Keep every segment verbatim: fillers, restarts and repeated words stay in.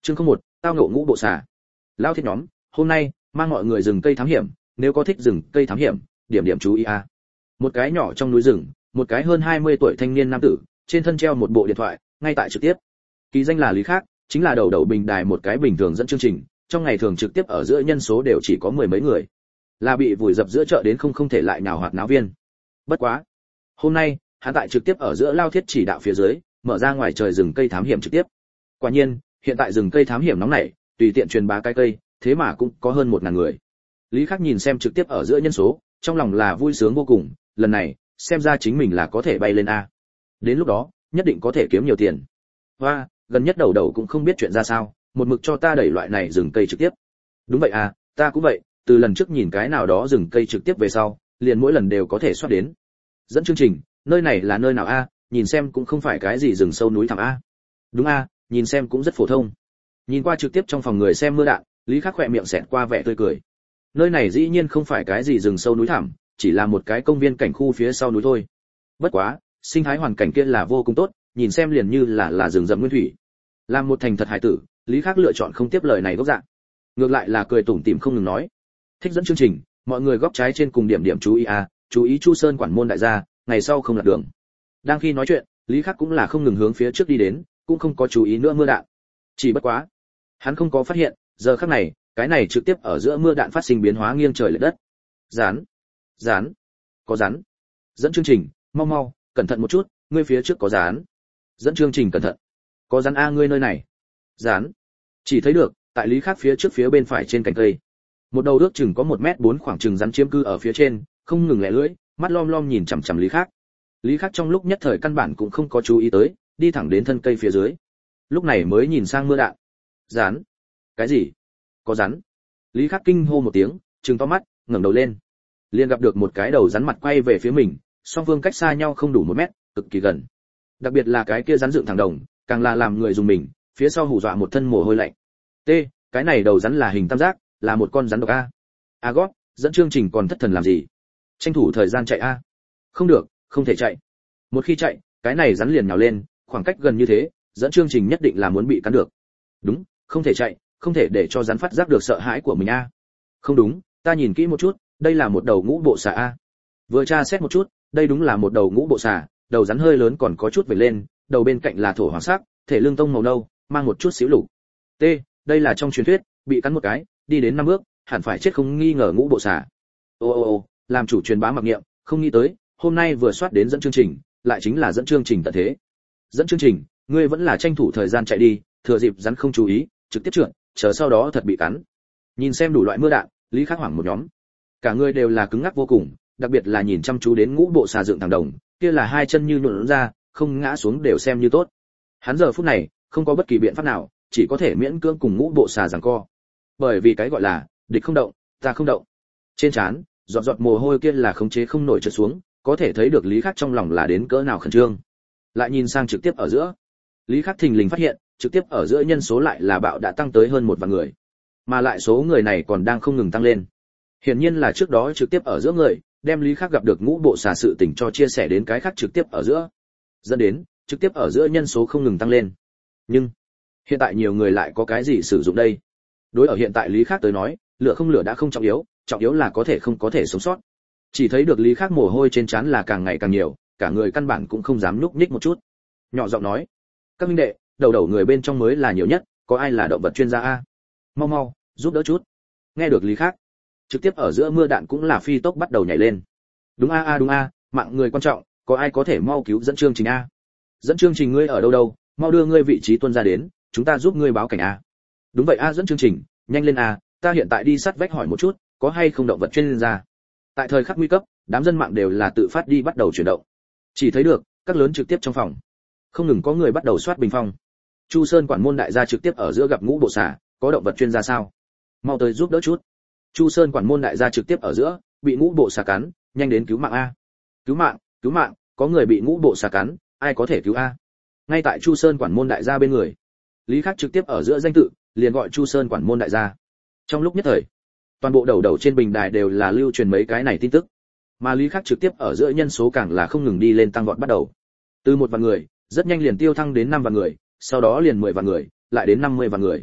Chương không một, tao ngộ ngũ bộ xà. Lao thiết nhóm, hôm nay mang mọi người rừng cây thám hiểm, nếu có thích rừng cây thám hiểm, điểm điểm chú ý a. Một cái nhỏ trong núi rừng, một cái hơn hai mươi tuổi thanh niên nam tử, trên thân treo một bộ điện thoại, ngay tại trực tiếp. Ký danh là Lý Khác, chính là đầu đầu bình đài một cái bình thường dẫn chương trình, trong ngày thường trực tiếp ở giữa nhân số đều chỉ có mười mấy người. Là bị vùi dập giữa chợ đến không không thể lại nào hoạt náo viên. Bất quá, hôm nay, hắn tại trực tiếp ở giữa Lao Thiết chỉ đạo phía dưới, mở ra ngoài trời rừng cây thám hiểm trực tiếp. Quả nhiên, hiện tại rừng cây thám hiểm nóng nảy, tùy tiện truyền bá cái cây, thế mà cũng có hơn một ngàn người. Lý Khắc nhìn xem trực tiếp ở giữa nhân số, trong lòng là vui sướng vô cùng, lần này, xem ra chính mình là có thể bay lên a. Đến lúc đó, nhất định có thể kiếm nhiều tiền. Hoa, gần nhất đầu đầu cũng không biết chuyện ra sao, một mực cho ta đẩy loại này rừng cây trực tiếp. Đúng vậy à, ta cũng vậy, từ lần trước nhìn cái nào đó rừng cây trực tiếp về sau, liền mỗi lần đều có thể soát đến. Dẫn chương trình, nơi này là nơi nào a, nhìn xem cũng không phải cái gì rừng sâu núi thẳm a. Đúng a, nhìn xem cũng rất phổ thông. Nhìn qua trực tiếp trong phòng người xem mưa đạn, Lý Khắc khỏe miệng xẹt qua vẻ tươi cười. Nơi này dĩ nhiên không phải cái gì rừng sâu núi thẳm, chỉ là một cái công viên cảnh khu phía sau núi thôi. Bất quá, sinh thái hoàn cảnh kia là vô cùng tốt, nhìn xem liền như là là rừng rậm nguyên thủy. Làm một thành thật hải tử, Lý Khắc lựa chọn không tiếp lời này gốc dạng. Ngược lại là cười tủm tỉm không ngừng nói. Thích dẫn chương trình, mọi người góc trái trên cùng điểm điểm chú ý a, chú ý Chu Sơn quản môn đại gia, ngày sau không lạc đường. Đang khi nói chuyện, Lý Khắc cũng là không ngừng hướng phía trước đi đến, cũng không có chú ý nữa mưa đạn. Chỉ bất quá, hắn không có phát hiện, giờ khắc này, cái này trực tiếp ở giữa mưa đạn phát sinh biến hóa nghiêng trời lệch đất. Rán, rán, có rắn. Dẫn chương trình, mau mau, cẩn thận một chút, ngươi phía trước có rán. Dẫn chương trình cẩn thận. Có rắn a ngươi nơi này. Rán. Chỉ thấy được, tại Lý Khắc phía trước phía bên phải trên cành cây. Một đầu ước chừng có một mét bốn khoảng chừng rắn chiếm cư ở phía trên, không ngừng lẻ lưỡi, mắt lom lom nhìn chằm chằm Lý Khắc. Lý Khắc trong lúc nhất thời căn bản cũng không có chú ý tới, đi thẳng đến thân cây phía dưới. Lúc này mới nhìn sang mưa đạn. Rắn. Cái gì? Có rắn. Lý Khắc kinh hô một tiếng, trừng to mắt, ngẩng đầu lên. Liền gặp được một cái đầu rắn mặt quay về phía mình, song phương cách xa nhau không đủ một mét, cực kỳ gần. Đặc biệt là cái kia rắn dựng thẳng đồng, càng là làm người dùng mình, phía sau hù dọa một thân mồ hôi lạnh. T, cái này đầu rắn là hình tam giác, là một con rắn độc a. A gót, dẫn chương trình còn thất thần làm gì? Tranh thủ thời gian chạy a. Không được, không thể chạy. Một khi chạy, cái này rắn liền nhào lên, khoảng cách gần như thế, dẫn chương trình nhất định là muốn bị cắn được. Đúng, không thể chạy, không thể để cho rắn phát giác được sợ hãi của mình a. Không đúng, ta nhìn kỹ một chút, đây là một đầu ngũ bộ xà a. Vừa tra xét một chút, đây đúng là một đầu ngũ bộ xà, đầu rắn hơi lớn còn có chút vểnh lên, đầu bên cạnh là thổ hoàng sắc, thể lưng tông màu nâu, mang một chút xíu lục. T, đây là trong truyền thuyết, bị cắn một cái, đi đến năm bước, hẳn phải chết không nghi ngờ ngũ bộ xà. Ô ô ô, làm chủ truyền bá mặc niệm, không nghĩ tới, hôm nay vừa soát đến dẫn chương trình, lại chính là dẫn chương trình tận thế. Dẫn chương trình, ngươi vẫn là tranh thủ thời gian chạy đi, thừa dịp rắn không chú ý, trực tiếp trượt, chờ sau đó thật bị cắn. Nhìn xem đủ loại mưa đạn, Lý Khắc hoảng một nhóm. Cả người đều là cứng ngắc vô cùng, đặc biệt là nhìn chăm chú đến ngũ bộ xà dựng thẳng đồng, kia là hai chân như nhũn ra, không ngã xuống đều xem như tốt. Hắn giờ phút này, không có bất kỳ biện pháp nào, chỉ có thể miễn cưỡng cùng ngũ bộ xà giằng co. Bởi vì cái gọi là địch không động, ta không động. Trên trán, giọt giọt mồ hôi kia là khống chế không nổi trượt xuống, có thể thấy được Lý Khắc trong lòng là đến cỡ nào khẩn trương. Lại nhìn sang trực tiếp ở giữa, Lý Khắc thình lình phát hiện, trực tiếp ở giữa nhân số lại là bạo đã tăng tới hơn một vạn người, mà lại số người này còn đang không ngừng tăng lên. Hiển nhiên là trước đó trực tiếp ở giữa người, đem Lý Khắc gặp được ngũ bộ xà sự tình cho chia sẻ đến cái khác trực tiếp ở giữa, dẫn đến trực tiếp ở giữa nhân số không ngừng tăng lên. Nhưng hiện tại nhiều người lại có cái gì sử dụng đây? Đối ở hiện tại Lý Khắc tới nói, lửa không lửa đã không trọng yếu, trọng yếu là có thể không có thể sống sót. Chỉ thấy được Lý Khắc mồ hôi trên trán là càng ngày càng nhiều, cả người căn bản cũng không dám nhúc nhích một chút. Nhỏ giọng nói: "Các huynh đệ, đầu đầu người bên trong mới là nhiều nhất, có ai là động vật chuyên gia a? Mau mau, giúp đỡ chút." Nghe được Lý Khắc, trực tiếp ở giữa mưa đạn cũng là phi tốc bắt đầu nhảy lên. "Đúng a a đúng a, mạng người quan trọng, có ai có thể mau cứu dẫn chương trình a? Dẫn chương trình ngươi ở đâu đâu, mau đưa ngươi vị trí tuân ra đến, chúng ta giúp ngươi báo cảnh a." "Đúng vậy a dẫn chương trình, nhanh lên a, ta hiện tại đi sát vách hỏi một chút, có hay không động vật chuyên gia." Tại thời khắc nguy cấp, đám dân mạng đều là tự phát đi bắt đầu chuyển động. Chỉ thấy được, các lớn trực tiếp trong phòng, không ngừng có người bắt đầu soát bình phong. Chu Sơn quản môn đại gia trực tiếp ở giữa gặp ngũ bộ xà, có động vật chuyên gia sao? Mau tới giúp đỡ chút. Chu Sơn quản môn đại gia trực tiếp ở giữa, bị ngũ bộ xà cắn, nhanh đến cứu mạng a. Cứu mạng, cứu mạng, có người bị ngũ bộ xà cắn, ai có thể cứu a? Ngay tại Chu Sơn quản môn đại gia bên người, Lý Khắc trực tiếp ở giữa danh tự, liền gọi Chu Sơn quản môn đại gia. Trong lúc nhất thời, toàn bộ đầu đầu trên bình đài đều là lưu truyền mấy cái này tin tức, mà Lý Khắc trực tiếp ở giữa nhân số càng là không ngừng đi lên tăng vọt bắt đầu. Từ một vạn người, rất nhanh liền tiêu thăng đến năm vạn người, sau đó liền mười vạn người, lại đến năm mươi vạn người.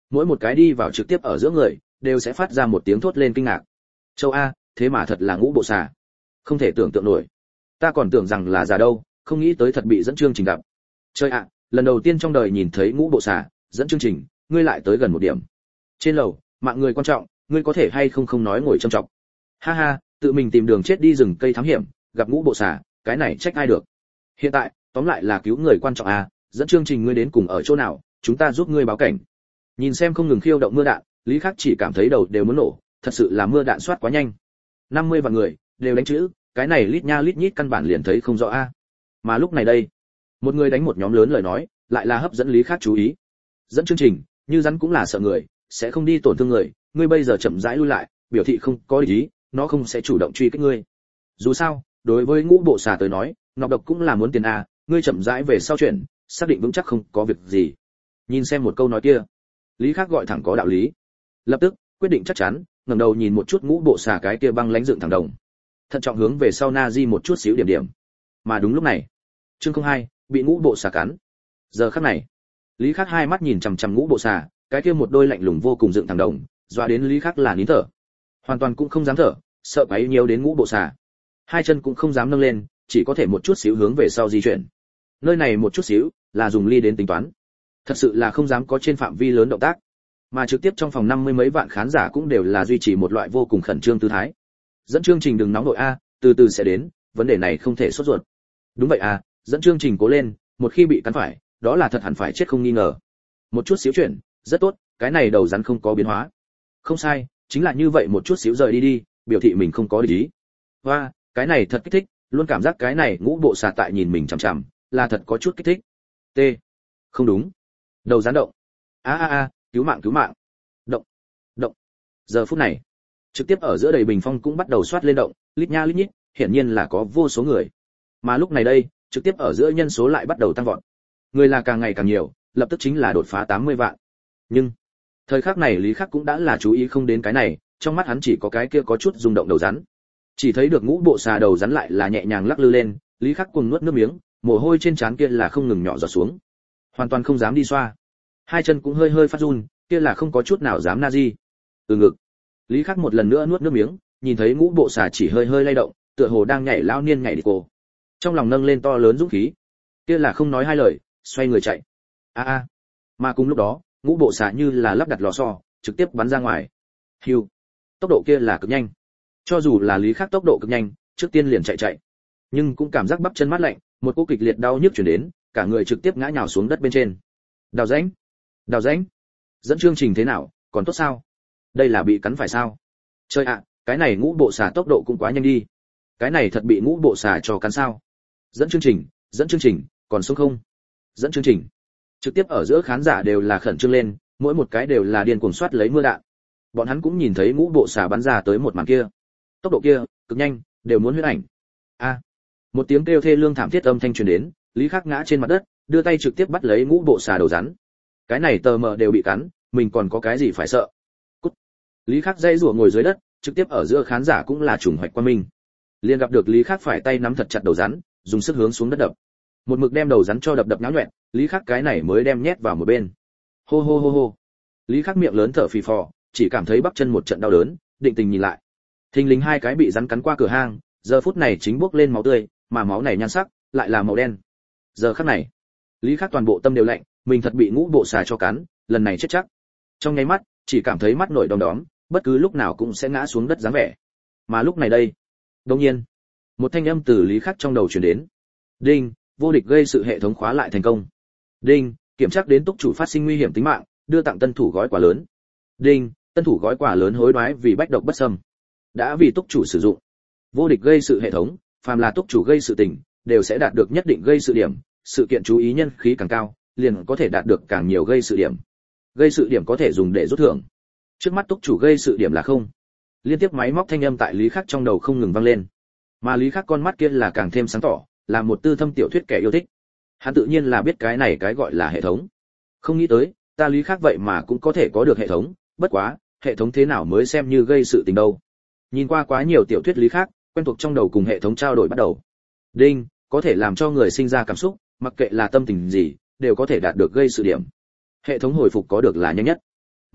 Mỗi một cái đi vào trực tiếp ở giữa người đều sẽ phát ra một tiếng thốt lên kinh ngạc. Châu a, thế mà thật là ngũ bộ xà, không thể tưởng tượng nổi. Ta còn tưởng rằng là già đâu, không nghĩ tới thật bị dẫn chương trình gặp. Chơi ạ, lần đầu tiên trong đời nhìn thấy ngũ bộ xà, dẫn chương trình, ngươi lại tới gần một điểm. Trên lầu, mạng người quan trọng, ngươi có thể hay không không nói ngồi trầm trọng. Ha ha, tự mình tìm đường chết đi rừng cây thám hiểm, gặp ngũ bộ xà, cái này trách ai được. Hiện tại, tóm lại là cứu người quan trọng à, dẫn chương trình ngươi đến cùng ở chỗ nào, chúng ta giúp ngươi báo cảnh. Nhìn xem không ngừng khiêu động mưa đạn, Lý Khắc chỉ cảm thấy đầu đều muốn nổ, thật sự là mưa đạn soát quá nhanh. năm mươi vạn người đều đánh chữ, cái này lít nha lít nhít căn bản liền thấy không rõ a. Mà lúc này đây, một người đánh một nhóm lớn lời nói, lại là hấp dẫn Lý Khắc chú ý. Dẫn chương trình, như rắn cũng là sợ người, sẽ không đi tổn thương người, ngươi bây giờ chậm rãi lui lại, biểu thị không có ý, nó không sẽ chủ động truy kích ngươi. Dù sao, đối với ngũ bộ xà tới nói, nọc độc cũng là muốn tiền a, ngươi chậm rãi về sau chuyện, xác định vững chắc không có việc gì. Nhìn xem một câu nói kia, Lý Khắc gọi thẳng có đạo lý. Lập tức, quyết định chắc chắn, ngẩng đầu nhìn một chút ngũ bộ xà cái kia băng lãnh dựng thẳng đồng. Thận trọng hướng về sau Nazi một chút xíu điểm điểm. Mà đúng lúc này, chương không hai bị ngũ bộ xà cắn. Giờ khắc này, Lý Khắc hai mắt nhìn chằm chằm ngũ bộ xà, cái kia một đôi lạnh lùng vô cùng dựng thẳng đồng, dọa đến Lý Khắc là nín thở. Hoàn toàn cũng không dám thở, sợ quấy nhiều đến ngũ bộ xà. Hai chân cũng không dám nâng lên, chỉ có thể một chút xíu hướng về sau di chuyển. Nơi này một chút xíu, là dùng ly đến tính toán. Thật sự là không dám có trên phạm vi lớn động tác. Mà trực tiếp trong phòng năm mươi mấy vạn khán giả cũng đều là duy trì một loại vô cùng khẩn trương tư thái. Dẫn chương trình đừng nóng nội a, từ từ sẽ đến, vấn đề này không thể sốt ruột. Đúng vậy à, dẫn chương trình cố lên, một khi bị cắn phải, đó là thật hẳn phải chết không nghi ngờ. Một chút xíu chuyển, rất tốt, cái này đầu rắn không có biến hóa. Không sai, chính là như vậy một chút xíu rời đi đi, biểu thị mình không có địch ý. Hoa, cái này thật kích thích, luôn cảm giác cái này ngũ bộ xà tại nhìn mình chằm chằm, là thật có chút kích thích. T. Không đúng. Đầu rắn động. A a a, cứu mạng cứu mạng. Động. Động. Giờ phút này, trực tiếp ở giữa đầy bình phong cũng bắt đầu soát lên động, lít nha lít nhít, hiển nhiên là có vô số người. Mà lúc này đây, trực tiếp ở giữa nhân số lại bắt đầu tăng vọt. Người là càng ngày càng nhiều, lập tức chính là đột phá tám mươi vạn. Nhưng, thời khắc này Lý Khắc cũng đã là chú ý không đến cái này, trong mắt hắn chỉ có cái kia có chút rung động đầu rắn. Chỉ thấy được ngũ bộ xà đầu rắn lại là nhẹ nhàng lắc lư lên, Lý Khắc cuồng nuốt nước miếng, mồ hôi trên trán kia là không ngừng nhỏ giọt xuống. Hoàn toàn không dám đi xoa. Hai chân cũng hơi hơi phát run, kia là không có chút nào dám na di. Từ ngực. Lý Khắc một lần nữa nuốt nước miếng, nhìn thấy ngũ bộ xà chỉ hơi hơi lay động, tựa hồ đang nhảy lao niên nhảy đi cô. Trong lòng nâng lên to lớn dũng khí. Kia là không nói hai lời, xoay người chạy. A a. Mà cùng lúc đó, ngũ bộ xà như là lắp đặt lò xo, trực tiếp bắn ra ngoài. Hưu. Tốc độ kia là cực nhanh. Cho dù là Lý Khắc tốc độ cực nhanh, trước tiên liền chạy chạy, nhưng cũng cảm giác bắp chân mát lạnh, một cú kịch liệt đau nhức truyền đến, cả người trực tiếp ngã nhào xuống đất bên trên. Đào rãnh, đào rãnh. Dẫn chương trình thế nào, còn tốt sao? Đây là bị cắn phải sao? Chơi ạ, cái này ngũ bộ xà tốc độ cũng quá nhanh đi. Cái này thật bị ngũ bộ xà cho cắn sao? Dẫn chương trình, dẫn chương trình, còn sống không? Dẫn chương trình. Trực tiếp ở giữa khán giả đều là khẩn trương lên, mỗi một cái đều là điên cuồng soát lấy mưa đạn. Bọn hắn cũng nhìn thấy ngũ bộ xà bắn ra tới một màn kia. Tốc độ kia, cực nhanh, đều muốn huyết ảnh. A. Một tiếng kêu thê lương thảm thiết âm thanh truyền đến, Lý Khắc ngã trên mặt đất, đưa tay trực tiếp bắt lấy ngũ bộ xà đầu rắn. Cái này tờ mờ đều bị cắn, mình còn có cái gì phải sợ? Cút. Lý Khắc dây rủa ngồi dưới đất, trực tiếp ở giữa khán giả cũng là trùng hoạch qua mình. Liền gặp được Lý Khắc phải tay nắm thật chặt đầu rắn, dùng sức hướng xuống đất đập. Một mực đem đầu rắn cho đập đập nhão nhọẹt, Lý Khắc cái này mới đem nhét vào một bên. Hô hô hô hô. Lý Khắc miệng lớn thở phì phò, chỉ cảm thấy bắp chân một trận đau đớn, định tình nhìn lại. Thình lình hai cái bị rắn cắn qua cửa hang, giờ phút này chính bốc lên máu tươi, mà máu này nhan sắc lại là màu đen. Giờ khắc này, Lý Khắc toàn bộ tâm đều lạnh, mình thật bị ngũ bộ xà cho cắn, lần này chết chắc. Trong nháy mắt, chỉ cảm thấy mắt nổi đom đóm, bất cứ lúc nào cũng sẽ ngã xuống đất dáng vẻ. Mà lúc này đây, đột nhiên, một thanh âm từ Lý Khắc trong đầu truyền đến. Đinh, vô địch gây sự hệ thống khóa lại thành công. Đinh, kiểm tra đến túc chủ phát sinh nguy hiểm tính mạng, đưa tặng tân thủ gói quà lớn. Đinh, tân thủ gói quà lớn hối đoái vì bách độc bất xâm. Đã vì túc chủ sử dụng. Vô địch gây sự hệ thống, phàm là túc chủ gây sự tình, đều sẽ đạt được nhất định gây sự điểm, sự kiện chú ý nhân khí càng cao, liền có thể đạt được càng nhiều gây sự điểm. Gây sự điểm có thể dùng để rút thưởng. Trước mắt túc chủ gây sự điểm là không. Liên tiếp máy móc thanh âm tại Lý Khắc trong đầu không ngừng vang lên. Mà Lý Khắc con mắt kia là càng thêm sáng tỏ, là một tư thâm tiểu thuyết kẻ yêu thích. Hắn tự nhiên là biết cái này cái gọi là hệ thống. Không nghĩ tới, ta Lý Khắc vậy mà cũng có thể có được hệ thống, bất quá, hệ thống thế nào mới xem như gây sự tình đâu. Nhìn qua quá nhiều tiểu thuyết Lý Khắc, quen thuộc trong đầu cùng hệ thống trao đổi bắt đầu. Đinh, có thể làm cho người sinh ra cảm xúc, mặc kệ là tâm tình gì, đều có thể đạt được gây sự điểm. Hệ thống hồi phục có được là nhanh nhất.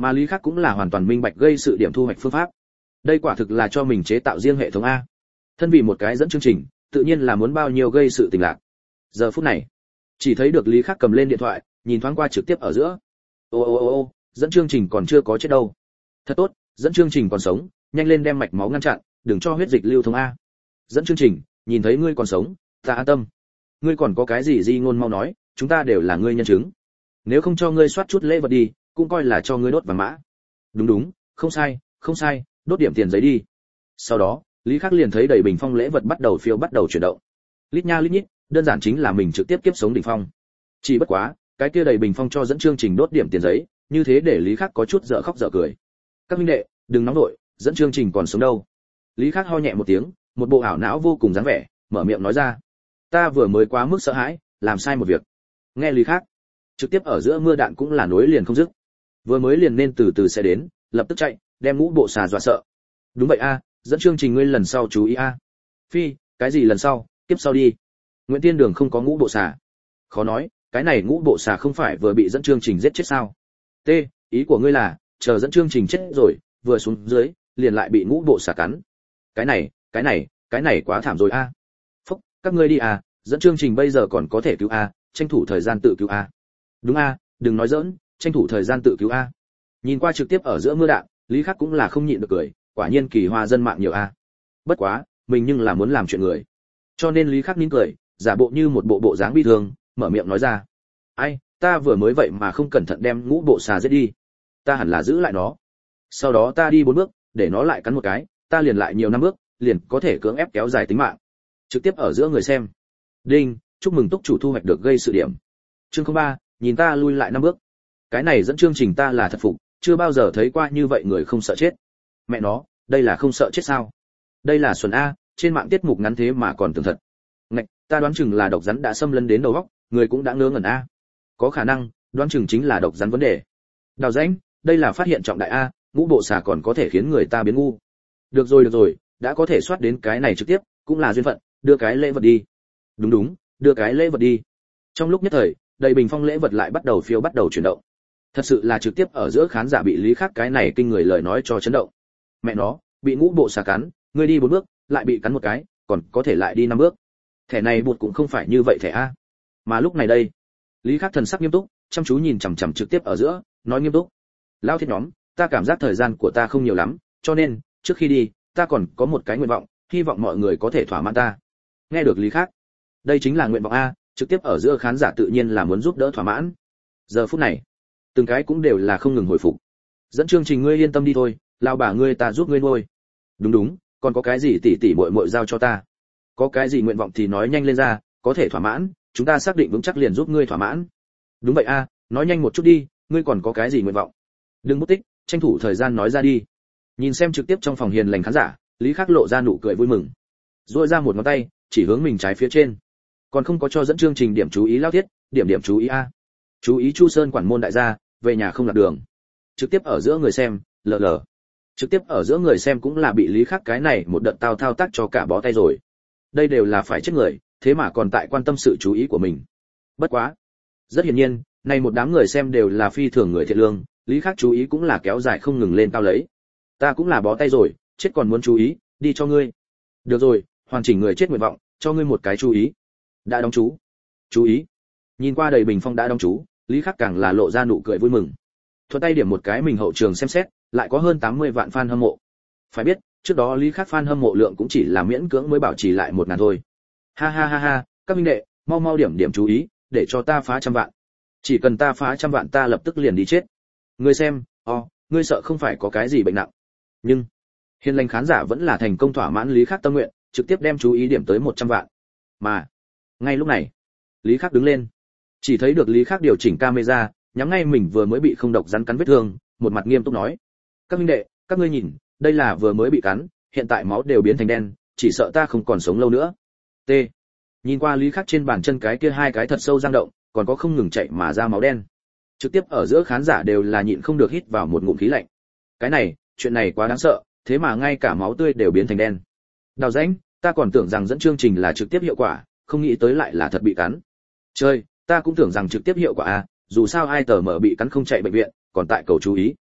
Mà Lý Khắc cũng là hoàn toàn minh bạch gây sự điểm thu hoạch phương pháp. Đây quả thực là cho mình chế tạo riêng hệ thống a. Thân vì một cái dẫn chương trình, tự nhiên là muốn bao nhiêu gây sự tình lạc. Giờ phút này, chỉ thấy được Lý Khắc cầm lên điện thoại, nhìn thoáng qua trực tiếp ở giữa. Ô ô ô ô, dẫn chương trình còn chưa có chết đâu. Thật tốt, dẫn chương trình còn sống, nhanh lên đem mạch máu ngăn chặn, đừng cho huyết dịch lưu thông a. Dẫn chương trình, nhìn thấy ngươi còn sống, ta an tâm. Ngươi còn có cái gì di ngôn mau nói, chúng ta đều là ngươi nhân chứng. Nếu không cho ngươi soát chút lễ vật đi, cũng coi là cho ngươi đốt vàng mã. Đúng đúng, không sai, không sai, đốt điểm tiền giấy đi. Sau đó, Lý Khắc liền thấy đầy bình phong lễ vật bắt đầu phiêu bắt đầu chuyển động. Lít nha lít nhít, đơn giản chính là mình trực tiếp kiếp sống đỉnh phong. Chỉ bất quá, cái kia đầy bình phong cho dẫn chương trình đốt điểm tiền giấy, như thế để Lý Khắc có chút dở khóc dở cười. Các huynh đệ, đừng nóng nổi, dẫn chương trình còn sống đâu. Lý Khắc ho nhẹ một tiếng, một bộ ảo não vô cùng dáng vẻ, mở miệng nói ra. Ta vừa mới quá mức sợ hãi, làm sai một việc. Nghe Lý Khắc, trực tiếp ở giữa mưa đạn cũng là nối liền không dứt. Vừa mới liền nên từ từ sẽ đến, lập tức chạy, đem ngũ bộ xà dọa sợ. Đúng vậy a, dẫn chương trình ngươi lần sau chú ý a. Phi, cái gì lần sau, tiếp sau đi. Nguyễn Tiên Đường không có ngũ bộ xà. Khó nói, cái này ngũ bộ xà không phải vừa bị dẫn chương trình giết chết sao? T, ý của ngươi là, chờ dẫn chương trình chết rồi, vừa xuống dưới, liền lại bị ngũ bộ xà cắn. Cái này, cái này, cái này quá thảm rồi a. À. Phúc, các ngươi đi a, dẫn chương trình bây giờ còn có thể cứu a, tranh thủ thời gian tự cứu a. Đúng a, đừng nói giỡn, tranh thủ thời gian tự cứu a. Nhìn qua trực tiếp ở giữa mưa đạn, Lý Khắc cũng là không nhịn được cười, quả nhiên kỳ hoa dân mạng nhiều a. Bất quá, mình nhưng là muốn làm chuyện người. Cho nên Lý Khắc nín cười, giả bộ như một bộ bộ dáng bi thương, mở miệng nói ra. Ai, ta vừa mới vậy mà không cẩn thận đem ngũ bộ xà giết đi. Ta hẳn là giữ lại nó. Sau đó ta đi bốn bước, để nó lại cắn một cái, ta liền lại nhiều năm bước, liền có thể cưỡng ép kéo dài tính mạng. Trực tiếp ở giữa người xem. Đinh, chúc mừng túc chủ thu hoạch được gây sự điểm. Chương không ba, nhìn ta lui lại năm bước. Cái này dẫn chương trình ta là thật phục, chưa bao giờ thấy qua như vậy người không sợ chết. Mẹ nó, đây là không sợ chết sao? Đây là xuân a, trên mạng tiết mục ngắn thế mà còn tưởng thật. Ngạch, ta đoán chừng là độc rắn đã xâm lấn đến đầu óc, người cũng đã ngớ ngẩn a. Có khả năng, đoán chừng chính là độc rắn vấn đề. Đào rãnh, đây là phát hiện trọng đại a, ngũ bộ xà còn có thể khiến người ta biến ngu. Được rồi được rồi, đã có thể soát đến cái này trực tiếp, cũng là duyên phận, đưa cái lễ vật đi. Đúng đúng, đưa cái lễ vật đi. Trong lúc nhất thời, đầy bình phong lễ vật lại bắt đầu phiêu bắt đầu chuyển động. Thật sự là trực tiếp ở giữa khán giả bị Lý Khắc cái này kinh người lời nói cho chấn động. Mẹ nó, bị ngũ bộ xà cắn, ngươi đi bốn bước, lại bị cắn một cái, còn có thể lại đi năm bước. Thẻ này bụt cũng không phải như vậy thẻ a. Mà lúc này đây, Lý Khắc thần sắc nghiêm túc, chăm chú nhìn chằm chằm trực tiếp ở giữa, nói nghiêm túc. Lao thiết nhóm, ta cảm giác thời gian của ta không nhiều lắm, cho nên, trước khi đi, ta còn có một cái nguyện vọng, hy vọng mọi người có thể thỏa mãn ta. Nghe được Lý Khắc, đây chính là nguyện vọng a, trực tiếp ở giữa khán giả tự nhiên là muốn giúp đỡ thỏa mãn. Giờ phút này, từng cái cũng đều là không ngừng hồi phục. Dẫn chương trình ngươi yên tâm đi thôi, lao bà ngươi ta giúp ngươi nuôi. Đúng đúng, còn có cái gì tỷ tỷ muội muội giao cho ta. Có cái gì nguyện vọng thì nói nhanh lên ra, có thể thỏa mãn, chúng ta xác định vững chắc liền giúp ngươi thỏa mãn. Đúng vậy a, nói nhanh một chút đi, ngươi còn có cái gì nguyện vọng. Đừng bút tích, tranh thủ thời gian nói ra đi. Nhìn xem trực tiếp trong phòng hiền lành khán giả, Lý Khắc lộ ra nụ cười vui mừng. Duỗi ra một ngón tay, chỉ hướng mình trái phía trên. Còn không có cho dẫn chương trình điểm chú ý lao thiết, điểm điểm chú ý a. Chú ý Chu Sơn quản môn đại gia, về nhà không lạc đường. Trực tiếp ở giữa người xem, lờ lờ. Trực tiếp ở giữa người xem cũng là bị Lý Khắc cái này một đợt tao thao tác cho cả bó tay rồi. Đây đều là phải chết người, thế mà còn tại quan tâm sự chú ý của mình. Bất quá, rất hiển nhiên, này một đám người xem đều là phi thường người thiện lương, Lý Khắc chú ý cũng là kéo dài không ngừng lên cao lấy. Ta cũng là bó tay rồi, chết còn muốn chú ý, đi cho ngươi. Được rồi, hoàn chỉnh người chết nguyện vọng, cho ngươi một cái chú ý. Đã đóng chú. Chú ý. Nhìn qua đầy bình phong đã đóng chú, Lý Khắc càng là lộ ra nụ cười vui mừng. Thuận tay điểm một cái mình hậu trường xem xét, lại có hơn tám mươi vạn fan hâm mộ. Phải biết, trước đó Lý Khắc fan hâm mộ lượng cũng chỉ là miễn cưỡng mới bảo trì lại một ngàn thôi. Ha ha ha ha, các minh đệ, mau mau điểm điểm chú ý, để cho ta phá trăm vạn. Chỉ cần ta phá trăm vạn ta lập tức liền đi chết. Ngươi xem, o, ngươi sợ không phải có cái gì bệnh nặng. Nhưng, hiền lành khán giả vẫn là thành công thỏa mãn Lý Khắc tâm nguyện, trực tiếp đem chú ý điểm tới một trăm vạn. Mà, ngay lúc này, Lý Khắc đứng lên, chỉ thấy được Lý Khắc điều chỉnh camera, nhắm ngay mình vừa mới bị không độc rắn cắn vết thương, một mặt nghiêm túc nói: "Các huynh đệ, các ngươi nhìn, đây là vừa mới bị cắn, hiện tại máu đều biến thành đen, chỉ sợ ta không còn sống lâu nữa." T. Nhìn qua Lý Khắc trên bàn chân cái kia hai cái thật sâu giang động, còn có không ngừng chạy mà ra máu đen. Trực tiếp ở giữa khán giả đều là nhịn không được hít vào một ngụm khí lạnh. Cái này, chuyện này quá đáng sợ, thế mà ngay cả máu tươi đều biến thành đen. Đào rãnh, ta còn tưởng rằng dẫn chương trình là trực tiếp hiệu quả, không nghĩ tới lại là thật bị cắn. Chơi, ta cũng tưởng rằng trực tiếp hiệu quả a, dù sao ai tờ mở bị cắn không chạy bệnh viện, còn tại cầu chú ý.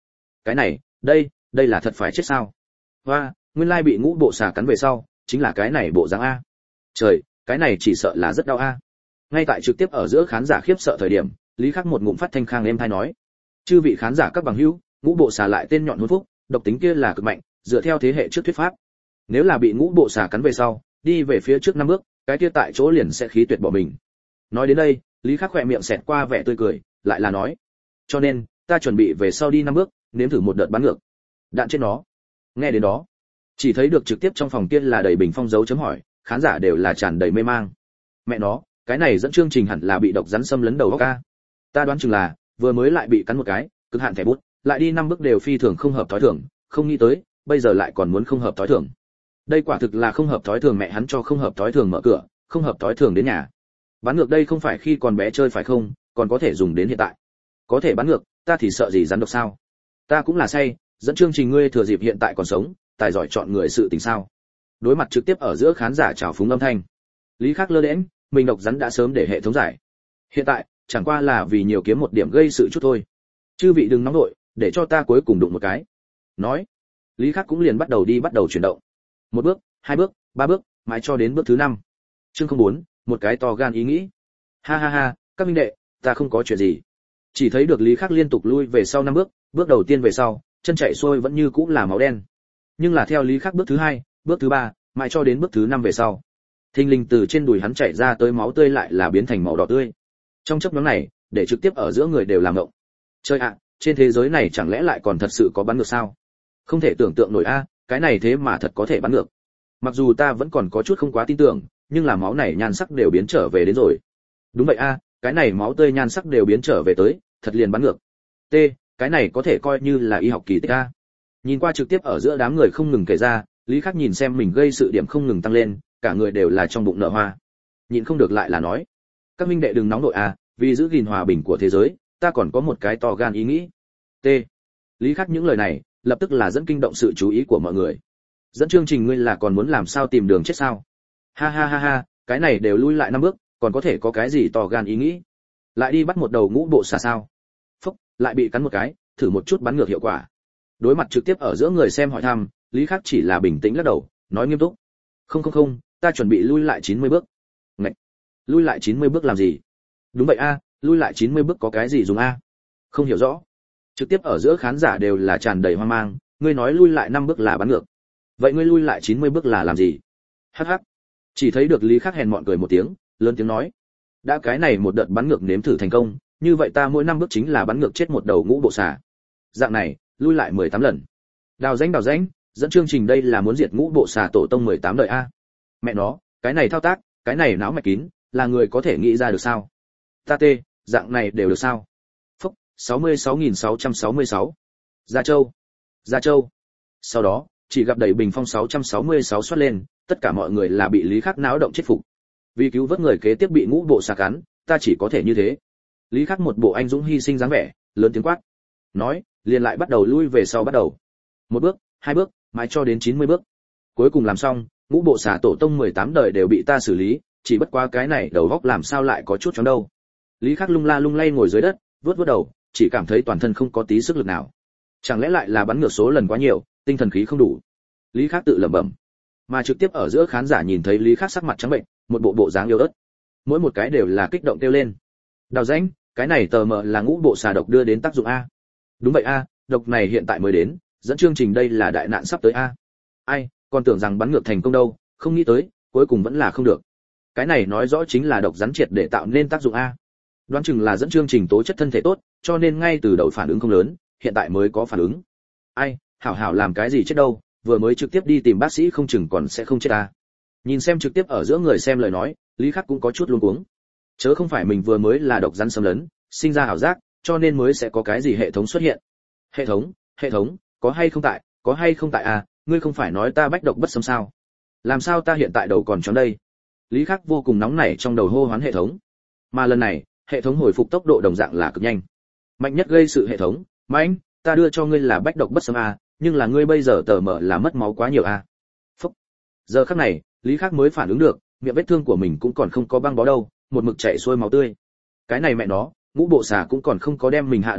Cái này, đây, đây là thật phải chết sao? Hoa, nguyên lai bị ngũ bộ xà cắn về sau, chính là cái này bộ dáng a. Trời, cái này chỉ sợ là rất đau a. Ngay tại trực tiếp ở giữa khán giả khiếp sợ thời điểm, Lý Khắc một ngụm phát thanh khang êm tai nói: "Chư vị khán giả các bằng hữu, ngũ bộ xà lại tên nhọn hôn phúc, độc tính kia là cực mạnh, dựa theo thế hệ trước thuyết pháp, nếu là bị ngũ bộ xà cắn về sau, đi về phía trước năm bước, cái kia tại chỗ liền sẽ khí tuyệt bỏ mình." Nói đến đây, Lý Khắc khỏe miệng xẹt qua vẻ tươi cười, lại là nói: "Cho nên, ta chuẩn bị về sau đi năm bước, nếm thử một đợt bắn ngược." Đạn trên nó. Nghe đến đó, chỉ thấy được trực tiếp trong phòng kia là đầy bình phong dấu chấm hỏi, khán giả đều là tràn đầy mê mang. Mẹ nó, cái này dẫn chương trình hẳn là bị độc rắn xâm lấn đầu óc a. Ta đoán chừng là vừa mới lại bị cắn một cái, cực hạn thẻ bút, lại đi năm bước đều phi thường không hợp thói thường, không nghĩ tới, bây giờ lại còn muốn không hợp thói thường. Đây quả thực là không hợp thói thường, mẹ hắn cho không hợp thói thường mở cửa, không hợp thói thường đến nhà. Bắn ngược đây không phải khi còn bé chơi phải không, còn có thể dùng đến hiện tại. Có thể bắn ngược, ta thì sợ gì rắn độc sao? Ta cũng là say, dẫn chương trình ngươi thừa dịp hiện tại còn sống, tài giỏi chọn người sự tình sao? Đối mặt trực tiếp ở giữa khán giả chào phúng âm thanh, Lý Khắc lơ đễnh, mình độc rắn đã sớm để hệ thống giải. Hiện tại, chẳng qua là vì nhiều kiếm một điểm gây sự chút thôi. Chư vị đừng nóng nội, để cho ta cuối cùng đụng một cái. Nói, Lý Khắc cũng liền bắt đầu đi bắt đầu chuyển động. Một bước, hai bước, ba bước, mãi cho đến bước thứ năm. Chương không bốn, một cái to gan ý nghĩ. Ha ha ha, các minh đệ, ta không có chuyện gì. Chỉ thấy được Lý Khắc liên tục lui về sau năm bước, bước đầu tiên về sau, chân chạy xuôi vẫn như cũ là máu đen. Nhưng là theo Lý Khắc bước thứ hai, bước thứ ba, mãi cho đến bước thứ năm về sau, thình lình từ trên đùi hắn chảy ra tới máu tươi lại là biến thành màu đỏ tươi. Trong chốc ngắn này, để trực tiếp ở giữa người đều làm ngộng. Chơi ạ, trên thế giới này chẳng lẽ lại còn thật sự có bắn ngược sao? Không thể tưởng tượng nổi a, cái này thế mà thật có thể bắn ngược. Mặc dù ta vẫn còn có chút không quá tin tưởng, nhưng là máu này nhan sắc đều biến trở về đến rồi. Đúng vậy a, cái này máu tươi nhan sắc đều biến trở về tới, thật liền bắn ngược. T, cái này có thể coi như là y học kỳ tích a. Nhìn qua trực tiếp ở giữa đám người không ngừng kể ra, Lý Khắc nhìn xem mình gây sự điểm không ngừng tăng lên, cả người đều là trong bụng nở hoa. Nhịn không được lại là nói: "Các minh đệ đừng nóng nội a, vì giữ gìn hòa bình của thế giới, ta còn có một cái to gan ý nghĩ." T. Lý Khắc những lời này, lập tức là dẫn kinh động sự chú ý của mọi người. Dẫn chương trình ngươi là còn muốn làm sao tìm đường chết sao? Ha ha ha ha, cái này đều lui lại năm bước, còn có thể có cái gì to gan ý nghĩ? Lại đi bắt một đầu ngũ bộ xà sao? Phốc, lại bị cắn một cái, thử một chút bắn ngược hiệu quả. Đối mặt trực tiếp ở giữa người xem hỏi thăm, Lý Khắc chỉ là bình tĩnh lắc đầu, nói nghiêm túc: "Không không không, ta chuẩn bị lui lại chín mươi bước." Ngậy, lui lại chín mươi bước làm gì? Đúng vậy a, lui lại chín mươi bước có cái gì dùng a? Không hiểu rõ. Trực tiếp ở giữa khán giả đều là tràn đầy hoang mang, ngươi nói lui lại năm bước là bắn ngược. Vậy ngươi lui lại chín mươi bước là làm gì? Hắc hắc. Chỉ thấy được Lý Khắc hèn mọn cười một tiếng, lớn tiếng nói: "Đã cái này một đợt bắn ngược nếm thử thành công, như vậy ta mỗi năm bước chính là bắn ngược chết một đầu ngũ bộ xà. Dạng này, lui lại mười tám lần." Đào danh đào danh, dẫn chương trình đây là muốn diệt ngũ bộ xà tổ tông mười tám đời a. Mẹ nó, cái này thao tác, cái này não mạch kín, là người có thể nghĩ ra được sao? Ta tê, dạng này đều được sao? Phúc, sáu mươi sáu nghìn sáu trăm sáu mươi sáu. Gia Châu. Gia Châu. Sau đó, chỉ gặp đẩy bình phong sáu trăm sáu mươi sáu xuất lên, tất cả mọi người là bị Lý Khắc náo động chết phục. Vì cứu vớt người kế tiếp bị ngũ bộ xà cắn, ta chỉ có thể như thế. Lý Khắc một bộ anh dũng hy sinh dáng vẻ, lớn tiếng quát. Nói, liền lại bắt đầu lui về sau bắt đầu. Một bước, hai bước, mãi cho đến chín mươi bước. Cuối cùng làm xong, ngũ bộ xà tổ tông mười tám đời đều bị ta xử lý, chỉ bất quá cái này đầu góc làm sao lại có chút chóng đâu. Lý Khắc lung la lung lay ngồi dưới đất, vuốt vuốt đầu, chỉ cảm thấy toàn thân không có tí sức lực nào. Chẳng lẽ lại là bắn ngược số lần quá nhiều, tinh thần khí không đủ. Lý Khắc tự lẩm bẩm. Mà trực tiếp ở giữa khán giả nhìn thấy Lý Khắc sắc mặt trắng bệnh, một bộ bộ dáng yếu ớt. Mỗi một cái đều là kích động kêu lên. Đào danh, cái này tờ mờ là ngũ bộ xà độc đưa đến tác dụng a. Đúng vậy a, độc này hiện tại mới đến, dẫn chương trình đây là đại nạn sắp tới a. Ai, còn tưởng rằng bắn ngược thành công đâu, không nghĩ tới, cuối cùng vẫn là không được. Cái này nói rõ chính là độc rắn triệt để tạo nên tác dụng a. Đoán chừng là dẫn chương trình tố chất thân thể tốt, cho nên ngay từ đầu phản ứng không lớn, hiện tại mới có phản ứng. Ai, hảo hảo làm cái gì chết đâu, vừa mới trực tiếp đi tìm bác sĩ không chừng còn sẽ không chết a. Nhìn xem trực tiếp ở giữa người xem lời nói, Lý Khắc cũng có chút luống cuống. Chớ không phải mình vừa mới là độc rắn xâm lấn, sinh ra ảo giác, cho nên mới sẽ có cái gì hệ thống xuất hiện. Hệ thống, hệ thống, có hay không tại, có hay không tại à, ngươi không phải nói ta bách độc bất xâm sao? Làm sao ta hiện tại đầu còn trống đây? Lý Khắc vô cùng nóng nảy trong đầu hô hoán hệ thống. Mà lần này, hệ thống hồi phục tốc độ đồng dạng là cực nhanh. Mạnh nhất gây sự hệ thống, mạnh, ta đưa cho ngươi là bách độc bất xâm à, nhưng là ngươi bây giờ tờ mở là mất máu quá nhiều à. Phúc. Giờ khắc này, Lý Khắc mới phản ứng được, miệng vết thương của mình cũng còn không có băng bó đâu, một mực chảy xuôi máu tươi. Cái này mẹ nó, ngũ bộ xà cũng còn không có đem mình hạ độc chết,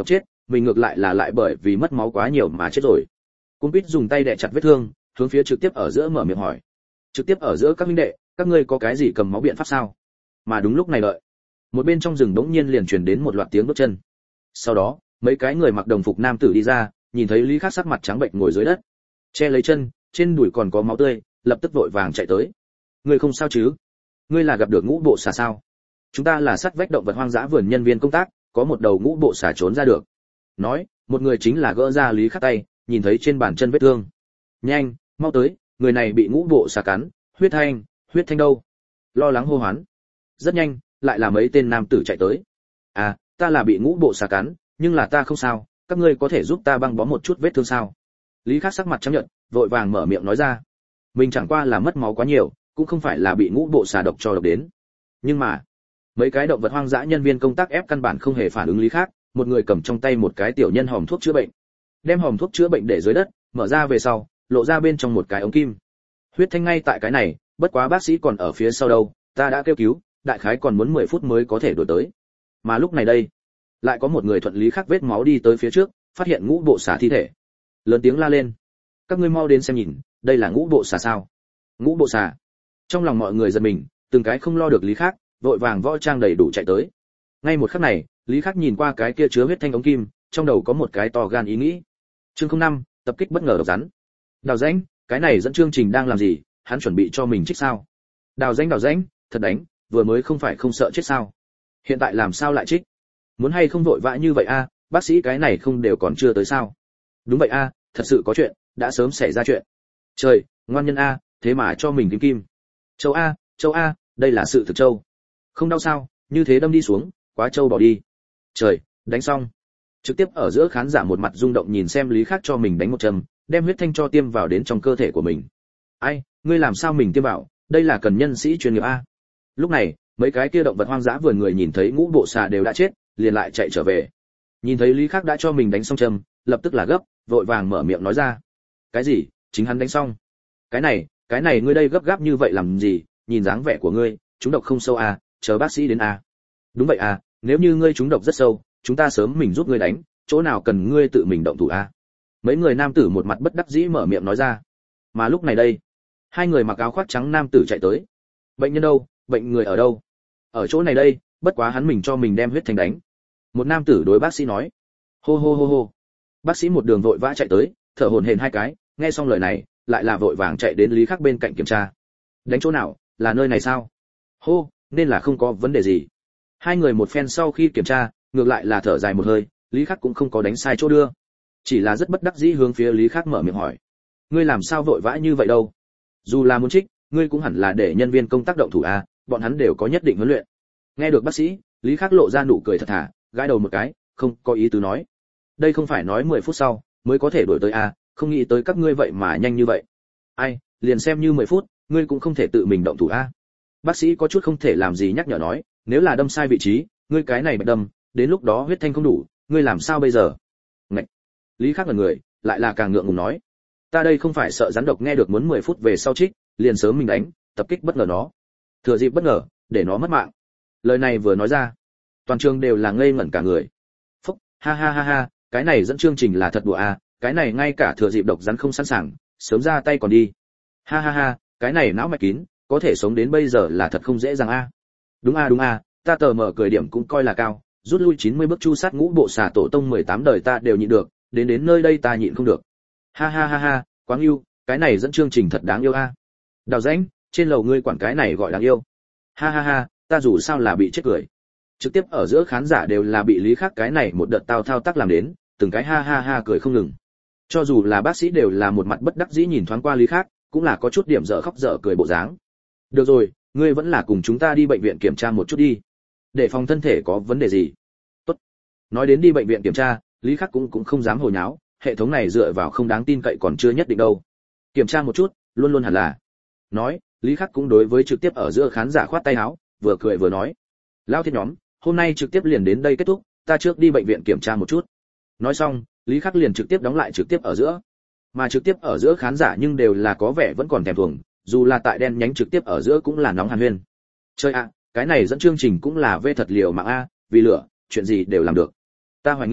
mình ngược lại là lại bởi vì mất máu quá nhiều mà chết rồi. Cung Pít dùng tay đè chặt vết thương, hướng phía trực tiếp ở giữa mở miệng hỏi. Trực tiếp ở giữa các huynh đệ, các ngươi có cái gì cầm máu biện pháp sao? Mà đúng lúc này đợi, một bên trong rừng đống nhiên liền truyền đến một loạt tiếng bước chân. Sau đó, mấy cái người mặc đồng phục nam tử đi ra, nhìn thấy Lý Khắc sắc mặt trắng bệnh ngồi dưới đất, che lấy chân, trên đùi còn có máu tươi, lập tức vội vàng chạy tới. Ngươi không sao chứ? Ngươi là gặp được ngũ bộ xà sao? Chúng ta là sắt vách động vật hoang dã vườn nhân viên công tác, có một đầu ngũ bộ xà trốn ra được. Nói, một người chính là gỡ ra Lý Khắc tay, nhìn thấy trên bàn chân vết thương. Nhanh, mau tới, người này bị ngũ bộ xà cắn, huyết thanh, huyết thanh đâu? Lo lắng hô hoán. Rất nhanh, lại là mấy tên nam tử chạy tới. À, ta là bị ngũ bộ xà cắn, nhưng là ta không sao, các ngươi có thể giúp ta băng bó một chút vết thương sao? Lý Khắc sắc mặt trắng nhợt, vội vàng mở miệng nói ra. Mình chẳng qua là mất máu quá nhiều, cũng không phải là bị ngũ bộ xà độc cho độc đến. Nhưng mà, mấy cái động vật hoang dã nhân viên công tác ép căn bản không hề phản ứng Lý Khắc, một người cầm trong tay một cái tiểu nhân hòm thuốc chữa bệnh. Đem hòm thuốc chữa bệnh để dưới đất, mở ra về sau, lộ ra bên trong một cái ống kim. Huyết thanh ngay tại cái này, bất quá bác sĩ còn ở phía sau đâu, ta đã kêu cứu, đại khái còn muốn mười phút mới có thể đuổi tới. Mà lúc này đây, lại có một người thuận Lý Khắc vết máu đi tới phía trước, phát hiện ngũ bộ xà thi thể. Lớn tiếng la lên, các ngươi mau đến xem nhìn, đây là ngũ bộ xà sao? Ngũ bộ xà. Trong lòng mọi người giật mình, từng cái không lo được Lý Khắc, vội vàng võ trang đầy đủ chạy tới. Ngay một khắc này, Lý Khắc nhìn qua cái kia chứa huyết thanh ống kim, trong đầu có một cái to gan ý nghĩ. Chương không năm, tập kích bất ngờ độc rắn. Đào rãnh, cái này dẫn chương trình đang làm gì, hắn chuẩn bị cho mình trích sao? Đào rãnh đào rãnh, thật đánh, vừa mới không phải không sợ chết sao? Hiện tại làm sao lại trích? Muốn hay không vội vã như vậy a, bác sĩ cái này không đều còn chưa tới sao? Đúng vậy a, thật sự có chuyện, đã sớm xảy ra chuyện. Trời, ngoan nhân a, thế mà cho mình kim kim. Châu a, Châu a, đây là sự thực Châu. Không đau sao, như thế đâm đi xuống, quá Châu bỏ đi. Trời, đánh xong. Trực tiếp ở giữa khán giả một mặt rung động nhìn xem Lý Khắc cho mình đánh một châm, đem huyết thanh cho tiêm vào đến trong cơ thể của mình. Ai, ngươi làm sao mình tiêm vào, đây là cần nhân sĩ chuyên nghiệp a. Lúc này, mấy cái kia động vật hoang dã vườn người nhìn thấy ngũ bộ xà đều đã chết, liền lại chạy trở về. Nhìn thấy Lý Khắc đã cho mình đánh xong châm, lập tức là gấp, vội vàng mở miệng nói ra. Cái gì? Chính hắn đánh xong? Cái này, cái này ngươi đây gấp gáp như vậy làm gì? Nhìn dáng vẻ của ngươi, chúng độc không sâu à, chờ bác sĩ đến à. Đúng vậy à, nếu như ngươi chúng độc rất sâu, chúng ta sớm mình giúp ngươi đánh, chỗ nào cần ngươi tự mình động thủ à. Mấy người nam tử một mặt bất đắc dĩ mở miệng nói ra. Mà lúc này đây, hai người mặc áo khoác trắng nam tử chạy tới. Bệnh nhân đâu, bệnh người ở đâu? Ở chỗ này đây, bất quá hắn mình cho mình đem huyết thanh đánh. Một nam tử đối bác sĩ nói. Hô hô hô hô. Bác sĩ một đường vội vã chạy tới, thở hổn hển hai cái, nghe xong lời này, lại là vội vàng chạy đến Lý Khắc bên cạnh kiểm tra. Đánh chỗ nào, là nơi này sao? Hô, nên là không có vấn đề gì. Hai người một phen sau khi kiểm tra, ngược lại là thở dài một hơi, Lý Khắc cũng không có đánh sai chỗ đưa, chỉ là rất bất đắc dĩ hướng phía Lý Khắc mở miệng hỏi. Ngươi làm sao vội vã như vậy đâu? Dù là muốn trích, ngươi cũng hẳn là để nhân viên công tác động thủ à, bọn hắn đều có nhất định huấn luyện. Nghe được bác sĩ, Lý Khắc lộ ra nụ cười thật thà, gãi đầu một cái, không có ý tứ nói. Đây không phải nói mười phút sau mới có thể đổi tới à, không nghĩ tới các ngươi vậy mà nhanh như vậy. Ai, liền xem như mười phút, ngươi cũng không thể tự mình động thủ à. Bác sĩ có chút không thể làm gì nhắc nhở nói, nếu là đâm sai vị trí, ngươi cái này bị đâm, đến lúc đó huyết thanh không đủ, ngươi làm sao bây giờ? Ngậy. Lý Khắc là người, lại là càng ngượng ngùng nói, ta đây không phải sợ rắn độc nghe được muốn mười phút về sau trích, liền sớm mình đánh, tập kích bất ngờ nó, thừa dịp bất ngờ, để nó mất mạng. Lời này vừa nói ra, toàn trường đều là ngây ngẩn cả người. Phúc, ha ha ha ha, cái này dẫn chương trình là thật đùa à, cái này ngay cả thừa dịp độc rắn không sẵn sàng, sớm ra tay còn đi. Ha ha ha, cái này não mạch kín, có thể sống đến bây giờ là thật không dễ dàng a. À. Đúng a à, đúng a, à, ta tờ mở cười điểm cũng coi là cao, rút lui chín mươi bước chu sát ngũ bộ xà tổ tông mười tám đời ta đều nhịn được, đến đến nơi đây ta nhịn không được. Ha ha ha ha, quá yêu, cái này dẫn chương trình thật đáng yêu a. À. Đào rãnh, trên lầu ngươi quản cái này gọi đáng yêu. Ha ha ha, ta dù sao là bị chết cười. Trực tiếp ở giữa khán giả đều là bị Lý Khắc cái này một đợt tao thao tác làm đến, từng cái ha ha ha cười không ngừng. Cho dù là bác sĩ đều là một mặt bất đắc dĩ nhìn thoáng qua Lý Khắc, cũng là có chút điểm dở khóc dở cười bộ dáng. Được rồi, ngươi vẫn là cùng chúng ta đi bệnh viện kiểm tra một chút đi, để phòng thân thể có vấn đề gì. Tốt. Nói đến đi bệnh viện kiểm tra, Lý Khắc cũng cũng không dám hồ nháo, hệ thống này dựa vào không đáng tin cậy còn chưa nhất định đâu. Kiểm tra một chút, luôn luôn hẳn là. Nói, Lý Khắc cũng đối với trực tiếp ở giữa khán giả khoát tay áo, vừa cười vừa nói. Lao thiết nhóm, hôm nay trực tiếp liền đến đây kết thúc, ta trước đi bệnh viện kiểm tra một chút. Nói xong, Lý Khắc liền trực tiếp đóng lại trực tiếp ở giữa. Mà trực tiếp ở giữa khán giả nhưng đều là có vẻ vẫn còn thèm thuồng, dù là tại đen nhánh trực tiếp ở giữa cũng là nóng hàn huyên. Chơi ạ, à, cái này dẫn chương trình cũng là vê thật liều mạng a, vì lửa, chuyện gì đều làm được. Ta hoài nghi,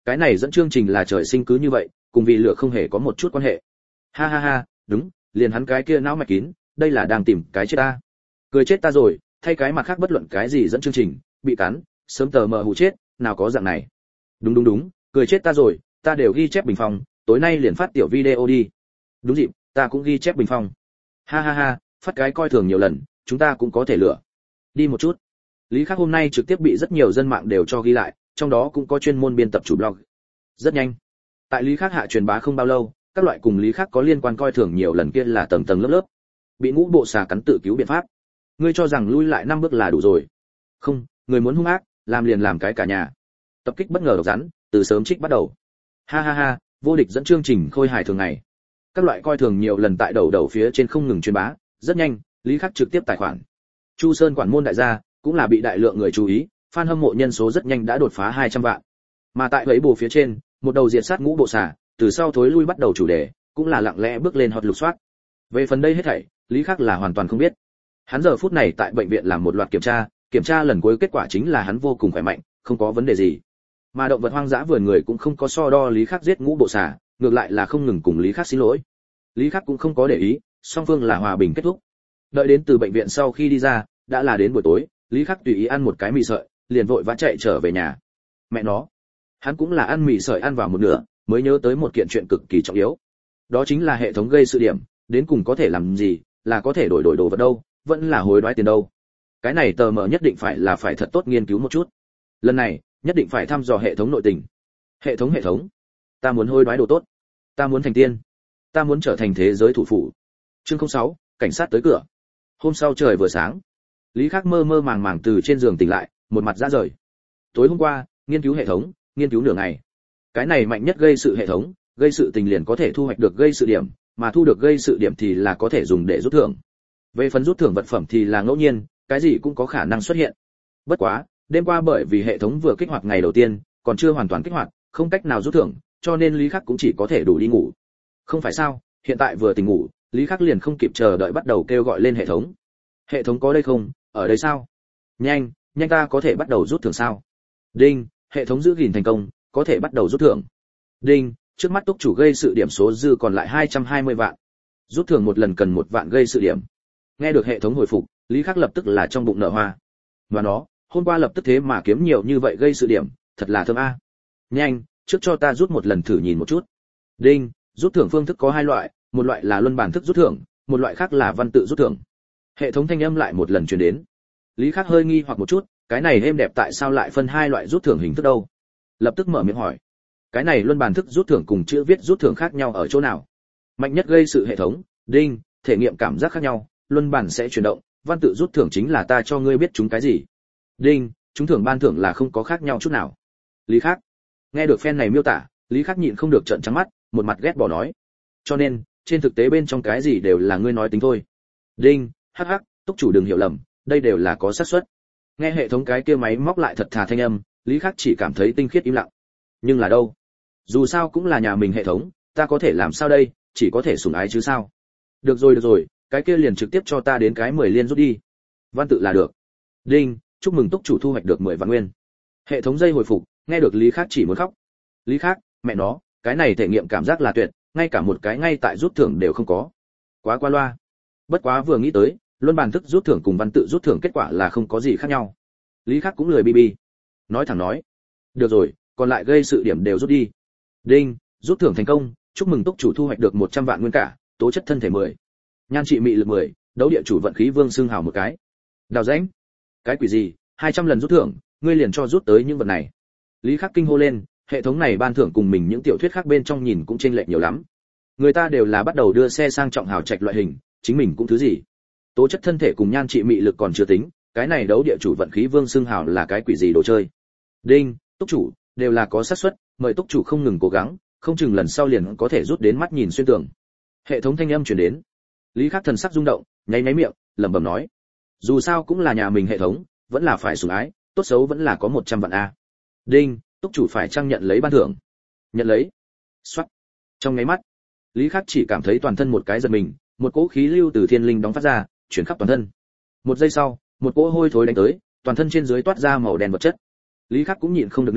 cái này dẫn chương trình là trời sinh cứ như vậy, cùng vì lửa không hề có một chút quan hệ. Ha ha ha, đúng, liền hắn cái kia não mạch kín, đây là đang tìm cái chết ta. Cười chết ta rồi, thay cái mặt khác bất luận cái gì dẫn chương trình, bị cắn, sớm tờ mờ hù chết, nào có dạng này. Đúng đúng đúng, cười chết ta rồi, ta đều ghi chép bình phong, tối nay liền phát tiểu video đi. Đúng dịp, ta cũng ghi chép bình phong. Ha ha ha, phát cái coi thường nhiều lần, chúng ta cũng có thể lựa. Đi một chút. Lý Khắc hôm nay trực tiếp bị rất nhiều dân mạng đều cho ghi lại, trong đó cũng có chuyên môn biên tập chủ blog. Rất nhanh. Tại Lý Khắc hạ truyền bá không bao lâu, các loại cùng Lý Khắc có liên quan coi thường nhiều lần kia là tầng tầng lớp lớp. Bị ngũ bộ xà cắn tự cứu biện pháp. Ngươi cho rằng lui lại năm bước là đủ rồi? Không, người muốn hung ác, làm liền làm cái cả nhà. Tập kích bất ngờ độc rắn, từ sớm trích bắt đầu. Ha ha ha, vô địch dẫn chương trình khôi hài thường ngày. Các loại coi thường nhiều lần tại đầu đầu phía trên không ngừng truyền bá, rất nhanh, Lý Khắc trực tiếp tài khoản. Chu Sơn quản môn đại gia, cũng là bị đại lượng người chú ý, fan hâm mộ nhân số rất nhanh đã đột phá hai trăm vạn. Mà tại ấy bù phía trên, một đầu diệt sát ngũ bộ xà, từ sau thối lui bắt đầu chủ đề, cũng là lặng lẽ bước lên hot lục soát. Về phần đây hết thảy, Lý Khắc là hoàn toàn không biết. Hắn giờ phút này tại bệnh viện làm một loạt kiểm tra, kiểm tra lần cuối kết quả chính là hắn vô cùng khỏe mạnh, không có vấn đề gì. Mà động vật hoang dã vườn người cũng không có so đo Lý Khắc giết ngũ bộ xà, ngược lại là không ngừng cùng Lý Khắc xin lỗi. Lý Khắc cũng không có để ý, song phương là hòa bình kết thúc. Đợi đến từ bệnh viện sau khi đi ra, đã là đến buổi tối, Lý Khắc tùy ý ăn một cái mì sợi, liền vội vã chạy trở về nhà. Mẹ nó, hắn cũng là ăn mì sợi ăn vào một nửa, mới nhớ tới một kiện chuyện cực kỳ trọng yếu. Đó chính là hệ thống gây sự điểm, đến cùng có thể làm gì, là có thể đổi đổi đồ vật đâu, vẫn là hối đoái tiền đâu. Cái này tờ mờ nhất định phải là phải thật tốt nghiên cứu một chút. Lần này, nhất định phải thăm dò hệ thống nội tình. Hệ thống hệ thống, ta muốn hối đoái đồ tốt, ta muốn thành tiên, ta muốn trở thành thế giới thủ phủ. Chương không sáu, cảnh sát tới cửa. Hôm sau trời vừa sáng, Lý Khắc mơ mơ màng màng từ trên giường tỉnh lại, một mặt ra rời. Tối hôm qua, nghiên cứu hệ thống, nghiên cứu nửa ngày. Cái này mạnh nhất gây sự hệ thống, gây sự tình liền có thể thu hoạch được gây sự điểm, mà thu được gây sự điểm thì là có thể dùng để rút thưởng. Về phần rút thưởng vật phẩm thì là ngẫu nhiên, cái gì cũng có khả năng xuất hiện. Bất quá, đêm qua bởi vì hệ thống vừa kích hoạt ngày đầu tiên, còn chưa hoàn toàn kích hoạt, không cách nào rút thưởng, cho nên Lý Khắc cũng chỉ có thể đủ đi ngủ. Không phải sao, hiện tại vừa tỉnh ngủ, Lý Khắc liền không kịp chờ đợi bắt đầu kêu gọi lên hệ thống. Hệ thống có đây không, ở đây sao? Nhanh, nhanh ta có thể bắt đầu rút thưởng sao? Đinh, hệ thống giữ gìn thành công, có thể bắt đầu rút thưởng. Đinh, trước mắt túc chủ gây sự điểm số dư còn lại hai trăm hai mươi vạn. Rút thưởng một lần cần một vạn gây sự điểm. Nghe được hệ thống hồi phục, Lý Khắc lập tức là trong bụng nở hoa. Và nó, hôm qua lập tức thế mà kiếm nhiều như vậy gây sự điểm, thật là thơm a. Nhanh, trước cho ta rút một lần thử nhìn một chút. Đinh, rút thưởng phương thức có hai loại, một loại là luân bản thức rút thưởng, một loại khác là văn tự rút thưởng. Hệ thống thanh âm lại một lần truyền đến. Lý Khắc hơi nghi hoặc một chút, cái này êm đẹp tại sao lại phân hai loại rút thưởng hình thức đâu? Lập tức mở miệng hỏi. Cái này luân bản thức rút thưởng cùng chữ viết rút thưởng khác nhau ở chỗ nào? Mạnh nhất gây sự hệ thống, đinh, thể nghiệm cảm giác khác nhau, luân bản sẽ chuyển động, văn tự rút thưởng chính là ta cho ngươi biết chúng cái gì. Đinh, chúng thưởng ban thưởng là không có khác nhau chút nào. Lý Khắc. Nghe được phen này miêu tả, Lý Khắc nhịn không được trợn trắng mắt, một mặt ghét bỏ nói. Cho nên, trên thực tế bên trong cái gì đều là ngươi nói tính thôi. Đinh, hắc hắc, túc chủ đừng hiểu lầm, đây đều là có xác suất. Nghe hệ thống cái kia máy móc lại thật thà thanh âm, Lý Khắc chỉ cảm thấy tinh khiết im lặng. Nhưng là đâu? Dù sao cũng là nhà mình hệ thống, ta có thể làm sao đây, chỉ có thể sủng ái chứ sao? Được rồi được rồi, cái kia liền trực tiếp cho ta đến cái mười liên rút đi. Văn tự là được. Đinh, chúc mừng túc chủ thu hoạch được mười vạn nguyên. Hệ thống dây hồi phục, nghe được Lý Khắc chỉ muốn khóc. Lý Khắc, mẹ nó, cái này thể nghiệm cảm giác là tuyệt, ngay cả một cái ngay tại rút thưởng đều không có. Quá qua loa. Bất quá vừa nghĩ tới, luân bản thức rút thưởng cùng văn tự rút thưởng kết quả là không có gì khác nhau. Lý Khắc cũng lười bi bi. Nói thẳng nói. Được rồi, còn lại gây sự điểm đều rút đi. Đinh, rút thưởng thành công, chúc mừng túc chủ thu hoạch được một trăm vạn nguyên cả, tố chất thân thể mười. Nhan trị mị lực mười, đấu địa chủ vận khí vương xương hào một cái. Đào rãnh. Cái quỷ gì, hai trăm lần rút thưởng, ngươi liền cho rút tới những vật này. Lý Khắc kinh hô lên, hệ thống này ban thưởng cùng mình những tiểu thuyết khác bên trong nhìn cũng chênh lệch nhiều lắm. Người ta đều là bắt đầu đưa xe sang trọng hào trạch loại hình, chính mình cũng thứ gì? Tố chất thân thể cùng nhan trị mị lực còn chưa tính, cái này đấu địa chủ vận khí vương xưng hào là cái quỷ gì đồ chơi? Đinh, túc chủ, đều là có xác suất, mời túc chủ không ngừng cố gắng, không chừng lần sau liền có thể rút đến mắt nhìn xuyên tường. Hệ thống thanh âm truyền đến. Lý Khắc thần sắc rung động, nháy nháy miệng, lẩm bẩm nói: dù sao cũng là nhà mình hệ thống, vẫn là phải sủng ái, tốt xấu vẫn là có một trăm vạn a. Đinh, túc chủ phải trang nhận lấy ban thưởng. Nhận lấy. Soát. Trong nháy mắt, Lý Khắc chỉ cảm thấy toàn thân một cái giật mình, một cỗ khí lưu từ thiên linh đóng phát ra, chuyển khắp toàn thân. Một giây sau, một cỗ hôi thối đánh tới, toàn thân trên dưới toát ra màu đen vật chất. Lý Khắc cũng nhịn không được nữa,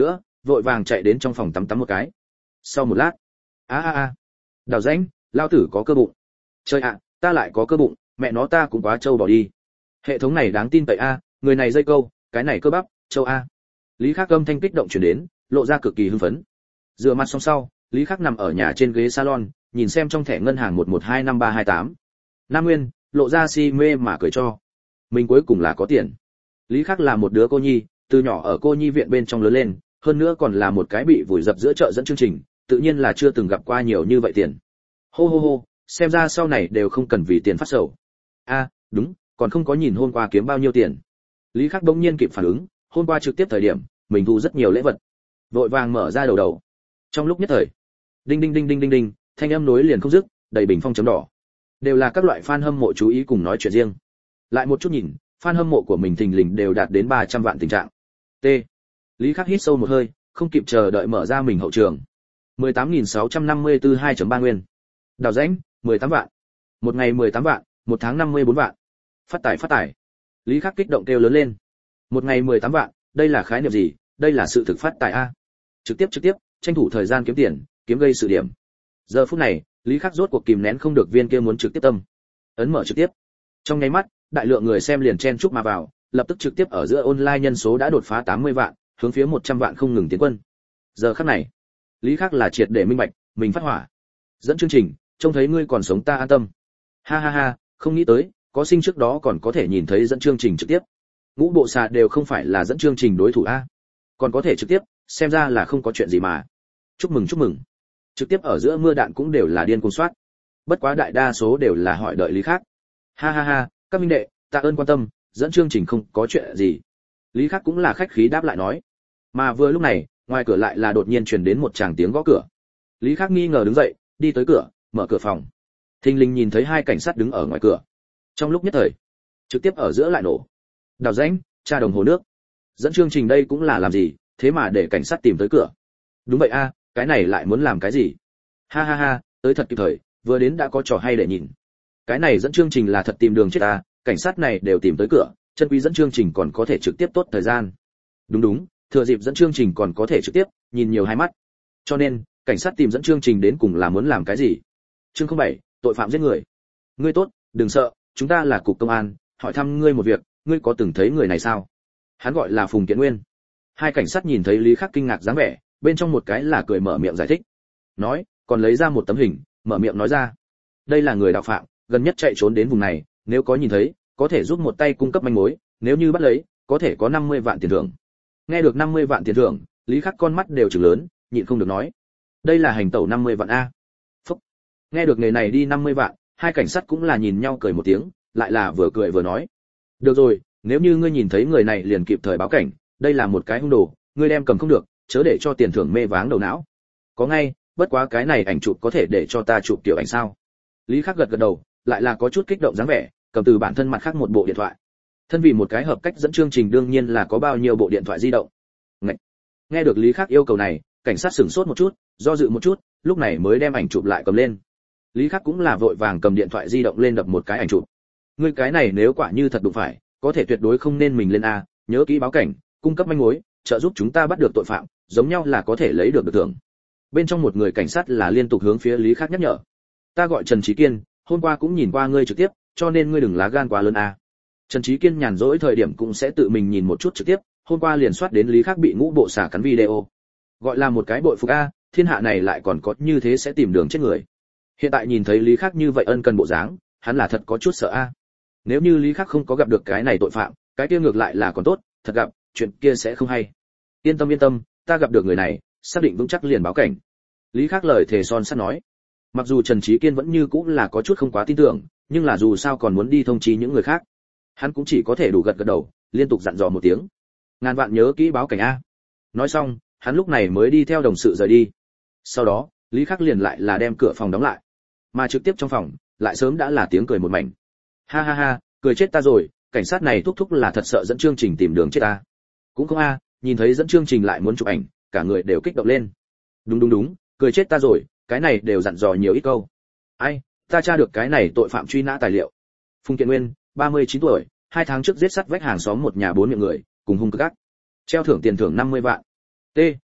vội vàng chạy đến trong phòng tắm tắm một cái. Sau một lát, a a a, đào rãnh, lao tử có cơ bụng. Trời ạ, ta lại có cơ bụng, mẹ nó ta cũng quá trâu bỏ đi. Hệ thống này đáng tin cậy a, người này dây câu, cái này cơ bắp, châu a. Lý Khắc âm thanh kích động truyền đến, lộ ra cực kỳ hưng phấn. Rửa mặt xong sau, Lý Khắc nằm ở nhà trên ghế salon, nhìn xem trong thẻ ngân hàng một một hai năm ba hai tám. Nam Nguyên, lộ ra si mê mà cười cho. Mình cuối cùng là có tiền. Lý Khắc là một đứa cô nhi, từ nhỏ ở cô nhi viện bên trong lớn lên, hơn nữa còn là một cái bị vùi dập giữa chợ dẫn chương trình, tự nhiên là chưa từng gặp qua nhiều như vậy tiền. Hô hô hô, xem ra sau này đều không cần vì tiền phát sầu. A, đúng, còn không có nhìn hôm qua kiếm bao nhiêu tiền. Lý Khắc bỗng nhiên kịp phản ứng, hôm qua trực tiếp thời điểm, mình thu rất nhiều lễ vật. Vội vàng mở ra đầu đầu. Trong lúc nhất thời, đinh đinh đinh đinh đinh đinh, thanh âm nối liền không dứt, đầy bình phong chấm đỏ. Đều là các loại fan hâm mộ chú ý cùng nói chuyện riêng. Lại một chút nhìn, fan hâm mộ của mình thình lình đều đạt đến ba trăm vạn tình trạng. T. Lý Khắc hít sâu một hơi, không kịp chờ đợi mở ra mình hậu trường. mười tám nghìn sáu trăm năm mươi tư hai chấm ba nguyên. Đào rãnh, mười tám vạn. Một ngày mười tám vạn, một tháng năm mươi bốn vạn. Phát tài phát tài. Lý Khắc kích động kêu lớn lên. Một ngày mười tám vạn, đây là khái niệm gì? Đây là sự thực phát tài a. Trực tiếp trực tiếp, tranh thủ thời gian kiếm tiền, kiếm gây sự điểm. Giờ phút này, Lý Khắc rốt cuộc kìm nén không được viên kia muốn trực tiếp tâm. Ấn mở trực tiếp. Trong nháy mắt, đại lượng người xem liền chen chúc mà vào, lập tức trực tiếp ở giữa online nhân số đã đột phá tám mươi vạn, hướng phía một trăm vạn không ngừng tiến quân. Giờ khắc này, Lý Khắc là triệt để minh bạch, mình phát hỏa. Dẫn chương trình, trông thấy ngươi còn sống ta an tâm. Ha ha ha, không nghĩ tới, có sinh trước đó còn có thể nhìn thấy dẫn chương trình trực tiếp. Ngũ bộ xà đều không phải là dẫn chương trình đối thủ a. Còn có thể trực tiếp, xem ra là không có chuyện gì mà. Chúc mừng chúc mừng. Trực tiếp ở giữa mưa đạn cũng đều là điên cuồng soát. Bất quá đại đa số đều là hỏi đợi Lý Khắc. Ha ha ha, các minh đệ, tạ ơn quan tâm, dẫn chương trình không có chuyện gì. Lý Khắc cũng là khách khí đáp lại nói. Mà vừa lúc này, ngoài cửa lại là đột nhiên truyền đến một tràng tiếng gõ cửa. Lý Khắc nghi ngờ đứng dậy, đi tới cửa, mở cửa phòng. Thình lình nhìn thấy hai cảnh sát đứng ở ngoài cửa. Trong lúc nhất thời, trực tiếp ở giữa lại nổ. Đào rãnh, tra đồng hồ nước. Dẫn chương trình đây cũng là làm gì, thế mà để cảnh sát tìm tới cửa. Đúng vậy a, cái này lại muốn làm cái gì? Ha ha ha, tới thật kịp thời, vừa đến đã có trò hay để nhìn. Cái này dẫn chương trình là thật tìm đường chết ta, cảnh sát này đều tìm tới cửa, chân quý dẫn chương trình còn có thể trực tiếp tốt thời gian. Đúng đúng, thừa dịp dẫn chương trình còn có thể trực tiếp, nhìn nhiều hai mắt. Cho nên, cảnh sát tìm dẫn chương trình đến cùng là muốn làm cái gì? Chương không bảy, tội phạm giết người. Ngươi tốt, đừng sợ, chúng ta là cục công an, hỏi thăm ngươi một việc, ngươi có từng thấy người này sao? Hắn gọi là Phùng Kiện Nguyên. Hai cảnh sát nhìn thấy Lý Khắc kinh ngạc dáng vẻ, bên trong một cái là cười mở miệng giải thích. Nói, còn lấy ra một tấm hình, mở miệng nói ra. Đây là người đạo phạm, gần nhất chạy trốn đến vùng này, nếu có nhìn thấy, có thể giúp một tay cung cấp manh mối, nếu như bắt lấy, có thể có năm mươi vạn tiền thưởng. Nghe được năm mươi vạn tiền thưởng, Lý Khắc con mắt đều trừng lớn, nhịn không được nói. Đây là hành tẩu năm mươi vạn a. Phúc. Nghe được người này đi năm mươi vạn, hai cảnh sát cũng là nhìn nhau cười một tiếng, lại là vừa cười vừa nói. Được rồi, nếu như ngươi nhìn thấy người này liền kịp thời báo cảnh, đây là một cái hung đồ, ngươi đem cầm không được, chớ để cho tiền thưởng mê váng đầu não. Có ngay, bất quá cái này ảnh chụp có thể để cho ta chụp tiểu ảnh sao? Lý Khắc gật gật đầu, lại là có chút kích động dáng vẻ, cầm từ bản thân mặt khác một bộ điện thoại. Thân vì một cái hợp cách dẫn chương trình đương nhiên là có bao nhiêu bộ điện thoại di động. Ngậy. Nghe được Lý Khắc yêu cầu này, cảnh sát sửng sốt một chút, do dự một chút, lúc này mới đem ảnh chụp lại cầm lên. Lý Khắc cũng là vội vàng cầm điện thoại di động lên đập một cái ảnh chụp. Ngươi cái này nếu quả như thật đụng phải, có thể tuyệt đối không nên mình lên a, nhớ kỹ báo cảnh, cung cấp manh mối, trợ giúp chúng ta bắt được tội phạm, giống nhau là có thể lấy được được thưởng. Bên trong một người cảnh sát là liên tục hướng phía Lý Khắc nhắc nhở. Ta gọi Trần Chí Kiên, hôm qua cũng nhìn qua ngươi trực tiếp, cho nên ngươi đừng lá gan quá lớn a. Trần Chí Kiên nhàn rỗi thời điểm cũng sẽ tự mình nhìn một chút trực tiếp, hôm qua liền soát đến Lý Khắc bị ngũ bộ xả cắn video. Gọi là một cái bội phục a, thiên hạ này lại còn có như thế sẽ tìm đường chết người. Hiện tại nhìn thấy Lý Khắc như vậy ân cần bộ dáng, hắn là thật có chút sợ a. Nếu như Lý Khắc không có gặp được cái này tội phạm, cái kia ngược lại là còn tốt, thật gặp, chuyện kia sẽ không hay. Yên tâm yên tâm, ta gặp được người này, xác định vững chắc liền báo cảnh. Lý Khắc lời thề son sắt nói. Mặc dù Trần Chí Kiên vẫn như cũng là có chút không quá tin tưởng, nhưng là dù sao còn muốn đi thông chí những người khác, hắn cũng chỉ có thể đủ gật gật đầu, liên tục dặn dò một tiếng. Ngàn vạn nhớ kỹ báo cảnh a. Nói xong, hắn lúc này mới đi theo đồng sự rời đi. Sau đó, Lý Khắc liền lại là đem cửa phòng đóng lại, mà trực tiếp trong phòng lại sớm đã là tiếng cười một mảnh. Ha ha ha, cười chết ta rồi, cảnh sát này thúc thúc là thật sợ dẫn chương trình tìm đường chết ta. Cũng không a, nhìn thấy dẫn chương trình lại muốn chụp ảnh, cả người đều kích động lên. Đúng đúng đúng, cười chết ta rồi, cái này đều dặn dò nhiều ít câu. Ai, ta tra được cái này tội phạm truy nã tài liệu. Phùng Kiện Nguyên, ba mươi chín tuổi, hai tháng trước giết sắt vách hàng xóm một nhà bốn miệng người, cùng hung cực ác. Treo thưởng tiền thưởng năm mươi vạn. T,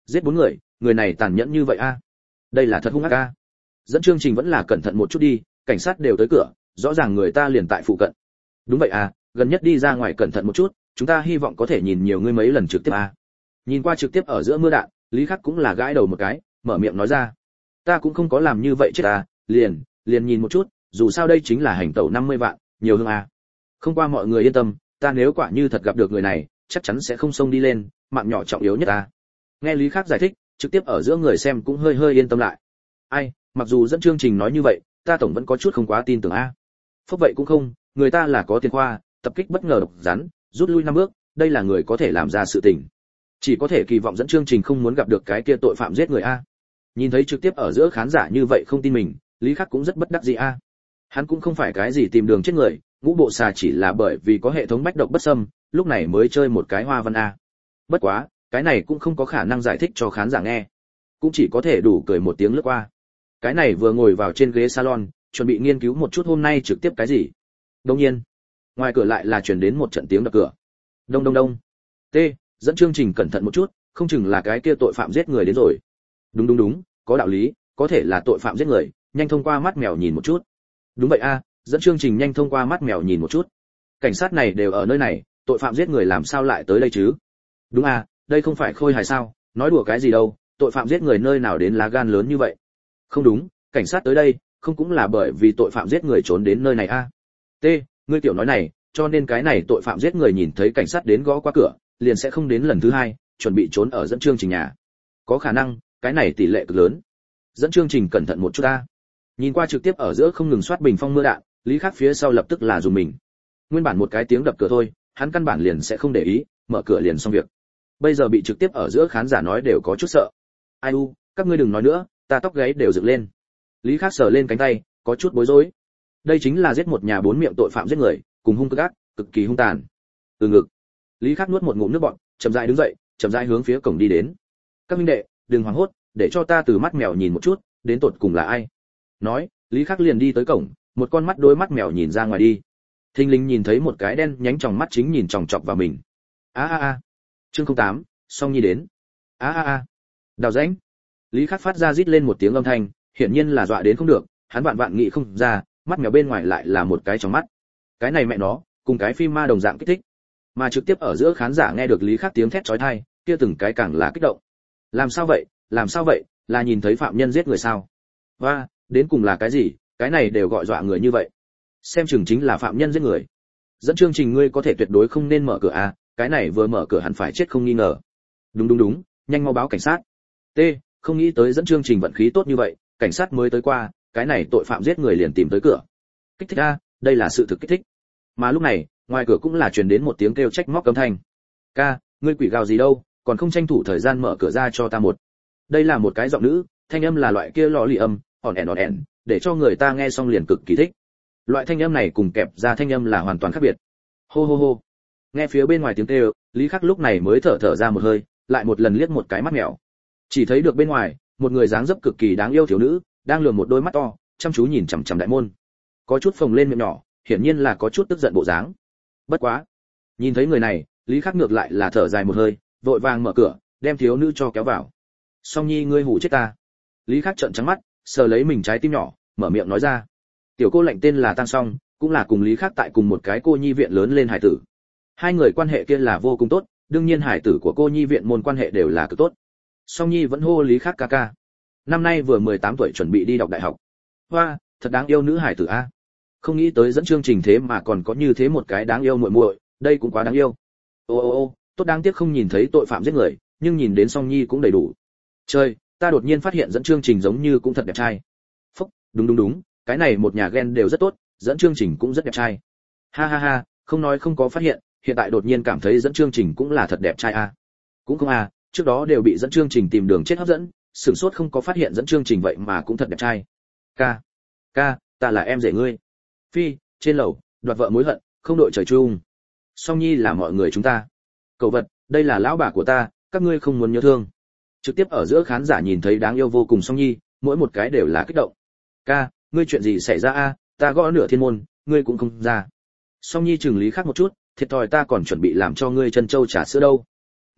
giết bốn người, người này tàn nhẫn như vậy a. Đây là thật hung ác a. Dẫn chương trình vẫn là cẩn thận một chút đi, cảnh sát đều tới cửa, rõ ràng người ta liền tại phụ cận. Đúng vậy à, gần nhất đi ra ngoài cẩn thận một chút, chúng ta hy vọng có thể nhìn nhiều ngươi mấy lần trực tiếp à. Nhìn qua trực tiếp ở giữa mưa đạn, Lý Khắc cũng là gãi đầu một cái, mở miệng nói ra. Ta cũng không có làm như vậy chết à, liền, liền nhìn một chút, dù sao đây chính là hành tẩu năm mươi vạn, nhiều hơn à. Không qua mọi người yên tâm, ta nếu quả như thật gặp được người này, chắc chắn sẽ không xông đi lên, mạng nhỏ trọng yếu nhất à. Nghe Lý Khắc giải thích, trực tiếp ở giữa người xem cũng hơi hơi yên tâm lại. Ai, mặc dù dẫn chương trình nói như vậy, ta tổng vẫn có chút không quá tin tưởng a. À. Phúc vậy cũng không, người ta là có tiền khoa, tập kích bất ngờ độc rắn, rút lui năm bước, đây là người có thể làm ra sự tình. Chỉ có thể kỳ vọng dẫn chương trình không muốn gặp được cái kia tội phạm giết người a. Nhìn thấy trực tiếp ở giữa khán giả như vậy không tin mình, Lý Khắc cũng rất bất đắc dĩ a. Hắn cũng không phải cái gì tìm đường chết người, ngũ bộ xà chỉ là bởi vì có hệ thống bách độc bất xâm, lúc này mới chơi một cái hoa văn a. Bất quá, cái này cũng không có khả năng giải thích cho khán giả nghe, cũng chỉ có thể đủ cười một tiếng lướt qua. Cái này vừa ngồi vào trên ghế salon, chuẩn bị nghiên cứu một chút hôm nay trực tiếp cái gì. Đương nhiên, ngoài cửa lại là truyền đến một trận tiếng đập cửa. Đông đông đông. T, dẫn chương trình cẩn thận một chút, không chừng là cái kia tội phạm giết người đến rồi. Đúng đúng đúng, có đạo lý, có thể là tội phạm giết người, nhanh thông qua mắt mèo nhìn một chút. Đúng vậy a, dẫn chương trình nhanh thông qua mắt mèo nhìn một chút. Cảnh sát này đều ở nơi này, tội phạm giết người làm sao lại tới đây chứ? Đúng a, đây không phải khôi hài sao, nói đùa cái gì đâu, tội phạm giết người nơi nào đến lá gan lớn như vậy? Không đúng, cảnh sát tới đây, không cũng là bởi vì tội phạm giết người trốn đến nơi này a. T, ngươi tiểu nói này, cho nên cái này tội phạm giết người nhìn thấy cảnh sát đến gõ qua cửa, liền sẽ không đến lần thứ hai, chuẩn bị trốn ở dẫn chương trình nhà. Có khả năng, cái này tỷ lệ cực lớn. Dẫn chương trình cẩn thận một chút a. Nhìn qua trực tiếp ở giữa không ngừng soát bình phong mưa đạn, Lý Khắc phía sau lập tức là dùng mình. Nguyên bản một cái tiếng đập cửa thôi, hắn căn bản liền sẽ không để ý, mở cửa liền xong việc. Bây giờ bị trực tiếp ở giữa khán giả nói đều có chút sợ. Ai u, các ngươi đừng nói nữa, ta tóc gáy đều dựng lên. Lý Khắc sờ lên cánh tay, có chút bối rối. Đây chính là giết một nhà bốn miệng tội phạm giết người, cùng hung cực ác, cực kỳ hung tàn. Từ ngực. Lý Khắc nuốt một ngụm nước bọt, chậm rãi đứng dậy, chậm rãi hướng phía cổng đi đến. Các minh đệ, đừng hoảng hốt, để cho ta từ mắt mèo nhìn một chút, đến tột cùng là ai. Nói, Lý Khắc liền đi tới cổng, một con mắt đôi mắt mèo nhìn ra ngoài đi. Thình lình nhìn thấy một cái đen nhánh tròng mắt chính nhìn chòng chọc vào mình. A a a. Chương không tám, Song Nhi đến. A a a. Đào rãnh. Lý Khắc phát ra rít lên một tiếng âm thanh, hiển nhiên là dọa đến không được, hắn vạn vạn nghĩ không ra, mắt mèo bên ngoài lại là một cái trong mắt. Cái này mẹ nó, cùng cái phim ma đồng dạng kích thích. Mà trực tiếp ở giữa khán giả nghe được Lý Khắc tiếng thét chói tai, kia từng cái càng là kích động. Làm sao vậy? Làm sao vậy? Là nhìn thấy phạm nhân giết người sao? Và, đến cùng là cái gì? Cái này đều gọi dọa người như vậy. Xem chừng chính là phạm nhân giết người. Dẫn chương trình ngươi có thể tuyệt đối không nên mở cửa à, cái này vừa mở cửa hẳn phải chết không nghi ngờ. Đúng đúng đúng, nhanh mau báo cảnh sát. T, không nghĩ tới dẫn chương trình vận khí tốt như vậy, cảnh sát mới tới qua, cái này tội phạm giết người liền tìm tới cửa. Kích thích a, đây là sự thực kích thích. Mà lúc này, ngoài cửa cũng là truyền đến một tiếng kêu trách móc cấm thanh. Ca, ngươi quỷ gào gì đâu, còn không tranh thủ thời gian mở cửa ra cho ta một. Đây là một cái giọng nữ, thanh âm là loại kia lò lì âm, ỏn ẻn ỏn ẻn, để cho người ta nghe xong liền cực kỳ thích. Loại thanh âm này cùng kẹp ra thanh âm là hoàn toàn khác biệt. Hô hô hô. Nghe phía bên ngoài tiếng kêu, Lý Khắc lúc này mới thở thở ra một hơi, lại một lần liếc một cái mắt mèo. Chỉ thấy được bên ngoài, một người dáng dấp cực kỳ đáng yêu thiếu nữ, đang lườm một đôi mắt to, chăm chú nhìn chằm chằm đại môn. Có chút phồng lên miệng nhỏ, hiển nhiên là có chút tức giận bộ dáng. Bất quá, nhìn thấy người này, Lý Khắc ngược lại là thở dài một hơi, vội vàng mở cửa, đem thiếu nữ cho kéo vào. Song Nhi ngươi hù chết ta. Lý Khắc trợn trắng mắt, sờ lấy mình trái tim nhỏ, mở miệng nói ra. Tiểu cô lệnh tên là Tăng Song, cũng là cùng Lý Khắc tại cùng một cái cô nhi viện lớn lên hải tử. Hai người quan hệ kia là vô cùng tốt, đương nhiên hải tử của cô nhi viện môn quan hệ đều là cực tốt. Song Nhi vẫn hô Lý Khắc ca ca. Năm nay vừa mười tám tuổi chuẩn bị đi đọc đại học. Hoa, thật đáng yêu nữ hải tử a. Không nghĩ tới dẫn chương trình thế mà còn có như thế một cái đáng yêu muội muội, đây cũng quá đáng yêu. Ô ô ô, tốt đáng tiếc không nhìn thấy tội phạm giết người, nhưng nhìn đến Song Nhi cũng đầy đủ. Trời, ta đột nhiên phát hiện dẫn chương trình giống như cũng thật đẹp trai. Phúc, đúng đúng đúng, cái này một nhà ghen đều rất tốt, dẫn chương trình cũng rất đẹp trai. Ha ha ha, không nói không có phát hiện, hiện tại đột nhiên cảm thấy dẫn chương trình cũng là thật đẹp trai a. Cũng không à, trước đó đều bị dẫn chương trình tìm đường chết hấp dẫn, sửng sốt không có phát hiện dẫn chương trình vậy mà cũng thật đẹp trai. Ca, ca, ta là em rể ngươi. Phi, trên lầu, đoạt vợ mối hận, không đội trời chung. Song Nhi là mọi người chúng ta. Cậu vật, đây là lão bà của ta, các ngươi không muốn nhớ thương. Trực tiếp ở giữa khán giả nhìn thấy đáng yêu vô cùng Song Nhi, mỗi một cái đều là kích động. Ca, ngươi chuyện gì xảy ra a? Ta gõ nửa thiên môn, ngươi cũng không ra. Song Nhi chừng Lý Khắc một chút, thiệt thòi ta còn chuẩn bị làm cho ngươi chân châu trà sữa đâu. Nói,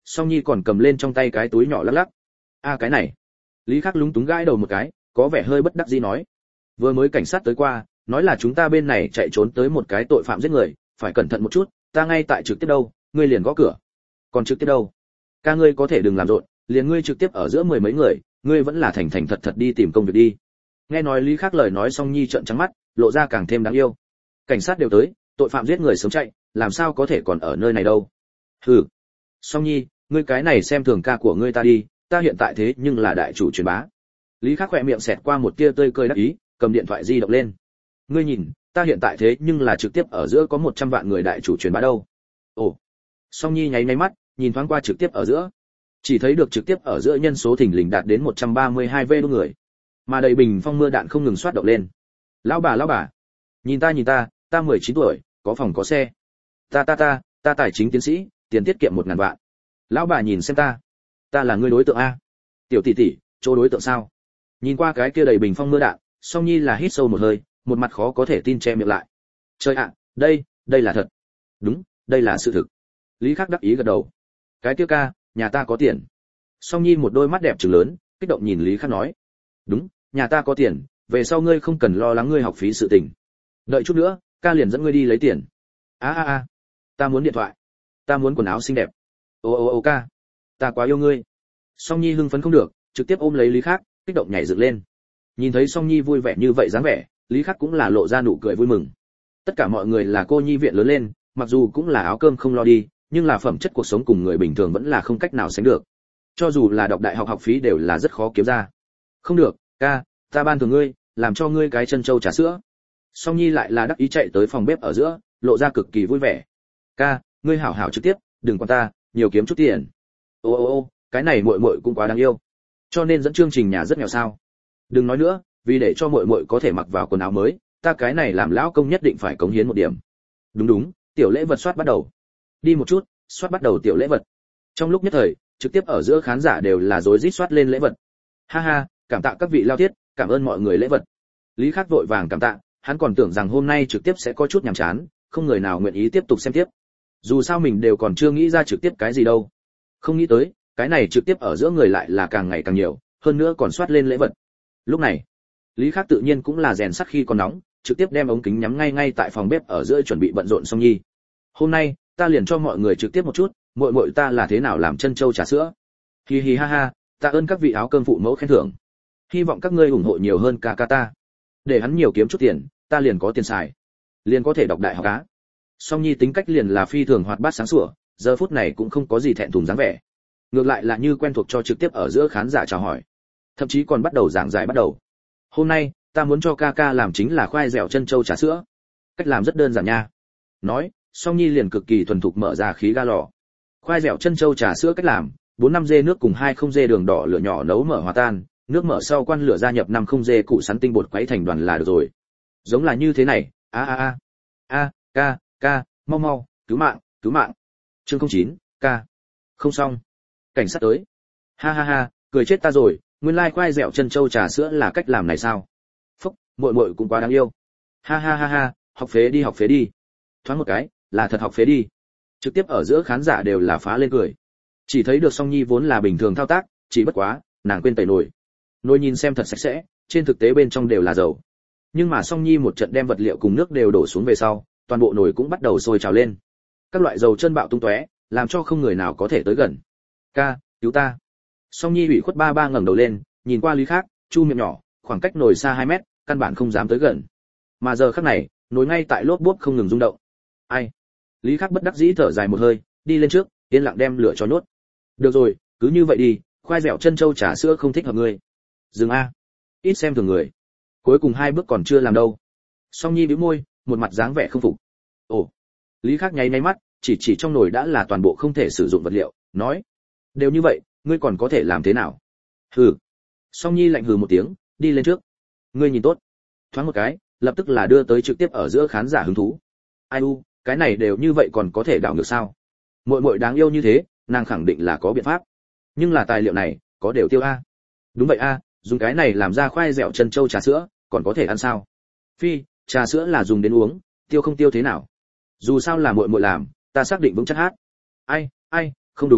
Song Nhi còn cầm lên trong tay cái túi nhỏ lắc lắc. A cái này. Lý Khắc lúng túng gãi đầu một cái, có vẻ hơi bất đắc dĩ nói. Vừa mới cảnh sát tới qua, nói là chúng ta bên này chạy trốn tới một cái tội phạm giết người, phải cẩn thận một chút, ta ngay tại trực tiếp đâu, ngươi liền gõ cửa. Còn trực tiếp đâu? Ca ngươi có thể đừng làm rộn, liền ngươi trực tiếp ở giữa mười mấy người, ngươi vẫn là thành thành thật thật đi tìm công việc đi. Nghe nói Lý Khắc lời nói xong Nhi trợn trắng mắt, lộ ra càng thêm đáng yêu. Cảnh sát đều tới, tội phạm giết người sớm chạy, làm sao có thể còn ở nơi này đâu? Hừ. Song Nhi, ngươi cái này xem thường ca của ngươi ta đi, ta hiện tại thế nhưng là đại chủ truyền bá. Lý Khắc khỏe miệng xẹt qua một tia tươi cười đắc ý, cầm điện thoại di động lên. Ngươi nhìn, ta hiện tại thế nhưng là trực tiếp ở giữa có một trăm vạn người đại chủ truyền bá đâu. Ồ. Song Nhi nháy nháy mắt, nhìn thoáng qua trực tiếp ở giữa. Chỉ thấy được trực tiếp ở giữa nhân số thình lình đạt đến một trăm ba mươi hai vê đô người. Mà đầy bình phong mưa đạn không ngừng xoát động lên. Lão bà lão bà, nhìn ta nhìn ta, ta mười chín tuổi, có phòng có xe. Ta ta ta, ta tài chính tiến sĩ, tiền tiết kiệm một ngàn vạn. Lão bà nhìn xem ta, ta là người đối tượng a. Tiểu tỷ tỷ, chỗ đối tượng sao? Nhìn qua cái kia đầy bình phong mưa đạn, Song Nhi là hít sâu một hơi, một mặt khó có thể tin che miệng lại. Trời ạ, đây, đây là thật. Đúng, đây là sự thực. Lý Khắc đắc ý gật đầu. Cái kia ca, nhà ta có tiền. Song Nhi một đôi mắt đẹp trừng lớn, kích động nhìn Lý Khắc nói. Đúng, nhà ta có tiền, về sau ngươi không cần lo lắng ngươi học phí sự tình. Đợi chút nữa, ca liền dẫn ngươi đi lấy tiền. A a a, ta muốn điện thoại, ta muốn quần áo xinh đẹp. Ô ô ô ca, ta quá yêu ngươi. Song Nhi hưng phấn không được, trực tiếp ôm lấy Lý Khắc, kích động nhảy dựng lên. Nhìn thấy Song Nhi vui vẻ như vậy dáng vẻ, Lý Khắc cũng là lộ ra nụ cười vui mừng. Tất cả mọi người là cô nhi viện lớn lên, mặc dù cũng là áo cơm không lo đi, nhưng là phẩm chất cuộc sống cùng người bình thường vẫn là không cách nào sánh được. Cho dù là đọc đại học học phí đều là rất khó kiếm ra. Không được, ca, ta ban thưởng ngươi, làm cho ngươi cái chân châu trà sữa. Song Nhi lại là đắc ý chạy tới phòng bếp ở giữa, lộ ra cực kỳ vui vẻ. Ca, ngươi hảo hảo trực tiếp, đừng quan ta, nhiều kiếm chút tiền. Ô ô ô, cái này muội muội cũng quá đáng yêu. Cho nên dẫn chương trình nhà rất nghèo sao? Đừng nói nữa, vì để cho muội muội có thể mặc vào quần áo mới, ta cái này làm lão công nhất định phải cống hiến một điểm. Đúng đúng, tiểu lễ vật soát bắt đầu. Đi một chút, soát bắt đầu tiểu lễ vật. Trong lúc nhất thời, trực tiếp ở giữa khán giả đều là rối rít soát lên lễ vật. Ha ha, cảm tạ các vị lao thiết, cảm ơn mọi người lễ vật. Lý Khắc vội vàng cảm tạ, hắn còn tưởng rằng hôm nay trực tiếp sẽ có chút nhàm chán, không người nào nguyện ý tiếp tục xem tiếp. Dù sao mình đều còn chưa nghĩ ra trực tiếp cái gì đâu. Không nghĩ tới, cái này trực tiếp ở giữa người lại là càng ngày càng nhiều, hơn nữa còn soát lên lễ vật. Lúc này, Lý Khắc tự nhiên cũng là rèn sắt khi còn nóng, trực tiếp đem ống kính nhắm ngay ngay tại phòng bếp ở giữa chuẩn bị bận rộn Song Nhi. Hôm nay, ta liền cho mọi người trực tiếp một chút, muội muội ta là thế nào làm chân châu trà sữa. Hi hi ha ha, tạ ơn các vị áo cơm phụ mẫu khen thưởng. Hy vọng các ngươi ủng hộ nhiều hơn ca ca ta. Để hắn nhiều kiếm chút tiền, ta liền có tiền xài, liền có thể đọc đại học cá. Song Nhi tính cách liền là phi thường hoạt bát sáng sủa, giờ phút này cũng không có gì thẹn thùng dáng vẻ. Ngược lại là như quen thuộc cho trực tiếp ở giữa khán giả chào hỏi. Thậm chí còn bắt đầu giảng giải bắt đầu. Hôm nay, ta muốn cho ca ca làm chính là khoai dẻo chân châu trà sữa. Cách làm rất đơn giản nha. Nói, Song Nhi liền cực kỳ thuần thục mở ra khí ga lò. Khoai dẻo chân châu trà sữa cách làm, bốn năm dê nước cùng hai không dê đường đỏ lửa nhỏ nấu mở hòa tan, nước mở sau quan lửa gia nhập năm không dê củ sắn tinh bột quấy thành đoàn là được rồi. Giống là như thế này, a a a. A, ca, ca, mau mau, cứu mạng, cứu mạng. Chương không chín, ca. Không xong. Cảnh sát tới. Ha ha ha, cười chết ta rồi, nguyên lai like khoai dẻo chân châu trà sữa là cách làm này sao? Phúc, muội muội cũng quá đáng yêu. Ha ha ha ha, học phế đi học phế đi. Thoáng một cái, là thật học phế đi. Trực tiếp ở giữa khán giả đều là phá lên cười. Chỉ thấy được Song Nhi vốn là bình thường thao tác, chỉ bất quá, nàng quên tẩy nồi. Nồi nhìn xem thật sạch sẽ, trên thực tế bên trong đều là dầu. Nhưng mà Song Nhi một trận đem vật liệu cùng nước đều đổ xuống về sau, toàn bộ nồi cũng bắt đầu sôi trào lên. Các loại dầu chân bạo tung tóe, làm cho không người nào có thể tới gần. Ca, cứu ta. Song Nhi ủy khuất ba ba ngẩng đầu lên, nhìn qua Lý Khắc, chu miệng nhỏ, khoảng cách nồi xa hai mét, căn bản không dám tới gần. Mà giờ khắc này, nồi ngay tại lốp bốp không ngừng rung động. Ai? Lý Khắc bất đắc dĩ thở dài một hơi, đi lên trước, yên lặng đem lửa cho nhốt. Được rồi, cứ như vậy đi, khoai dẻo chân châu trà sữa không thích hợp ngươi. Dừng a. Ít xem thường người. Cuối cùng hai bước còn chưa làm đâu. Song Nhi bĩu môi, một mặt dáng vẻ không phục. Ồ. Lý Khắc nháy nháy mắt, chỉ chỉ trong nồi đã là toàn bộ không thể sử dụng vật liệu, nói: "Đều như vậy, ngươi còn có thể làm thế nào?" Hừ. Song Nhi lạnh hừ một tiếng, đi lên trước. Ngươi nhìn tốt. Thoáng một cái, lập tức là đưa tới trực tiếp ở giữa khán giả hứng thú. Ai u, cái này đều như vậy còn có thể đảo ngược sao? Muội muội đáng yêu như thế, nàng khẳng định là có biện pháp. Nhưng là tài liệu này, có đều tiêu a. Đúng vậy a, dùng cái này làm ra khoai dẻo chân châu trà sữa, còn có thể ăn sao? Phi, trà sữa là dùng đến uống, tiêu không tiêu thế nào? Dù sao là muội muội làm, ta xác định vững chắc hát. Ai, ai, không đúng,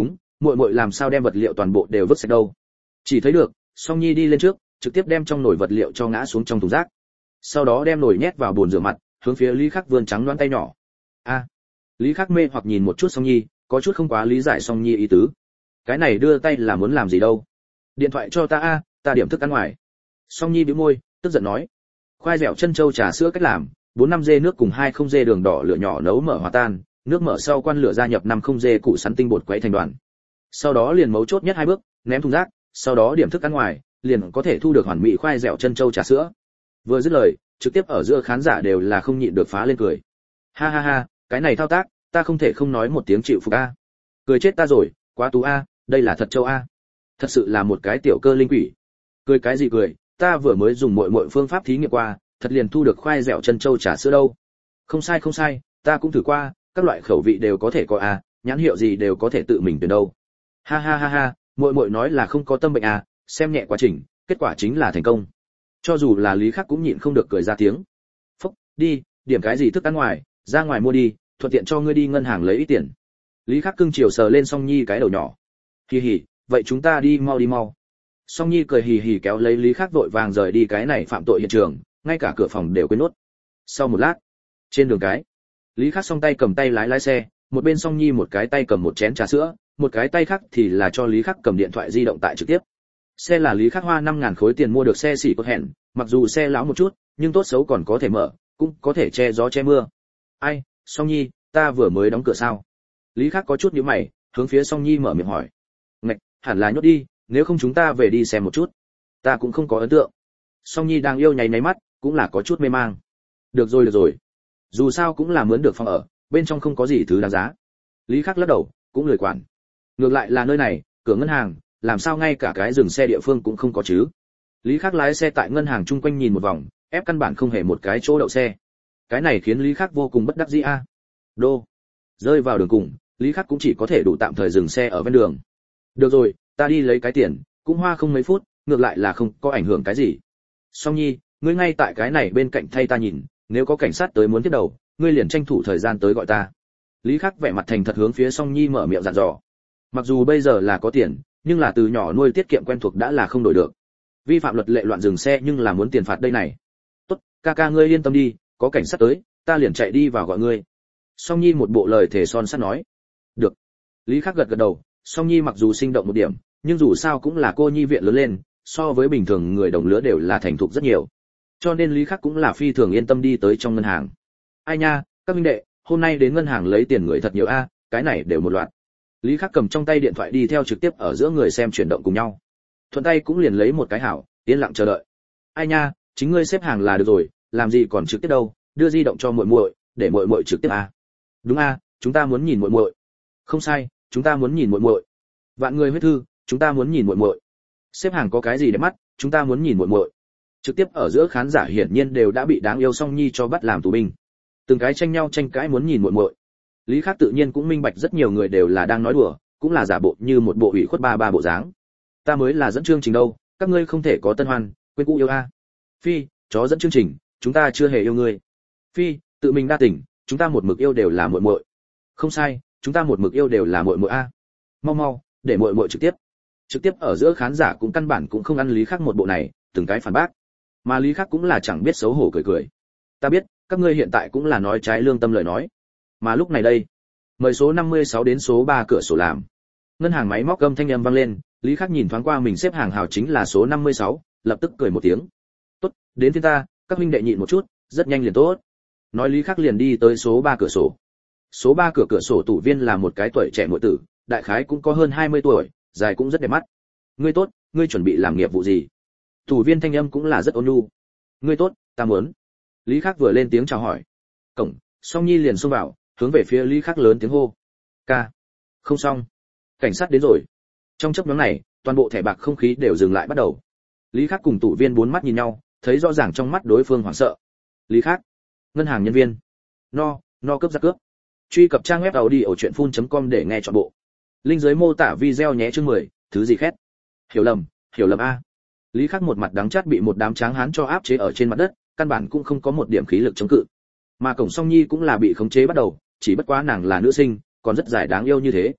muội muội làm sao đem vật liệu toàn bộ đều vứt sạch đâu? Chỉ thấy được, Song Nhi đi lên trước, trực tiếp đem trong nồi vật liệu cho ngã xuống trong thùng rác. Sau đó đem nồi nhét vào bồn rửa mặt, hướng phía Lý Khắc vươn trắng loáng tay nhỏ. A. Lý Khắc mê hoặc nhìn một chút Song Nhi, có chút không quá lý giải Song Nhi ý tứ. Cái này đưa tay là muốn làm gì đâu? Điện thoại cho ta a, ta điểm thức ăn ngoài. Song Nhi bĩu môi, tức giận nói. Khoai dẻo chân châu trà sữa cách làm, bốn năm dê nước cùng hai không dê đường đỏ lửa nhỏ nấu mở hòa tan, nước mở sau quan lửa gia nhập năm không dê củ sắn tinh bột quấy thành đoàn. Sau đó liền mấu chốt nhất hai bước, ném thùng rác, sau đó điểm thức ăn ngoài, liền có thể thu được hoàn mỹ khoai dẻo chân châu trà sữa. Vừa dứt lời, trực tiếp ở giữa khán giả đều là không nhịn được phá lên cười. Ha ha ha, cái này thao tác, ta không thể không nói một tiếng chịu phục a. Cười chết ta rồi, quá tú a, đây là thật châu a. Thật sự là một cái tiểu cơ linh quỷ. Cười cái gì cười, ta vừa mới dùng mọi mọi phương pháp thí nghiệm qua, thật liền thu được khoai dẻo chân châu trà sữa đâu. Không sai không sai, ta cũng thử qua, các loại khẩu vị đều có thể có a, nhãn hiệu gì đều có thể tự mình tuyển đâu. Ha ha ha ha, muội muội nói là không có tâm bệnh à, xem nhẹ quá trình, kết quả chính là thành công. Cho dù là Lý Khắc cũng nhịn không được cười ra tiếng. Phúc, đi, điểm cái gì thức ăn ngoài, ra ngoài mua đi, thuận tiện cho ngươi đi ngân hàng lấy ít tiền. Lý Khắc cưng chiều sờ lên Song Nhi cái đầu nhỏ. Hì hì, vậy chúng ta đi mau đi mau. Song Nhi cười hì hì kéo lấy Lý Khắc vội vàng rời đi cái này phạm tội hiện trường, ngay cả cửa phòng đều quên nốt. Sau một lát, trên đường cái, Lý Khắc song tay cầm tay lái lái xe, một bên Song Nhi một cái tay cầm một chén trà sữa, một cái tay khác thì là cho Lý Khắc cầm điện thoại di động tại trực tiếp. Xe là Lý Khắc hoa năm ngàn khối tiền mua được xe xỉ cột hẹn, mặc dù xe lão một chút, nhưng tốt xấu còn có thể mở, cũng có thể che gió che mưa. Ai, Song Nhi, ta vừa mới đóng cửa sao? Lý Khắc có chút nhíu mày, hướng phía Song Nhi mở miệng hỏi. Ngạch, hẳn là nhốt đi, nếu không chúng ta về đi xem một chút. Ta cũng không có ấn tượng. Song Nhi đang yêu nháy nháy mắt, cũng là có chút mê mang. Được rồi được rồi, dù sao cũng là mướn được phòng ở, bên trong không có gì thứ đáng giá. Lý Khắc lắc đầu, cũng lười quản. Ngược lại là nơi này, cửa ngân hàng, làm sao ngay cả cái dừng xe địa phương cũng không có chứ? Lý Khắc lái xe tại ngân hàng chung quanh nhìn một vòng, ép căn bản không hề một cái chỗ đậu xe. Cái này khiến Lý Khắc vô cùng bất đắc dĩ a. À. Đô. Rơi vào đường cùng, Lý Khắc cũng chỉ có thể đủ tạm thời dừng xe ở ven đường. Được rồi, ta đi lấy cái tiền, cũng hoa không mấy phút, ngược lại là không có ảnh hưởng cái gì. Song Nhi, ngươi ngay tại cái này bên cạnh thay ta nhìn, nếu có cảnh sát tới muốn tiếp đầu, ngươi liền tranh thủ thời gian tới gọi ta. Lý Khắc vẻ mặt thành thật hướng phía Song Nhi mở miệng dặn dò. Mặc dù bây giờ là có tiền, nhưng là từ nhỏ nuôi tiết kiệm quen thuộc đã là không đổi được. Vi phạm luật lệ loạn dừng xe nhưng là muốn tiền phạt đây này. Tốt, ca ca ngươi yên tâm đi, có cảnh sát tới, ta liền chạy đi vào gọi ngươi. Song Nhi một bộ lời thề son sắt nói. Được. Lý Khắc gật gật đầu, Song Nhi mặc dù sinh động một điểm, nhưng dù sao cũng là cô nhi viện lớn lên, so với bình thường người đồng lứa đều là thành thục rất nhiều. Cho nên Lý Khắc cũng là phi thường yên tâm đi tới trong ngân hàng. Ai nha, các huynh đệ, hôm nay đến ngân hàng lấy tiền người thật nhiều a, cái này đều một loạt. Lý Khắc cầm trong tay điện thoại đi theo trực tiếp ở giữa người xem chuyển động cùng nhau. Thuận tay cũng liền lấy một cái hảo, yên lặng chờ đợi. Ai nha, chính ngươi xếp hàng là được rồi, làm gì còn trực tiếp đâu, đưa di động cho muội muội, để muội muội trực tiếp a. Đúng a, chúng ta muốn nhìn muội muội. Không sai, chúng ta muốn nhìn muội muội. Vạn người huyết thư, chúng ta muốn nhìn muội muội. Xếp hàng có cái gì để mắt, chúng ta muốn nhìn muội muội. Trực tiếp ở giữa khán giả hiển nhiên đều đã bị đáng yêu Song Nhi cho bắt làm tù binh. Từng cái tranh nhau tranh cãi muốn nhìn muội muội. Lý Khắc tự nhiên cũng minh bạch rất nhiều người đều là đang nói đùa, cũng là giả bộ như một bộ ủy khuất ba ba bộ dáng. Ta mới là dẫn chương trình đâu, các ngươi không thể có tân hoan, quên cũ yêu a. Phi, chó dẫn chương trình, chúng ta chưa hề yêu ngươi. Phi, tự mình đa tình, chúng ta một mực yêu đều là muội muội. Không sai, chúng ta một mực yêu đều là muội muội a. Mau mau, để muội muội trực tiếp. Trực tiếp ở giữa khán giả cũng căn bản cũng không ăn Lý Khắc một bộ này, từng cái phản bác. Mà Lý Khắc cũng là chẳng biết xấu hổ cười cười. Ta biết, các ngươi hiện tại cũng là nói trái lương tâm lời nói. Mà lúc này đây, mời số năm mươi sáu đến số ba cửa sổ làm. Ngân hàng máy móc gầm thanh âm vang lên, Lý Khắc nhìn thoáng qua mình xếp hàng hào chính là số năm mươi sáu, lập tức cười một tiếng. Tốt, đến phiên ta, các huynh đệ nhịn một chút, rất nhanh liền tốt. Nói Lý Khắc liền đi tới số ba cửa sổ. Số ba cửa cửa sổ tủ viên là một cái tuổi trẻ muội tử, đại khái cũng có hơn hai mươi tuổi, dài cũng rất đẹp mắt. Ngươi tốt, ngươi chuẩn bị làm nghiệp vụ gì? Tủ viên thanh âm cũng là rất ôn nhu. Ngươi tốt, ta muốn. Lý Khắc vừa lên tiếng chào hỏi. Cổng, Song Nhi liền xông vào, hướng về phía Lý Khắc lớn tiếng hô. Ca. Không xong. Cảnh sát đến rồi. Trong chốc ngắn này, toàn bộ thẻ bạc không khí đều dừng lại bắt đầu. Lý Khắc cùng tủ viên bốn mắt nhìn nhau, thấy rõ ràng trong mắt đối phương hoảng sợ. Lý Khắc. Ngân hàng nhân viên. No, no cướp giặc cướp. Truy cập trang web audiochuyenphun chấm com để nghe trọn bộ. Link dưới mô tả video nhé chương mười, thứ gì khét. Hiểu lầm, hiểu lầm a. Lý Khắc một mặt đắng chát bị một đám tráng hán cho áp chế ở trên mặt đất, căn bản cũng không có một điểm khí lực chống cự. Mà Cổng Song Nhi cũng là bị khống chế bắt đầu, chỉ bất quá nàng là nữ sinh, còn rất dài đáng yêu như thế.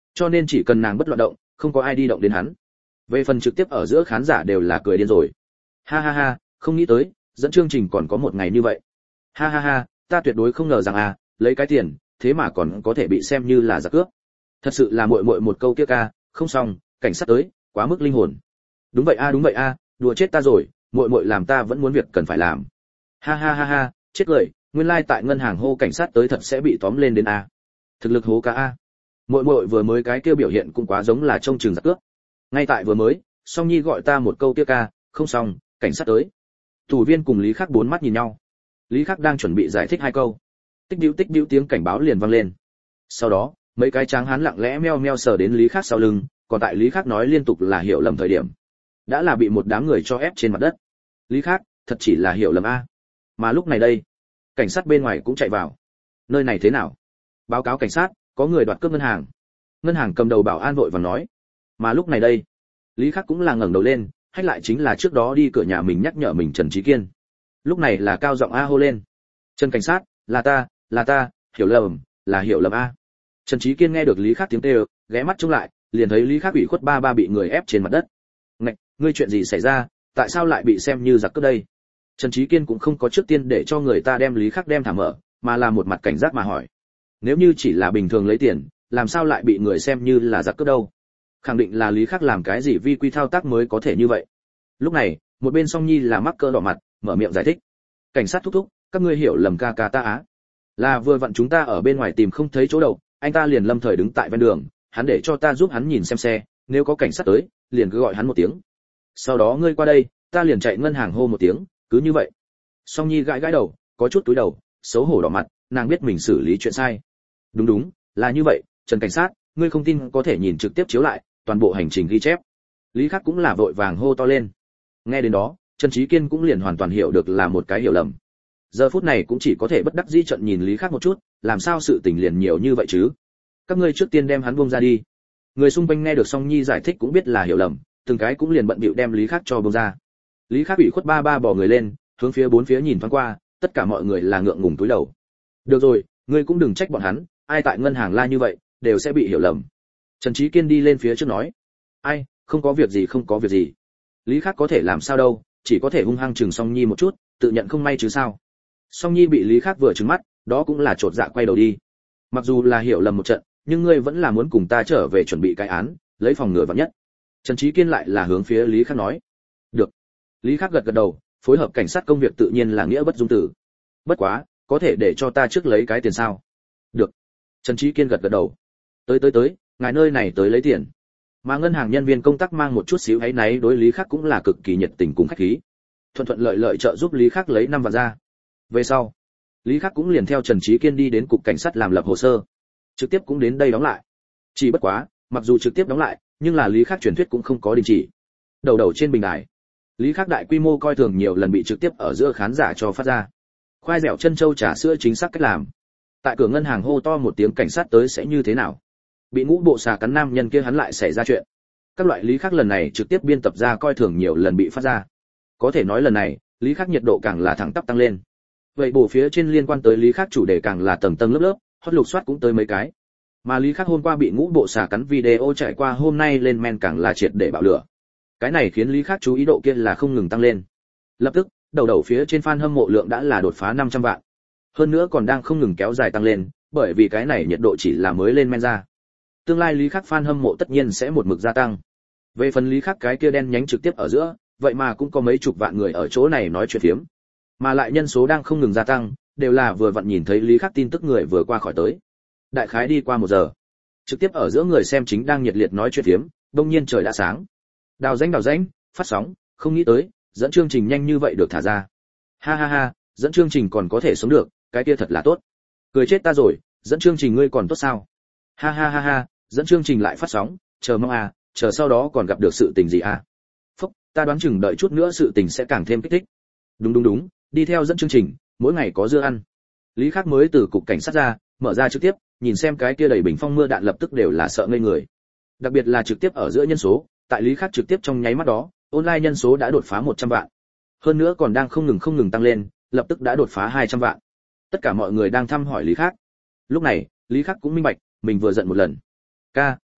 cho nên chỉ cần nàng bất loạn động, không có ai đi động đến hắn. Về phần trực tiếp ở giữa khán giả đều là cười điên rồi. Ha ha ha, không nghĩ tới, dẫn chương trình còn có một ngày như vậy. Ha ha ha, ta tuyệt đối không ngờ rằng à, lấy cái tiền, thế mà còn có thể bị xem như là giặc cướp. Thật sự là muội muội một câu kia ca, không xong, cảnh sát tới, quá mức linh hồn. Đúng vậy a, đúng vậy a, đùa chết ta rồi, muội muội làm ta vẫn muốn việc cần phải làm. Ha ha ha ha, chết cười, nguyên lai like tại ngân hàng hô cảnh sát tới thật sẽ bị tóm lên đến a. Thực lực hố ca a. Muội muội vừa mới cái kia biểu hiện cũng quá giống là trông chừng giặc cướp. Ngay tại vừa mới, Song Nhi gọi ta một câu kia ca, không xong, cảnh sát tới. Thủ viên cùng Lý Khắc bốn mắt nhìn nhau. Lý Khắc đang chuẩn bị giải thích hai câu. Tích bĩu tích bĩu tiếng cảnh báo liền vang lên. Sau đó, mấy cái tráng hán lặng lẽ meo meo sờ đến Lý Khắc sau lưng, còn tại Lý Khắc nói liên tục là hiểu lầm thời điểm, đã là bị một đám người cho ép trên mặt đất. Lý Khắc, thật chỉ là hiểu lầm a. Mà lúc này đây, cảnh sát bên ngoài cũng chạy vào. Nơi này thế nào? Báo cáo cảnh sát, có người đoạt cướp ngân hàng. Ngân hàng cầm đầu bảo an vội vàng nói. Mà lúc này đây, Lý Khắc cũng là ngẩng đầu lên, hách lại chính là trước đó đi cửa nhà mình nhắc nhở mình Trần Trí Kiên. Lúc này là cao giọng a hô lên. Trần cảnh sát, là ta, là ta, hiểu lầm, là hiểu lầm a. Trần Trí Kiên nghe được Lý Khắc tiếng kêu, ghé mắt trông lại, liền thấy Lý Khắc ủy khuất ba ba bị người ép trên mặt đất. Ngạch, ngươi chuyện gì xảy ra, tại sao lại bị xem như giặc cướp đây? Trần Trí Kiên cũng không có trước tiên để cho người ta đem Lý Khắc đem thả mở, mà là một mặt cảnh giác mà hỏi. Nếu như chỉ là bình thường lấy tiền, làm sao lại bị người xem như là giặc cướp đâu? Khẳng định là Lý Khắc làm cái gì vi quy thao tác mới có thể như vậy. Lúc này, một bên Song Nhi là mắc cỡ đỏ mặt, mở miệng giải thích. Cảnh sát thúc thúc, các ngươi hiểu lầm ca ca ta á. Là vừa vặn chúng ta ở bên ngoài tìm không thấy chỗ đậu, anh ta liền lâm thời đứng tại ven đường, hắn để cho ta giúp hắn nhìn xem xe, nếu có cảnh sát tới, liền cứ gọi hắn một tiếng. Sau đó ngươi qua đây, ta liền chạy ngân hàng hô một tiếng, cứ như vậy. Song Nhi gãi gãi đầu, có chút túi đầu, xấu hổ đỏ mặt, nàng biết mình xử lý chuyện sai. Đúng đúng, là như vậy, Trần cảnh sát, ngươi không tin có thể nhìn trực tiếp chiếu lại, toàn bộ hành trình ghi chép. Lý Khắc cũng là vội vàng hô to lên. Nghe đến đó, Trần Trí Kiên cũng liền hoàn toàn hiểu được là một cái hiểu lầm. Giờ phút này cũng chỉ có thể bất đắc dĩ trợn nhìn Lý Khắc một chút, làm sao sự tình liền nhiều như vậy chứ? Các ngươi trước tiên đem hắn buông ra đi. Người xung quanh nghe được Song Nhi giải thích cũng biết là hiểu lầm, từng cái cũng liền bận bịu đem Lý Khắc cho buông ra. Lý Khắc ủy khuất ba ba bỏ người lên, hướng phía bốn phía nhìn thoáng qua, tất cả mọi người là ngượng ngùng cúi đầu. Được rồi, ngươi cũng đừng trách bọn hắn, ai tại ngân hàng la như vậy, đều sẽ bị hiểu lầm. Trần Trí Kiên đi lên phía trước nói. Ai, không có việc gì không có việc gì. Lý Khắc có thể làm sao đâu, chỉ có thể hung hăng chừng Song Nhi một chút, tự nhận không may chứ sao. Song Nhi bị Lý Khắc vừa trừng mắt, đó cũng là trột dạ quay đầu đi. Mặc dù là hiểu lầm một trận, nhưng ngươi vẫn là muốn cùng ta trở về chuẩn bị cái án, lấy phòng ngừa vạn nhất. Trần Trí Kiên lại là hướng phía Lý Khắc nói. Được. Lý Khắc gật gật đầu, phối hợp cảnh sát công việc tự nhiên là nghĩa bất dung tử. Bất quá, có thể để cho ta trước lấy cái tiền sao? Được. Trần Trí Kiên gật gật đầu. Tới tới tới, ngài nơi này tới lấy tiền. Mà ngân hàng nhân viên công tác mang một chút xíu áy náy đối Lý Khắc cũng là cực kỳ nhiệt tình cùng khách khí. Thuận thuận lợi lợi trợ giúp Lý Khắc lấy năm vạn ra. Về sau, Lý Khắc cũng liền theo Trần Trí Kiên đi đến cục cảnh sát làm lập hồ sơ, trực tiếp cũng đến đây đóng lại. Chỉ bất quá, mặc dù trực tiếp đóng lại, nhưng là Lý Khắc truyền thuyết cũng không có đình chỉ. Đầu đầu trên bình đài, Lý Khắc đại quy mô coi thường nhiều lần bị trực tiếp ở giữa khán giả cho phát ra. Khoai dẻo chân châu trà sữa chính xác cách làm. Tại cửa ngân hàng hô to một tiếng cảnh sát tới sẽ như thế nào? Bị ngũ bộ xà cắn nam nhân kia hắn lại xảy ra chuyện. Các loại Lý Khắc lần này trực tiếp biên tập ra coi thường nhiều lần bị phát ra. Có thể nói lần này, Lý Khắc nhiệt độ càng là thẳng tắp tăng lên. Vậy bổ phía trên liên quan tới Lý Khắc chủ đề càng là tầng tầng lớp lớp, hot lục soát cũng tới mấy cái. Mà Lý Khắc hôm qua bị ngũ bộ xà cắn video trải qua hôm nay lên men càng là triệt để bạo lửa. Cái này khiến Lý Khắc chú ý độ kia là không ngừng tăng lên. Lập tức, đầu đầu phía trên fan hâm mộ lượng đã là đột phá năm trăm vạn. Hơn nữa còn đang không ngừng kéo dài tăng lên, bởi vì cái này nhiệt độ chỉ là mới lên men ra. Tương lai Lý Khắc fan hâm mộ tất nhiên sẽ một mực gia tăng. Về phần Lý Khắc cái kia đen nhánh trực tiếp ở giữa, vậy mà cũng có mấy chục vạn người ở chỗ này nói chuyện phiếm. Mà lại nhân số đang không ngừng gia tăng, đều là vừa vặn nhìn thấy Lý Khắc tin tức người vừa qua khỏi tới. Đại khái đi qua một giờ, trực tiếp ở giữa người xem chính đang nhiệt liệt nói chuyện phiếm, đột nhiên trời đã sáng. Đào danh đào danh, phát sóng, không nghĩ tới, dẫn chương trình nhanh như vậy được thả ra. Ha ha ha, dẫn chương trình còn có thể sống được, cái kia thật là tốt. Cười chết ta rồi, dẫn chương trình ngươi còn tốt sao? Ha ha ha ha, dẫn chương trình lại phát sóng, chờ mong à, chờ sau đó còn gặp được sự tình gì à? Phúc, ta đoán chừng đợi chút nữa sự tình sẽ càng thêm kích thích. Đúng đúng đúng, đi theo dẫn chương trình, mỗi ngày có dưa ăn. Lý Khắc mới từ cục cảnh sát ra, mở ra trực tiếp, nhìn xem cái kia đầy bình phong mưa đạn lập tức đều là sợ ngây người. Đặc biệt là trực tiếp ở giữa nhân số, tại Lý Khắc trực tiếp trong nháy mắt đó, online nhân số đã đột phá một trăm vạn. Hơn nữa còn đang không ngừng không ngừng tăng lên, lập tức đã đột phá hai trăm vạn. Tất cả mọi người đang thăm hỏi Lý Khắc. Lúc này, Lý Khắc cũng minh bạch, mình vừa giận một lần. Ca,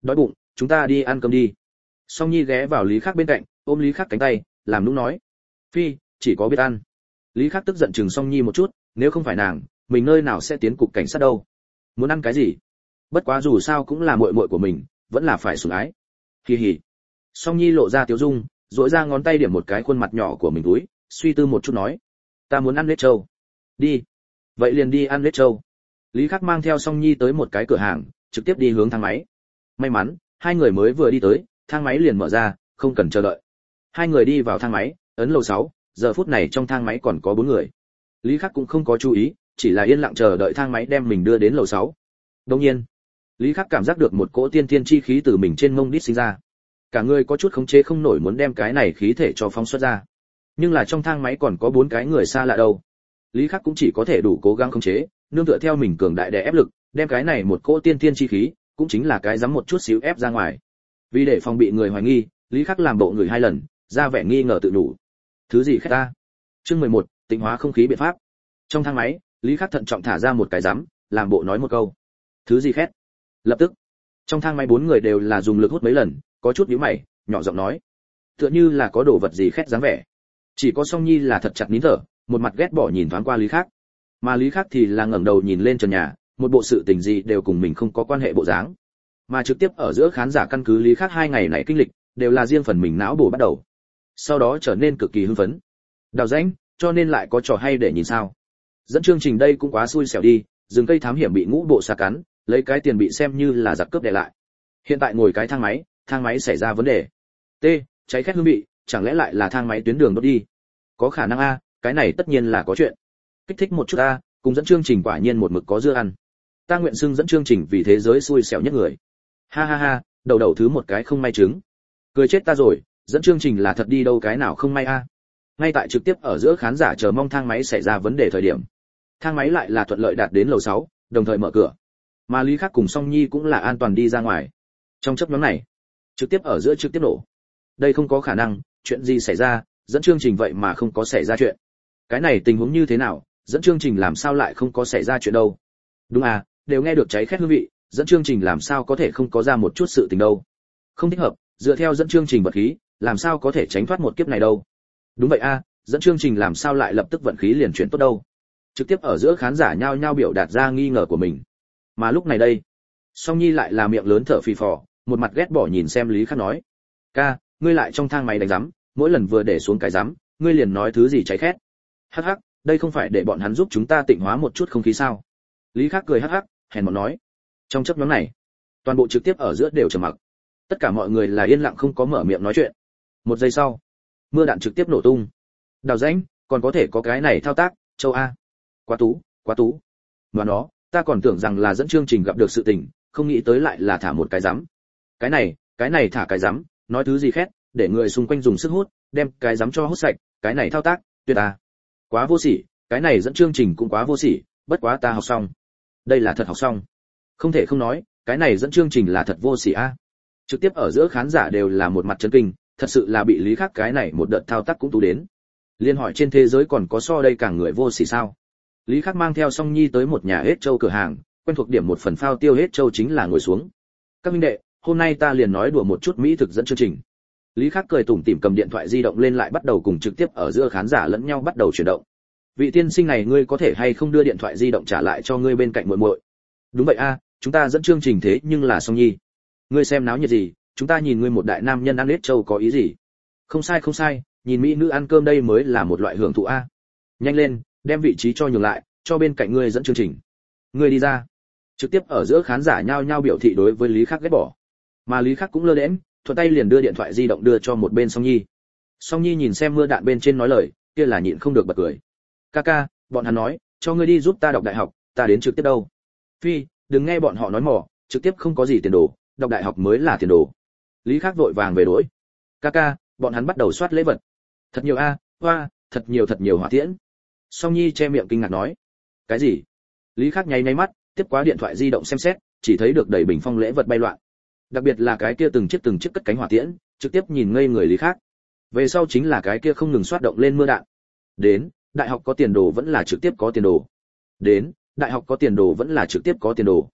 đói bụng, chúng ta đi ăn cơm đi. Song Nhi ghé vào Lý Khắc bên cạnh, ôm Lý Khắc cánh tay, làm nũng nói. Phi, chỉ có biết ăn. Lý Khắc tức giận chừng Song Nhi một chút, nếu không phải nàng, mình nơi nào sẽ tiến cục cảnh sát đâu. Muốn ăn cái gì? Bất quá dù sao cũng là muội muội của mình, vẫn là phải sủng ái. Hì hì. Song Nhi lộ ra tiếu dung, duỗi ra ngón tay điểm một cái khuôn mặt nhỏ của mình túi, suy tư một chút nói, ta muốn ăn lết trâu. Đi. Vậy liền đi ăn lết trâu. Lý Khắc mang theo Song Nhi tới một cái cửa hàng, trực tiếp đi hướng thang máy. May mắn, hai người mới vừa đi tới, thang máy liền mở ra, không cần chờ đợi. Hai người đi vào thang máy, ấn lầu sáu, giờ phút này trong thang máy còn có bốn người. Lý Khắc cũng không có chú ý, chỉ là yên lặng chờ đợi thang máy đem mình đưa đến lầu sáu. Đương nhiên, Lý Khắc cảm giác được một cỗ tiên tiên chi khí từ mình trên mông đít sinh ra. Cả người có chút khống chế không nổi muốn đem cái này khí thể cho phóng xuất ra. Nhưng là trong thang máy còn có bốn cái người xa lạ đâu. Lý Khắc cũng chỉ có thể đủ cố gắng khống chế, nương tựa theo mình cường đại đè ép lực, đem cái này một cỗ tiên tiên chi khí, cũng chính là cái dám một chút xíu ép ra ngoài. Vì để phòng bị người hoài nghi, Lý Khắc làm bộ người hai lần, ra vẻ nghi ngờ tự đủ. Thứ gì khét ta? Chương mười một, tịnh hóa không khí biện pháp. Trong thang máy, Lý Khắc thận trọng thả ra một cái rắm, làm bộ nói một câu. Thứ gì khét? Lập tức, trong thang máy bốn người đều là dùng lực hút mấy lần, có chút nhíu mày, nhỏ giọng nói, tựa như là có đồ vật gì khét dáng vẻ. Chỉ có Song Nhi là thật chặt nín thở, một mặt ghét bỏ nhìn thoáng qua Lý Khắc, mà Lý Khắc thì là ngẩng đầu nhìn lên trần nhà, một bộ sự tình gì đều cùng mình không có quan hệ bộ dáng. Mà trực tiếp ở giữa khán giả căn cứ Lý Khắc hai ngày này kinh lịch, đều là riêng phần mình não bổ bắt đầu. Sau đó trở nên cực kỳ hưng phấn. Đào rãnh, cho nên lại có trò hay để nhìn sao? Dẫn chương trình đây cũng quá xui xẻo đi, rừng cây thám hiểm bị ngũ bộ xà cắn, lấy cái tiền bị xem như là giặc cướp để lại. Hiện tại ngồi cái thang máy, thang máy xảy ra vấn đề. T, cháy khét hương vị, chẳng lẽ lại là thang máy tuyến đường đốt đi? Có khả năng a, cái này tất nhiên là có chuyện. Kích thích một chút a, cùng dẫn chương trình quả nhiên một mực có dưa ăn. Ta nguyện xưng dẫn chương trình vì thế giới xui xẻo nhất người. Ha ha ha, đầu đầu thứ một cái không may trứng. Cười chết ta rồi, dẫn chương trình là thật đi đâu cái nào không may a. Ngay tại trực tiếp ở giữa khán giả chờ mong thang máy xảy ra vấn đề thời điểm, thang máy lại là thuận lợi đạt đến lầu sáu, đồng thời mở cửa. Mà Lý Khắc cùng Song Nhi cũng là an toàn đi ra ngoài. Trong chốc ngắn này, trực tiếp ở giữa trực tiếp nổ. Đây không có khả năng, chuyện gì xảy ra, dẫn chương trình vậy mà không có xảy ra chuyện. Cái này tình huống như thế nào, dẫn chương trình làm sao lại không có xảy ra chuyện đâu? Đúng à, đều nghe được cháy khét hương vị, dẫn chương trình làm sao có thể không có ra một chút sự tình đâu? Không thích hợp, dựa theo dẫn chương trình vật khí, làm sao có thể tránh thoát một kiếp này đâu? Đúng vậy a, à, dẫn chương trình làm sao lại lập tức vận khí liền chuyển tốt đâu? Trực tiếp ở giữa khán giả nhao nhao biểu đạt ra nghi ngờ của mình. Mà lúc này đây, Song Nhi lại là miệng lớn thở phì phò, một mặt ghét bỏ nhìn xem Lý Khắc nói, ca, ngươi lại trong thang máy đánh rắm, mỗi lần vừa để xuống cái rắm, ngươi liền nói thứ gì cháy khét. Hắc hắc, đây không phải để bọn hắn giúp chúng ta tịnh hóa một chút không khí sao? Lý Khắc cười hắc hắc, hèn mọn nói. Trong chớp nhoáng này, toàn bộ trực tiếp ở giữa đều trầm mặc. Tất cả mọi người là yên lặng không có mở miệng nói chuyện. Một giây sau, mưa đạn trực tiếp nổ tung. Đào rãnh, còn có thể có cái này thao tác, châu a. Quá tú, quá tú. Mà nó, ta còn tưởng rằng là dẫn chương trình gặp được sự tình, không nghĩ tới lại là thả một cái rắm. Cái này, cái này thả cái rắm, nói thứ gì khét, để người xung quanh dùng sức hút, đem cái rắm cho hút sạch, cái này thao tác, tuyệt à. Quá vô sỉ, cái này dẫn chương trình cũng quá vô sỉ, bất quá ta học xong. Đây là thật học xong. Không thể không nói, cái này dẫn chương trình là thật vô sỉ a. Trực tiếp ở giữa khán giả đều là một mặt chấn kinh, thật sự là bị Lý Khắc cái này một đợt thao tác cũng tú đến. Liên hỏi trên thế giới còn có so đây cả người vô sỉ sao? Lý Khắc mang theo Song Nhi tới một nhà hết châu cửa hàng, quen thuộc điểm một phần phao tiêu hết châu chính là ngồi xuống. Các huynh đệ, hôm nay ta liền nói đùa một chút mỹ thực dẫn chương trình. Lý Khắc cười tủm tỉm cầm điện thoại di động lên lại bắt đầu cùng trực tiếp ở giữa khán giả lẫn nhau bắt đầu chuyển động. Vị tiên sinh này ngươi có thể hay không đưa điện thoại di động trả lại cho ngươi bên cạnh muội muội? Đúng vậy a, chúng ta dẫn chương trình thế nhưng là Song Nhi. Ngươi xem náo nhiệt gì, chúng ta nhìn ngươi một đại nam nhân ăn hết châu có ý gì? Không sai không sai, nhìn mỹ nữ ăn cơm đây mới là một loại hưởng thụ a. Nhanh lên, đem vị trí cho nhường lại, cho bên cạnh ngươi dẫn chương trình. Ngươi đi ra. Trực tiếp ở giữa khán giả nhao nhao biểu thị đối với Lý Khắc ghét bỏ. Mà Lý Khắc cũng lơ đễnh, thuận tay liền đưa điện thoại di động đưa cho một bên Song Nhi. Song Nhi nhìn xem mưa đạn bên trên nói lời, kia là nhịn không được bật cười. Ca ca, bọn hắn nói, cho ngươi đi giúp ta đọc đại học, ta đến trực tiếp đâu. Phi, đừng nghe bọn họ nói mỏ, trực tiếp không có gì tiền đồ, đọc đại học mới là tiền đồ. Lý Khắc vội vàng về đối. Ca ca, bọn hắn bắt đầu soát lễ vật. Thật nhiều a, hoa, thật nhiều thật nhiều hỏa tiễn. Song Nhi che miệng kinh ngạc nói. Cái gì? Lý Khắc nháy nháy mắt, tiếp qua điện thoại di động xem xét, chỉ thấy được đầy bình phong lễ vật bay loạn. Đặc biệt là cái kia từng chiếc từng chiếc cất cánh hỏa tiễn, trực tiếp nhìn ngây người Lý Khắc. Về sau chính là cái kia không ngừng xoát động lên mưa đạn. Đến, đại học có tiền đồ vẫn là trực tiếp có tiền đồ. Đến, đại học có tiền đồ vẫn là trực tiếp có tiền đồ.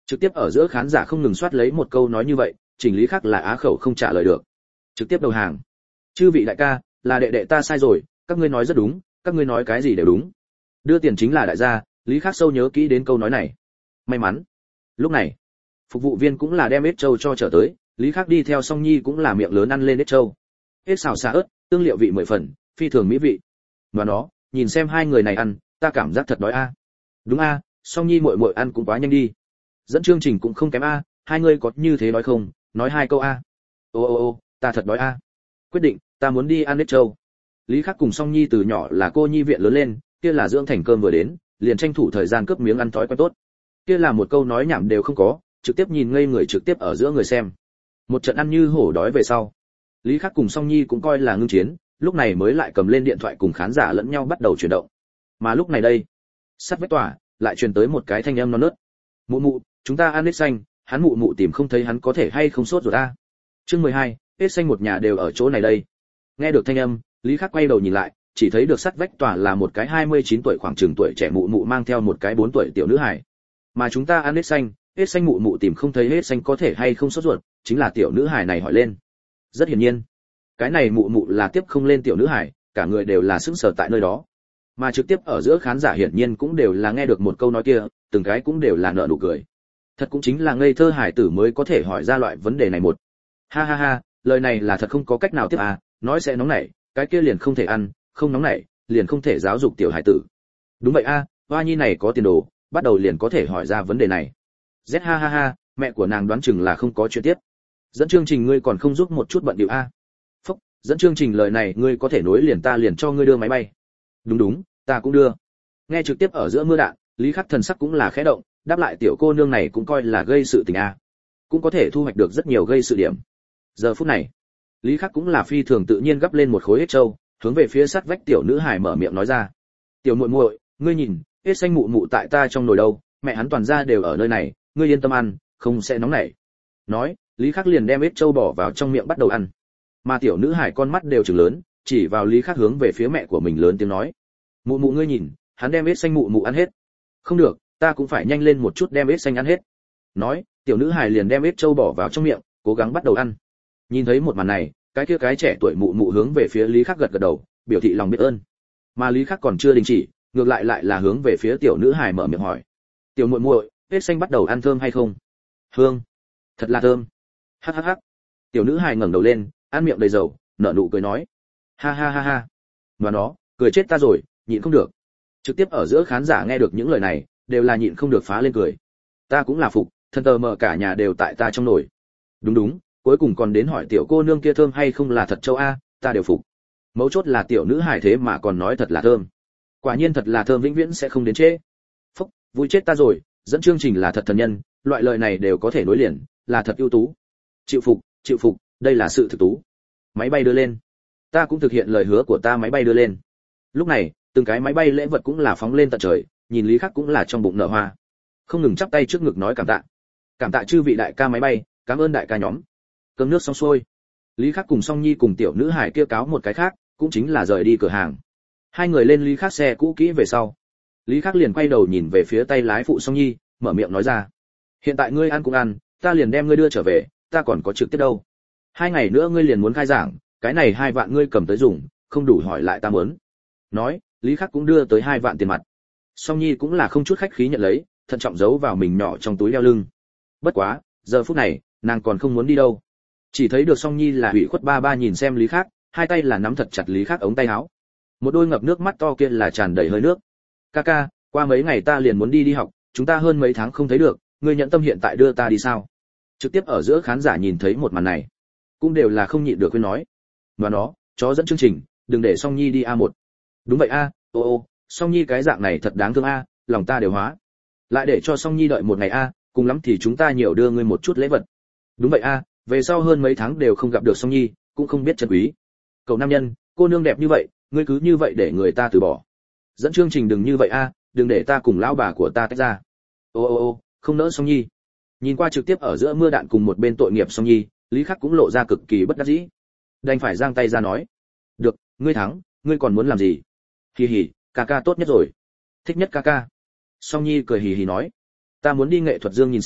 Trực tiếp ở giữa khán giả không ngừng soát lấy một câu nói như vậy, chỉnh lý khác là á khẩu không trả lời được. Trực tiếp đầu hàng. Chư vị đại ca, là đệ đệ ta sai rồi, các ngươi nói rất đúng, các ngươi nói cái gì đều đúng. Đưa tiền chính là đại gia, Lý Khắc sâu nhớ kỹ đến câu nói này. May mắn. Lúc này, phục vụ viên cũng là đem ếch trâu cho trở tới, Lý Khắc đi theo Song Nhi cũng là miệng lớn ăn lên ếch trâu. Ếch xào xà ớt, tương liệu vị mười phần, phi thường mỹ vị. Và nó, nhìn xem hai người này ăn, ta cảm giác thật đói a. Đúng a, Song Nhi muội muội ăn cũng quá nhanh đi. Dẫn chương trình cũng không kém a, hai người có như thế đói không? Nói hai câu a. Ô ô ô, ta thật đói a. Quyết định, ta muốn đi ăn ếch trâu. Lý Khắc cùng Song Nhi từ nhỏ là cô nhi viện lớn lên, kia là dưỡng thành cơm vừa đến, liền tranh thủ thời gian cướp miếng ăn thói quen tốt. Kia là một câu nói nhảm đều không có, trực tiếp nhìn ngây người trực tiếp ở giữa người xem. Một trận ăn như hổ đói về sau, Lý Khắc cùng Song Nhi cũng coi là ngưng chiến, lúc này mới lại cầm lên điện thoại cùng khán giả lẫn nhau bắt đầu chuyển động. Mà lúc này đây, sát vách tòa lại truyền tới một cái thanh âm non nớt. Mụ mụ, chúng ta ăn ếch xanh, hắn mụ mụ tìm không thấy hắn có thể hay không sốt rồi ta. Chương mười hai, ếch xanh một nhà đều ở chỗ này đây. Nghe được thanh âm, Lý Khắc quay đầu nhìn lại, chỉ thấy được sát vách tòa là một cái hai mươi chín tuổi khoảng chừng tuổi trẻ mụ mụ mang theo một cái bốn tuổi tiểu nữ hài. Mà chúng ta ăn ếch xanh, ếch xanh mụ mụ tìm không thấy ếch xanh có thể hay không sốt ruột, chính là tiểu nữ hài này hỏi lên. Rất hiển nhiên, cái này mụ mụ là tiếp không lên tiểu nữ hài, cả người đều là sững sờ tại nơi đó. Mà trực tiếp ở giữa khán giả hiển nhiên cũng đều là nghe được một câu nói kia, từng cái cũng đều là nở nụ cười. Thật cũng chính là ngây thơ hải tử mới có thể hỏi ra loại vấn đề này một. Ha ha ha, lời này là thật không có cách nào tiếp à, nói sẽ nóng nảy, cái kia liền không thể ăn, không nóng nảy, liền không thể giáo dục tiểu hải tử. Đúng vậy a, à, Hoa Nhi này có tiền đồ, bắt đầu liền có thể hỏi ra vấn đề này. Z ha ha ha, mẹ của nàng đoán chừng là không có chuyện tiếp. Dẫn chương trình ngươi còn không giúp một chút bận điệu a. À. Phúc, dẫn chương trình lời này ngươi có thể nối liền ta liền cho ngươi đưa máy bay. Đúng đúng, ta cũng đưa. Nghe trực tiếp ở giữa mưa đạn, Lý Khắc thần sắc cũng là khẽ động, đáp lại tiểu cô nương này cũng coi là gây sự tình a. À. Cũng có thể thu hoạch được rất nhiều gây sự điểm. Giờ phút này, Lý Khắc cũng là phi thường tự nhiên gấp lên một khối ếch trâu, hướng về phía sát vách tiểu nữ hài mở miệng nói ra. Tiểu muội muội, ngươi nhìn, ếch xanh mụ mụ tại ta trong nồi đâu, mẹ hắn toàn ra đều ở nơi này, ngươi yên tâm ăn, không sẽ nóng nảy. Nói, Lý Khắc liền đem ếch trâu bỏ vào trong miệng bắt đầu ăn. Mà tiểu nữ hài con mắt đều trừng lớn, chỉ vào Lý Khắc hướng về phía mẹ của mình lớn tiếng nói. Mụ mụ ngươi nhìn, hắn đem ếch xanh mụ mụ ăn hết. Không được, ta cũng phải nhanh lên một chút đem ếch xanh ăn hết. Nói, tiểu nữ hài liền đem ếch trâu bỏ vào trong miệng, cố gắng bắt đầu ăn. Nhìn thấy một màn này, cái kia cái trẻ tuổi mụ mụ hướng về phía Lý Khắc gật gật đầu, biểu thị lòng biết ơn. Mà Lý Khắc còn chưa đình chỉ, ngược lại lại là hướng về phía tiểu nữ hài mở miệng hỏi. Tiểu muội muội, ếch xanh bắt đầu ăn thơm hay không? Hương, thật là thơm. Hắc hắc hắc. Tiểu nữ hài ngẩng đầu lên, ăn miệng đầy dầu, nở nụ cười nói. Ha ha ha ha. Mà nó, cười chết ta rồi, nhịn không được. Trực tiếp ở giữa khán giả nghe được những lời này, đều là nhịn không được phá lên cười. Ta cũng là phục, thân tờ mờ cả nhà đều tại ta trong nồi. Đúng đúng, cuối cùng còn đến hỏi tiểu cô nương kia thơm hay không là thật châu a, ta đều phục. Mấu chốt là tiểu nữ hài thế mà còn nói thật là thơm. Quả nhiên thật là thơm vĩnh viễn sẽ không đến trễ. Phúc, vui chết ta rồi, dẫn chương trình là thật thần nhân, loại lời này đều có thể nối liền, là thật ưu tú. Chịu phục, chịu phục, đây là sự thực tú. Máy bay đưa lên. Ta cũng thực hiện lời hứa của ta, máy bay đưa lên. Lúc này, từng cái máy bay lễ vật cũng là phóng lên tận trời, nhìn Lý Khắc cũng là trong bụng nở hoa. Không ngừng chắp tay trước ngực nói cảm tạ. Cảm tạ chư vị đại ca máy bay, cảm ơn đại ca nhóm. Cơm nước xong xuôi, Lý Khắc cùng Song Nhi cùng tiểu nữ hải kia cáo một cái khác, cũng chính là rời đi cửa hàng. Hai người lên Lý Khắc xe cũ kỹ về sau, Lý Khắc liền quay đầu nhìn về phía tay lái phụ Song Nhi, mở miệng nói ra: hiện tại ngươi ăn cũng ăn, ta liền đem ngươi đưa trở về, ta còn có trực tiếp đâu. Hai ngày nữa ngươi liền muốn khai giảng, cái này hai vạn ngươi cầm tới dùng, không đủ hỏi lại ta muốn. Nói, Lý Khắc cũng đưa tới hai vạn tiền mặt. Song Nhi cũng là không chút khách khí nhận lấy, thận trọng giấu vào mình nhỏ trong túi đeo lưng. Bất quá, giờ phút này, nàng còn không muốn đi đâu. Chỉ thấy được Song Nhi là hủy khuất ba ba nhìn xem Lý Khắc, hai tay là nắm thật chặt Lý Khắc ống tay áo. Một đôi ngập nước mắt to kia là tràn đầy hơi nước. Ca ca, qua mấy ngày ta liền muốn đi đi học, chúng ta hơn mấy tháng không thấy được, ngươi nhận tâm hiện tại đưa ta đi sao? Trực tiếp ở giữa khán giả nhìn thấy một màn này, cũng đều là không nhịn được khuyên nói. Và nó, chó dẫn chương trình, đừng để Song Nhi đi a một. Đúng vậy a, ô ô, Song Nhi cái dạng này thật đáng thương a, lòng ta đều hóa. Lại để cho Song Nhi đợi một ngày a, cùng lắm thì chúng ta nhiều đưa ngươi một chút lễ vật. Đúng vậy a, về sau hơn mấy tháng đều không gặp được Song Nhi, cũng không biết trân quý. Cậu nam nhân, cô nương đẹp như vậy, ngươi cứ như vậy để người ta từ bỏ. Dẫn chương trình đừng như vậy a, đừng để ta cùng lão bà của ta tách ra. Ô ô ô, không nỡ Song Nhi. Nhìn qua trực tiếp ở giữa mưa đạn cùng một bên tội nghiệp Song Nhi, Lý Khắc cũng lộ ra cực kỳ bất đắc dĩ. Đành phải giang tay ra nói: "Được, ngươi thắng, ngươi còn muốn làm gì?" Hì hì, ca ca tốt nhất rồi. Thích nhất ca ca. Song Nhi cười hì hì nói: "Ta muốn đi nghệ thuật dương nhìn xem,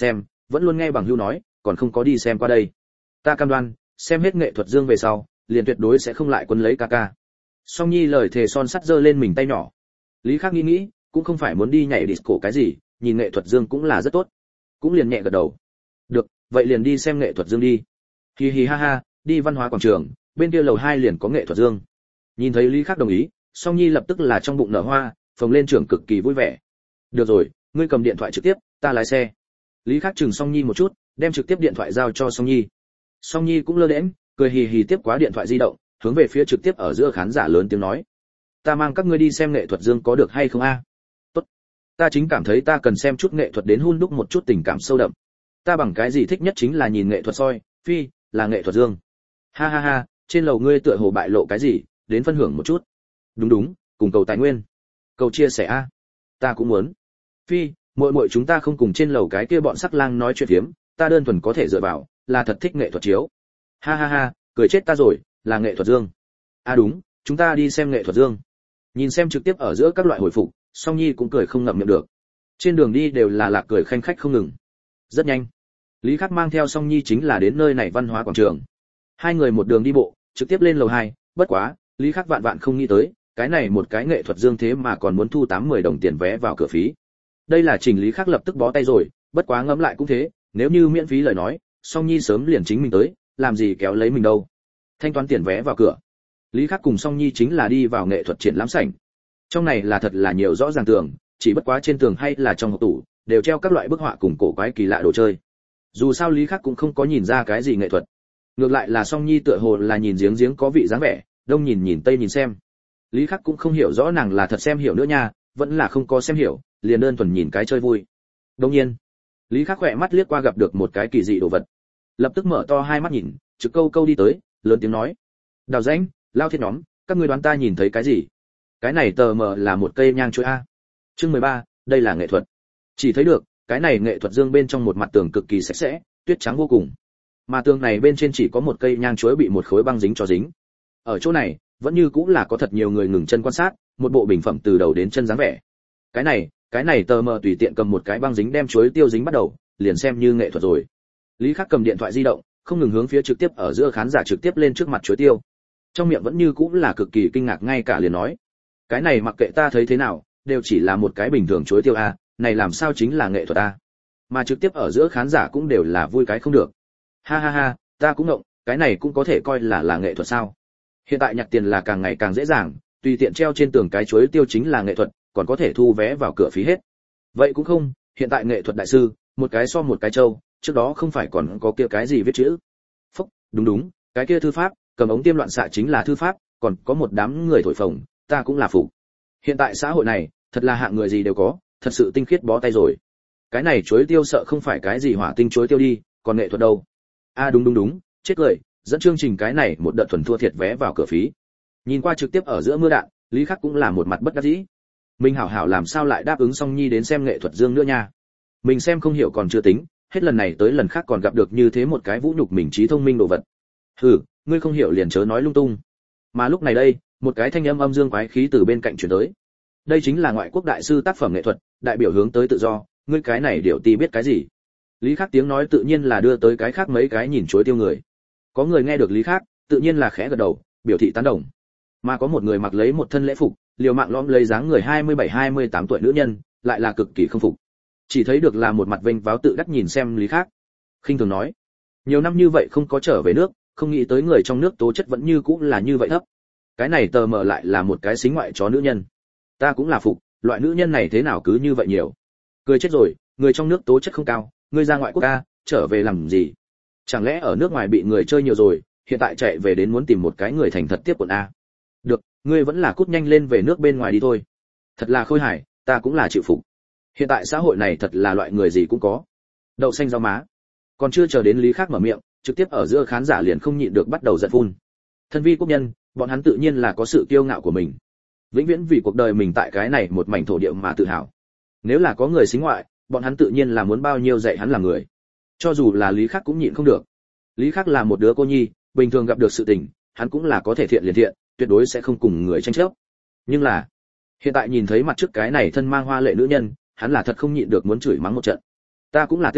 vẫn luôn nghe bằng hữu nói, còn không có đi xem qua đây. Ta cam đoan, xem hết nghệ thuật dương về sau, liền tuyệt đối sẽ không lại quấn lấy ca ca. Song Nhi lời thề son sắt giơ lên mình tay nhỏ. Lý Khắc nghĩ nghĩ, cũng không phải muốn đi nhảy disco cái gì, nhìn nghệ thuật dương cũng là rất tốt. Cũng liền nhẹ gật đầu. Được, vậy liền đi xem nghệ thuật dương đi. Hi hi ha ha, đi văn hóa quảng trường, bên kia lầu hai liền có nghệ thuật dương. Nhìn thấy Lý Khắc đồng ý, Song Nhi lập tức là trong bụng nở hoa, phồng lên trưởng cực kỳ vui vẻ. Được rồi, ngươi cầm điện thoại trực tiếp, ta lái xe. Lý Khắc chừng Song Nhi một chút, đem trực tiếp điện thoại giao cho Song Nhi. Song Nhi cũng lơ đễnh, cười hì hì tiếp quá điện thoại di động, hướng về phía trực tiếp ở giữa khán giả lớn tiếng nói: "Ta mang các ngươi đi xem nghệ thuật dương có được hay không a?" "Tốt. Ta chính cảm thấy ta cần xem chút nghệ thuật đến hun đúc một chút tình cảm sâu đậm. Ta bằng cái gì thích nhất chính là nhìn nghệ thuật soi, phi, là nghệ thuật dương." "Ha ha ha, trên lầu ngươi tựa hồ bại lộ cái gì, đến phân hưởng một chút." "Đúng đúng, cùng cầu tài nguyên. Cầu chia sẻ a." "Ta cũng muốn." "Phi, muội muội chúng ta không cùng trên lầu cái kia bọn sắc lang nói chuyện phiếm, ta đơn thuần có thể dựa vào, là thật thích nghệ thuật chiếu." "Ha ha ha, cười chết ta rồi, là nghệ thuật dương." "À đúng, chúng ta đi xem nghệ thuật dương." Nhìn xem trực tiếp ở giữa các loại hồi phục, Song Nhi cũng cười không ngậm miệng được. Trên đường đi đều là lạc cười khanh khách không ngừng. Rất nhanh, Lý Khắc mang theo Song Nhi chính là đến nơi này văn hóa quảng trường. Hai người một đường đi bộ, trực tiếp lên lầu hai, bất quá, Lý Khắc vạn vạn không nghĩ tới, cái này một cái nghệ thuật dương thế mà còn muốn thu tám mươi đồng tiền vé vào cửa phí. Đây là Trình Lý Khắc lập tức bó tay rồi, bất quá ngẫm lại cũng thế, nếu như miễn phí lời nói, Song Nhi sớm liền chính mình tới, làm gì kéo lấy mình đâu. Thanh toán tiền vé vào cửa, Lý Khắc cùng Song Nhi chính là đi vào nghệ thuật triển lãm sảnh. Trong này là thật là nhiều rõ ràng tường, chỉ bất quá trên tường hay là trong hộp tủ, đều treo các loại bức họa cùng cổ quái kỳ lạ đồ chơi. Dù sao Lý Khắc cũng không có nhìn ra cái gì nghệ thuật. Ngược lại là Song Nhi tựa hồ là nhìn giếng giếng có vị dáng vẻ, đông nhìn nhìn tây nhìn xem. Lý Khắc cũng không hiểu rõ nàng là thật xem hiểu nữa nha, vẫn là không có xem hiểu, liền đơn thuần nhìn cái chơi vui. Đương nhiên, Lý Khắc khỏe mắt liếc qua gặp được một cái kỳ dị đồ vật, lập tức mở to hai mắt nhìn, trực câu câu đi tới, lớn tiếng nói: "Đào Danh, Lao Thiết nhóm, các ngươi đoán ta nhìn thấy cái gì?" Cái này tờ mờ là một cây nhang chuỗi a. Chương mười ba, đây là nghệ thuật. Chỉ thấy được, cái này nghệ thuật dương bên trong một mặt tường cực kỳ sạch sẽ, tuyết trắng vô cùng. Mà tường này bên trên chỉ có một cây nhang chuỗi bị một khối băng dính cho dính. Ở chỗ này, vẫn như cũng là có thật nhiều người ngừng chân quan sát, một bộ bình phẩm từ đầu đến chân dáng vẻ. Cái này, cái này tờ mờ tùy tiện cầm một cái băng dính đem chuối tiêu dính bắt đầu, liền xem như nghệ thuật rồi. Lý Khắc cầm điện thoại di động, không ngừng hướng phía trực tiếp ở giữa khán giả trực tiếp lên trước mặt chuối tiêu. Trong miệng vẫn như cũng là cực kỳ kinh ngạc, ngay cả liền nói: "Cái này mặc kệ ta thấy thế nào, đều chỉ là một cái bình thường chuối tiêu a, này làm sao chính là nghệ thuật a?" Mà trực tiếp ở giữa khán giả cũng đều là vui cái không được. "Ha ha ha, ta cũng ngộng, cái này cũng có thể coi là là nghệ thuật sao?" Hiện tại nhặt tiền là càng ngày càng dễ dàng, tùy tiện treo trên tường cái chuối tiêu chính là nghệ thuật, còn có thể thu vé vào cửa phí hết. Vậy cũng không, hiện tại nghệ thuật đại sư, một cái so một cái trâu, trước đó không phải còn có kia cái gì viết chữ. Phúc, đúng đúng, cái kia thư pháp, cầm ống tiêm loạn xạ chính là thư pháp, còn có một đám người thổi phồng, ta cũng là phục. Hiện tại xã hội này, thật là hạng người gì đều có, thật sự tinh khiết bó tay rồi. Cái này chuối tiêu sợ không phải cái gì hỏa tinh chuối tiêu đi, còn nghệ thuật đâu. A à đúng đúng đúng, chết cười, dẫn chương trình cái này một đợt thuần thua thiệt vé vào cửa phí. Nhìn qua trực tiếp ở giữa mưa đạn, Lý Khắc cũng là một mặt bất đắc dĩ. Mình hảo hảo làm sao lại đáp ứng Song Nhi đến xem nghệ thuật dương nữa nha. Mình xem không hiểu còn chưa tính, hết lần này tới lần khác còn gặp được như thế một cái vũ nhục mình trí thông minh đồ vật. Hừ, ngươi không hiểu liền chớ nói lung tung. Mà lúc này đây, một cái thanh âm âm dương quái khí từ bên cạnh truyền tới. Đây chính là ngoại quốc đại sư tác phẩm nghệ thuật, đại biểu hướng tới tự do, ngươi cái này điều ti biết cái gì? Lý Khắc tiếng nói tự nhiên là đưa tới cái khác mấy cái nhìn chối tiêu người. Có người nghe được Lý Khắc, tự nhiên là khẽ gật đầu, biểu thị tán đồng. Mà có một người mặc lấy một thân lễ phục, liều mạng lõm lấy dáng người hai mươi bảy hai mươi tám tuổi nữ nhân, lại là cực kỳ không phục. Chỉ thấy được là một mặt vênh váo tự đắc nhìn xem Lý Khắc. Khinh thường nói: "Nhiều năm như vậy không có trở về nước, không nghĩ tới người trong nước tố chất vẫn như cũ là như vậy thấp. Cái này tờ mờ lại là một cái xính ngoại chó nữ nhân. Ta cũng là phục, loại nữ nhân này thế nào cứ như vậy nhiều. Cười chết rồi, người trong nước tố chất không cao, ngươi ra ngoại quốc a, trở về làm gì? Chẳng lẽ ở nước ngoài bị người chơi nhiều rồi, hiện tại chạy về đến muốn tìm một cái người thành thật tiếp quần a? Được, ngươi vẫn là cút nhanh lên về nước bên ngoài đi thôi. Thật là khôi hài, ta cũng là chịu phục. Hiện tại xã hội này thật là loại người gì cũng có." Đậu xanh rau má. Còn chưa chờ đến Lý Khắc mở miệng, trực tiếp ở giữa khán giả liền không nhịn được bắt đầu giận phun. Thân vi quốc nhân, bọn hắn tự nhiên là có sự kiêu ngạo của mình, vĩnh viễn vì cuộc đời mình tại cái này một mảnh thổ địa mà tự hào. Nếu là có người xính ngoại, bọn hắn tự nhiên là muốn bao nhiêu dạy hắn là người. Cho dù là Lý Khắc cũng nhịn không được. Lý Khắc là một đứa cô nhi, bình thường gặp được sự tình, hắn cũng là có thể thiện liền thiện, tuyệt đối sẽ không cùng người tranh chấp. Nhưng là, hiện tại nhìn thấy mặt trước cái này thân mang hoa lệ nữ nhân, hắn là thật không nhịn được muốn chửi mắng một trận. Ta cũng là tê,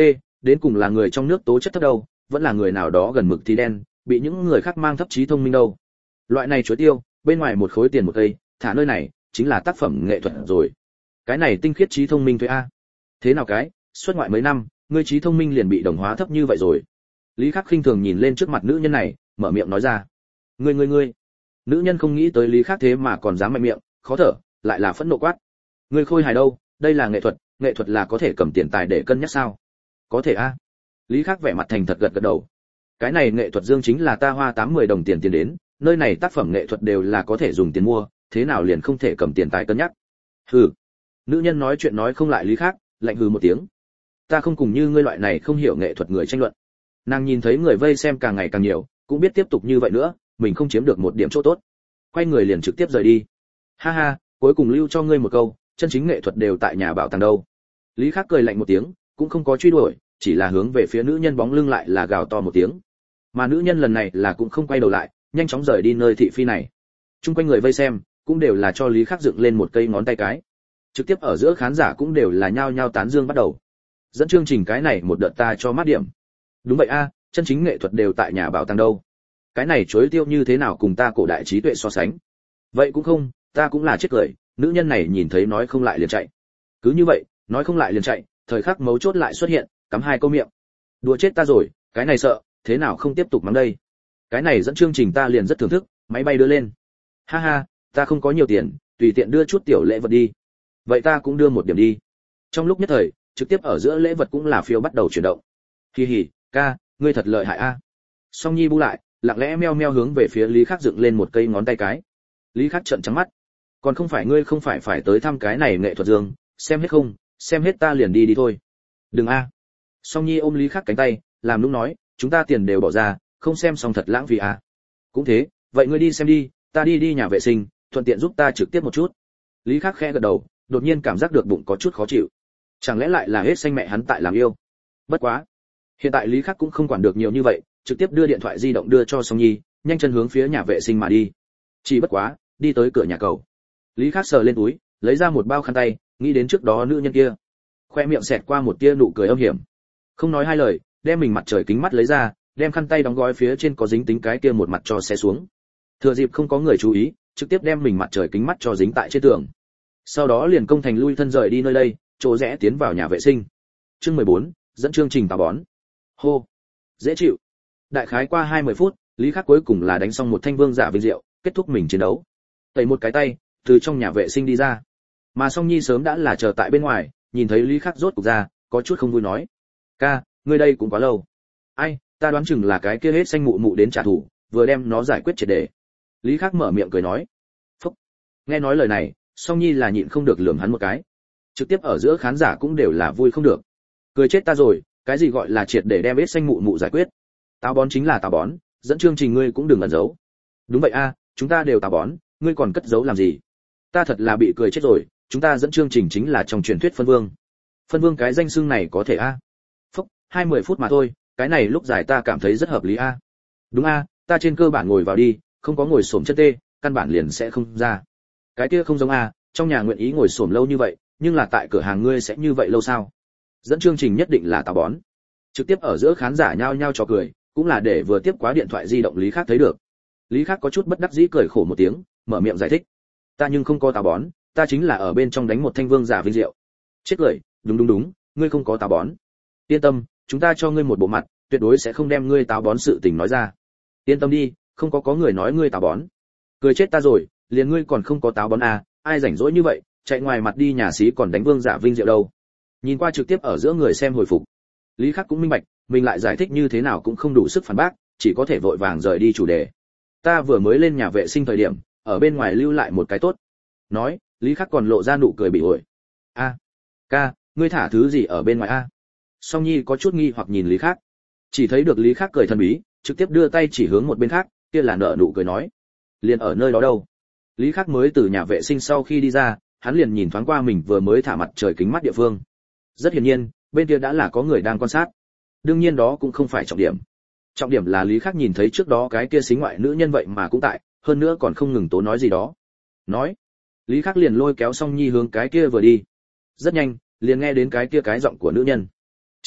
đến cùng là người trong nước tố chất thấp đâu, vẫn là người nào đó gần mực thì đen, bị những người khác mang thấp trí thông minh đâu. Loại này chuối tiêu, bên ngoài một khối tiền một cây, thả nơi này, chính là tác phẩm nghệ thuật rồi. Cái này tinh khiết trí thông minh thôi a. Thế nào cái, xuất ngoại mấy năm, ngươi trí thông minh liền bị đồng hóa thấp như vậy rồi. Lý Khắc khinh thường nhìn lên trước mặt nữ nhân này, mở miệng nói ra. Ngươi ngươi ngươi. Nữ nhân không nghĩ tới Lý Khắc thế mà còn dám mạnh miệng, khó thở, lại là phẫn nộ quát. Ngươi khôi hài đâu, đây là nghệ thuật, nghệ thuật là có thể cầm tiền tài để cân nhắc sao? Có thể a. Lý Khắc vẻ mặt thành thật gật gật đầu. Cái này nghệ thuật dương chính là ta hoa tám mươi đồng tiền tiền đến, nơi này tác phẩm nghệ thuật đều là có thể dùng tiền mua, thế nào liền không thể cầm tiền tài cân nhắc? Hừ. Nữ nhân nói chuyện nói không lại Lý Khắc, lạnh hừ một tiếng. Ta không cùng như ngươi loại này không hiểu nghệ thuật người tranh luận. Nàng nhìn thấy người vây xem càng ngày càng nhiều, cũng biết tiếp tục như vậy nữa, mình không chiếm được một điểm chỗ tốt. Quay người liền trực tiếp rời đi. Ha ha, cuối cùng lưu cho ngươi một câu, chân chính nghệ thuật đều tại nhà bảo tàng đâu. Lý Khắc cười lạnh một tiếng, cũng không có truy đuổi, chỉ là hướng về phía nữ nhân bóng lưng lại là gào to một tiếng. Mà nữ nhân lần này là cũng không quay đầu lại, nhanh chóng rời đi nơi thị phi này. Trung quanh người vây xem cũng đều là cho Lý Khắc dựng lên một cây ngón tay cái. Trực tiếp ở giữa khán giả cũng đều là nhao nhao tán dương bắt đầu. Dẫn chương trình cái này một đợt ta cho mát điểm. Đúng vậy a, chân chính nghệ thuật đều tại nhà bảo tàng đâu. Cái này chối tiêu như thế nào cùng ta cổ đại trí tuệ so sánh? Vậy cũng không, ta cũng là chết cười, nữ nhân này nhìn thấy nói không lại liền chạy. Cứ như vậy, nói không lại liền chạy, thời khắc mấu chốt lại xuất hiện, cắm hai câu miệng. Đùa chết ta rồi, cái này sợ, thế nào không tiếp tục mắng đây? Cái này dẫn chương trình ta liền rất thưởng thức, máy bay đưa lên. Ha ha, ta không có nhiều tiền, tùy tiện đưa chút tiểu lễ vật đi. Vậy ta cũng đưa một điểm đi. Trong lúc nhất thời, trực tiếp ở giữa lễ vật cũng là phiếu bắt đầu chuyển động. Hi hi, ca, ngươi thật lợi hại a. Song Nhi bu lại, lặng lẽ meo meo hướng về phía Lý Khắc dựng lên một cây ngón tay cái. Lý Khắc trợn trắng mắt. Còn không phải ngươi không phải phải tới thăm cái này nghệ thuật dương, xem hết không, xem hết ta liền đi đi thôi. Đừng a. Song Nhi ôm Lý Khắc cánh tay, làm nũng nói, chúng ta tiền đều bỏ ra, không xem xong thật lãng phí à. Cũng thế, vậy ngươi đi xem đi, ta đi đi nhà vệ sinh, thuận tiện giúp ta trực tiếp một chút. Lý Khắc khẽ gật đầu, đột nhiên cảm giác được bụng có chút khó chịu. Chẳng lẽ lại là hết xanh mẹ hắn tại làm yêu? Bất quá, hiện tại Lý Khắc cũng không quản được nhiều như vậy, trực tiếp đưa điện thoại di động đưa cho Song Nhi, nhanh chân hướng phía nhà vệ sinh mà đi. Chỉ bất quá, đi tới cửa nhà cầu. Lý Khắc sờ lên túi, lấy ra một bao khăn tay, nghĩ đến trước đó nữ nhân kia. Khoe miệng xẹt qua một tia nụ cười âm hiểm. Không nói hai lời, đem mình mặt trời kính mắt lấy ra, đem khăn tay đóng gói phía trên có dính tính cái kia một mặt cho xe xuống. Thừa dịp không có người chú ý, trực tiếp đem mình mặt trời kính mắt cho dính tại trên tường. Sau đó liền công thành lui thân rời đi nơi đây, chỗ rẽ tiến vào nhà vệ sinh. Chương mười bốn, dẫn chương trình táo bón. Hô, dễ chịu. Đại khái qua hai mươi phút, Lý Khắc cuối cùng là đánh xong một thanh vương giả vinh diệu, kết thúc mình chiến đấu. Tẩy một cái tay, từ trong nhà vệ sinh đi ra. Mà Song Nhi sớm đã là chờ tại bên ngoài, nhìn thấy Lý Khắc rốt cục ra, có chút không vui nói: "Ca, ngươi đây cũng quá lâu." "Ai, ta đoán chừng là cái kia hết xanh mụ mụ đến trả thù, vừa đem nó giải quyết triệt để." Lý Khắc mở miệng cười nói. Phúc. Nghe nói lời này, Song Nhi là nhịn không được lườm hắn một cái. Trực tiếp ở giữa khán giả cũng đều là vui không được. Cười chết ta rồi, cái gì gọi là triệt để đem hết xanh mụ mụ giải quyết? Táo bón chính là táo bón, dẫn chương trình ngươi cũng đừng ẩn giấu. Đúng vậy a, chúng ta đều táo bón, ngươi còn cất giấu làm gì? Ta thật là bị cười chết rồi, chúng ta dẫn chương trình chính là trong truyền thuyết phân vương. Phân vương cái danh xưng này có thể a? Phúc, hai mươi phút mà thôi, cái này lúc dài ta cảm thấy rất hợp lý a. Đúng a, ta trên cơ bản ngồi vào đi, không có ngồi xổm chân tê, căn bản liền sẽ không ra. Cái kia không giống a, trong nhà nguyện ý ngồi xổm lâu như vậy, nhưng là tại cửa hàng ngươi sẽ như vậy lâu sao? Dẫn chương trình nhất định là táo bón. Trực tiếp ở giữa khán giả nhao nhao trò cười, cũng là để vừa tiếp quá điện thoại di động Lý Khắc thấy được. Lý Khắc có chút bất đắc dĩ cười khổ một tiếng, mở miệng giải thích: "Ta nhưng không có táo bón, ta chính là ở bên trong đánh một thanh vương giả vinh diệu." Chết cười, đúng đúng đúng, ngươi không có táo bón. Yên tâm, chúng ta cho ngươi một bộ mặt, tuyệt đối sẽ không đem ngươi táo bón sự tình nói ra. Yên tâm đi, không có có người nói ngươi táo bón. Cười chết ta rồi, liền ngươi còn không có táo bón à, ai rảnh rỗi như vậy, chạy ngoài mặt đi nhà xí còn đánh vương giả vinh diệu đâu. Nhìn qua trực tiếp ở giữa người xem hồi phục, Lý Khắc cũng minh bạch, mình lại giải thích như thế nào cũng không đủ sức phản bác, chỉ có thể vội vàng rời đi chủ đề. Ta vừa mới lên nhà vệ sinh thời điểm, ở bên ngoài lưu lại một cái tốt. Nói, Lý Khắc còn lộ ra nụ cười bị ổi. A, ca, ngươi thả thứ gì ở bên ngoài a? Song Nhi có chút nghi hoặc nhìn Lý Khắc, chỉ thấy được Lý Khắc cười thần bí, trực tiếp đưa tay chỉ hướng một bên khác, kia là nợ nụ cười nói, liền ở nơi đó đâu. Lý Khắc mới từ nhà vệ sinh sau khi đi ra, hắn liền nhìn thoáng qua mình vừa mới thả mặt trời kính mắt địa phương. Rất hiển nhiên, bên kia đã là có người đang quan sát. Đương nhiên đó cũng không phải trọng điểm. Trọng điểm là Lý Khắc nhìn thấy trước đó cái kia xính ngoại nữ nhân vậy mà cũng tại, hơn nữa còn không ngừng tố nói gì đó. Nói, Lý Khắc liền lôi kéo Song Nhi hướng cái kia vừa đi. Rất nhanh, liền nghe đến cái kia cái giọng của nữ nhân. Trời,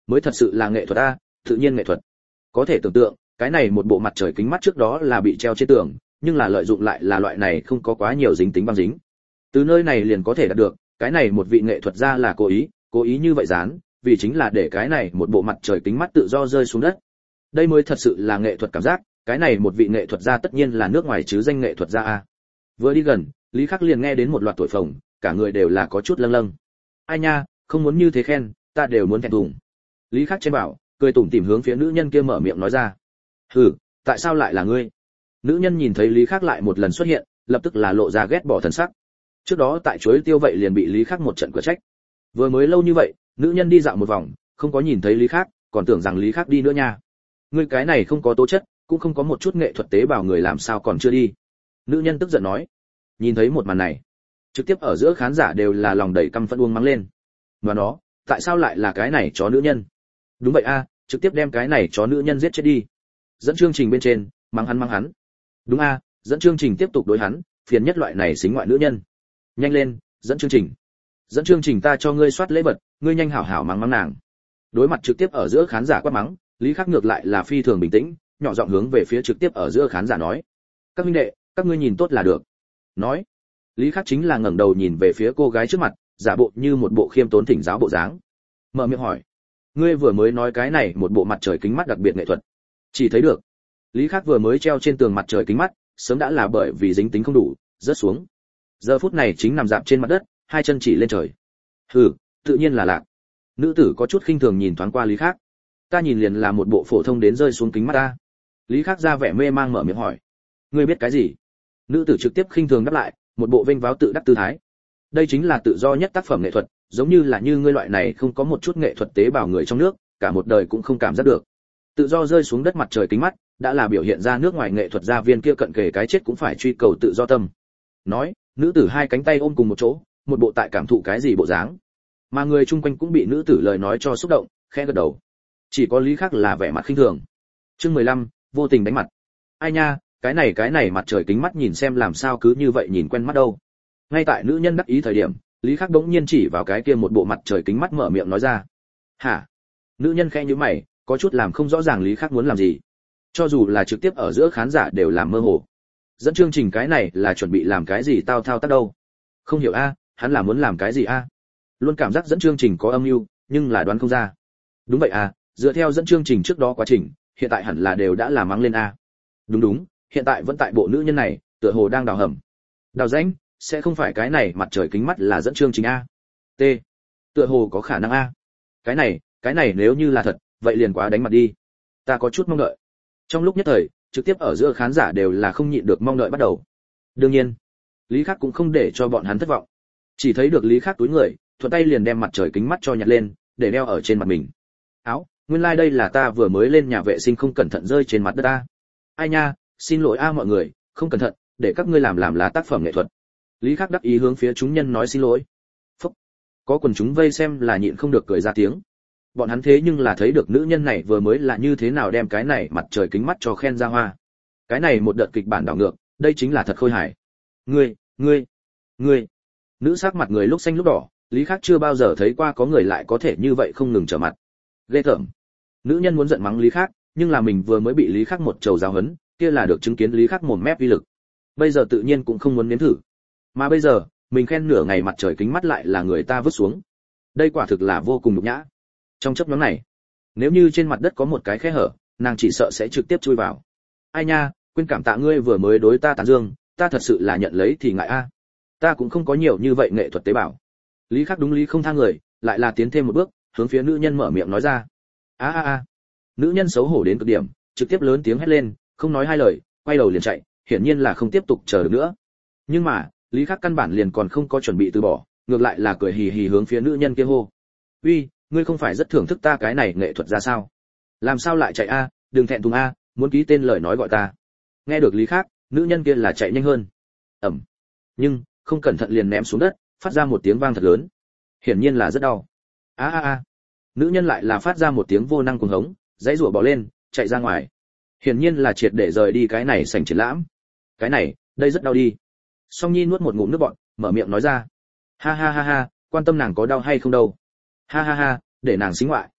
mới thật sự là nghệ thuật a, tự nhiên nghệ thuật. Có thể tưởng tượng, cái này một bộ mặt trời kính mắt trước đó là bị treo trên tường, nhưng là lợi dụng lại là loại này không có quá nhiều dính tính băng dính. Từ nơi này liền có thể đạt được, cái này một vị nghệ thuật gia là cố ý, cố ý như vậy dán, vì chính là để cái này một bộ mặt trời kính mắt tự do rơi xuống đất. Đây mới thật sự là nghệ thuật cảm giác, cái này một vị nghệ thuật gia tất nhiên là nước ngoài chứ danh nghệ thuật gia a. Vừa đi gần, Lý Khắc liền nghe đến một loạt thổi phồng, cả người đều là có chút lâng lâng. Ai nha, không muốn như thế khen, ta đều muốn thẹn thùng. Lý Khắc trên bảo, cười tủm tỉm hướng phía nữ nhân kia mở miệng nói ra. Hừ, tại sao lại là ngươi? Nữ nhân nhìn thấy Lý Khắc lại một lần xuất hiện, lập tức là lộ ra ghét bỏ thần sắc. Trước đó tại chuối tiêu vậy liền bị Lý Khắc một trận cửa trách. Vừa mới lâu như vậy, nữ nhân đi dạo một vòng, không có nhìn thấy Lý Khắc, còn tưởng rằng Lý Khắc đi nữa nha. Ngươi cái này không có tố chất, cũng không có một chút nghệ thuật tế bào người làm sao còn chưa đi. Nữ nhân tức giận nói. Nhìn thấy một màn này, trực tiếp ở giữa khán giả đều là lòng đầy căm phẫn uông mắng lên. Mà nó, tại sao lại là cái này chó nữ nhân? Đúng vậy a, trực tiếp đem cái này chó nữ nhân giết chết đi. Dẫn chương trình bên trên, mắng hắn mắng hắn. Đúng a, dẫn chương trình tiếp tục đối hắn, phiền nhất loại này xính ngoại nữ nhân. Nhanh lên, dẫn chương trình. Dẫn chương trình ta cho ngươi soát lễ vật, ngươi nhanh hảo hảo mắng mắng nàng. Đối mặt trực tiếp ở giữa khán giả quát mắng, Lý Khắc ngược lại là phi thường bình tĩnh, nhỏ giọng hướng về phía trực tiếp ở giữa khán giả nói: "Các huynh đệ, các ngươi nhìn tốt là được." Nói, Lý Khắc chính là ngẩng đầu nhìn về phía cô gái trước mặt, giả bộ như một bộ khiêm tốn thỉnh giáo bộ dáng. Mở miệng hỏi: "Ngươi vừa mới nói cái này một bộ mặt trời kính mắt đặc biệt nghệ thuật?" Chỉ thấy được, Lý Khắc vừa mới treo trên tường mặt trời kính mắt, sớm đã là bởi vì dính tính không đủ, rớt xuống. Giờ phút này chính nằm dạp trên mặt đất, hai chân chỉ lên trời. Hừ, tự nhiên là lạc. Nữ tử có chút khinh thường nhìn thoáng qua Lý Khắc. Ta nhìn liền là một bộ phổ thông đến rơi xuống kính mắt ta. Lý Khắc ra vẻ mê mang mở miệng hỏi: "Ngươi biết cái gì?" Nữ tử trực tiếp khinh thường đáp lại, một bộ vênh váo tự đắc tư thái. Đây chính là tự do nhất tác phẩm nghệ thuật, giống như là như ngươi loại này không có một chút nghệ thuật tế bào người trong nước, cả một đời cũng không cảm giác được. Tự do rơi xuống đất mặt trời kính mắt, đã là biểu hiện ra nước ngoài nghệ thuật gia viên kia cận kề cái chết cũng phải truy cầu tự do tâm. Nói, nữ tử hai cánh tay ôm cùng một chỗ, một bộ tại cảm thụ cái gì bộ dáng. Mà người chung quanh cũng bị nữ tử lời nói cho xúc động, khẽ gật đầu. Chỉ có Lý Khắc là vẻ mặt khinh thường. Chương mười lăm, vô tình đánh mặt. Ai nha, cái này cái này mặt trời kính mắt nhìn xem làm sao cứ như vậy nhìn quen mắt đâu. Ngay tại nữ nhân đắc ý thời điểm, Lý Khắc đống nhiên chỉ vào cái kia một bộ mặt trời kính mắt mở miệng nói ra. Hả? Nữ nhân khẽ nhíu mày, có chút làm không rõ ràng Lý Khắc muốn làm gì. Cho dù là trực tiếp ở giữa khán giả đều làm mơ hồ. Dẫn chương trình cái này là chuẩn bị làm cái gì tao thao tác đâu? Không hiểu a, hắn là muốn làm cái gì a? Luôn cảm giác dẫn chương trình có âm mưu, nhưng là đoán không ra. Đúng vậy à, dựa theo dẫn chương trình trước đó quá trình, hiện tại hẳn là đều đã là mắng lên a. Đúng đúng, hiện tại vẫn tại bộ nữ nhân này, tựa hồ đang đào hầm. Đào rãnh, sẽ không phải cái này mặt trời kính mắt là dẫn chương trình a. T. Tựa hồ có khả năng a. Cái này, cái này nếu như là thật, vậy liền quá đánh mặt đi. Ta có chút mong đợi. Trong lúc nhất thời, trực tiếp ở giữa khán giả đều là không nhịn được mong đợi bắt đầu. Đương nhiên, Lý Khắc cũng không để cho bọn hắn thất vọng. Chỉ thấy được Lý Khắc túi người, thuận tay liền đem mặt trời kính mắt cho nhặt lên, để đeo ở trên mặt mình. Áo, nguyên lai like đây là ta vừa mới lên nhà vệ sinh không cẩn thận rơi trên mặt đất ta. Ai nha, xin lỗi a mọi người, không cẩn thận, để các ngươi làm làm là tác phẩm nghệ thuật. Lý Khắc đắc ý hướng phía chúng nhân nói xin lỗi. Phúc. Có quần chúng vây xem là nhịn không được cười ra tiếng. Bọn hắn thế nhưng là thấy được nữ nhân này vừa mới là như thế nào đem cái này mặt trời kính mắt cho khen ra hoa. Cái này một đợt kịch bản đảo ngược, đây chính là thật khôi hài. Ngươi, ngươi, ngươi. Nữ sắc mặt người lúc xanh lúc đỏ, Lý Khắc chưa bao giờ thấy qua có người lại có thể như vậy không ngừng trở mặt. Ghê tởm. Nữ nhân muốn giận mắng Lý Khắc, nhưng là mình vừa mới bị Lý Khắc một trầu giáo huấn, kia là được chứng kiến Lý Khắc mồm mép uy lực. Bây giờ tự nhiên cũng không muốn nếm thử. Mà bây giờ, mình khen nửa ngày mặt trời kính mắt lại là người ta vứt xuống. Đây quả thực là vô cùng nhục nhã. Trong chốc ngắn này, nếu như trên mặt đất có một cái khe hở, nàng chỉ sợ sẽ trực tiếp chui vào. Ai nha, quên cảm tạ ngươi vừa mới đối ta tán dương, ta thật sự là nhận lấy thì ngại a. Ta cũng không có nhiều như vậy nghệ thuật tế bào. Lý Khắc đúng lý không tha người, lại là tiến thêm một bước, hướng phía nữ nhân mở miệng nói ra. A a a. Nữ nhân xấu hổ đến cực điểm, trực tiếp lớn tiếng hét lên, không nói hai lời, quay đầu liền chạy, hiển nhiên là không tiếp tục chờ được nữa. Nhưng mà, Lý Khắc căn bản liền còn không có chuẩn bị từ bỏ, ngược lại là cười hì hì hướng phía nữ nhân kia hô. Uy, ngươi không phải rất thưởng thức ta cái này nghệ thuật ra sao? Làm sao lại chạy a, đừng thẹn thùng a, muốn ký tên lời nói gọi ta. Nghe được Lý Khắc, nữ nhân kia là chạy nhanh hơn. Ầm. Nhưng, không cẩn thận liền ném xuống đất, phát ra một tiếng vang thật lớn. Hiển nhiên là rất đau. A a a. Nữ nhân lại là phát ra một tiếng vô năng cuồng hống, giãy giụa bò lên, chạy ra ngoài. Hiển nhiên là triệt để rời đi cái này sảnh triển lãm. Cái này, đây rất đau đi. Song Nhi nuốt một ngụm nước bọt, mở miệng nói ra. Ha ha ha ha, quan tâm nàng có đau hay không đâu. Ha ha ha, để nàng xính ngoại.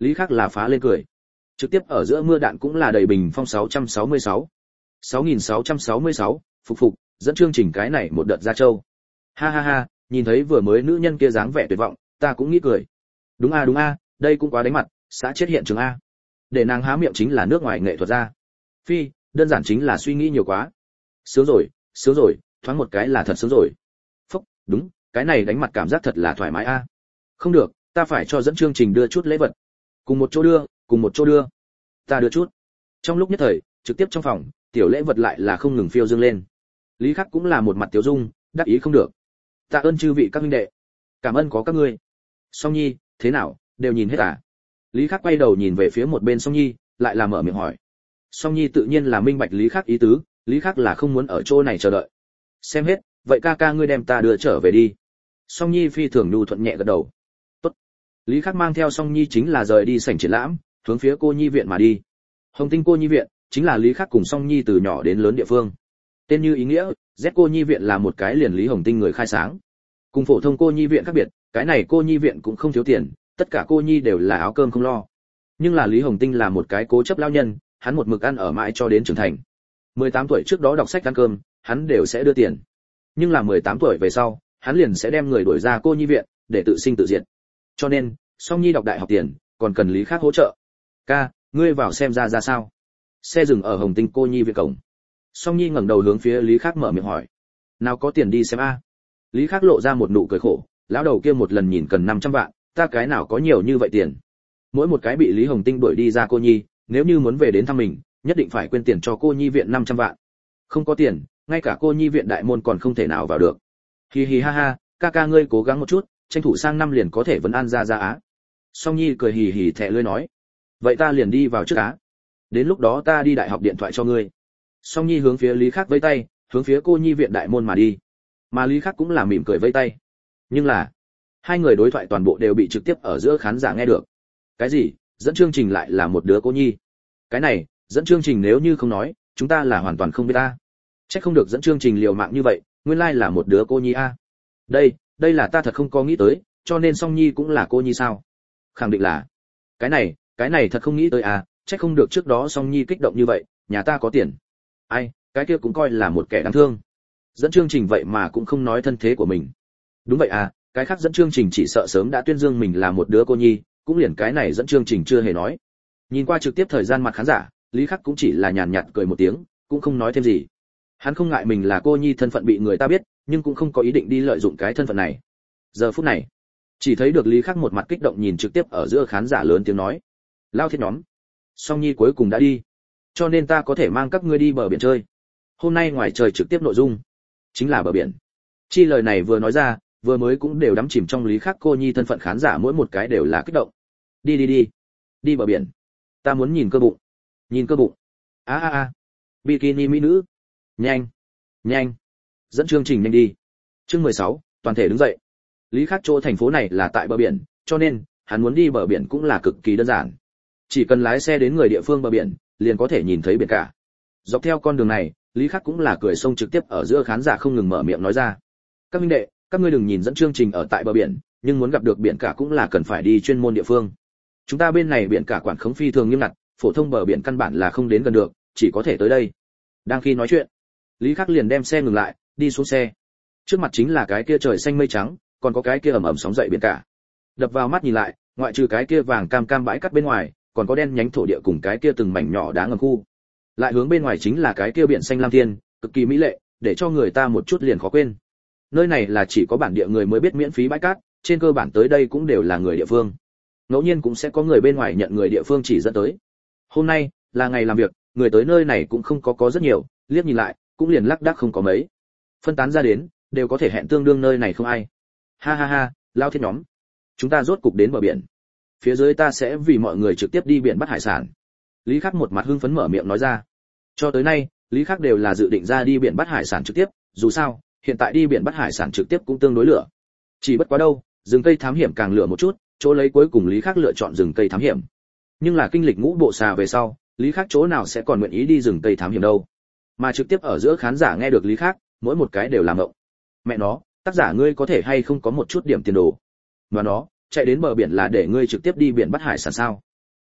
Lý Khắc là phá lên cười. Trực tiếp ở giữa mưa đạn cũng là đầy bình phong sáu trăm sáu mươi sáu. sáu nghìn sáu trăm sáu mươi sáu, phục phục, dẫn chương trình cái này một đợt ra châu. Ha ha ha, nhìn thấy vừa mới nữ nhân kia dáng vẻ tuyệt vọng, ta cũng nghĩ cười. Đúng a đúng a, đây cũng quá đánh mặt, xã chết hiện trường a. Để nàng há miệng chính là nước ngoài nghệ thuật ra. Phi, đơn giản chính là suy nghĩ nhiều quá. Sướng rồi, sướng rồi, thoáng một cái là thật sướng rồi. Phúc, đúng, cái này đánh mặt cảm giác thật là thoải mái a. Không được, ta phải cho dẫn chương trình đưa chút lễ vật. Cùng một chỗ đưa, cùng một chỗ đưa. Ta đưa chút. Trong lúc nhất thời, trực tiếp trong phòng, tiểu lễ vật lại là không ngừng phiêu dương lên. Lý Khắc cũng là một mặt tiểu dung, đắc ý không được. Tạ ơn chư vị các huynh đệ. Cảm ơn có các ngươi. Song Nhi, thế nào, đều nhìn hết à? Lý Khắc quay đầu nhìn về phía một bên Song Nhi, lại là mở miệng hỏi. Song Nhi tự nhiên là minh bạch Lý Khắc ý tứ, Lý Khắc là không muốn ở chỗ này chờ đợi. Xem hết, vậy ca ca ngươi đem ta đưa trở về đi. Song Nhi phi thường nhu thuận nhẹ gật đầu. Tốt. Lý Khắc mang theo Song Nhi chính là rời đi sảnh triển lãm, hướng phía cô nhi viện mà đi. Hồng Tinh cô nhi viện chính là Lý Khắc cùng Song Nhi từ nhỏ đến lớn địa phương. Tên như ý nghĩa, Z cô nhi viện là một cái liền Lý Hồng Tinh người khai sáng. Cùng phổ thông cô nhi viện khác biệt, cái này cô nhi viện cũng không thiếu tiền, tất cả cô nhi đều là áo cơm không lo. Nhưng là Lý Hồng Tinh là một cái cố chấp lão nhân, hắn một mực ăn ở mãi cho đến trưởng thành. mười tám tuổi trước đó đọc sách ăn cơm, hắn đều sẽ đưa tiền. Nhưng là mười tám tuổi về sau, hắn liền sẽ đem người đuổi ra cô nhi viện, để tự sinh tự diệt. Cho nên, Song Nhi đọc đại học tiền, còn cần Lý Khắc hỗ trợ. Ca, ngươi vào xem ra ra sao? Xe dừng ở Hồng Tinh cô nhi viện cổng. Song Nhi ngẩng đầu hướng phía Lý Khắc mở miệng hỏi. Nào có tiền đi xem a? Lý Khắc lộ ra một nụ cười khổ, lão đầu kia một lần nhìn cần năm trăm vạn, ta cái nào có nhiều như vậy tiền. Mỗi một cái bị Lý Hồng Tinh đuổi đi ra cô nhi, nếu như muốn về đến thăm mình, nhất định phải quên tiền cho cô nhi viện năm trăm vạn. Không có tiền, ngay cả cô nhi viện đại môn còn không thể nào vào được. Hi hi ha ha, ca ca ngươi cố gắng một chút, tranh thủ sang năm liền có thể vấn an ra ra á. Song Nhi cười hì hì thẻ lưỡi nói. Vậy ta liền đi vào trước á. Đến lúc đó ta đi đại học điện thoại cho ngươi. Song Nhi hướng phía Lý Khắc vẫy tay, hướng phía cô nhi viện đại môn mà đi. Mà Lý Khắc cũng là mỉm cười vẫy tay. Nhưng là, hai người đối thoại toàn bộ đều bị trực tiếp ở giữa khán giả nghe được. Cái gì? Dẫn chương trình lại là một đứa cô nhi. Cái này, dẫn chương trình nếu như không nói, chúng ta là hoàn toàn không biết ta. Chắc không được dẫn chương trình liều mạng như vậy, nguyên lai là một đứa cô nhi a. Đây, đây là ta thật không có nghĩ tới, cho nên Song Nhi cũng là cô nhi sao? Khẳng định là. Cái này, cái này thật không nghĩ tới à, chắc không được trước đó Song Nhi kích động như vậy, nhà ta có tiền. Ai, cái kia cũng coi là một kẻ đáng thương. Dẫn chương trình vậy mà cũng không nói thân thế của mình. Đúng vậy à, cái khác dẫn chương trình chỉ sợ sớm đã tuyên dương mình là một đứa cô nhi, cũng liền cái này dẫn chương trình chưa hề nói. Nhìn qua trực tiếp thời gian mặt khán giả, Lý Khắc cũng chỉ là nhàn nhạt cười một tiếng, cũng không nói thêm gì. Hắn không ngại mình là cô nhi thân phận bị người ta biết, nhưng cũng không có ý định đi lợi dụng cái thân phận này. Giờ phút này, chỉ thấy được Lý Khắc một mặt kích động nhìn trực tiếp ở giữa khán giả lớn tiếng nói: "Lao thiết nhóm, Song Nhi cuối cùng đã đi, cho nên ta có thể mang các ngươi đi bờ biển chơi. Hôm nay ngoài trời trực tiếp nội dung chính là bờ biển." Chi lời này vừa nói ra, vừa mới cũng đều đắm chìm trong Lý Khắc cô nhi thân phận khán giả mỗi một cái đều là kích động. Đi đi đi, đi bờ biển. Ta muốn nhìn cơ bụng, nhìn cơ bụng. A a a, bikini mỹ nữ. Nhanh, nhanh, dẫn chương trình nhanh đi. Chương mười sáu, toàn thể đứng dậy. Lý Khắc chỗ thành phố này là tại bờ biển, cho nên hắn muốn đi bờ biển cũng là cực kỳ đơn giản. Chỉ cần lái xe đến người địa phương bờ biển, liền có thể nhìn thấy biển cả. Dọc theo con đường này, Lý Khắc cũng là cười xông trực tiếp ở giữa khán giả không ngừng mở miệng nói ra: "Các huynh đệ, các ngươi đừng nhìn dẫn chương trình ở tại bờ biển, nhưng muốn gặp được biển cả cũng là cần phải đi chuyên môn địa phương. Chúng ta bên này biển cả quản khống phi thường nghiêm ngặt, phổ thông bờ biển căn bản là không đến gần được, chỉ có thể tới đây." Đang khi nói chuyện, Lý Khắc liền đem xe ngừng lại, đi xuống xe. Trước mặt chính là cái kia trời xanh mây trắng, còn có cái kia ầm ầm sóng dậy biển cả. Đập vào mắt nhìn lại, ngoại trừ cái kia vàng cam cam bãi cát bên ngoài, còn có đen nhánh thổ địa cùng cái kia từng mảnh nhỏ đá ngầm khu. Lại hướng bên ngoài chính là cái kia biển xanh lam thiên, cực kỳ mỹ lệ, để cho người ta một chút liền khó quên. Nơi này là chỉ có bản địa người mới biết miễn phí bãi cát, trên cơ bản tới đây cũng đều là người địa phương. Ngẫu nhiên cũng sẽ có người bên ngoài nhận người địa phương chỉ dẫn tới. Hôm nay là ngày làm việc, người tới nơi này cũng không có có rất nhiều, liếc nhìn lại, cũng liền lác đác không có mấy. Phân tán ra đến, đều có thể hẹn tương đương nơi này không ai. Ha ha ha, lao thiết nhóm, chúng ta rốt cục đến bờ biển. Phía dưới ta sẽ vì mọi người trực tiếp đi biển bắt hải sản. Lý Khắc một mặt hưng phấn mở miệng nói ra. Cho tới nay, Lý Khắc đều là dự định ra đi biển bắt hải sản trực tiếp, dù sao, hiện tại đi biển bắt hải sản trực tiếp cũng tương đối lửa. Chỉ bất quá đâu, rừng cây thám hiểm càng lửa một chút, chỗ lấy cuối cùng Lý Khắc lựa chọn rừng cây thám hiểm. Nhưng là kinh lịch ngũ bộ xà về sau, Lý Khắc chỗ nào sẽ còn nguyện ý đi rừng cây thám hiểm đâu. Mà trực tiếp ở giữa khán giả nghe được Lý Khắc, mỗi một cái đều làm ngộng. Mẹ nó, tác giả ngươi có thể hay không có một chút điểm tiền đồ. Mà nó, chạy đến bờ biển là để ngươi trực tiếp đi biển bắt hải sản sao?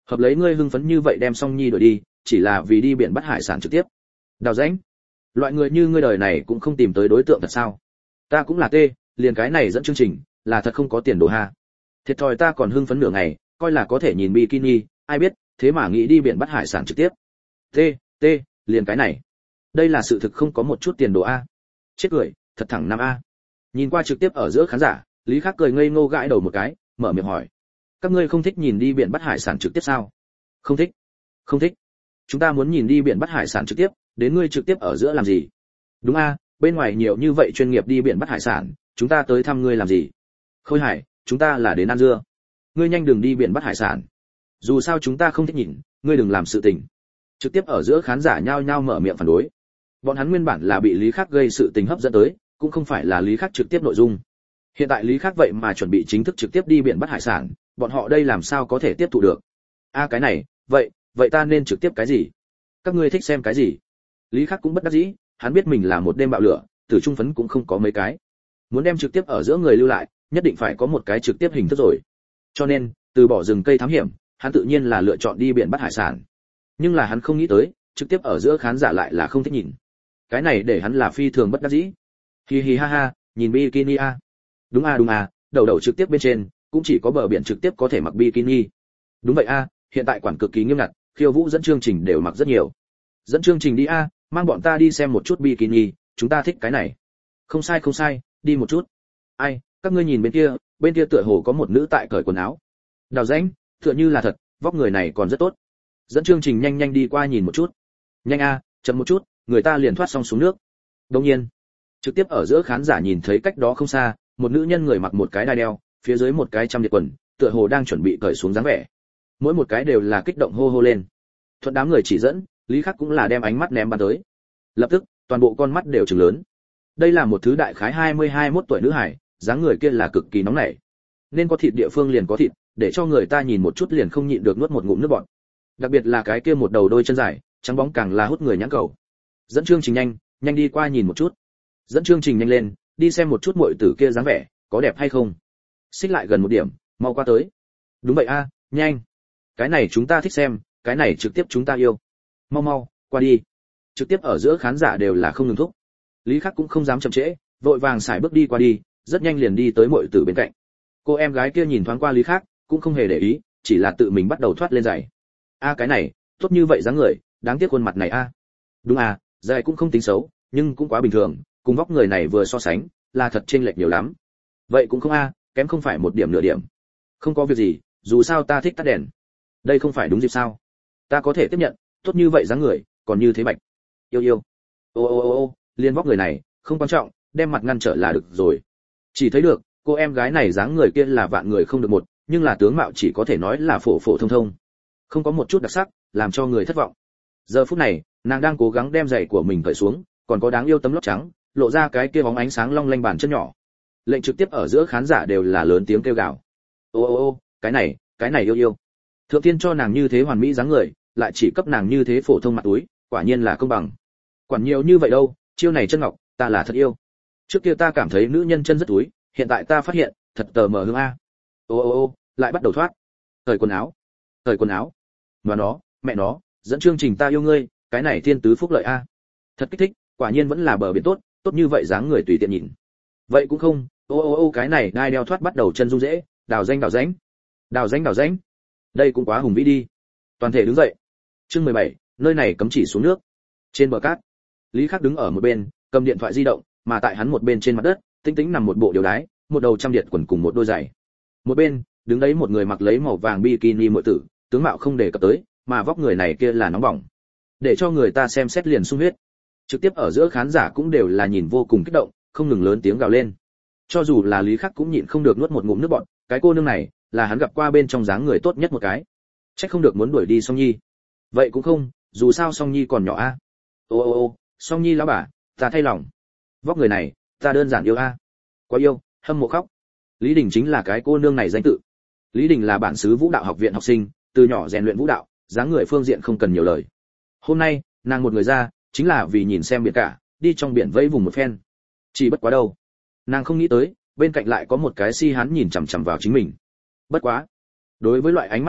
Hợp lấy ngươi hưng phấn như vậy đem Song Nhi đuổi đi, chỉ là vì đi biển bắt hải sản trực tiếp. Đào rãnh. Loại người như ngươi đời này cũng không tìm tới đối tượng thật sao? Ta cũng là tê, liền cái này dẫn chương trình, là thật không có tiền đồ ha. Thiệt thòi ta còn hưng phấn nửa ngày, coi là có thể nhìn bikini, ai biết, thế mà nghĩ đi biển bắt hải sản trực tiếp. Tê, tê, liền cái này. Đây là sự thực không có một chút tiền đồ a. Chết cười, thật thẳng năm a. Nhìn qua trực tiếp ở giữa khán giả, Lý Khắc cười ngây ngô gãi đầu một cái, mở miệng hỏi: các ngươi không thích nhìn đi biển bắt hải sản trực tiếp sao? Không thích. Không thích. Chúng ta muốn nhìn đi biển bắt hải sản trực tiếp, đến ngươi trực tiếp ở giữa làm gì? Đúng a, bên ngoài nhiều như vậy chuyên nghiệp đi biển bắt hải sản, chúng ta tới thăm ngươi làm gì? Khôi Hải, chúng ta là đến ăn dưa. Ngươi nhanh đừng đi biển bắt hải sản. Dù sao chúng ta không thích nhìn, ngươi đừng làm sự tình. Trực tiếp ở giữa khán giả nhao nhao mở miệng phản đối. Bọn hắn nguyên bản là bị Lý Khắc gây sự tình hấp dẫn tới, cũng không phải là Lý Khắc trực tiếp nội dung. Hiện tại Lý Khắc vậy mà chuẩn bị chính thức trực tiếp đi biển bắt hải sản, bọn họ đây làm sao có thể tiếp thụ được? A cái này, vậy, vậy ta nên trực tiếp cái gì? Các ngươi thích xem cái gì? Lý Khắc cũng bất đắc dĩ, hắn biết mình là một đêm bạo lửa, tử trung phấn cũng không có mấy cái. Muốn đem trực tiếp ở giữa người lưu lại, nhất định phải có một cái trực tiếp hình thức rồi. Cho nên, từ bỏ rừng cây thám hiểm, hắn tự nhiên là lựa chọn đi biển bắt hải sản. Nhưng là hắn không nghĩ tới, trực tiếp ở giữa khán giả lại là không thích nhìn. Cái này để hắn là phi thường bất đắc dĩ. Hi hi ha ha, nhìn bikini a. Đúng a đúng a, đầu đầu trực tiếp bên trên, cũng chỉ có bờ biển trực tiếp có thể mặc bikini. Đúng vậy a, hiện tại quản cực kỳ nghiêm ngặt, khiêu vũ dẫn chương trình đều mặc rất nhiều. Dẫn chương trình đi a, mang bọn ta đi xem một chút bikini, chúng ta thích cái này. Không sai không sai, đi một chút. Ai, các ngươi nhìn bên kia, bên kia tựa hồ có một nữ tại cởi quần áo. Đào rãnh, tựa như là thật, vóc người này còn rất tốt. Dẫn chương trình nhanh nhanh đi qua nhìn một chút. Nhanh a, chậm một chút, người ta liền thoát xong xuống nước. Đương nhiên, trực tiếp ở giữa khán giả nhìn thấy cách đó không xa, một nữ nhân người mặc một cái đai đeo, phía dưới một cái trăm điệp quần, tựa hồ đang chuẩn bị cởi xuống dáng vẻ. Mỗi một cái đều là kích động hô hô lên. Thuận đám người chỉ dẫn, Lý Khắc cũng là đem ánh mắt ném bắn tới. Lập tức, toàn bộ con mắt đều trừng lớn. Đây là một thứ đại khái hai mươi hai mốt tuổi nữ hải, dáng người kia là cực kỳ nóng nảy. Nên có thịt địa phương liền có thịt, để cho người ta nhìn một chút liền không nhịn được nuốt một ngụm nước bọt. Đặc biệt là cái kia một đầu đôi chân dài, trắng bóng càng là hút người nhãn cầu. Dẫn chương trình nhanh, nhanh đi qua nhìn một chút. Dẫn chương trình nhanh lên, đi xem một chút muội tử kia dáng vẻ, có đẹp hay không. Xích lại gần một điểm, mau qua tới. Đúng vậy a, nhanh. Cái này chúng ta thích xem, cái này trực tiếp chúng ta yêu. Mau mau, qua đi. Trực tiếp ở giữa khán giả đều là không ngừng thúc. Lý Khắc cũng không dám chậm trễ, vội vàng xài bước đi qua đi, rất nhanh liền đi tới muội tử bên cạnh. Cô em gái kia nhìn thoáng qua Lý Khắc, cũng không hề để ý, chỉ là tự mình bắt đầu thoát lên giày. A cái này, tốt như vậy dáng người, đáng tiếc khuôn mặt này a. Đúng à, giày cũng không tính xấu, nhưng cũng quá bình thường, cùng vóc người này vừa so sánh, là thật chênh lệch nhiều lắm. Vậy cũng không a, kém không phải một điểm nửa điểm. Không có việc gì, dù sao ta thích tắt đèn. Đây không phải đúng dịp sao? Ta có thể tiếp nhận, tốt như vậy dáng người, còn như thế bạch. Yêu yêu. Ô ô ô ô, liên vóc người này, không quan trọng, đem mặt ngăn trở là được rồi. Chỉ thấy được, cô em gái này dáng người kia là vạn người không được một, nhưng là tướng mạo chỉ có thể nói là phổ phổ thông thông. Không có một chút đặc sắc, làm cho người thất vọng. Giờ phút này, nàng đang cố gắng đem giày của mình cởi xuống, còn có đáng yêu tấm lót trắng, lộ ra cái kia bóng ánh sáng long lanh bàn chân nhỏ. Lệnh trực tiếp ở giữa khán giả đều là lớn tiếng kêu gào. Ô ô ô, cái này, cái này yêu yêu. Thượng tiên cho nàng như thế hoàn mỹ dáng người, lại chỉ cấp nàng như thế phổ thông mặt túi, quả nhiên là công bằng. Quản nhiều như vậy đâu, chiêu này chân ngọc, ta là thật yêu. Trước kia ta cảm thấy nữ nhân chân rất túi, hiện tại ta phát hiện, thật tờ mờ hương a. Ô ô ô, lại bắt đầu thoát. Thời quần áo, thời quần áo. Và nó, mẹ nó, dẫn chương trình ta yêu ngươi, cái này thiên tứ phúc lợi a. Thật kích thích, quả nhiên vẫn là bờ biển tốt, tốt như vậy dáng người tùy tiện nhìn. Vậy cũng không, ô ô ô cái này đai đeo thoát bắt đầu chân rung rễ, đào danh đào danh. Đào danh đào danh. Đây cũng quá hùng vĩ đi. Toàn thể đứng dậy. Chương mười bảy, nơi này cấm chỉ xuống nước. Trên bờ cát, Lý Khắc đứng ở một bên, cầm điện thoại di động, mà tại hắn một bên trên mặt đất, tĩnh tĩnh nằm một bộ điều đái, một đầu trăm điệt quần cùng một đôi giày. Một bên, đứng đấy một người mặc lấy màu vàng bikini muội tử, tướng mạo không đề cập tới, mà vóc người này kia là nóng bỏng. Để cho người ta xem xét liền sung huyết. Trực tiếp ở giữa khán giả cũng đều là nhìn vô cùng kích động, không ngừng lớn tiếng gào lên. Cho dù là Lý Khắc cũng nhịn không được nuốt một ngụm nước bọt, cái cô nương này là hắn gặp qua bên trong dáng người tốt nhất một cái. Chắc không được muốn đuổi đi Song Nhi. Vậy cũng không, dù sao Song Nhi còn nhỏ a. Ô ô ô, Song Nhi lão bà, ta thay lòng. Vóc người này, ta đơn giản yêu a. Quá yêu, hâm mộ khóc. Lý Đình chính là cái cô nương này danh tự. Lý Đình là bản xứ Vũ đạo học viện học sinh, từ nhỏ rèn luyện vũ đạo, dáng người phương diện không cần nhiều lời. Hôm nay, nàng một người ra, chính là vì nhìn xem biển cả, đi trong biển vẫy vùng một phen. Chỉ bất quá đâu, nàng không nghĩ tới, bên cạnh lại có một cái si hán nhìn chằm chằm vào chính mình. Bất quá, đối với loại ánh mắt này,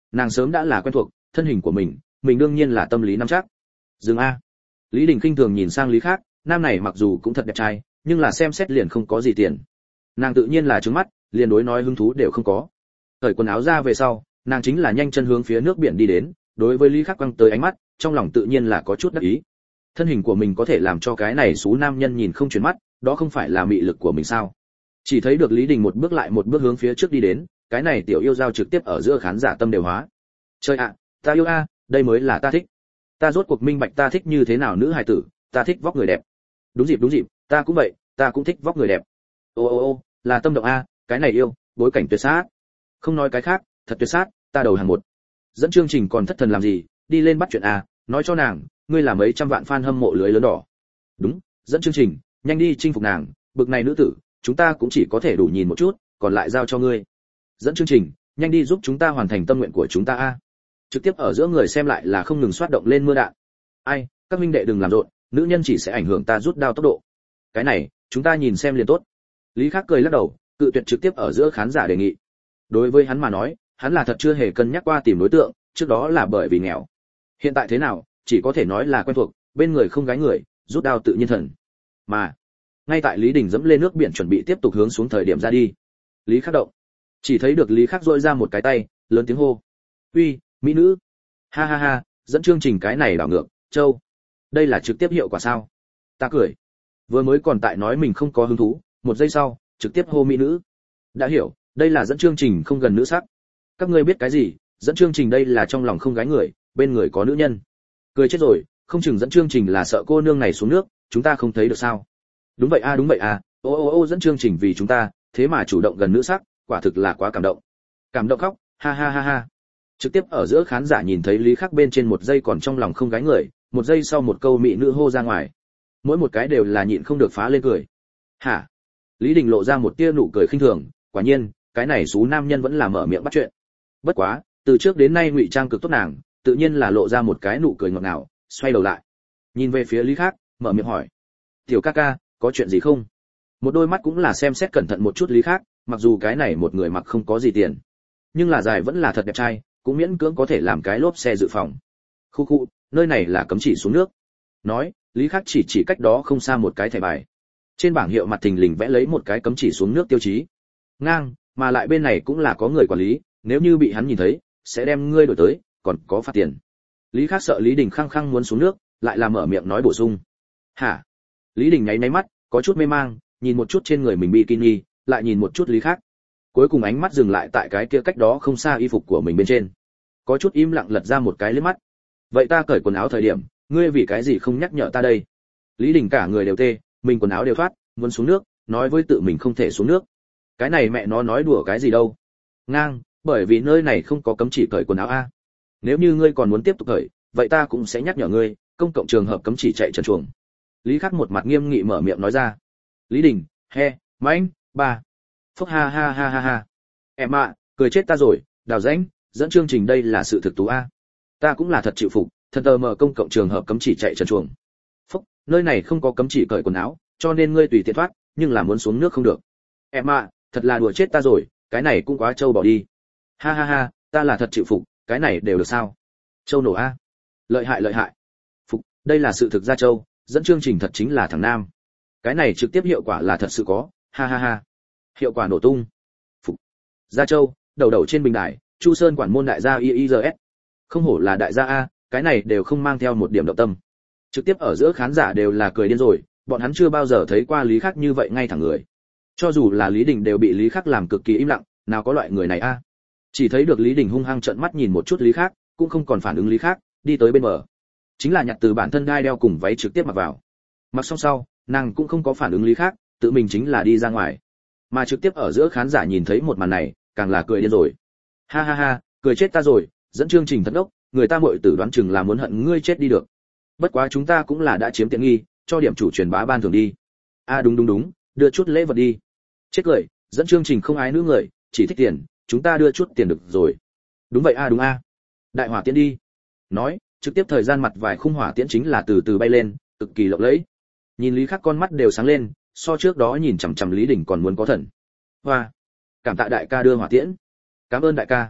nàng sớm đã là quen thuộc thân hình của mình, mình đương nhiên là tâm lý nắm chắc. Dừng a. Lý Đình khinh thường nhìn sang Lý Khác, nam này mặc dù cũng thật đẹp trai, nhưng là xem xét liền không có gì tiền. Nàng tự nhiên là trừng mắt, liền đối nói hứng thú đều không có. Cởi quần áo ra về sau, nàng chính là nhanh chân hướng phía nước biển đi đến, đối với Lý Khắc quăng tới ánh mắt, trong lòng tự nhiên là có chút đắc ý. Thân hình của mình có thể làm cho cái này xú nam nhân nhìn không chuyển mắt, đó không phải là mị lực của mình sao? Chỉ thấy được Lý Đình một bước lại một bước hướng phía trước đi đến, cái này tiểu yêu giao trực tiếp ở giữa khán giả tâm đều hóa. Chơi ạ, ta yêu a, đây mới là ta thích. Ta rốt cuộc minh bạch ta thích như thế nào nữ hài tử, ta thích vóc người đẹp. Đúng dịp đúng dịp, ta cũng vậy, ta cũng thích vóc người đẹp. Ô ô ô, là tâm động a, cái này yêu, bối cảnh tuyệt sát. Không nói cái khác, thật tuyệt sát, ta đầu hàng một. Dẫn chương trình còn thất thần làm gì, đi lên bắt chuyện a, nói cho nàng, ngươi là mấy trăm vạn fan hâm mộ lưới lớn đỏ. Đúng, dẫn chương trình, nhanh đi chinh phục nàng, bực này nữ tử, chúng ta cũng chỉ có thể đủ nhìn một chút, còn lại giao cho ngươi. Dẫn chương trình, nhanh đi giúp chúng ta hoàn thành tâm nguyện của chúng ta a. Trực tiếp ở giữa người xem lại là không ngừng xoát động lên mưa đạn. Ai, các minh đệ đừng làm rộn, nữ nhân chỉ sẽ ảnh hưởng ta rút đao tốc độ. Cái này, chúng ta nhìn xem liền tốt. Lý Khắc cười lắc đầu, cự tuyệt trực tiếp ở giữa khán giả đề nghị. Đối với hắn mà nói, hắn là thật chưa hề cân nhắc qua tìm đối tượng, trước đó là bởi vì nghèo. Hiện tại thế nào, chỉ có thể nói là quen thuộc, bên người không gái người, rút đao tự nhiên thần. Mà, ngay tại Lý Đình dẫm lên nước biển chuẩn bị tiếp tục hướng xuống thời điểm ra đi. Lý Khắc động, chỉ thấy được Lý Khắc rỗi ra một cái tay, lớn tiếng hô: "Uy, mỹ nữ!" Ha ha ha, dẫn chương trình cái này đảo ngược, châu. Đây là trực tiếp hiệu quả sao? Ta cười. Vừa mới còn tại nói mình không có hứng thú, một giây sau, trực tiếp hô mỹ nữ. Đã hiểu, đây là dẫn chương trình không gần nữ sắc. Các ngươi biết cái gì, dẫn chương trình đây là trong lòng không gái người, bên người có nữ nhân. Cười chết rồi, không chừng dẫn chương trình là sợ cô nương này xuống nước, chúng ta không thấy được sao? Đúng vậy a, đúng vậy a, ô ô ô dẫn chương trình vì chúng ta, thế mà chủ động gần nữ sắc, quả thực là quá cảm động. Cảm động khóc, ha ha ha ha. Trực tiếp ở giữa khán giả nhìn thấy Lý Khắc bên trên một giây còn trong lòng không gái người, một giây sau một câu mỹ nữ hô ra ngoài. Mỗi một cái đều là nhịn không được phá lên cười. Hả? Lý Đình lộ ra một tia nụ cười khinh thường, quả nhiên, cái này xú nam nhân vẫn là mở miệng bắt chuyện. Bất quá, từ trước đến nay ngụy trang cực tốt nàng, tự nhiên là lộ ra một cái nụ cười ngọt ngào, xoay đầu lại, nhìn về phía Lý Khắc, mở miệng hỏi: "Tiểu ca ca, có chuyện gì không?" Một đôi mắt cũng là xem xét cẩn thận một chút Lý Khắc, mặc dù cái này một người mặc không có gì tiền, nhưng là dài vẫn là thật đẹp trai, cũng miễn cưỡng có thể làm cái lốp xe dự phòng. Khu khu, nơi này là cấm chỉ xuống nước. Nói, Lý Khắc chỉ chỉ cách đó không xa một cái thẻ bài. Trên bảng hiệu mặt thình lình vẽ lấy một cái cấm chỉ xuống nước tiêu chí. Ngang, mà lại bên này cũng là có người quản lý, nếu như bị hắn nhìn thấy, sẽ đem ngươi đổi tới, còn có phạt tiền. Lý Khắc sợ Lý Đình khăng khăng muốn xuống nước, lại là mở miệng nói bổ sung. Hả? Lý Đình nháy nháy mắt, có chút mê mang, nhìn một chút trên người mình bikini, lại nhìn một chút Lý Khắc. Cuối cùng ánh mắt dừng lại tại cái kia cách đó không xa y phục của mình bên trên. Có chút im lặng lật ra một cái liếc mắt. Vậy ta cởi quần áo thời điểm, ngươi vì cái gì không nhắc nhở ta đây? Lý Đình cả người đều tê, mình quần áo đều thoát, muốn xuống nước, nói với tự mình không thể xuống nước. Cái này mẹ nó nói đùa cái gì đâu? Ngang, bởi vì nơi này không có cấm chỉ cởi quần áo a. Nếu như ngươi còn muốn tiếp tục cởi, vậy ta cũng sẽ nhắc nhở ngươi, công cộng trường hợp cấm chỉ chạy trần truồng. Lý Khắc một mặt nghiêm nghị mở miệng nói ra. Lý Đình, he, mãnh, ba. Phúc ha ha ha ha ha. Em ạ, cười chết ta rồi, đào rãnh, dẫn chương trình đây là sự thực tú a. Ta cũng là thật chịu phục, thật tờ mờ công cộng trường hợp cấm chỉ chạy trần truồng. Phúc, nơi này không có cấm chỉ cởi quần áo, cho nên ngươi tùy tiện thoát, nhưng là muốn xuống nước không được. Em ạ, thật là đùa chết ta rồi, cái này cũng quá trâu bỏ đi. Ha ha ha, ta là thật chịu phục, cái này đều được sao? Châu nổ a. Lợi hại lợi hại. Phục, đây là sự thực ra châu, dẫn chương trình thật chính là thằng nam. Cái này trực tiếp hiệu quả là thật sự có, ha ha ha. Hiệu quả nổ tung. Phục. Gia Châu, đầu đầu trên bình đài, Chu Sơn quản môn đại gia i i giê ét. Không hổ là đại gia a, cái này đều không mang theo một điểm động tâm. Trực tiếp ở giữa khán giả đều là cười điên rồi, bọn hắn chưa bao giờ thấy qua Lý Khắc như vậy ngay thẳng người. Cho dù là Lý Đình đều bị Lý Khắc làm cực kỳ im lặng, nào có loại người này a. Chỉ thấy được Lý Đình hung hăng trợn mắt nhìn một chút Lý Khắc, cũng không còn phản ứng Lý Khắc, đi tới bên bờ. Chính là nhặt từ bản thân đai đeo cùng váy trực tiếp mặc vào. Mặc xong sau, nàng cũng không có phản ứng Lý Khắc, tự mình chính là đi ra ngoài. Mà trực tiếp ở giữa khán giả nhìn thấy một màn này, càng là cười điên rồi. Ha ha ha, cười chết ta rồi, dẫn chương trình thật đốc, người ta muội tử đoán chừng là muốn hận ngươi chết đi được. Bất quá chúng ta cũng là đã chiếm tiện nghi, cho điểm chủ truyền bá ban thường đi. A à đúng đúng đúng, đưa chút lễ vật đi. Chết cười, dẫn chương trình không ái nữ người, chỉ thích tiền, chúng ta đưa chút tiền được rồi. Đúng vậy a à, đúng a. À. Đại hỏa tiễn đi. Nói, trực tiếp thời gian mặt vài khung hỏa tiễn chính là từ từ bay lên, cực kỳ lộng lẫy. Nhìn Lý Khắc con mắt đều sáng lên, so trước đó nhìn chằm chằm Lý Đình còn muốn có thần. Hoa, cảm tạ đại ca đưa hỏa tiễn. Cảm ơn đại ca.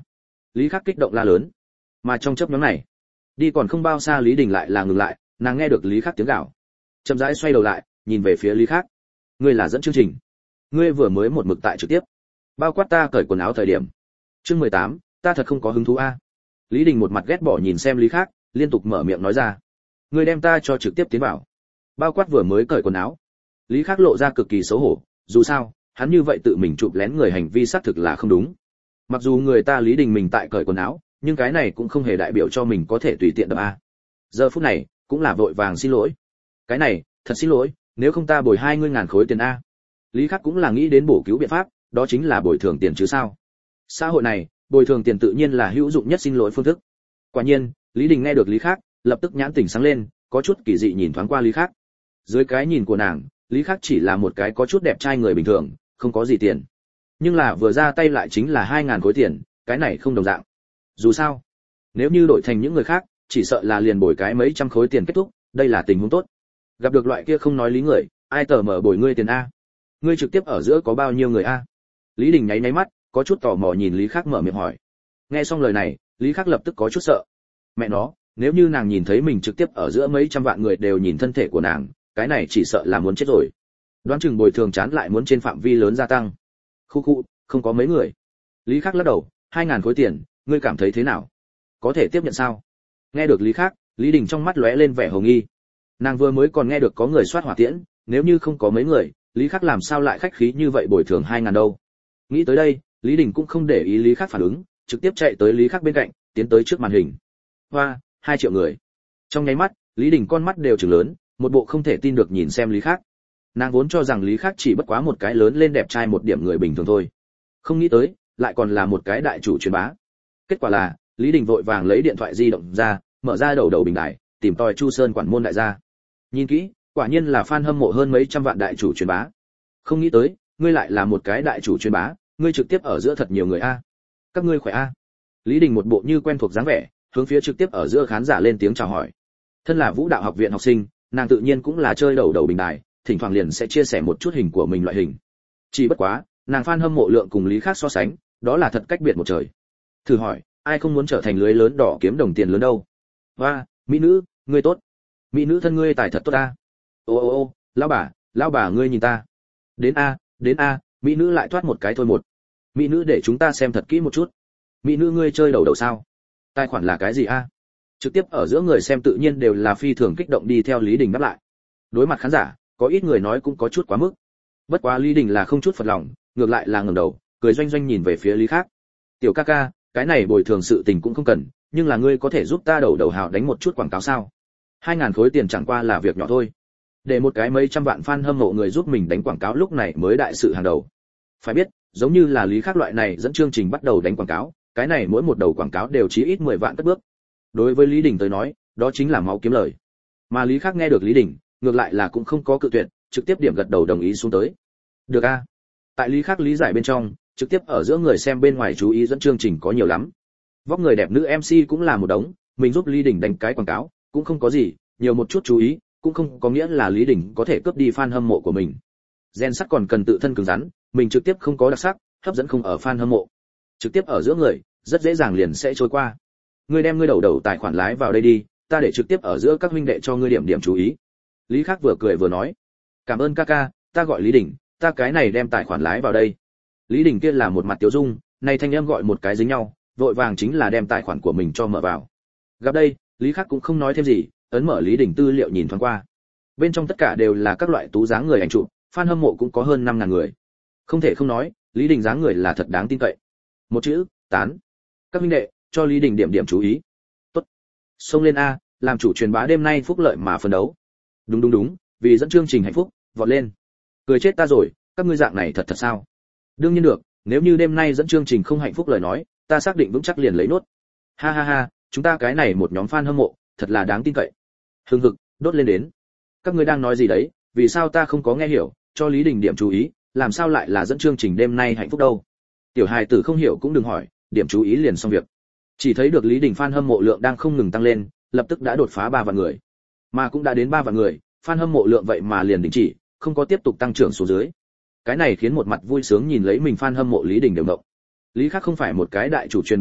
Lý Khắc kích động la lớn. Mà trong chớp nhoáng này, đi còn không bao xa Lý Đình lại là ngừng lại, nàng nghe được Lý Khắc tiếng gào, chậm rãi xoay đầu lại, nhìn về phía Lý Khắc. Ngươi là dẫn chương trình? Ngươi vừa mới một mực tại trực tiếp, bao quát ta cởi quần áo thời điểm. Chương mười tám, ta thật không có hứng thú a. Lý Đình một mặt ghét bỏ nhìn xem Lý Khắc, liên tục mở miệng nói ra. Ngươi đem ta cho trực tiếp tiến vào, bao quát vừa mới cởi quần áo. Lý Khắc lộ ra cực kỳ xấu hổ, dù sao, hắn như vậy tự mình chụp lén người hành vi xác thực là không đúng. Mặc dù người ta Lý Đình mình tại cởi quần áo, nhưng cái này cũng không hề đại biểu cho mình có thể tùy tiện đập a. Giờ phút này, cũng là vội vàng xin lỗi. Cái này, thật xin lỗi, nếu không ta bồi hai ngươi ngàn khối tiền a. Lý Khắc cũng là nghĩ đến bổ cứu biện pháp, đó chính là bồi thường tiền chứ sao. Xã hội này, bồi thường tiền tự nhiên là hữu dụng nhất xin lỗi phương thức. Quả nhiên, Lý Đình nghe được Lý Khắc, lập tức nhãn tỉnh sáng lên, có chút kỳ dị nhìn thoáng qua Lý Khắc. Dưới cái nhìn của nàng, Lý Khắc chỉ là một cái có chút đẹp trai người bình thường, không có gì tiền. Nhưng là vừa ra tay lại chính là hai ngàn khối tiền, cái này không đồng dạng. Dù sao, nếu như đổi thành những người khác, chỉ sợ là liền bồi cái mấy trăm khối tiền kết thúc, đây là tình huống tốt. Gặp được loại kia không nói lý người, ai tờ mở bồi ngươi tiền a? Ngươi trực tiếp ở giữa có bao nhiêu người a? Lý Đình nháy nháy mắt, có chút tò mò nhìn Lý Khắc mở miệng hỏi. Nghe xong lời này, Lý Khắc lập tức có chút sợ. Mẹ nó, nếu như nàng nhìn thấy mình trực tiếp ở giữa mấy trăm vạn người đều nhìn thân thể của nàng, cái này chỉ sợ là muốn chết rồi. Đoán chừng bồi thường chán lại muốn trên phạm vi lớn gia tăng. Khu khu, không có mấy người. Lý Khắc lắc đầu, hai ngàn khối tiền, ngươi cảm thấy thế nào? Có thể tiếp nhận sao? Nghe được Lý Khắc, Lý Đình trong mắt lóe lên vẻ hồ nghi. Nàng vừa mới còn nghe được có người soát hỏa tiễn, nếu như không có mấy người, Lý Khắc làm sao lại khách khí như vậy bồi thường hai ngàn đâu? Nghĩ tới đây, Lý Đình cũng không để ý Lý Khắc phản ứng, trực tiếp chạy tới Lý Khắc bên cạnh, tiến tới trước màn hình. Hoa, hai triệu người. Trong nháy mắt, Lý Đình con mắt đều trừng lớn, một bộ không thể tin được nhìn xem Lý Khắc. Nàng vốn cho rằng Lý Khắc chỉ bất quá một cái lớn lên đẹp trai một điểm người bình thường thôi, không nghĩ tới, lại còn là một cái đại chủ truyền bá. Kết quả là, Lý Đình vội vàng lấy điện thoại di động ra, mở ra đầu đầu bình đại, tìm tòi Chu Sơn quản môn đại gia. Nhìn kỹ, quả nhiên là fan hâm mộ hơn mấy trăm vạn đại chủ truyền bá. Không nghĩ tới, ngươi lại là một cái đại chủ truyền bá, ngươi trực tiếp ở giữa thật nhiều người a. Các ngươi khỏe a? Lý Đình một bộ như quen thuộc dáng vẻ, hướng phía trực tiếp ở giữa khán giả lên tiếng chào hỏi. Thân là Vũ đạo học viện học sinh, nàng tự nhiên cũng là chơi đầu đầu bình đài, thỉnh thoảng liền sẽ chia sẻ một chút hình của mình loại hình. Chỉ bất quá, nàng fan hâm mộ lượng cùng Lý Khắc so sánh, đó là thật cách biệt một trời. Thử hỏi, ai không muốn trở thành lưới lớn đỏ kiếm đồng tiền lớn đâu? Và, mỹ nữ, ngươi tốt. Mỹ nữ thân ngươi tài thật tốt a. Ô ô ô, lão bà, lão bà ngươi nhìn ta. Đến a, đến a, mỹ nữ lại thoát một cái thôi một. Mỹ nữ để chúng ta xem thật kỹ một chút. Mỹ nữ ngươi chơi đầu đầu sao? Tài khoản là cái gì a? Trực tiếp ở giữa người xem tự nhiên đều là phi thường kích động đi theo Lý Đình đáp lại. Đối mặt khán giả, có ít người nói cũng có chút quá mức. Bất quá Lý Đình là không chút phật lòng, ngược lại là ngẩng đầu, cười doanh doanh nhìn về phía Lý Khắc. Tiểu ca ca, cái này bồi thường sự tình cũng không cần, nhưng là ngươi có thể giúp ta đầu đầu hào đánh một chút quảng cáo sao? Hai ngàn khối tiền chẳng qua là việc nhỏ thôi. Để một cái mấy trăm vạn fan hâm mộ người giúp mình đánh quảng cáo lúc này mới đại sự hàng đầu. Phải biết, giống như là Lý Khắc loại này dẫn chương trình bắt đầu đánh quảng cáo, cái này mỗi một đầu quảng cáo đều chí ít mười vạn cất bước. Đối với Lý Đình tới nói, đó chính là máu kiếm lời. Mà Lý Khắc nghe được Lý Đình, ngược lại là cũng không có cự tuyệt, trực tiếp điểm gật đầu đồng ý xuống tới. Được a. Tại Lý Khắc lý giải bên trong, trực tiếp ở giữa người xem bên ngoài chú ý dẫn chương trình có nhiều lắm. Vóc người đẹp nữ em xê cũng là một đống, mình giúp Lý Đình đánh cái quảng cáo, cũng không có gì, nhiều một chút chú ý, cũng không có nghĩa là Lý Đình có thể cướp đi fan hâm mộ của mình. Gen sắt còn cần tự thân cứng rắn, mình trực tiếp không có đặc sắc, hấp dẫn không ở fan hâm mộ. Trực tiếp ở giữa người, rất dễ dàng liền sẽ trôi qua. Ngươi đem ngươi đầu đầu tài khoản lái vào đây đi, ta để trực tiếp ở giữa các huynh đệ cho ngươi điểm điểm chú ý. Lý Khắc vừa cười vừa nói, cảm ơn ca ca, ta gọi Lý Đình, ta cái này đem tài khoản lái vào đây. Lý Đình kia là một mặt tiếu dung, này thanh âm gọi một cái dính nhau, vội vàng chính là đem tài khoản của mình cho mở vào. Gặp đây, Lý Khắc cũng không nói thêm gì, ấn mở Lý Đình tư liệu nhìn thoáng qua. Bên trong tất cả đều là các loại tú dáng người ảnh chụp, fan hâm mộ cũng có hơn năm ngàn người. Không thể không nói, Lý Đình dáng người là thật đáng tin cậy. Một chữ, tán. Các huynh đệ, cho Lý Đình điểm điểm chú ý. Tốt. Xông lên a, làm chủ truyền bá đêm nay phúc lợi mà phấn đấu. Đúng đúng đúng, vì dẫn chương trình hạnh phúc, vọt lên. Cười chết ta rồi, các ngươi dạng này thật thật sao? Đương nhiên được, nếu như đêm nay dẫn chương trình không hạnh phúc lời nói, ta xác định vững chắc liền lấy nốt. Ha ha ha, chúng ta cái này một nhóm fan hâm mộ, thật là đáng tin cậy. Hưng hực, đốt lên đến. Các ngươi đang nói gì đấy, vì sao ta không có nghe hiểu, cho Lý Đình điểm chú ý, làm sao lại là dẫn chương trình đêm nay hạnh phúc đâu? Tiểu hài tử không hiểu cũng đừng hỏi, điểm chú ý liền xong việc. Chỉ thấy được Lý Đình fan hâm mộ lượng đang không ngừng tăng lên, lập tức đã đột phá ba vạn người. Mà cũng đã đến ba vạn người, fan hâm mộ lượng vậy mà liền đình chỉ, không có tiếp tục tăng trưởng xuống dưới. Cái này khiến một mặt vui sướng nhìn lấy mình fan hâm mộ Lý Đình đều động. Lý Khắc không phải một cái đại chủ truyền bá a,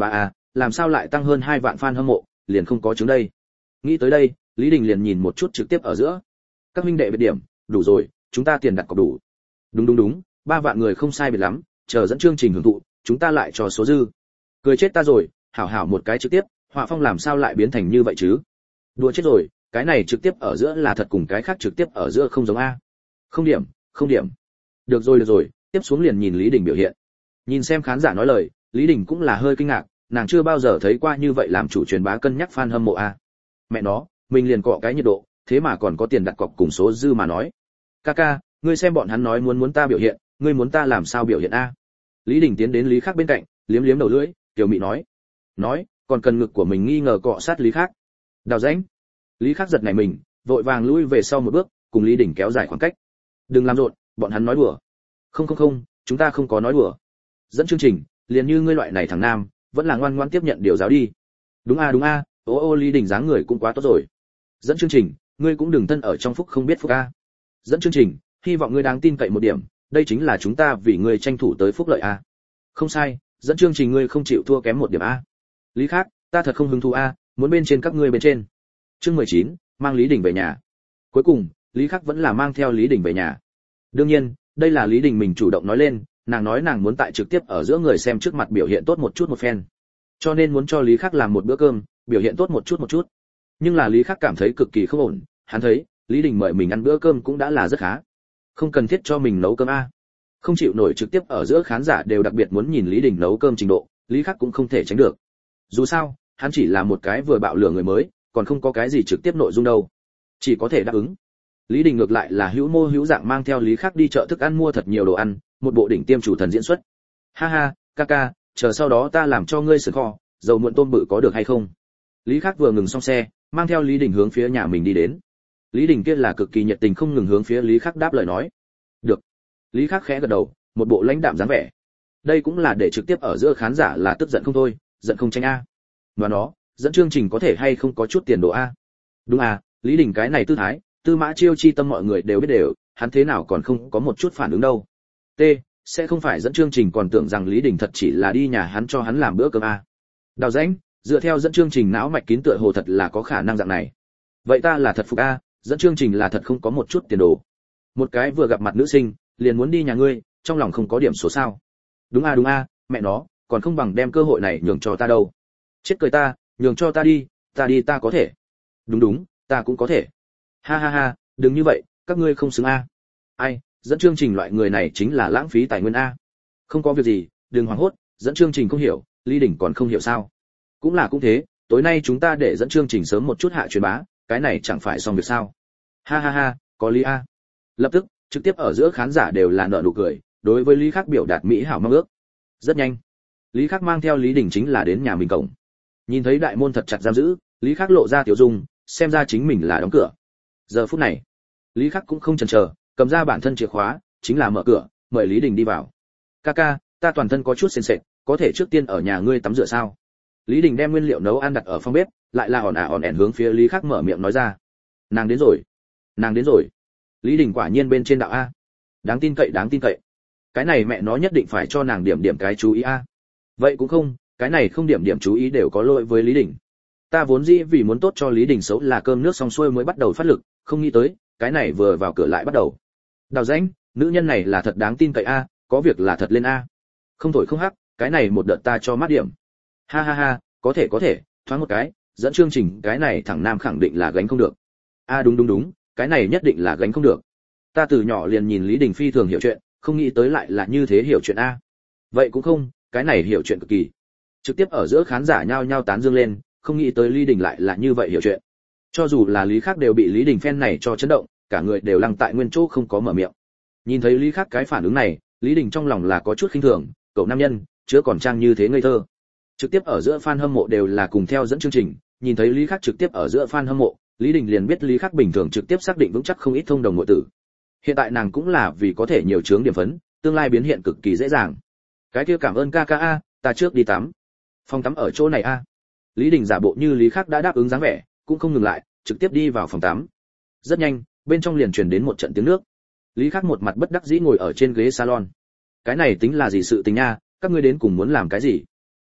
làm sao lại tăng hơn hai vạn fan hâm mộ, liền không có chứng đây. Nghĩ tới đây, Lý Đình liền nhìn một chút trực tiếp ở giữa. Các huynh đệ biệt điểm, đủ rồi, chúng ta tiền đặt cọc đủ. Đúng đúng đúng, ba vạn người không sai biệt lắm, chờ dẫn chương trình hưởng thụ, chúng ta lại cho số dư. Cười chết ta rồi, hảo hảo một cái trực tiếp, họa phong làm sao lại biến thành như vậy chứ? Đùa chết rồi, cái này trực tiếp ở giữa là thật cùng cái khác trực tiếp ở giữa không giống a. Không điểm, không điểm. Được rồi được rồi, tiếp xuống liền nhìn Lý Đình biểu hiện. Nhìn xem khán giả nói lời, Lý Đình cũng là hơi kinh ngạc, nàng chưa bao giờ thấy qua như vậy làm chủ truyền bá cân nhắc fan hâm mộ a. Mẹ nó, mình liền cọ cái nhiệt độ, thế mà còn có tiền đặt cọc cùng số dư mà nói. Kaka, ngươi xem bọn hắn nói muốn muốn ta biểu hiện, ngươi muốn ta làm sao biểu hiện a? Lý Đình tiến đến Lý Khắc bên cạnh, liếm liếm đầu lưỡi, tiểu mị nói. Nói, còn cần ngực của mình nghi ngờ cọ sát Lý Khắc. Đào rãnh. Lý Khắc giật nảy mình, vội vàng lui về sau một bước, cùng Lý Đình kéo dài khoảng cách. Đừng làm rộn, bọn hắn nói đùa. Không không không, chúng ta không có nói đùa. Dẫn chương trình, liền như ngươi loại này thằng nam, vẫn là ngoan ngoãn tiếp nhận điều giáo đi. Đúng a đúng a, ô ô Lý Đình dáng người cũng quá tốt rồi. Dẫn chương trình, ngươi cũng đừng thân ở trong phúc không biết phúc a. Dẫn chương trình, hy vọng ngươi đáng tin cậy một điểm, đây chính là chúng ta vì ngươi tranh thủ tới phúc lợi a. Không sai, dẫn chương trình ngươi không chịu thua kém một điểm a. Lý Khắc, ta thật không hứng thú a, muốn bên trên các ngươi bên trên. Chương mười chín, mang Lý Đình về nhà. Cuối cùng, Lý Khắc vẫn là mang theo Lý Đình về nhà. Đương nhiên, đây là Lý Đình mình chủ động nói lên, nàng nói nàng muốn tại trực tiếp ở giữa người xem trước mặt biểu hiện tốt một chút một phen. Cho nên muốn cho Lý Khắc làm một bữa cơm, biểu hiện tốt một chút một chút. Nhưng là Lý Khắc cảm thấy cực kỳ không ổn, hắn thấy, Lý Đình mời mình ăn bữa cơm cũng đã là rất khá. Không cần thiết cho mình nấu cơm a. Không chịu nổi trực tiếp ở giữa khán giả đều đặc biệt muốn nhìn Lý Đình nấu cơm trình độ, Lý Khắc cũng không thể tránh được. Dù sao, hắn chỉ là một cái vừa bạo lửa người mới, còn không có cái gì trực tiếp nội dung đâu. Chỉ có thể đáp ứng. Lý Đình ngược lại là hữu mô hữu dạng mang theo Lý Khắc đi chợ thức ăn mua thật nhiều đồ ăn, một bộ đỉnh tiêm chủ thần diễn xuất. Ha ha, Kaka, chờ sau đó ta làm cho ngươi sườn kho, dầu muộn tôm bự có được hay không? Lý Khắc vừa ngừng xong xe, mang theo Lý Đình hướng phía nhà mình đi đến. Lý Đình kia là cực kỳ nhiệt tình không ngừng hướng phía Lý Khắc đáp lời nói. Được. Lý Khắc khẽ gật đầu, một bộ lãnh đạm dáng vẻ. Đây cũng là để trực tiếp ở giữa khán giả là tức giận không thôi, giận không tranh a. Mà nó, dẫn chương trình có thể hay không có chút tiền đồ a? Đúng à, Lý Đình cái này tư thái, tư mã chiêu chi tâm mọi người đều biết đều, hắn thế nào còn không có một chút phản ứng đâu. T, sẽ không phải dẫn chương trình còn tưởng rằng Lý Đình thật chỉ là đi nhà hắn cho hắn làm bữa cơm a. Đào rãnh, dựa theo dẫn chương trình não mạch kín tựa hồ thật là có khả năng dạng này. Vậy ta là thật phục a, dẫn chương trình là thật không có một chút tiền đồ. Một cái vừa gặp mặt nữ sinh, liền muốn đi nhà ngươi, trong lòng không có điểm số sao? Đúng a đúng a, mẹ nó, còn không bằng đem cơ hội này nhường cho ta đâu. Chết cười ta, nhường cho ta đi, ta đi ta có thể. Đúng đúng, ta cũng có thể. Ha ha ha, đừng như vậy, các ngươi không xứng a. Ai, dẫn chương trình loại người này chính là lãng phí tài nguyên a. Không có việc gì, đừng hoảng hốt, dẫn chương trình không hiểu, Lý Đình còn không hiểu sao? Cũng là cũng thế, tối nay chúng ta để dẫn chương trình sớm một chút hạ truyền bá, cái này chẳng phải xong việc sao? Ha ha ha, có lý a. Lập tức, trực tiếp ở giữa khán giả đều là nở nụ cười, đối với Lý Khắc biểu đạt mỹ hảo mong ước. Rất nhanh, Lý Khắc mang theo Lý Đình chính là đến nhà mình cổng. Nhìn thấy đại môn thật chặt giam giữ, Lý Khắc lộ ra tiểu dung, xem ra chính mình là đóng cửa. Giờ phút này, Lý Khắc cũng không chần chờ, cầm ra bản thân chìa khóa, chính là mở cửa, mời Lý Đình đi vào. Kaka, ta toàn thân có chút sền sệt, có thể trước tiên ở nhà ngươi tắm rửa sao? Lý Đình đem nguyên liệu nấu ăn đặt ở phòng bếp, lại là ỏn ả ỏn ẻn hướng phía Lý Khắc mở miệng nói ra. Nàng đến rồi, nàng đến rồi. Lý Đình quả nhiên bên trên đạo a. Đáng tin cậy đáng tin cậy. Cái này mẹ nó nhất định phải cho nàng điểm điểm cái chú ý a. Vậy cũng không, cái này không điểm điểm chú ý đều có lỗi với Lý Đình. Ta vốn dĩ vì muốn tốt cho Lý Đình xấu là cơm nước xong xuôi mới bắt đầu phát lực, không nghĩ tới, cái này vừa vào cửa lại bắt đầu. Đào rãnh, nữ nhân này là thật đáng tin cậy a, có việc là thật lên a. Không thổi không hắc, cái này một đợt ta cho mát điểm. Ha ha ha, có thể có thể, thoáng một cái, dẫn chương trình cái này thằng nam khẳng định là gánh không được. A đúng đúng đúng, cái này nhất định là gánh không được. Ta từ nhỏ liền nhìn Lý Đình phi thường hiểu chuyện, không nghĩ tới lại là như thế hiểu chuyện a. Vậy cũng không, cái này hiểu chuyện cực kỳ. Trực tiếp ở giữa khán giả nhao nhao tán dương lên, không nghĩ tới Lý Đình lại là như vậy hiểu chuyện. Cho dù là Lý Khắc đều bị Lý Đình phen này cho chấn động, cả người đều lăng tại nguyên chỗ không có mở miệng. Nhìn thấy Lý Khắc cái phản ứng này, Lý Đình trong lòng là có chút khinh thường, cậu nam nhân, chứa còn trang như thế ngây thơ. Trực tiếp ở giữa fan hâm mộ đều là cùng theo dẫn chương trình, nhìn thấy Lý Khắc trực tiếp ở giữa fan hâm mộ, Lý Đình liền biết Lý Khắc bình thường trực tiếp xác định vững chắc không ít thông đồng nội tử. Hiện tại nàng cũng là vì có thể nhiều chướng điểm phấn, tương lai biến hiện cực kỳ dễ dàng. Cái kia cảm ơn ca ca a, ta trước đi tắm. Phòng tắm ở chỗ này a. Lý Đình giả bộ như Lý Khắc đã đáp ứng dáng vẻ, cũng không ngừng lại, trực tiếp đi vào phòng tắm. Rất nhanh, bên trong liền truyền đến một trận tiếng nước. Lý Khắc một mặt bất đắc dĩ ngồi ở trên ghế salon. Cái này tính là gì sự tình nha, các ngươi đến cùng muốn làm cái gì?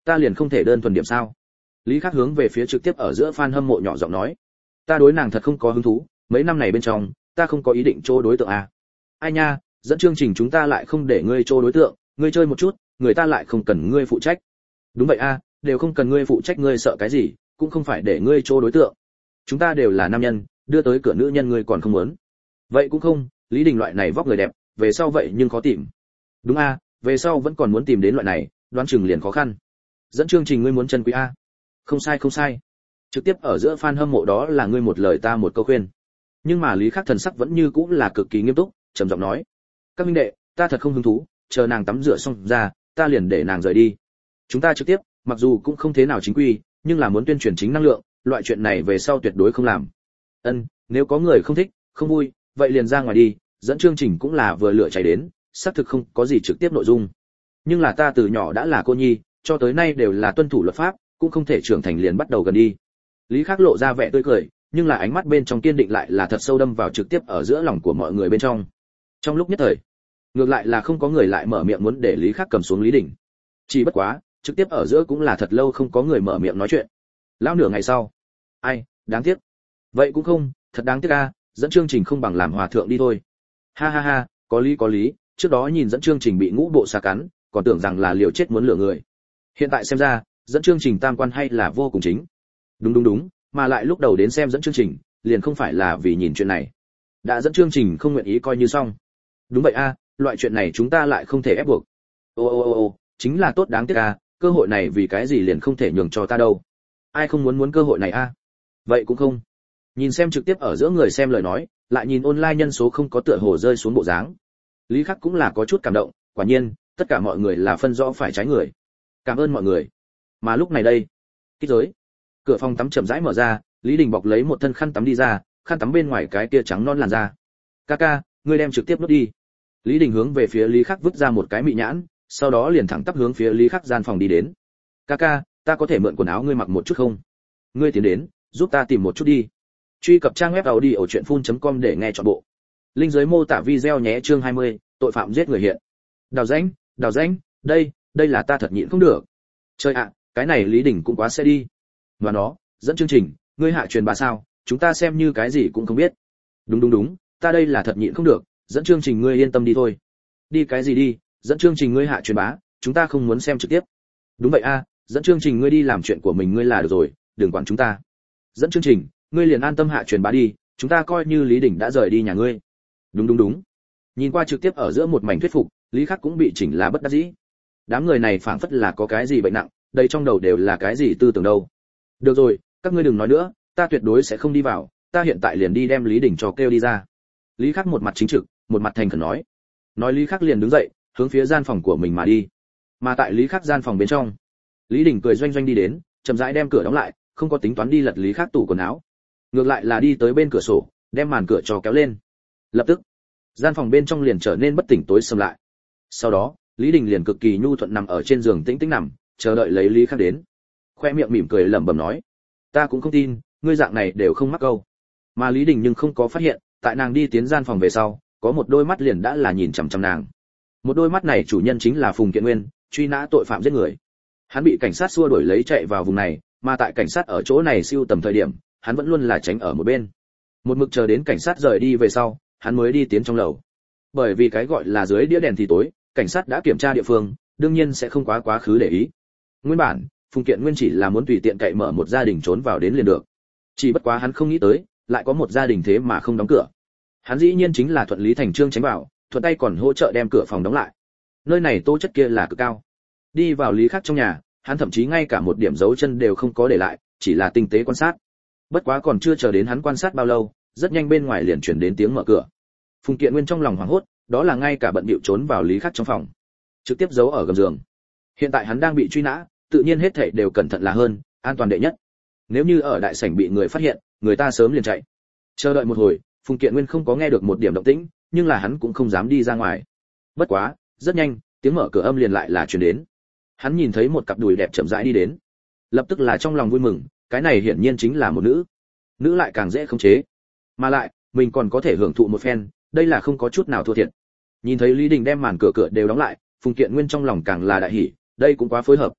ta liền không thể đơn thuần điểm sao? Lý Khắc hướng về phía trực tiếp ở giữa fan hâm mộ nhỏ giọng nói, ta đối nàng thật không có hứng thú, mấy năm này bên trong, ta không có ý định trô đối tượng à. Ai nha, dẫn chương trình chúng ta lại không để ngươi trô đối tượng, ngươi chơi một chút, người ta lại không cần ngươi phụ trách. Đúng vậy a, à, đều không cần ngươi phụ trách, ngươi sợ cái gì, cũng không phải để ngươi trô đối tượng. Chúng ta đều là nam nhân, đưa tới cửa nữ nhân ngươi còn không muốn. Vậy cũng không, Lý Đình loại này vóc người đẹp, về sau vậy nhưng khó tìm. Đúng a, à, về sau vẫn còn muốn tìm đến loại này, đoán chừng liền khó khăn. Dẫn chương trình ngươi muốn chân quý a. Không sai không sai. Trực tiếp ở giữa fan hâm mộ đó là ngươi một lời ta một câu khuyên. Nhưng mà Lý Khắc thần sắc vẫn như cũng là cực kỳ nghiêm túc, trầm giọng nói: "Các huynh đệ, ta thật không hứng thú, chờ nàng tắm rửa xong ra, ta liền để nàng rời đi. Chúng ta trực tiếp, mặc dù cũng không thế nào chính quy, nhưng là muốn tuyên truyền chính năng lượng, loại chuyện này về sau tuyệt đối không làm. Ân, nếu có người không thích, không vui, vậy liền ra ngoài đi, dẫn chương trình cũng là vừa lựa chạy đến, xác thực không có gì trực tiếp nội dung. Nhưng là ta từ nhỏ đã là cô nhi, cho tới nay đều là tuân thủ luật pháp, cũng không thể trưởng thành liền bắt đầu gần đi." Lý Khắc lộ ra vẻ tươi cười, nhưng là ánh mắt bên trong kiên định lại là thật sâu đâm vào trực tiếp ở giữa lòng của mọi người bên trong. Trong lúc nhất thời, ngược lại là không có người lại mở miệng muốn để Lý Khắc cầm xuống Lý Đình. Chỉ bất quá, trực tiếp ở giữa cũng là thật lâu không có người mở miệng nói chuyện. Lão nửa ngày sau, ai, đáng tiếc. Vậy cũng không, thật đáng tiếc a, dẫn chương trình không bằng làm hòa thượng đi thôi. Ha ha ha, có lý có lý, trước đó nhìn dẫn chương trình bị ngũ bộ xà cắn, còn tưởng rằng là liều chết muốn lừa người. Hiện tại xem ra, dẫn chương trình tam quan hay là vô cùng chính. Đúng đúng đúng, mà lại lúc đầu đến xem dẫn chương trình, liền không phải là vì nhìn chuyện này. Đã dẫn chương trình không nguyện ý coi như xong. Đúng vậy a, loại chuyện này chúng ta lại không thể ép buộc. Ô ô ô ô, chính là tốt đáng tiếc a, cơ hội này vì cái gì liền không thể nhường cho ta đâu. Ai không muốn muốn cơ hội này a? Vậy cũng không. Nhìn xem trực tiếp ở giữa người xem lời nói, lại nhìn online nhân số không có tựa hồ rơi xuống bộ dáng. Lý Khắc cũng là có chút cảm động, quả nhiên, tất cả mọi người là phân rõ phải trái người. Cảm ơn mọi người. Mà lúc này đây, kích giới. Cửa phòng tắm chậm rãi mở ra, Lý Đình bọc lấy một thân khăn tắm đi ra, khăn tắm bên ngoài cái kia trắng non làn da. "Ca ca, ngươi đem trực tiếp nuốt đi." Lý Đình hướng về phía Lý Khắc vứt ra một cái mị nhãn, sau đó liền thẳng tắp hướng phía Lý Khắc gian phòng đi đến. "Ca ca, ta có thể mượn quần áo ngươi mặc một chút không? Ngươi tiến đến, giúp ta tìm một chút đi." Truy cập trang web audiochuyenphun chấm com để nghe trọn bộ. Link dưới mô tả video nhé. Chương hai mươi, tội phạm giết người hiện. Đào rãnh, đào rãnh, đây, đây là ta thật nhịn không được. Trời ạ, cái này Lý Đình cũng quá xe đi. Và nó, dẫn chương trình, ngươi hạ truyền bá sao, chúng ta xem như cái gì cũng không biết. Đúng đúng đúng, ta đây là thật nhịn không được, dẫn chương trình ngươi yên tâm đi thôi. Đi cái gì đi, dẫn chương trình ngươi hạ truyền bá, chúng ta không muốn xem trực tiếp. Đúng vậy a, dẫn chương trình ngươi đi làm chuyện của mình ngươi là được rồi, đừng quản chúng ta. Dẫn chương trình, ngươi liền an tâm hạ truyền bá đi, chúng ta coi như Lý Đình đã rời đi nhà ngươi. Đúng đúng đúng. Nhìn qua trực tiếp ở giữa một mảnh thuyết phục, Lý Khắc cũng bị chỉnh là bất đắc dĩ. Đám người này phảng phất là có cái gì bệnh nặng, đây trong đầu đều là cái gì tư tưởng đâu. Được rồi, các ngươi đừng nói nữa, ta tuyệt đối sẽ không đi vào, ta hiện tại liền đi đem Lý Đình cho kêu đi ra. Lý Khắc một mặt chính trực, một mặt thành khẩn nói. Nói Lý Khắc liền đứng dậy, hướng phía gian phòng của mình mà đi. Mà tại Lý Khắc gian phòng bên trong, Lý Đình cười doanh doanh đi đến, chậm rãi đem cửa đóng lại, không có tính toán đi lật Lý Khắc tủ quần áo. Ngược lại là đi tới bên cửa sổ, đem màn cửa cho kéo lên. Lập tức, gian phòng bên trong liền trở nên bất tỉnh tối sầm lại. Sau đó, Lý Đình liền cực kỳ nhu thuận nằm ở trên giường tĩnh tĩnh nằm, chờ đợi lấy Lý Khắc đến. Khoe miệng mỉm cười lẩm bẩm nói, ta cũng không tin, ngươi dạng này đều không mắc câu. Mà Lý Đình nhưng không có phát hiện, tại nàng đi tiến gian phòng về sau, có một đôi mắt liền đã là nhìn chằm chằm nàng. Một đôi mắt này chủ nhân chính là Phùng Kiện Nguyên, truy nã tội phạm giết người. Hắn bị cảnh sát xua đuổi lấy chạy vào vùng này, mà tại cảnh sát ở chỗ này siêu tầm thời điểm, hắn vẫn luôn là tránh ở một bên. Một mực chờ đến cảnh sát rời đi về sau, hắn mới đi tiến trong lầu. Bởi vì cái gọi là dưới đĩa đèn thì tối, cảnh sát đã kiểm tra địa phương, đương nhiên sẽ không quá quá khứ để ý. Nguyên bản, Phùng Kiện Nguyên chỉ là muốn tùy tiện cậy mở một gia đình trốn vào đến liền được. Chỉ bất quá hắn không nghĩ tới, lại có một gia đình thế mà không đóng cửa. Hắn dĩ nhiên chính là thuận lý thành trương tránh vào, thuận tay còn hỗ trợ đem cửa phòng đóng lại. Nơi này tố chất kia là cực cao. Đi vào Lý Khắc trong nhà, hắn thậm chí ngay cả một điểm dấu chân đều không có để lại, chỉ là tinh tế quan sát. Bất quá còn chưa chờ đến hắn quan sát bao lâu, rất nhanh bên ngoài liền truyền đến tiếng mở cửa. Phùng Kiện Nguyên trong lòng hoảng hốt, đó là ngay cả bận bịu trốn vào Lý Khắc trong phòng, trực tiếp giấu ở gầm giường. Hiện tại hắn đang bị truy nã, tự nhiên hết thảy đều cẩn thận là hơn, an toàn đệ nhất. Nếu như ở đại sảnh bị người phát hiện, người ta sớm liền chạy. Chờ đợi một hồi, Phùng Kiện Nguyên không có nghe được một điểm động tĩnh, nhưng là hắn cũng không dám đi ra ngoài. Bất quá, rất nhanh, tiếng mở cửa âm liền lại là truyền đến. Hắn nhìn thấy một cặp đùi đẹp chậm rãi đi đến, lập tức là trong lòng vui mừng, cái này hiển nhiên chính là một nữ. Nữ lại càng dễ khống chế, mà lại, mình còn có thể hưởng thụ một phen, đây là không có chút nào thua thiệt. Nhìn thấy Lý Đình đem màn cửa cửa đều đóng lại, Phùng Kiện Nguyên trong lòng càng là đại hỉ, đây cũng quá phối hợp.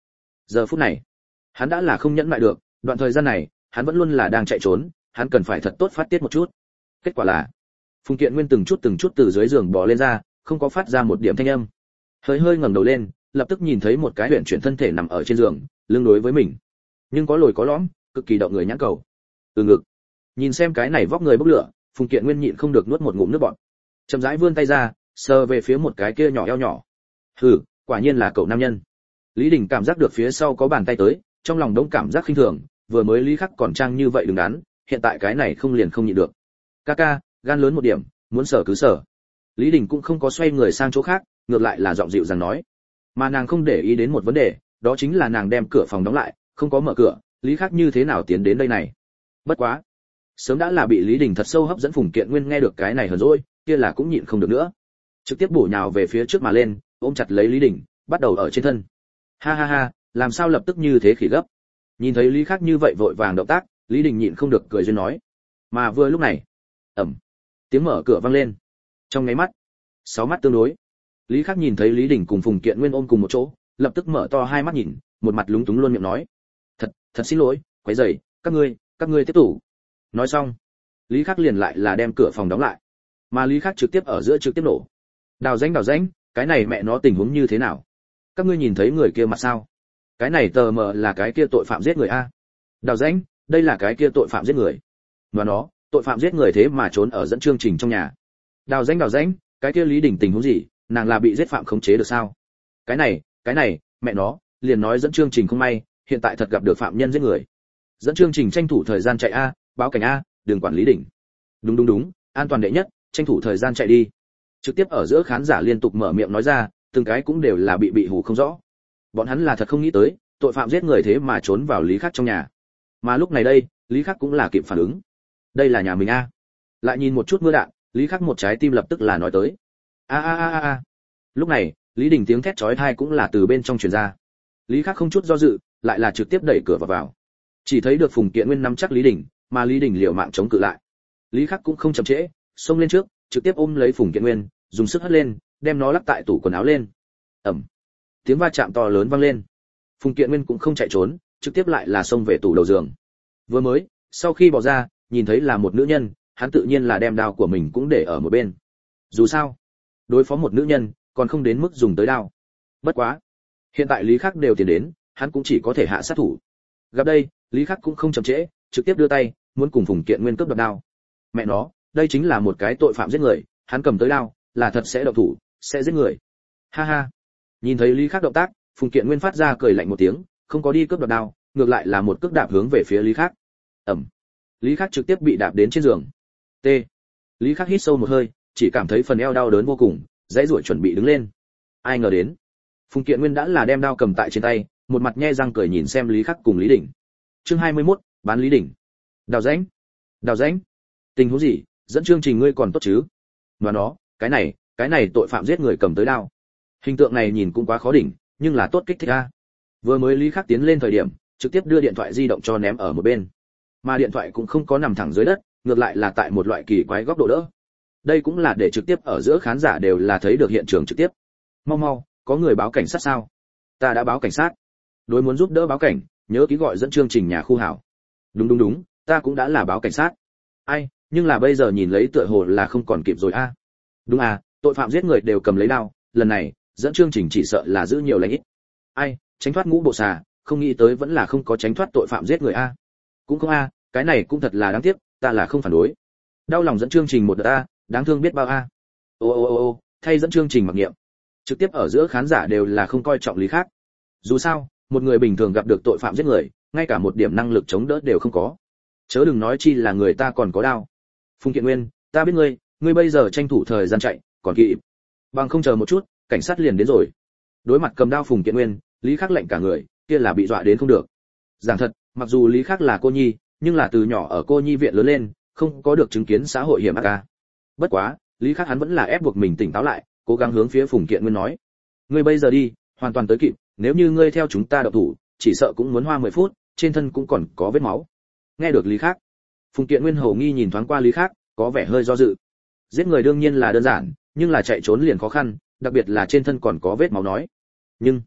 Giờ phút này, hắn đã là không nhẫn nại được, đoạn thời gian này, hắn vẫn luôn là đang chạy trốn, hắn cần phải thật tốt phát tiết một chút. Kết quả là, Phùng Kiện Nguyên từng chút từng chút từ dưới giường bò lên ra, không có phát ra một điểm thanh âm. Hơi hơi ngẩng đầu lên, lập tức nhìn thấy một cái huyền chuyển thân thể nằm ở trên giường, lưng đối với mình, nhưng có lồi có lõm, cực kỳ động người nhãn cầu. Từ ngực, nhìn xem cái này vóc người bốc lửa, Phùng Kiện Nguyên nhịn không được nuốt một ngụm nước bọt. Chậm rãi vươn tay ra, sờ về phía một cái kia nhỏ eo nhỏ. Hừ, quả nhiên là cậu nam nhân. Lý Đình cảm giác được phía sau có bàn tay tới, trong lòng đống cảm giác khinh thường, vừa mới Lý Khắc còn trang như vậy đừng đắn, hiện tại cái này không liền không nhịn được. Ca ca, gan lớn một điểm, muốn sở cứ sở. Lý Đình cũng không có xoay người sang chỗ khác, ngược lại là giọng dịu dàng nói. Mà nàng không để ý đến một vấn đề, đó chính là nàng đem cửa phòng đóng lại, không có mở cửa, Lý Khắc như thế nào tiến đến đây này? Bất quá, sớm đã là bị Lý Đình thật sâu hấp dẫn. Phùng Kiện Nguyên nghe được cái này hờn dỗi, kia là cũng nhịn không được nữa, trực tiếp bổ nhào về phía trước mà lên, ôm chặt lấy Lý Đình, bắt đầu ở trên thân. Ha ha ha, làm sao lập tức như thế khỉ gấp? Nhìn thấy Lý Khắc như vậy vội vàng động tác, Lý Đình nhịn không được cười duyên nói. Mà vừa lúc này, ầm, tiếng mở cửa vang lên. Trong nháy mắt, sáu mắt tương đối, Lý Khắc nhìn thấy Lý Đình cùng Phùng Kiện Nguyên ôm cùng một chỗ, lập tức mở to hai mắt nhìn, một mặt lúng túng luôn miệng nói: "Thật, thật xin lỗi, quấy rầy, các ngươi, các ngươi tiếp tục." Nói xong, Lý Khắc liền lại là đem cửa phòng đóng lại, mà Lý Khắc trực tiếp ở giữa trực tiếp nổ. Đào rãnh đào rãnh, cái này mẹ nó tình huống như thế nào? Các ngươi nhìn thấy người kia mặt sao? Cái này tờ mờ là cái kia tội phạm giết người a. Đào rãnh, đây là cái kia tội phạm giết người. Và nó, tội phạm giết người thế mà trốn ở dẫn chương trình trong nhà. Đào rãnh đào rãnh, cái kia Lý Đình tình huống gì, nàng là bị giết phạm khống chế được sao? Cái này, cái này, mẹ nó, liền nói dẫn chương trình không may, hiện tại thật gặp được phạm nhân giết người. Dẫn chương trình tranh thủ thời gian chạy a, báo cảnh a, đừng quản Lý Đình. Đúng đúng đúng, an toàn đệ nhất, tranh thủ thời gian chạy đi. Trực tiếp ở giữa khán giả liên tục mở miệng nói ra, từng cái cũng đều là bị bị hù không rõ. Bọn hắn là thật không nghĩ tới, tội phạm giết người thế mà trốn vào Lý Khắc trong nhà. Mà lúc này đây, Lý Khắc cũng là kịp phản ứng. Đây là nhà mình a. Lại nhìn một chút mưa đạn, Lý Khắc một trái tim lập tức là nói tới. A a a a. Lúc này, Lý Đình tiếng thét chói tai cũng là từ bên trong truyền ra. Lý Khắc không chút do dự, lại là trực tiếp đẩy cửa vào vào. Chỉ thấy được Phùng Kiện Nguyên nắm chắc Lý Đình, mà Lý Đình liều mạng chống cự lại. Lý Khắc cũng không chậm trễ, xông lên trước, trực tiếp ôm lấy Phùng Kiện Nguyên, dùng sức hất lên, đem nó lắc tại tủ quần áo lên. Ầm. Tiếng va chạm to lớn vang lên. Phùng Kiện Nguyên cũng không chạy trốn, trực tiếp lại là xông về tủ đầu giường. Vừa mới, sau khi bỏ ra, nhìn thấy là một nữ nhân, hắn tự nhiên là đem đao của mình cũng để ở một bên. Dù sao, đối phó một nữ nhân, còn không đến mức dùng tới đao. Bất quá, hiện tại Lý Khắc đều tiến đến, hắn cũng chỉ có thể hạ sát thủ. Gặp đây, Lý Khắc cũng không chậm trễ, trực tiếp đưa tay, muốn cùng Phùng Kiện Nguyên cướp đoạt đao. Mẹ nó, đây chính là một cái tội phạm giết người, hắn cầm tới đao, là thật sẽ động thủ, sẽ giết người. Ha ha. Nhìn thấy Lý Khắc động tác, Phùng Kiện Nguyên phát ra cười lạnh một tiếng, không có đi cướp đoạt đao, ngược lại là một cước đạp hướng về phía Lý Khắc. Ầm. Lý Khắc trực tiếp bị đạp đến trên giường. T. Lý Khắc hít sâu một hơi, chỉ cảm thấy phần eo đau đớn vô cùng, dãy rủa chuẩn bị đứng lên. Ai ngờ đến, Phùng Kiện Nguyên đã là đem đao cầm tại trên tay, một mặt nhe răng cười nhìn xem Lý Khắc cùng Lý Đình. Chương hai mươi mốt, bán Lý Đình. Đào rãnh. Đào rãnh. Tình huống gì, dẫn chương trình ngươi còn tốt chứ? Mà nó, cái này, cái này tội phạm giết người cầm tới đao. Hình tượng này nhìn cũng quá khó đỉnh, nhưng là tốt kích thích a. Vừa mới Lý Khắc tiến lên thời điểm, trực tiếp đưa điện thoại di động cho ném ở một bên. Mà điện thoại cũng không có nằm thẳng dưới đất, ngược lại là tại một loại kỳ quái góc độ đỡ. Đây cũng là để trực tiếp ở giữa khán giả đều là thấy được hiện trường trực tiếp. Mau mau, có người báo cảnh sát sao? Ta đã báo cảnh sát. Đối muốn giúp đỡ báo cảnh, nhớ ký gọi dẫn chương trình nhà khu hảo. Đúng đúng đúng, ta cũng đã là báo cảnh sát. Ai, nhưng là bây giờ nhìn lấy tựa hồ là không còn kịp rồi a. Đúng à, tội phạm giết người đều cầm lấy đao, lần này, dẫn chương trình chỉ sợ là giữ nhiều lãnh ít. Ai, tránh thoát ngũ bộ xà, không nghĩ tới vẫn là không có tránh thoát tội phạm giết người a. Cũng không a, cái này cũng thật là đáng tiếc, ta là không phản đối. Đau lòng dẫn chương trình một đợt a, đáng thương biết bao a. Ô ô ô ô, thay dẫn chương trình mặc niệm. Trực tiếp ở giữa khán giả đều là không coi trọng Lý Khắc. Dù sao, một người bình thường gặp được tội phạm giết người, ngay cả một điểm năng lực chống đỡ đều không có. Chớ đừng nói chi là người ta còn có đao. Phùng Kiện Nguyên, ta biết ngươi, ngươi bây giờ tranh thủ thời gian chạy, còn kịp. Bằng không chờ một chút, cảnh sát liền đến rồi. Đối mặt cầm đao Phùng Kiện Nguyên, Lý Khắc lạnh cả người, kia là bị dọa đến không được. Giảng thật, mặc dù Lý Khắc là cô nhi, nhưng là từ nhỏ ở cô nhi viện lớn lên, không có được chứng kiến xã hội hiểm ác ca. Bất quá, Lý Khắc hắn vẫn là ép buộc mình tỉnh táo lại, cố gắng hướng phía Phùng Kiện Nguyên nói: "Ngươi bây giờ đi, hoàn toàn tới kịp, nếu như ngươi theo chúng ta động thủ, chỉ sợ cũng muốn hoa mười phút, trên thân cũng còn có vết máu." Nghe được Lý Khắc, Phùng Kiện Nguyên hầu nghi nhìn thoáng qua Lý Khắc, có vẻ hơi do dự. Giết người đương nhiên là đơn giản, nhưng là chạy trốn liền khó khăn, đặc biệt là trên thân còn có vết máu nói. Nhưng,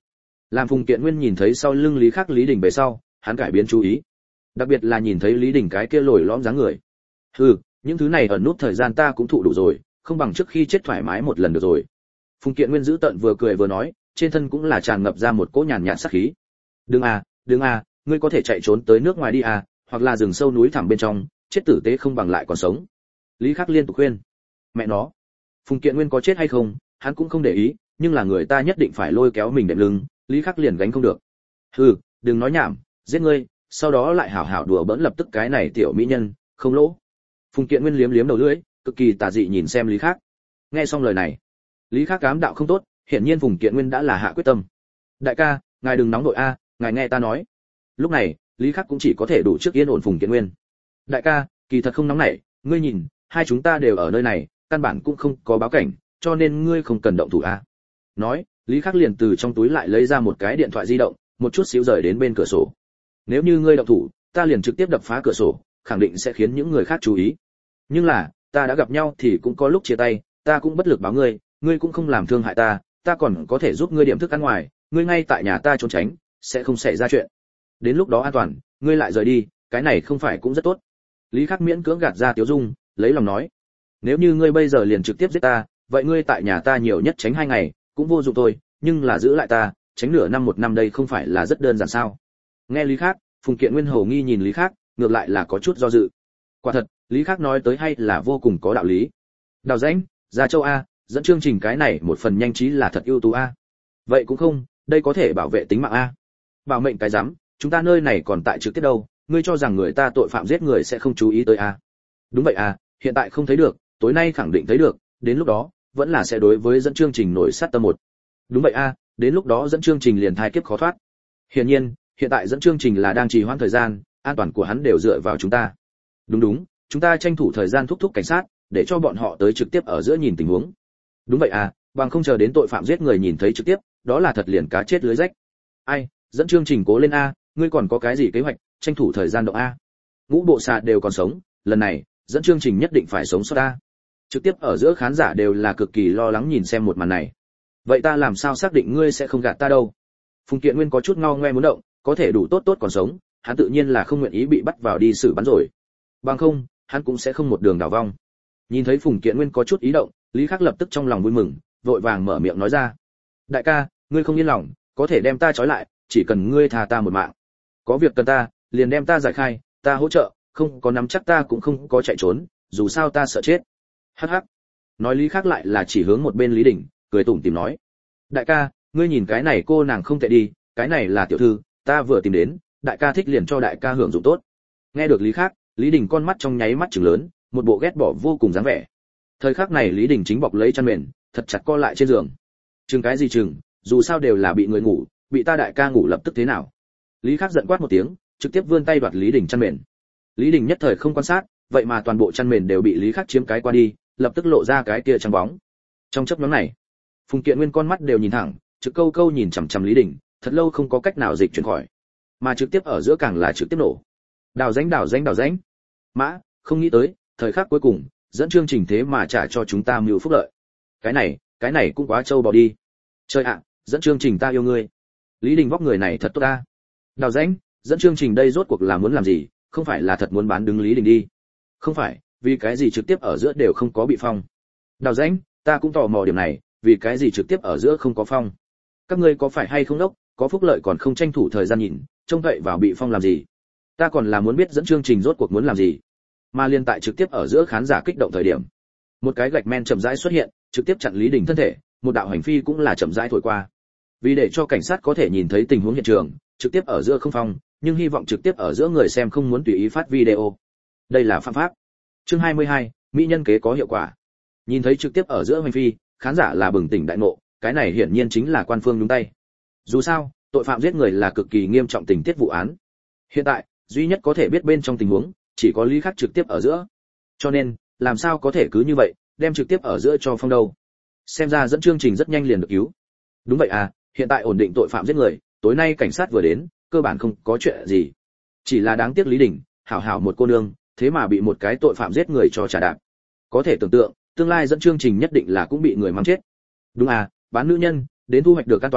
Làm Phùng Kiện Nguyên nhìn thấy sau lưng Lý Khắc Lý Đình về sau, hắn cải biến chú ý. Đặc biệt là nhìn thấy Lý Đình cái kia lồi lõm dáng người. Hừ, những thứ này ở nút thời gian ta cũng thụ đủ rồi, không bằng trước khi chết thoải mái một lần được rồi. Phùng Kiện Nguyên giữ tận vừa cười vừa nói, trên thân cũng là tràn ngập ra một cỗ nhàn nhạt sát khí. Đừng à, đừng à, ngươi có thể chạy trốn tới nước ngoài đi à, hoặc là rừng sâu núi thẳm bên trong, chết tử tế không bằng lại còn sống. Lý Khắc liên tục khuyên. Mẹ nó, Phùng Kiện Nguyên có chết hay không, hắn cũng không để ý, nhưng là người ta nhất định phải lôi kéo mình đệm lưng, Lý Khắc liền gánh không được. Hừ, đừng nói nhảm, giết ngươi, sau đó lại hảo hảo đùa bỡn lập tức cái này tiểu mỹ nhân, không lỗ. Phùng Kiện Nguyên liếm liếm đầu lưỡi, cực kỳ tà dị nhìn xem Lý Khắc. Nghe xong lời này, Lý Khắc cám đạo không tốt, hiển nhiên Phùng Kiện Nguyên đã là hạ quyết tâm. Đại ca, ngài đừng nóng đội a, ngài nghe ta nói. Lúc này, Lý Khắc cũng chỉ có thể đủ trước yên ổn Phùng Kiện Nguyên. Đại ca, kỳ thật không nóng nảy, ngươi nhìn, hai chúng ta đều ở nơi này, căn bản cũng không có báo cảnh, cho nên ngươi không cần động thủ a. Nói, Lý Khắc liền từ trong túi lại lấy ra một cái điện thoại di động, một chút xíu rời đến bên cửa sổ. Nếu như ngươi động thủ, ta liền trực tiếp đập phá cửa sổ, khẳng định sẽ khiến những người khác chú ý. Nhưng là, ta đã gặp nhau thì cũng có lúc chia tay, ta cũng bất lực báo ngươi, ngươi cũng không làm thương hại ta, ta còn có thể giúp ngươi điểm thức ăn ngoài, ngươi ngay tại nhà ta trốn tránh, sẽ không xảy ra chuyện. Đến lúc đó an toàn, ngươi lại rời đi, cái này không phải cũng rất tốt. Lý Khắc miễn cưỡng gạt ra Tiếu Dung, lấy lòng nói, nếu như ngươi bây giờ liền trực tiếp giết ta, vậy ngươi tại nhà ta nhiều nhất tránh hai ngày, cũng vô dụng thôi, nhưng là giữ lại ta, tránh nửa năm một năm đây không phải là rất đơn giản sao? Nghe Lý Khắc, Phùng Kiện Nguyên hầu nghi nhìn Lý Khắc, ngược lại là có chút do dự. Quả thật, Lý Khắc nói tới hay là vô cùng có đạo lý. Đào rãnh, ra châu a, dẫn chương trình cái này một phần nhanh trí là thật ưu tú a. Vậy cũng không, đây có thể bảo vệ tính mạng a. Bảo mệnh cái rắm, chúng ta nơi này còn tại trực tiếp đâu, ngươi cho rằng người ta tội phạm giết người sẽ không chú ý tới a? Đúng vậy a, hiện tại không thấy được, tối nay khẳng định thấy được, đến lúc đó vẫn là sẽ đối với dẫn chương trình nổi sát tâm một. Đúng vậy a, đến lúc đó dẫn chương trình liền thai kiếp khó thoát. Hiển nhiên, hiện tại dẫn chương trình là đang trì hoãn thời gian, an toàn của hắn đều dựa vào chúng ta. Đúng đúng, chúng ta tranh thủ thời gian thúc thúc cảnh sát, để cho bọn họ tới trực tiếp ở giữa nhìn tình huống. Đúng vậy à, bằng không chờ đến tội phạm giết người nhìn thấy trực tiếp, đó là thật liền cá chết lưới rách. Ai, dẫn chương trình cố lên a, ngươi còn có cái gì kế hoạch, tranh thủ thời gian động a. Ngũ bộ xạ đều còn sống, lần này, dẫn chương trình nhất định phải sống sót a. Trực tiếp ở giữa khán giả đều là cực kỳ lo lắng nhìn xem một màn này. Vậy ta làm sao xác định ngươi sẽ không gạt ta đâu? Phùng Kiện Nguyên có chút ngao ngoe muốn động, có thể đủ tốt tốt còn sống, hắn tự nhiên là không nguyện ý bị bắt vào đi xử bắn rồi. Bằng không, hắn cũng sẽ không một đường đào vong. Nhìn thấy Phùng Kiện Nguyên có chút ý động, Lý Khắc lập tức trong lòng vui mừng, vội vàng mở miệng nói ra: "Đại ca, ngươi không yên lòng, có thể đem ta trói lại, chỉ cần ngươi tha ta một mạng. Có việc cần ta, liền đem ta giải khai, ta hỗ trợ, không có nắm chắc ta cũng không có chạy trốn, dù sao ta sợ chết." Hắc hắc. Nói Lý Khắc lại là chỉ hướng một bên Lý Đình, cười tủm tỉm nói: "Đại ca, ngươi nhìn cái này cô nàng không tệ đi, cái này là tiểu thư, ta vừa tìm đến, đại ca thích liền cho đại ca hưởng dụng tốt." Nghe được Lý Khắc, Lý Đình con mắt trong nháy mắt trừng lớn, một bộ ghét bỏ vô cùng dáng vẻ. Thời khắc này Lý Đình chính bọc lấy chăn mền, thật chặt co lại trên giường. Chừng cái gì chừng, dù sao đều là bị người ngủ, bị ta đại ca ngủ lập tức thế nào? Lý Khắc giận quát một tiếng, trực tiếp vươn tay đoạt Lý Đình chăn mền. Lý Đình nhất thời không quan sát, vậy mà toàn bộ chăn mền đều bị Lý Khắc chiếm cái qua đi, lập tức lộ ra cái kia trắng bóng. Trong chớp nhoáng này, Phùng Kiện Nguyên con mắt đều nhìn thẳng, trực câu câu nhìn chằm chằm Lý Đình, thật lâu không có cách nào dịch chuyển khỏi, mà trực tiếp ở giữa càng là trực tiếp nổ. Đào rãnh đào rãnh đào rãnh. Mã, không nghĩ tới, thời khắc cuối cùng, dẫn chương trình thế mà trả cho chúng ta mưu phúc lợi. Cái này, cái này cũng quá trâu bò đi. Trời ạ, dẫn chương trình ta yêu ngươi. Lý Đình vóc người này thật tốt ta. Đào rãnh, dẫn chương trình đây rốt cuộc là muốn làm gì, không phải là thật muốn bán đứng Lý Đình đi. Không phải, vì cái gì trực tiếp ở giữa đều không có bị phong. Đào rãnh, ta cũng tò mò điểm này, vì cái gì trực tiếp ở giữa không có phong. Các ngươi có phải hay không đốc, có phúc lợi còn không tranh thủ thời gian nhìn, trông cậy vào bị phong làm gì? Ta còn là muốn biết dẫn chương trình rốt cuộc muốn làm gì. Mà liên tại trực tiếp ở giữa khán giả kích động thời điểm, một cái gạch men chậm rãi xuất hiện, trực tiếp chặn Lý Đình thân thể, một đạo hành phi cũng là chậm rãi thổi qua. Vì để cho cảnh sát có thể nhìn thấy tình huống hiện trường, trực tiếp ở giữa không phong, nhưng hy vọng trực tiếp ở giữa người xem không muốn tùy ý phát video. Đây là phạm pháp. Chương hai mươi hai, mỹ nhân kế có hiệu quả. Nhìn thấy trực tiếp ở giữa hành phi, khán giả là bừng tỉnh đại ngộ, cái này hiển nhiên chính là quan phương nhúng tay. Dù sao, tội phạm giết người là cực kỳ nghiêm trọng tình tiết vụ án. Hiện tại, duy nhất có thể biết bên trong tình huống, chỉ có Lý Khắc trực tiếp ở giữa. Cho nên, làm sao có thể cứ như vậy, đem trực tiếp ở giữa cho phong đâu? Xem ra dẫn chương trình rất nhanh liền được cứu. Đúng vậy à, hiện tại ổn định tội phạm giết người, tối nay cảnh sát vừa đến, cơ bản không có chuyện gì. Chỉ là đáng tiếc Lý Đình, hảo hảo một cô nương, thế mà bị một cái tội phạm giết người cho trả đạp. Có thể tưởng tượng, tương lai dẫn chương trình nhất định là cũng bị người mắng chết. Đúng à, bán nữ nhân, đến thu hoạch được an toàn,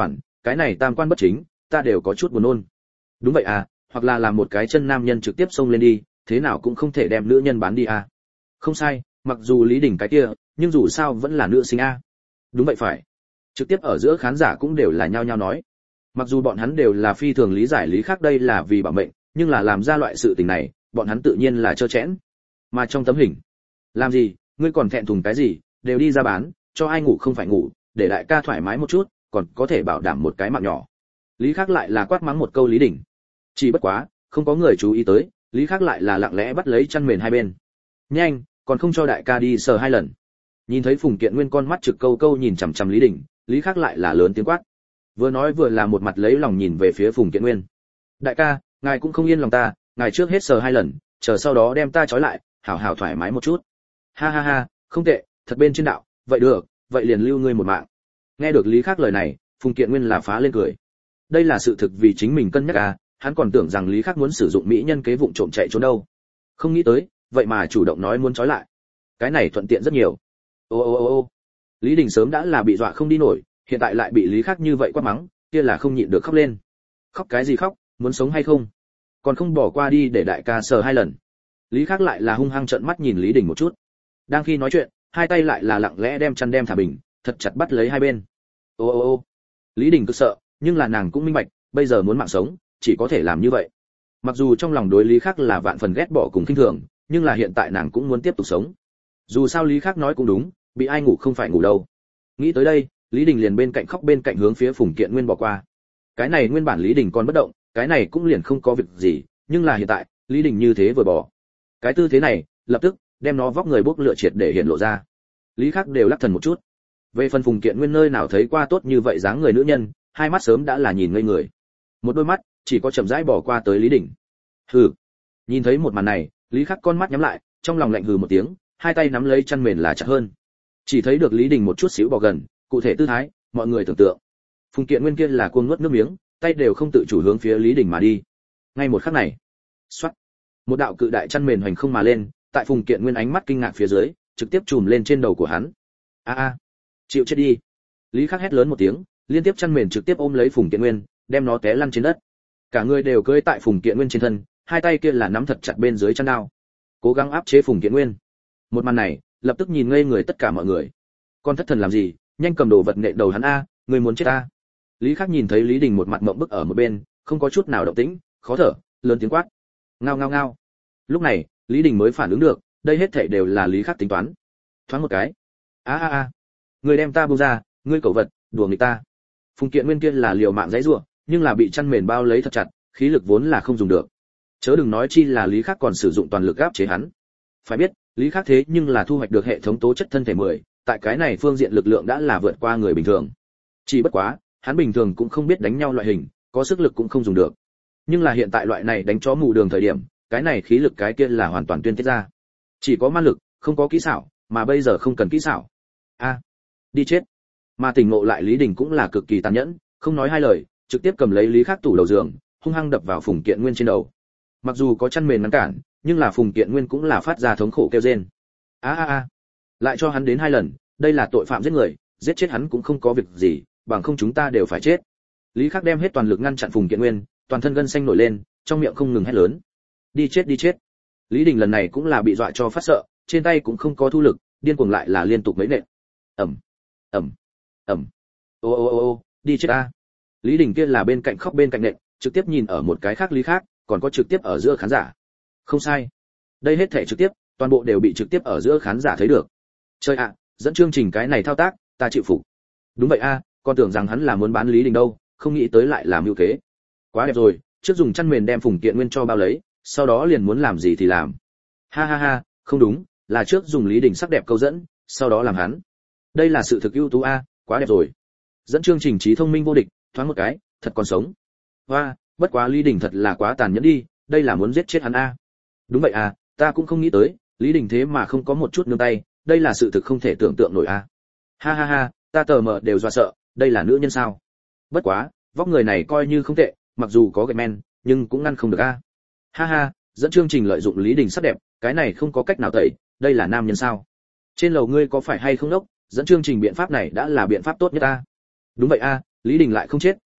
cái này tam quan bất chính, ta đều có chút buồn nôn. Đúng vậy à, hoặc là làm một cái chân nam nhân trực tiếp xông lên đi, thế nào cũng không thể đem nữ nhân bán đi à. Không sai, mặc dù Lý Đình cái kia, nhưng dù sao vẫn là nữ sinh a. Đúng vậy phải. Trực tiếp ở giữa khán giả cũng đều là nhao nhao nói. Mặc dù bọn hắn đều là phi thường lý giải Lý Khắc đây là vì bảo mệnh, nhưng là làm ra loại sự tình này, bọn hắn tự nhiên là trơ trẽn. Mà trong tấm hình, làm gì, ngươi còn thẹn thùng cái gì, đều đi ra bán, cho ai ngủ không phải ngủ, để đại ca thoải mái một chút, còn có thể bảo đảm một cái mạng nhỏ. Lý Khắc lại là quát mắng một câu Lý Đình. Chỉ bất quá, không có người chú ý tới, Lý Khắc lại là lặng lẽ bắt lấy chăn mền hai bên. Nhanh, còn không cho đại ca đi sờ hai lần. Nhìn thấy Phùng Kiện Nguyên con mắt trực câu câu nhìn chằm chằm Lý Đình, Lý Khắc lại là lớn tiếng quát. Vừa nói vừa là một mặt lấy lòng nhìn về phía Phùng Kiện Nguyên. Đại ca, ngài cũng không yên lòng ta, ngài trước hết sờ hai lần, chờ sau đó đem ta trói lại, hảo hảo thoải mái một chút. Ha ha ha, không tệ, thật bên trên đạo, vậy được, vậy liền lưu ngươi một mạng. Nghe được Lý Khắc lời này, Phùng Kiện Nguyên là phá lên cười. Đây là sự thực vì chính mình cân nhắc à, hắn còn tưởng rằng Lý Khắc muốn sử dụng mỹ nhân kế vụng trộm chạy trốn đâu. Không nghĩ tới, vậy mà chủ động nói muốn trói lại. Cái này thuận tiện rất nhiều. Ô ô ô ô. Lý Đình sớm đã là bị dọa không đi nổi, hiện tại lại bị Lý Khắc như vậy quát mắng, kia là không nhịn được khóc lên. Khóc cái gì khóc, muốn sống hay không? Còn không bỏ qua đi để đại ca sờ hai lần. Lý Khắc lại là hung hăng trợn mắt nhìn Lý Đình một chút. Đang khi nói chuyện, hai tay lại là lặng lẽ đem chăn đem thả bình, thật chặt bắt lấy hai bên. Ô ô ô. Lý Đình cứ sợ, nhưng là nàng cũng minh bạch, bây giờ muốn mạng sống, chỉ có thể làm như vậy. Mặc dù trong lòng đối Lý Khắc là vạn phần ghét bỏ cùng khinh thường, nhưng là hiện tại nàng cũng muốn tiếp tục sống. Dù sao Lý Khắc nói cũng đúng, bị ai ngủ không phải ngủ đâu. Nghĩ tới đây, Lý Đình liền bên cạnh khóc bên cạnh hướng phía Phùng Kiện Nguyên bỏ qua. Cái này nguyên bản Lý Đình còn bất động, cái này cũng liền không có việc gì, nhưng là hiện tại, Lý Đình như thế vừa bỏ. Cái tư thế này, lập tức đem nó vóc người bốc lửa triệt để hiện lộ ra. Lý Khắc đều lắc thần một chút. Về phần Phùng Kiện Nguyên nơi nào thấy qua tốt như vậy dáng người nữ nhân, hai mắt sớm đã là nhìn ngây người. Một đôi mắt chỉ có chậm rãi bỏ qua tới Lý Đình. Hừ. Nhìn thấy một màn này, Lý Khắc con mắt nhắm lại, trong lòng lạnh hừ một tiếng, hai tay nắm lấy chăn mền là chặt hơn. Chỉ thấy được Lý Đình một chút xíu bò gần, cụ thể tư thái, mọi người tưởng tượng. Phùng Kiện Nguyên kia là cuồng nuốt nước miếng, tay đều không tự chủ hướng phía Lý Đình mà đi. Ngay một khắc này, xoát, một đạo cự đại chăn mền hoành không mà lên, tại Phùng Kiện Nguyên ánh mắt kinh ngạc phía dưới, trực tiếp chùm lên trên đầu của hắn. A a, chịu chết đi! Lý Khắc hét lớn một tiếng, liên tiếp chăn mền trực tiếp ôm lấy Phùng Kiện Nguyên, đem nó té lăn trên đất. Cả người đều cưỡi tại Phùng Kiện Nguyên trên thân, hai tay kia là nắm thật chặt bên dưới chăn đao, cố gắng áp chế Phùng Kiện Nguyên. Một màn này, lập tức nhìn ngây người tất cả mọi người. Con thất thần làm gì, nhanh cầm đồ vật nện đầu hắn a, người muốn chết a. Lý Khắc nhìn thấy Lý Đình một mặt ngậm bức ở một bên, không có chút nào động tĩnh, khó thở, lớn tiếng quát. Ngao ngao ngao. Lúc này, Lý Đình mới phản ứng được, đây hết thảy đều là Lý Khắc tính toán. Thoáng một cái. A a a. Người đem ta buông ra, ngươi cẩu vật, đùa nghịch ta. Phùng Kiện Nguyên kia là liều mạng giãy giụa, nhưng là bị chăn mền bao lấy thật chặt, khí lực vốn là không dùng được. Chớ đừng nói chi là Lý Khắc còn sử dụng toàn lực áp chế hắn. Phải biết, Lý Khắc thế nhưng là thu hoạch được hệ thống tố chất thân thể mười, tại cái này phương diện lực lượng đã là vượt qua người bình thường. Chỉ bất quá, hắn bình thường cũng không biết đánh nhau loại hình, có sức lực cũng không dùng được. Nhưng là hiện tại loại này đánh chó mù đường thời điểm, cái này khí lực cái kia là hoàn toàn tuyên tiết ra. Chỉ có ma lực, không có kỹ xảo, mà bây giờ không cần kỹ xảo. A, đi chết. Mà tỉnh ngộ lại Lý Đình cũng là cực kỳ tàn nhẫn, không nói hai lời, trực tiếp cầm lấy Lý Khắc tủ đầu giường, hung hăng đập vào Phùng Kiện Nguyên trên đầu. Mặc dù có chăn mền ngăn cản, nhưng là Phùng Kiện Nguyên cũng là phát ra thống khổ kêu rên. A a a, lại cho hắn đến hai lần, đây là tội phạm giết người, giết chết hắn cũng không có việc gì, bằng không chúng ta đều phải chết. Lý Khắc đem hết toàn lực ngăn chặn Phùng Kiện Nguyên, toàn thân gân xanh nổi lên, trong miệng không ngừng hét lớn. Đi chết đi chết. Lý Đình lần này cũng là bị dọa cho phát sợ, trên tay cũng không có thu lực, điên cuồng lại là liên tục mấy nện. Ầm, ầm, ầm. Ô ô ô ô, đi chết a. Lý Đình kia là bên cạnh khóc bên cạnh nện, trực tiếp nhìn ở một cái khác Lý Khắc, còn có trực tiếp ở giữa khán giả. Không sai. Đây hết thể trực tiếp, toàn bộ đều bị trực tiếp ở giữa khán giả thấy được. Chơi ạ, dẫn chương trình cái này thao tác, ta chịu phục. Đúng vậy a, con tưởng rằng hắn là muốn bán Lý Đình đâu, không nghĩ tới lại làm mưu kế. Quá đẹp rồi, trước dùng chăn mền đem Phùng Kiện Nguyên cho bao lấy, sau đó liền muốn làm gì thì làm. Ha ha ha, không đúng, là trước dùng Lý Đình sắc đẹp câu dẫn, sau đó làm hắn. Đây là sự thực ưu tú a, quá đẹp rồi. Dẫn chương trình trí thông minh vô địch, thoáng một cái, thật còn sống. Hoa, bất quá Lý Đình thật là quá tàn nhẫn đi, đây là muốn giết chết hắn a. Đúng vậy à, ta cũng không nghĩ tới, Lý Đình thế mà không có một chút nương tay, đây là sự thực không thể tưởng tượng nổi a. Ha ha ha, ta tờ mờ đều dọa sợ, đây là nữ nhân sao? Bất quá, vóc người này coi như không tệ, mặc dù có gậy men, nhưng cũng ngăn không được a. Ha ha, dẫn chương trình lợi dụng Lý Đình sắc đẹp, cái này không có cách nào tẩy, đây là nam nhân sao? Trên lầu ngươi có phải hay không đốc, dẫn chương trình biện pháp này đã là biện pháp tốt nhất a. Đúng vậy a, Lý Đình lại không chết,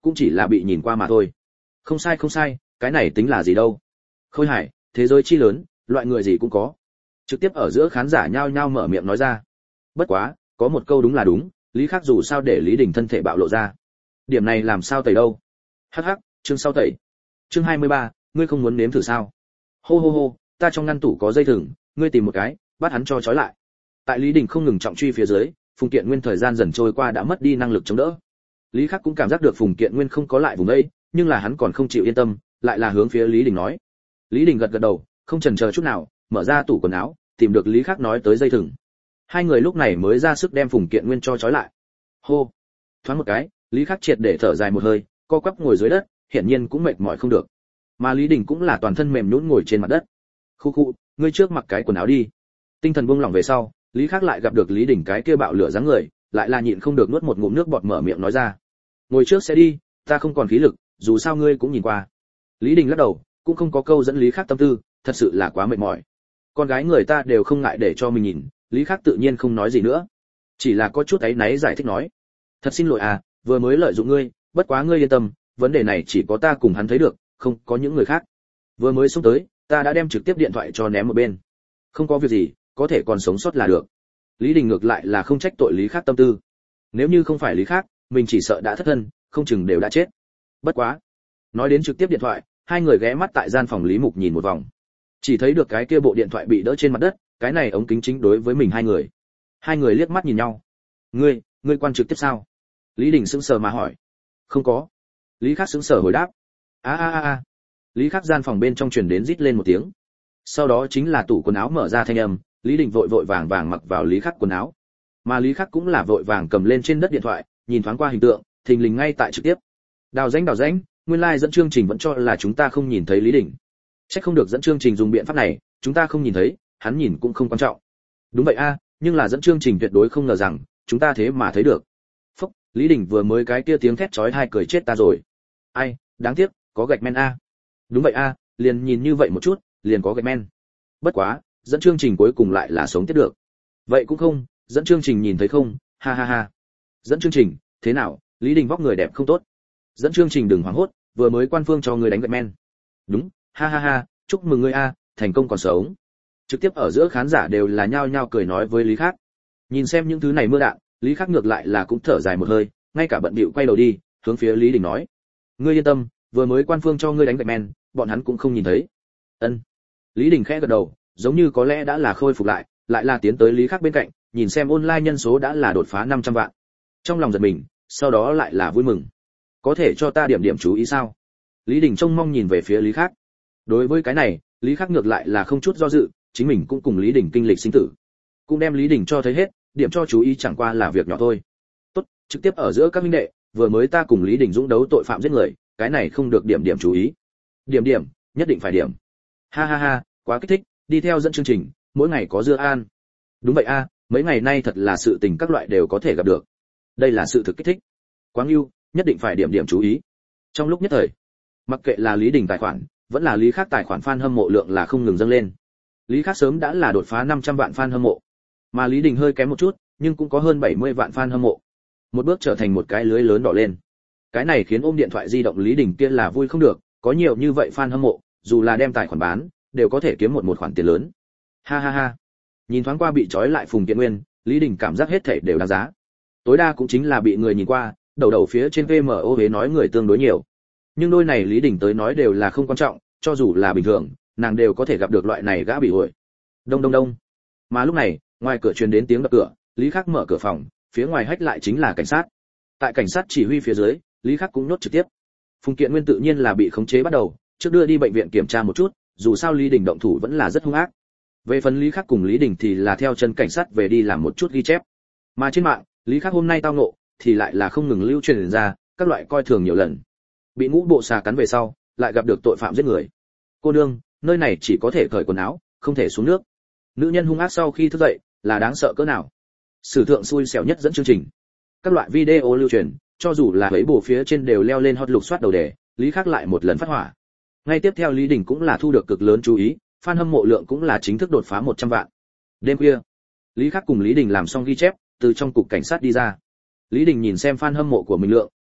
cũng chỉ là bị nhìn qua mà thôi. Không sai không sai, cái này tính là gì đâu. Khôi Hải, thế giới chi lớn, loại người gì cũng có. Trực tiếp ở giữa khán giả nhao nhao mở miệng nói ra. Bất quá, có một câu đúng là đúng, Lý Khắc dù sao để Lý Đình thân thể bạo lộ ra. Điểm này làm sao tẩy đâu. Hắc hắc, chương sau tẩy. Chương hai mươi ba, ngươi không muốn nếm thử sao? Hô hô hô, ta trong ngăn tủ có dây thừng, ngươi tìm một cái, bắt hắn cho trói lại. Tại Lý Đình không ngừng trọng truy phía dưới, Phùng Kiện Nguyên thời gian dần trôi qua đã mất đi năng lực chống đỡ. Lý Khắc cũng cảm giác được Phùng Kiện Nguyên không có lại vùng đây, nhưng là hắn còn không chịu yên tâm, lại là hướng phía Lý Đình nói. Lý Đình gật gật đầu, không chần chờ chút nào, mở ra tủ quần áo, tìm được Lý Khắc nói tới dây thừng. Hai người lúc này mới ra sức đem Phùng Kiện Nguyên cho trói lại. Hô, thoáng một cái, Lý Khắc triệt để thở dài một hơi, co quắp ngồi dưới đất, hiển nhiên cũng mệt mỏi không được. Mà Lý Đình cũng là toàn thân mềm nhũn ngồi trên mặt đất. Khu khu, ngươi trước mặc cái quần áo đi. Tinh thần buông lỏng về sau, Lý Khắc lại gặp được Lý Đình cái kia bạo lửa dáng người, lại là nhịn không được nuốt một ngụm nước bọt mở miệng nói ra. Ngồi trước sẽ đi, ta không còn khí lực, dù sao ngươi cũng nhìn qua. Lý Đình lắc đầu, cũng không có câu dẫn Lý Khắc tâm tư, thật sự là quá mệt mỏi. Con gái người ta đều không ngại để cho mình nhìn, Lý Khắc tự nhiên không nói gì nữa, chỉ là có chút áy náy giải thích nói. Thật xin lỗi à, vừa mới lợi dụng ngươi, bất quá ngươi yên tâm, vấn đề này chỉ có ta cùng hắn thấy được, không có những người khác. Vừa mới xuống tới, ta đã đem trực tiếp điện thoại cho ném một bên. Không có việc gì, có thể còn sống sót là được. Lý Đình ngược lại là không trách tội Lý Khắc tâm tư. Nếu như không phải Lý Khắc, mình chỉ sợ đã thất thân, không chừng đều đã chết. Bất quá, nói đến trực tiếp điện thoại, hai người ghé mắt tại gian phòng Lý Mục nhìn một vòng. Chỉ thấy được cái kia bộ điện thoại bị đỡ trên mặt đất, cái này ống kính chính đối với mình hai người. Hai người liếc mắt nhìn nhau. Ngươi, ngươi quan trực tiếp sao? Lý Đình sững sờ mà hỏi. Không có. Lý Khắc sững sờ hồi đáp. A a a a. Lý Khắc gian phòng bên trong truyền đến rít lên một tiếng. Sau đó chính là tủ quần áo mở ra thanh âm, Lý Đình vội vội vàng vàng mặc vào Lý Khắc quần áo. Mà Lý Khắc cũng là vội vàng cầm lên trên đất điện thoại, nhìn thoáng qua hình tượng, thình lình ngay tại trực tiếp. Đào rãnh đào rãnh, nguyên lai like dẫn chương trình vẫn cho là chúng ta không nhìn thấy Lý Đình. Chắc không được dẫn chương trình dùng biện pháp này, chúng ta không nhìn thấy, hắn nhìn cũng không quan trọng. Đúng vậy a, nhưng là dẫn chương trình tuyệt đối không ngờ rằng, chúng ta thế mà thấy được. Phúc, Lý Đình vừa mới cái kia tiếng thét chói tai cười chết ta rồi. Ai, đáng tiếc, có gạch men a. Đúng vậy a, liền nhìn như vậy một chút, liền có gạch men. Bất quá, dẫn chương trình cuối cùng lại là sống tiếp được. Vậy cũng không, dẫn chương trình nhìn thấy không, ha ha ha. Dẫn chương trình, thế nào, Lý Đình vóc người đẹp không tốt. Dẫn chương trình đừng hoảng hốt, vừa mới quan phương cho người đánh gạch men. Đúng, ha ha ha, chúc mừng ngươi a, thành công còn sống. Trực tiếp ở giữa khán giả đều là nhao nhao cười nói với Lý Khắc. Nhìn xem những thứ này mưa đạn, Lý Khắc ngược lại là cũng thở dài một hơi, ngay cả bận bịu quay đầu đi, hướng phía Lý Đình nói: "Ngươi yên tâm, vừa mới quan phương cho ngươi đánh gạch men, bọn hắn cũng không nhìn thấy." Ân. Lý Đình khẽ gật đầu, giống như có lẽ đã là khôi phục lại, lại là tiến tới Lý Khắc bên cạnh, nhìn xem online nhân số đã là đột phá năm trăm vạn. Trong lòng giật mình, sau đó lại là vui mừng. Có thể cho ta điểm điểm chú ý sao? Lý Đình trông mong nhìn về phía Lý Khắc. Đối với cái này, Lý Khắc ngược lại là không chút do dự, chính mình cũng cùng Lý Đình kinh lịch sinh tử, cũng đem Lý Đình cho thấy hết, điểm cho chú ý chẳng qua là việc nhỏ thôi. Tốt, trực tiếp ở giữa các minh đệ, vừa mới ta cùng Lý Đình dũng đấu tội phạm giết người, cái này không được điểm điểm chú ý. Điểm điểm, nhất định phải điểm. Ha ha ha, quá kích thích, đi theo dẫn chương trình, mỗi ngày có dưa an. Đúng vậy a, mấy ngày nay thật là sự tình các loại đều có thể gặp được. Đây là sự thực kích thích. Quá ưu, nhất định phải điểm điểm chú ý. Trong lúc nhất thời, mặc kệ là Lý Đình tài khoản, vẫn là Lý Khắc tài khoản fan hâm mộ lượng là không ngừng dâng lên. Lý Khắc sớm đã là đột phá năm trăm vạn fan hâm mộ, mà Lý Đình hơi kém một chút, nhưng cũng có hơn bảy mươi vạn fan hâm mộ. Một bước trở thành một cái lưới lớn đỏ lên. Cái này khiến ôm điện thoại di động Lý Đình kia là vui không được, có nhiều như vậy fan hâm mộ, dù là đem tài khoản bán, đều có thể kiếm một một khoản tiền lớn. Ha ha ha. Nhìn thoáng qua bị trói lại Phùng Kiện Nguyên, Lý Đình cảm giác hết thảy đều đáng giá. Tối đa cũng chính là bị người nhìn qua, đầu đầu phía trên vê em o hế nói người tương đối nhiều. Nhưng đôi này Lý Đình tới nói đều là không quan trọng, cho dù là bình thường, nàng đều có thể gặp được loại này gã bị ổi. Đông đông đông. Mà lúc này, ngoài cửa truyền đến tiếng đập cửa, Lý Khắc mở cửa phòng, phía ngoài hách lại chính là cảnh sát. Tại cảnh sát chỉ huy phía dưới, Lý Khắc cũng nhốt trực tiếp. Phùng Kiện Nguyên tự nhiên là bị khống chế bắt đầu, trước đưa đi bệnh viện kiểm tra một chút, dù sao Lý Đình động thủ vẫn là rất hung ác. Về phần Lý Khắc cùng Lý Đình thì là theo chân cảnh sát về đi làm một chút ghi chép. Mà trên mạng, Lý Khắc hôm nay tao ngộ, thì lại là không ngừng lưu truyền ra, các loại coi thường nhiều lần. Bị ngũ bộ xà cắn về sau, lại gặp được tội phạm giết người. Cô nương, nơi này chỉ có thể cởi quần áo, không thể xuống nước. Nữ nhân hung ác sau khi thức dậy, là đáng sợ cỡ nào. Sử thượng xui xẻo nhất dẫn chương trình. Các loại video lưu truyền, cho dù là ấy bổ phía trên đều leo lên hot lục soát đầu đề, Lý Khắc lại một lần phát hỏa. Ngay tiếp theo Lý Đình cũng là thu được cực lớn chú ý, fan hâm mộ lượng cũng là chính thức đột phá một trăm vạn. Đêm khuya, Lý Khắc cùng Lý Đình làm xong ghi chép, từ trong cục cảnh sát đi ra. Lý Đình nhìn xem fan hâm mộ của mình lượng,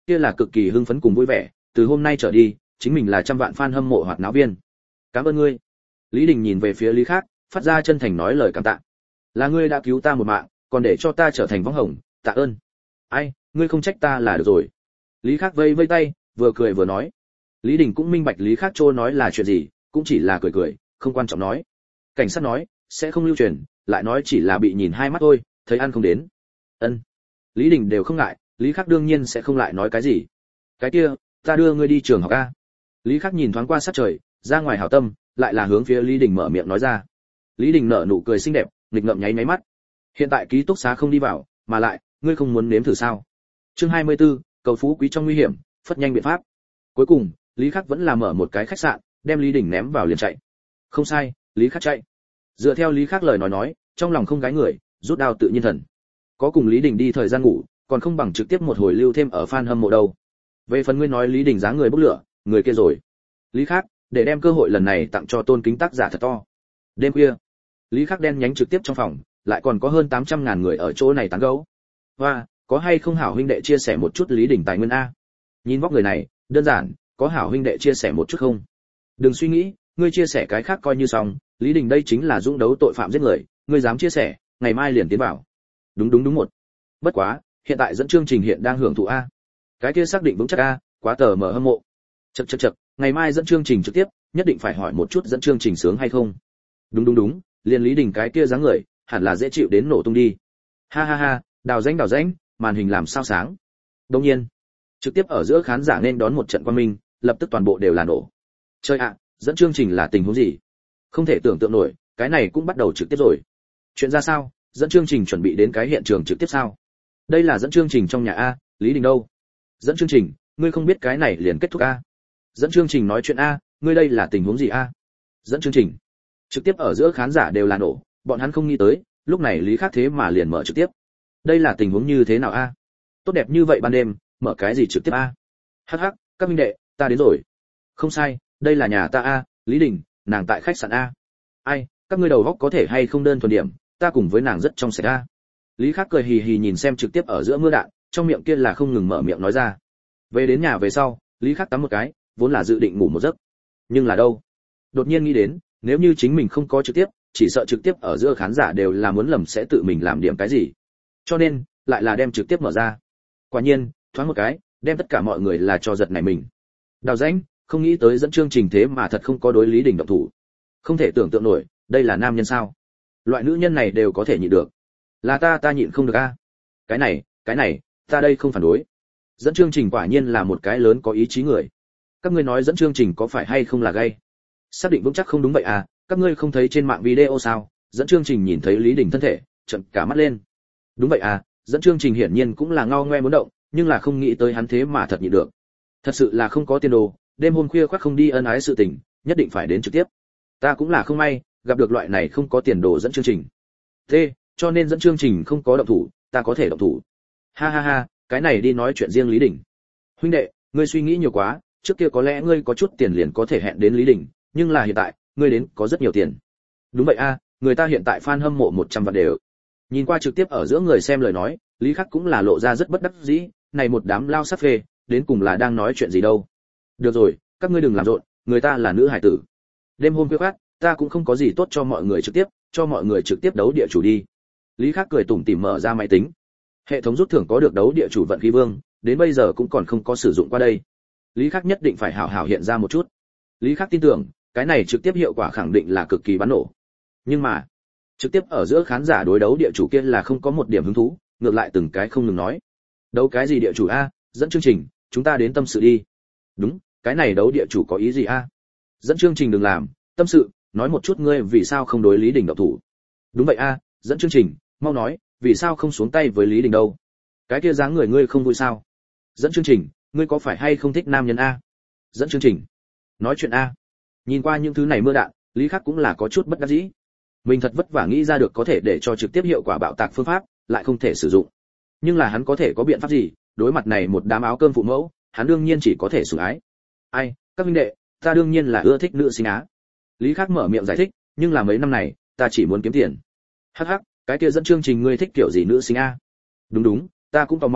kia là cực kỳ hưng phấn cùng vui vẻ, từ hôm nay trở đi, chính mình là trăm vạn fan hâm mộ hoạt náo viên. Cảm ơn ngươi. Lý Đình nhìn về phía Lý Khác, phát ra chân thành nói lời cảm tạ. Là ngươi đã cứu ta một mạng, còn để cho ta trở thành võng hồng, tạ ơn. Ai, ngươi không trách ta là được rồi. Lý Khác vây vây tay, vừa cười vừa nói. Lý Đình cũng minh bạch Lý Khác trô nói là chuyện gì, cũng chỉ là cười cười, không quan trọng nói. Cảnh sát nói, sẽ không lưu truyền, lại nói chỉ là bị nhìn hai mắt thôi, thấy ăn không đến. Ân. Lý Đình đều không ngại, Lý Khác đương nhiên sẽ không lại nói cái gì. Cái kia, ta đưa ngươi đi trường học a. Lý Khác nhìn thoáng qua sát trời, ra ngoài hảo tâm, lại là hướng phía Lý Đình mở miệng nói ra. Lý Đình nở nụ cười xinh đẹp, nghịch ngợm nháy nháy mắt. Hiện tại ký túc xá không đi vào, mà lại, ngươi không muốn nếm thử sao? Chương hai mươi tư, cầu phú quý trong nguy hiểm, phất nhanh biện pháp. Cuối cùng, Lý Khắc vẫn là mở một cái khách sạn, đem Lý Đình ném vào liền chạy. Không sai, Lý Khắc chạy. Dựa theo Lý Khắc lời nói nói, trong lòng không gái người, rút đao tự nhiên thần. Có cùng Lý Đình đi thời gian ngủ, còn không bằng trực tiếp một hồi lưu thêm ở fan hâm mộ đâu. Về phần ngươi nói Lý Đình dáng người bốc lửa, người kia rồi. Lý Khắc, để đem cơ hội lần này tặng cho tôn kính tác giả thật to. Đêm khuya, Lý Khắc đen nhánh trực tiếp trong phòng, lại còn có hơn tám trăm ngàn người ở chỗ này tán gẫu. Và, có hay không hảo huynh đệ chia sẻ một chút Lý Đình tài nguyên a? Nhìn vóc người này, đơn giản, có hảo huynh đệ chia sẻ một chút không? Đừng suy nghĩ, ngươi chia sẻ cái khác coi như xong, Lý Đình đây chính là dũng đấu tội phạm giết người, ngươi dám chia sẻ, ngày mai liền tiến vào. Đúng đúng đúng một. Bất quá, hiện tại dẫn chương trình hiện đang hưởng thụ a. Cái kia xác định vững chắc a, quá tờ mở hâm mộ. Chậc chậc chậc, ngày mai dẫn chương trình trực tiếp, nhất định phải hỏi một chút dẫn chương trình sướng hay không. Đúng đúng đúng, liền Lý Đình cái kia dáng người, hẳn là dễ chịu đến nổ tung đi. Ha ha ha, đào rãnh đào rãnh, màn hình làm sao sáng. Đương nhiên, trực tiếp ở giữa khán giả nên đón một trận quang minh, lập tức toàn bộ đều là nổ. Chơi ạ, dẫn chương trình là tình huống gì? Không thể tưởng tượng nổi, cái này cũng bắt đầu trực tiếp rồi. Chuyện ra sao? Dẫn chương trình chuẩn bị đến cái hiện trường trực tiếp sao? Đây là dẫn chương trình trong nhà a, Lý Đình đâu? Dẫn chương trình, ngươi không biết cái này liền kết thúc a? Dẫn chương trình nói chuyện a, ngươi đây là tình huống gì a? Dẫn chương trình. Trực tiếp ở giữa khán giả đều là nổ, bọn hắn không nghĩ tới, lúc này Lý Khắc thế mà liền mở trực tiếp. Đây là tình huống như thế nào a? Tốt đẹp như vậy ban đêm, mở cái gì trực tiếp a? Hắc hắc, các huynh đệ, ta đến rồi. Không sai, đây là nhà ta a, Lý Đình, nàng tại khách sạn a. Ai, các ngươi đầu góc có thể hay không đơn thuần điểm, ta cùng với nàng rất trong sạch a. Lý Khắc cười hì hì nhìn xem trực tiếp ở giữa mưa đạn, trong miệng kia là không ngừng mở miệng nói ra. Về đến nhà về sau, Lý Khắc tắm một cái, vốn là dự định ngủ một giấc. Nhưng là đâu? Đột nhiên nghĩ đến, nếu như chính mình không có trực tiếp, chỉ sợ trực tiếp ở giữa khán giả đều là muốn lầm sẽ tự mình làm điểm cái gì. Cho nên, lại là đem trực tiếp mở ra. Quả nhiên, thoáng một cái, đem tất cả mọi người là cho giật này mình. Đào rãnh, không nghĩ tới dẫn chương trình thế mà thật không có đối Lý Đình động thủ. Không thể tưởng tượng nổi, đây là nam nhân sao? Loại nữ nhân này đều có thể nhịn được. Là ta ta nhịn không được a. Cái này, cái này, ta đây không phản đối. Dẫn chương trình quả nhiên là một cái lớn có ý chí người. Các ngươi nói dẫn chương trình có phải hay không là gay? Xác định vững chắc không đúng vậy à, các ngươi không thấy trên mạng video sao? Dẫn chương trình nhìn thấy Lý Đình thân thể, trợn cả mắt lên. Đúng vậy à, dẫn chương trình hiển nhiên cũng là ngao ngoe muốn động, nhưng là không nghĩ tới hắn thế mà thật nhịn được. Thật sự là không có tiền đồ, đêm hôm khuya khoác không đi ân ái sự tình, nhất định phải đến trực tiếp. Ta cũng là không may, gặp được loại này không có tiền đồ dẫn chương trình. Thế, cho nên dẫn chương trình không có động thủ, ta có thể động thủ. Ha ha ha, cái này đi nói chuyện riêng Lý Đình. Huynh đệ, ngươi suy nghĩ nhiều quá, trước kia có lẽ ngươi có chút tiền liền có thể hẹn đến Lý Đình, nhưng là hiện tại, ngươi đến có rất nhiều tiền. Đúng vậy a, người ta hiện tại fan hâm mộ một trăm vạn đều. Nhìn qua trực tiếp ở giữa người xem lời nói, Lý Khắc cũng là lộ ra rất bất đắc dĩ, này một đám lao sát phê, đến cùng là đang nói chuyện gì đâu. Được rồi, các ngươi đừng làm rộn, người ta là nữ hải tử. Đêm hôm khuya khoắt, ta cũng không có gì tốt cho mọi người trực tiếp, cho mọi người trực tiếp đấu địa chủ đi. Lý Khắc cười tủm tỉm mở ra máy tính. Hệ thống rút thưởng có được đấu địa chủ vận khí vương, đến bây giờ cũng còn không có sử dụng qua đây. Lý Khắc nhất định phải hảo hảo hiện ra một chút. Lý Khắc tin tưởng, cái này trực tiếp hiệu quả khẳng định là cực kỳ bắn nổ. Nhưng mà, trực tiếp ở giữa khán giả đối đấu địa chủ kia là không có một điểm hứng thú, ngược lại từng cái không ngừng nói. Đấu cái gì địa chủ a, dẫn chương trình, chúng ta đến tâm sự đi. Đúng, cái này đấu địa chủ có ý gì a? Dẫn chương trình đừng làm, tâm sự, nói một chút ngươi vì sao không đối Lý Đình động thủ. Đúng vậy a, dẫn chương trình, mau nói, vì sao không xuống tay với Lý Đình đâu? Cái kia dáng người ngươi không vui sao? Dẫn chương trình, ngươi có phải hay không thích nam nhân a? Dẫn chương trình, nói chuyện a. Nhìn qua những thứ này mưa đạn, Lý Khắc cũng là có chút bất đắc dĩ. Mình thật vất vả nghĩ ra được có thể để cho trực tiếp hiệu quả bạo tạc phương pháp, lại không thể sử dụng. Nhưng là hắn có thể có biện pháp gì, đối mặt này một đám áo cơm phụ mẫu, hắn đương nhiên chỉ có thể sủng ái. Ai, các huynh đệ, ta đương nhiên là ưa thích nữ sinh á. Lý Khắc mở miệng giải thích, nhưng là mấy năm này, ta chỉ muốn kiếm tiền. Hắc hắc, cái kia dẫn chương trình ngươi thích kiểu gì nữ sinh a? Đúng đúng, ta cũng tò mò,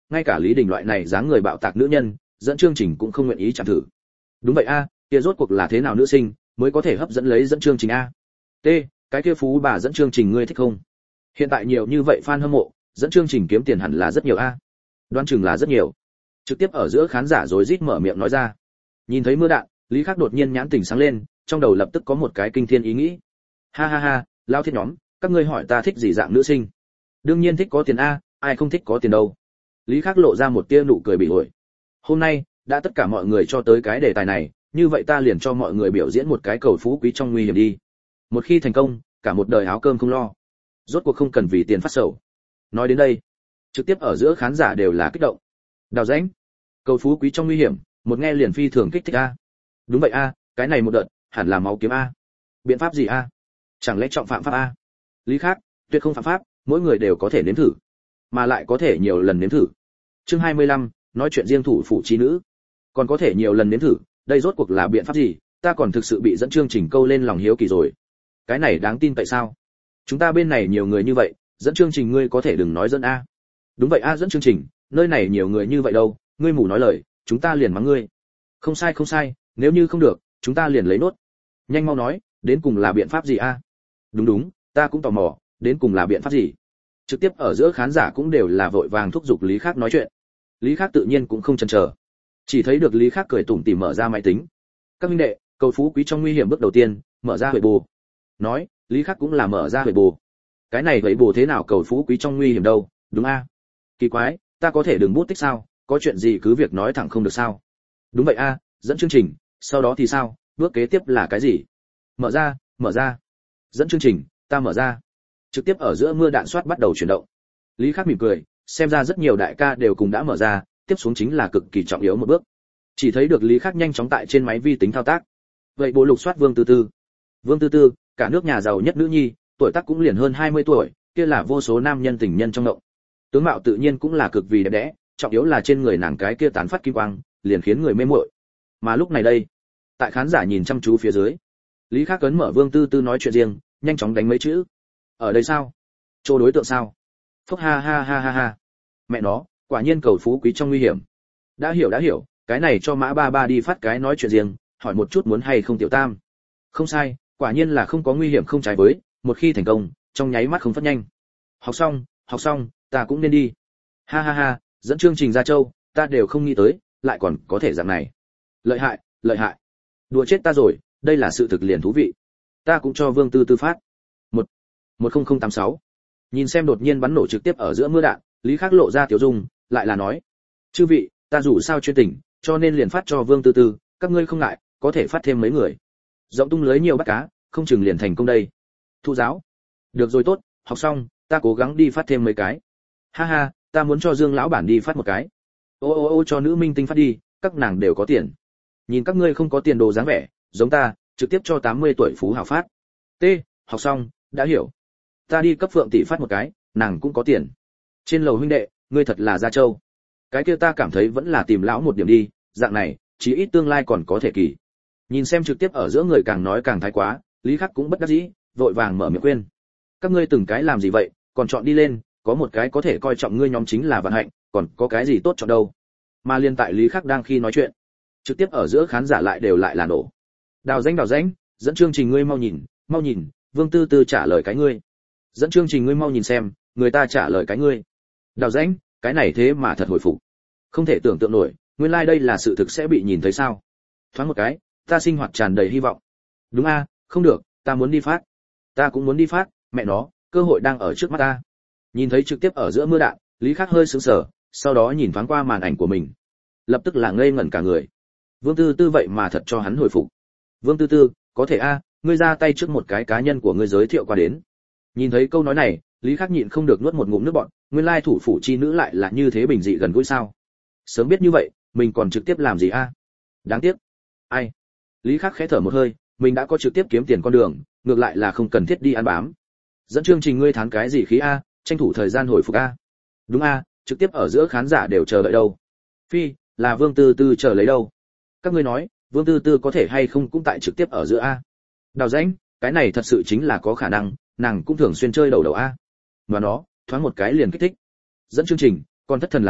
ngay cả Lý Đình loại này dáng người bạo tạc nữ nhân, dẫn chương trình cũng không nguyện ý chạm thử. Đúng vậy a, kia rốt cuộc là thế nào nữ sinh mới có thể hấp dẫn lấy dẫn chương trình a? T, cái kia phú bà dẫn chương trình ngươi thích không? Hiện tại nhiều như vậy fan hâm mộ, dẫn chương trình kiếm tiền hẳn là rất nhiều a. Đoán chừng là rất nhiều. Trực tiếp ở giữa khán giả rối rít mở miệng nói ra. Nhìn thấy mưa đạn, Lý Khắc đột nhiên nhãn tỉnh sáng lên, trong đầu lập tức có một cái kinh thiên ý nghĩ. Ha ha ha, lao thiết nhóm, các ngươi hỏi ta thích gì dạng nữ sinh? Đương nhiên thích có tiền a, ai không thích có tiền đâu. Lý Khắc lộ ra một tia nụ cười bị ổi. Hôm nay, đã tất cả mọi người cho tới cái đề tài này, như vậy ta liền cho mọi người biểu diễn một cái cầu phú quý trong nguy hiểm đi. Một khi thành công, cả một đời áo cơm không lo. Rốt cuộc không cần vì tiền phát sầu. Nói đến đây, trực tiếp ở giữa khán giả đều là kích động. Đào rãnh, cầu phú quý trong nguy hiểm, một nghe liền phi thường kích thích a. Đúng vậy a, cái này một đợt, hẳn là máu kiếm a. Biện pháp gì a? Chẳng lẽ trọng phạm pháp a? Lý Khắc, tuyệt không phạm pháp, mỗi người đều có thể nếm thử, mà lại có thể nhiều lần nếm thử. Chương hai mươi lăm, nói chuyện riêng thủ phủ chi nữ. Còn có thể nhiều lần nếm thử, đây rốt cuộc là biện pháp gì? Ta còn thực sự bị dẫn chương trình câu lên lòng hiếu kỳ rồi. Cái này đáng tin tại sao? Chúng ta bên này nhiều người như vậy, dẫn chương trình ngươi có thể đừng nói dẫn a. Đúng vậy a, dẫn chương trình, nơi này nhiều người như vậy đâu, ngươi mù nói lời, chúng ta liền mắng ngươi. Không sai không sai, nếu như không được, chúng ta liền lấy nốt. Nhanh mau nói, đến cùng là biện pháp gì a? Đúng đúng, ta cũng tò mò, đến cùng là biện pháp gì? Trực tiếp ở giữa khán giả cũng đều là vội vàng thúc giục Lý Khắc nói chuyện. Lý Khắc tự nhiên cũng không chần chờ, chỉ thấy được Lý Khắc cười tủm tỉm mở ra máy tính. Các huynh đệ, cầu phú quý trong nguy hiểm bước đầu tiên, mở ra huệ bù. Nói, Lý Khắc cũng là mở ra huệ bù. Cái này huệ bù thế nào cầu phú quý trong nguy hiểm đâu, đúng a? Kỳ quái, ta có thể đừng bút tích sao, có chuyện gì cứ việc nói thẳng không được sao? Đúng vậy a, dẫn chương trình, sau đó thì sao, bước kế tiếp là cái gì? Mở ra, mở ra. Dẫn chương trình, ta mở ra. Trực tiếp ở giữa mưa đạn soát bắt đầu chuyển động. Lý Khắc mỉm cười, xem ra rất nhiều đại ca đều cùng đã mở ra, tiếp xuống chính là cực kỳ trọng yếu một bước. Chỉ thấy được Lý Khắc nhanh chóng tại trên máy vi tính thao tác. Vậy bộ lục soát Vương Tư Tư. Vương Tư Tư, cả nước nhà giàu nhất nữ nhi, tuổi tác cũng liền hơn hai mươi tuổi, kia là vô số nam nhân tình nhân trong động. Tướng mạo tự nhiên cũng là cực vì đẹp đẽ, trọng yếu là trên người nàng cái kia tán phát kim quang, liền khiến người mê muội. Mà lúc này đây, tại khán giả nhìn chăm chú phía dưới, Lý Khắc cấn mở Vương Tư Tư nói chuyện riêng, nhanh chóng đánh mấy chữ. Ở đây sao? Chỗ đối tượng sao? Phúc ha ha ha ha ha. Mẹ nó, quả nhiên cầu phú quý trong nguy hiểm. Đã hiểu đã hiểu, cái này cho Mã Ba Ba đi phát cái nói chuyện riêng, hỏi một chút muốn hay không tiểu tam. Không sai, quả nhiên là không có nguy hiểm không trái với, một khi thành công, trong nháy mắt không phát nhanh. Học xong, học xong, ta cũng nên đi. Ha ha ha, dẫn chương trình ra châu, ta đều không nghĩ tới, lại còn có thể dạng này. Lợi hại, lợi hại. Đùa chết ta rồi, đây là sự thực liền thú vị. Ta cũng cho Vương Tư Tư phát. Một, một không không tám sáu. Nhìn xem đột nhiên bắn nổ trực tiếp ở giữa mưa đạn, Lý Khắc lộ ra tiểu dung, lại là nói: "Chư vị, ta dù sao chuyên tình, cho nên liền phát cho Vương Tư Tư, các ngươi không ngại, có thể phát thêm mấy người. Rộng tung lưới nhiều bắt cá, không chừng liền thành công đây." Thu giáo. Được rồi tốt, học xong, ta cố gắng đi phát thêm mấy cái. Ha ha, ta muốn cho Dương lão bản đi phát một cái. Ô ô ô cho nữ minh tinh phát đi, các nàng đều có tiền. Nhìn các ngươi không có tiền đồ dáng vẻ, giống ta, trực tiếp cho tám mươi tuổi phú hào phát. T, học xong, đã hiểu. Ta đi cấp Phượng tỷ phát một cái, nàng cũng có tiền. Trên lầu huynh đệ, ngươi thật là gia châu. Cái kia ta cảm thấy vẫn là tìm lão một điểm đi, dạng này, chí ít tương lai còn có thể kỳ. Nhìn xem trực tiếp ở giữa người càng nói càng thái quá, Lý Khắc cũng bất đắc dĩ, vội vàng mở miệng khuyên. Các ngươi từng cái làm gì vậy, còn chọn đi lên, có một cái có thể coi trọng ngươi nhóm chính là vận hạnh, còn có cái gì tốt chọn đâu. Mà liên tại Lý Khắc đang khi nói chuyện, trực tiếp ở giữa khán giả lại đều lại là nổ. Đào danh đào danh, dẫn chương trình ngươi mau nhìn, mau nhìn, Vương Tư Tư trả lời cái ngươi. Dẫn chương trình ngươi mau nhìn xem, người ta trả lời cái ngươi. Đào danh, cái này thế mà thật hồi phục. Không thể tưởng tượng nổi, nguyên lai like đây là sự thực sẽ bị nhìn thấy sao? Thoáng một cái, ta sinh hoạt tràn đầy hy vọng. Đúng a, không được, ta muốn đi phát. Ta cũng muốn đi phát, mẹ nó, cơ hội đang ở trước mắt ta. Nhìn thấy trực tiếp ở giữa mưa đạn, Lý Khắc hơi sững sờ, sau đó nhìn thoáng qua màn ảnh của mình, lập tức là ngây ngẩn cả người. Vương Tư Tư vậy mà thật cho hắn hồi phục. Vương Tư Tư, có thể a, ngươi ra tay trước một cái cá nhân của ngươi giới thiệu qua đến. Nhìn thấy câu nói này, Lý Khắc nhịn không được nuốt một ngụm nước bọt, nguyên lai thủ phủ chi nữ lại là như thế bình dị gần gũi sao? Sớm biết như vậy, mình còn trực tiếp làm gì a? Đáng tiếc. Ai? Lý Khắc khẽ thở một hơi, mình đã có trực tiếp kiếm tiền con đường, ngược lại là không cần thiết đi ăn bám. Dẫn chương trình ngươi thán cái gì khí a, tranh thủ thời gian hồi phục a. Đúng a, trực tiếp ở giữa khán giả đều chờ đợi đâu. Phi, là Vương Tư Tư chờ lấy đâu? Các ngươi nói, Vương Tư Tư có thể hay không cũng tại trực tiếp ở giữa a? Đào rãnh, cái này thật sự chính là có khả năng, nàng cũng thường xuyên chơi đầu đầu a. Mà nó, thoáng một cái liền kích thích. Dẫn chương trình, còn thất thần làm gì,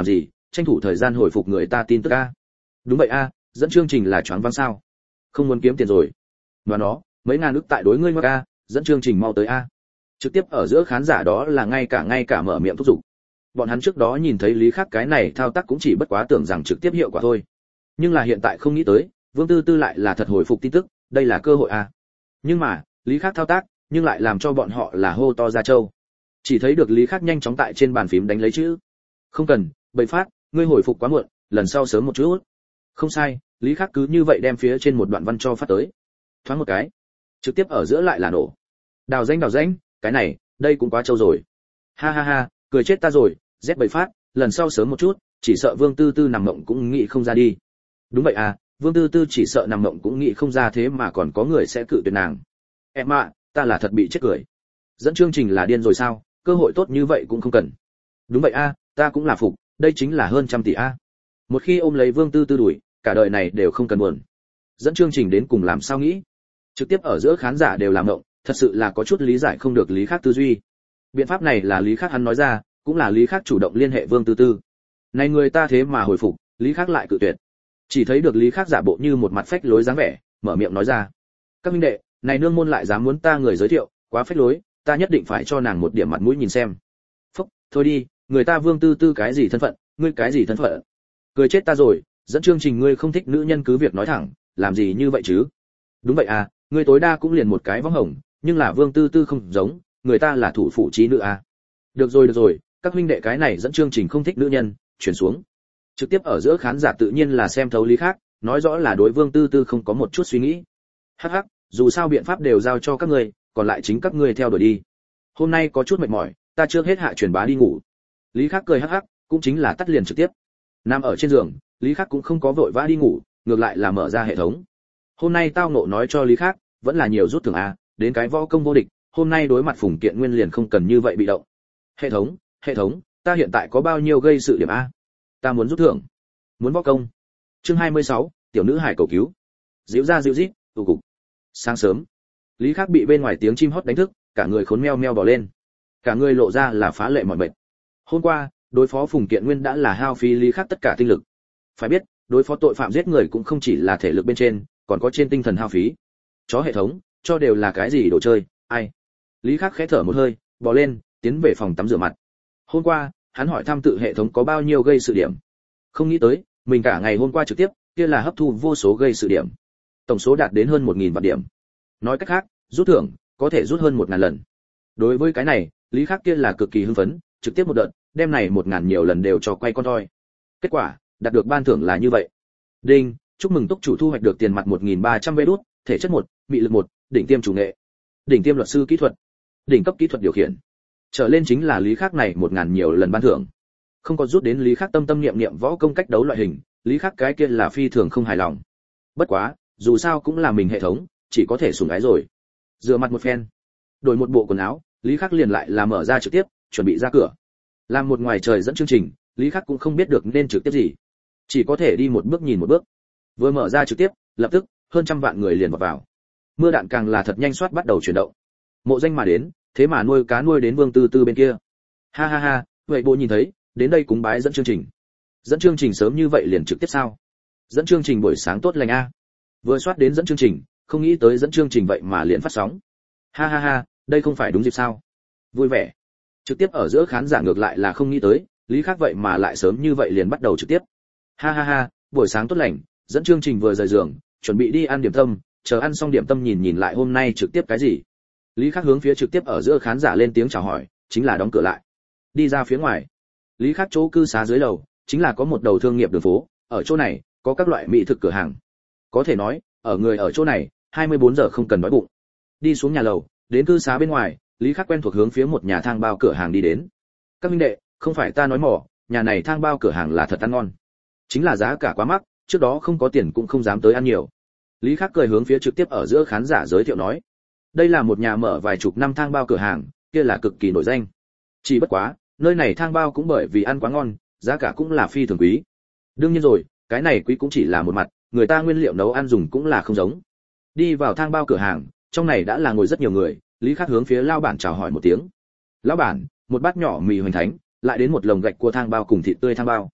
tranh thủ thời gian hồi phục người ta tin tức a. Đúng vậy a, dẫn chương trình là choáng váng sao? Không muốn kiếm tiền rồi. Và nó, mấy ngàn ức tại đối ngươi ngoắc a, dẫn chương trình mau tới a. Trực tiếp ở giữa khán giả đó là ngay cả ngay cả mở miệng thúc giục. Bọn hắn trước đó nhìn thấy Lý Khắc cái này thao tác cũng chỉ bất quá tưởng rằng trực tiếp hiệu quả thôi. Nhưng là hiện tại không nghĩ tới, Vương Tư Tư lại là thật hồi phục tin tức, đây là cơ hội a. Nhưng mà, Lý Khắc thao tác, nhưng lại làm cho bọn họ là hô to ra châu. Chỉ thấy được Lý Khắc nhanh chóng tại trên bàn phím đánh lấy chữ. Không cần, bậy phát, ngươi hồi phục quá muộn, lần sau sớm một chút. Không sai, Lý Khắc cứ như vậy đem phía trên một đoạn văn cho phát tới. Thoáng một cái, trực tiếp ở giữa lại là nổ. Đào danh đào danh, cái này, đây cũng quá trâu rồi. Ha ha ha, cười chết ta rồi, Z bậy phát, lần sau sớm một chút, chỉ sợ Vương Tư Tư nằm mộng cũng nghĩ không ra đi. Đúng vậy à, Vương Tư Tư chỉ sợ nằm mộng cũng nghĩ không ra thế mà còn có người sẽ cự tuyệt nàng. Em ạ, ta là thật bị chết cười. Dẫn chương trình là điên rồi sao, cơ hội tốt như vậy cũng không cần. Đúng vậy a, ta cũng là phục, đây chính là hơn trăm tỷ a. Một khi ôm lấy Vương Tư Tư đuổi, cả đời này đều không cần buồn. Dẫn chương trình đến cùng làm sao nghĩ? Trực tiếp ở giữa khán giả đều làm động, thật sự là có chút lý giải không được Lý Khắc tư duy. Biện pháp này là Lý Khắc hắn nói ra, cũng là Lý Khắc chủ động liên hệ Vương Tư Tư. Này người ta thế mà hồi phục, Lý Khắc lại cự tuyệt. Chỉ thấy được Lý Khắc giả bộ như một mặt phách lối dáng vẻ, mở miệng nói ra: "Các huynh đệ, này nương môn lại dám muốn ta người giới thiệu, quá phách lối, ta nhất định phải cho nàng một điểm mặt mũi nhìn xem." Phúc, thôi đi, người ta Vương Tư Tư cái gì thân phận, ngươi cái gì thân phận? Cười chết ta rồi, dẫn chương trình ngươi không thích nữ nhân cứ việc nói thẳng, làm gì như vậy chứ? Đúng vậy à, ngươi tối đa cũng liền một cái võng hồng, nhưng là Vương Tư Tư không giống, người ta là thủ phụ trí nữ à. Được rồi được rồi, các huynh đệ cái này dẫn chương trình không thích nữ nhân, chuyển xuống. Trực tiếp ở giữa khán giả tự nhiên là xem thấu Lý Khắc, nói rõ là đối Vương Tư Tư không có một chút suy nghĩ. Hắc hắc, dù sao biện pháp đều giao cho các ngươi, còn lại chính các ngươi theo đuổi đi. Hôm nay có chút mệt mỏi, ta trước hết hạ truyền bá đi ngủ. Lý Khắc cười hắc hắc, cũng chính là tắt liền trực tiếp. Nằm ở trên giường, Lý Khắc cũng không có vội vã đi ngủ, ngược lại là mở ra hệ thống. Hôm nay tao ngộ nói cho Lý Khắc, vẫn là nhiều rút thưởng a, đến cái võ công vô địch, hôm nay đối mặt Phùng Kiện Nguyên liền không cần như vậy bị động. Hệ thống, hệ thống, ta hiện tại có bao nhiêu gây sự điểm a? Ta muốn rút thưởng. Muốn võ công. Chương hai mươi sáu, tiểu nữ hải cầu cứu. Díu ra díu rít, tụ cục. Sáng sớm, Lý Khắc bị bên ngoài tiếng chim hót đánh thức, cả người khốn meo meo bò lên. Cả người lộ ra là phá lệ mỏi mệt. Hôm qua, đối phó Phùng Kiện Nguyên đã là hao phí Lý Khắc tất cả tinh lực. Phải biết, đối phó tội phạm giết người cũng không chỉ là thể lực bên trên, còn có trên tinh thần hao phí. Chó hệ thống, cho đều là cái gì đồ chơi, ai? Lý Khắc khẽ thở một hơi, bò lên, tiến về phòng tắm rửa mặt. Hôm qua, hắn hỏi thăm tự hệ thống có bao nhiêu gây sự điểm. Không nghĩ tới, mình cả ngày hôm qua trực tiếp, kia là hấp thu vô số gây sự điểm. Tổng số đạt đến hơn một nghìn vạn điểm. Nói cách khác, rút thưởng có thể rút hơn một ngàn lần. Đối với cái này, Lý Khắc kia là cực kỳ hưng phấn, trực tiếp một đợt, đem này một ngàn nhiều lần đều cho quay con thôi. Kết quả, đạt được ban thưởng là như vậy. Đinh, chúc mừng túc chủ thu hoạch được tiền mặt một nghìn ba trăm vé đút, thể chất một, mị lực một, đỉnh tiêm chủ nghệ, đỉnh tiêm luật sư kỹ thuật, đỉnh cấp kỹ thuật điều khiển. Trở lên chính là Lý Khắc này một ngàn nhiều lần ban thưởng. Không có rút đến Lý Khắc tâm tâm niệm niệm võ công cách đấu loại hình, Lý Khắc cái kia là phi thường không hài lòng. Bất quá, dù sao cũng là mình hệ thống, chỉ có thể sủng ái rồi. Rửa mặt một phen, đổi một bộ quần áo, Lý Khắc liền lại là mở ra trực tiếp, chuẩn bị ra cửa. Làm một ngoài trời dẫn chương trình, Lý Khắc cũng không biết được nên trực tiếp gì, chỉ có thể đi một bước nhìn một bước. Vừa mở ra trực tiếp, lập tức hơn trăm vạn người liền vào vào. Mưa đạn càng là thật nhanh soát bắt đầu chuyển động. Mộ danh mà đến, thế mà nuôi cá nuôi đến Vương Tư Tư bên kia. Ha ha ha, vậy bộ nhìn thấy, đến đây cúng bái dẫn chương trình. Dẫn chương trình sớm như vậy liền trực tiếp sao? Dẫn chương trình buổi sáng tốt lành a. Vừa soát đến dẫn chương trình, không nghĩ tới dẫn chương trình vậy mà liền phát sóng. Ha ha ha, đây không phải đúng dịp sao? Vui vẻ. Trực tiếp ở giữa khán giả ngược lại là không nghĩ tới, Lý Khắc vậy mà lại sớm như vậy liền bắt đầu trực tiếp. Ha ha ha, buổi sáng tốt lành, dẫn chương trình vừa rời giường, chuẩn bị đi ăn điểm tâm, chờ ăn xong điểm tâm nhìn nhìn lại hôm nay trực tiếp cái gì. Lý Khắc hướng phía trực tiếp ở giữa khán giả lên tiếng chào hỏi, chính là đóng cửa lại. Đi ra phía ngoài, Lý Khắc chỗ cư xá dưới lầu, chính là có một đầu thương nghiệp đường phố, ở chỗ này có các loại mỹ thực cửa hàng. Có thể nói, ở người ở chỗ này, hai mươi bốn giờ không cần đói bụng. Đi xuống nhà lầu, đến cư xá bên ngoài, Lý Khắc quen thuộc hướng phía một nhà thang bao cửa hàng đi đến. Các huynh đệ, không phải ta nói mỏ, nhà này thang bao cửa hàng là thật ăn ngon. Chính là giá cả quá mắc, trước đó không có tiền cũng không dám tới ăn nhiều. Lý Khắc cười hướng phía trực tiếp ở giữa khán giả giới thiệu nói, đây là một nhà mở vài chục năm thang bao cửa hàng, kia là cực kỳ nổi danh. Chỉ bất quá, nơi này thang bao cũng bởi vì ăn quá ngon, giá cả cũng là phi thường quý. Đương nhiên rồi, cái này quý cũng chỉ là một mặt, người ta nguyên liệu nấu ăn dùng cũng là không giống. Đi vào thang bao cửa hàng, trong này đã là ngồi rất nhiều người, Lý Khắc hướng phía lão bản chào hỏi một tiếng. Lão bản, một bát nhỏ mì hoành thánh, lại đến một lồng gạch cua thang bao cùng thịt tươi thang bao.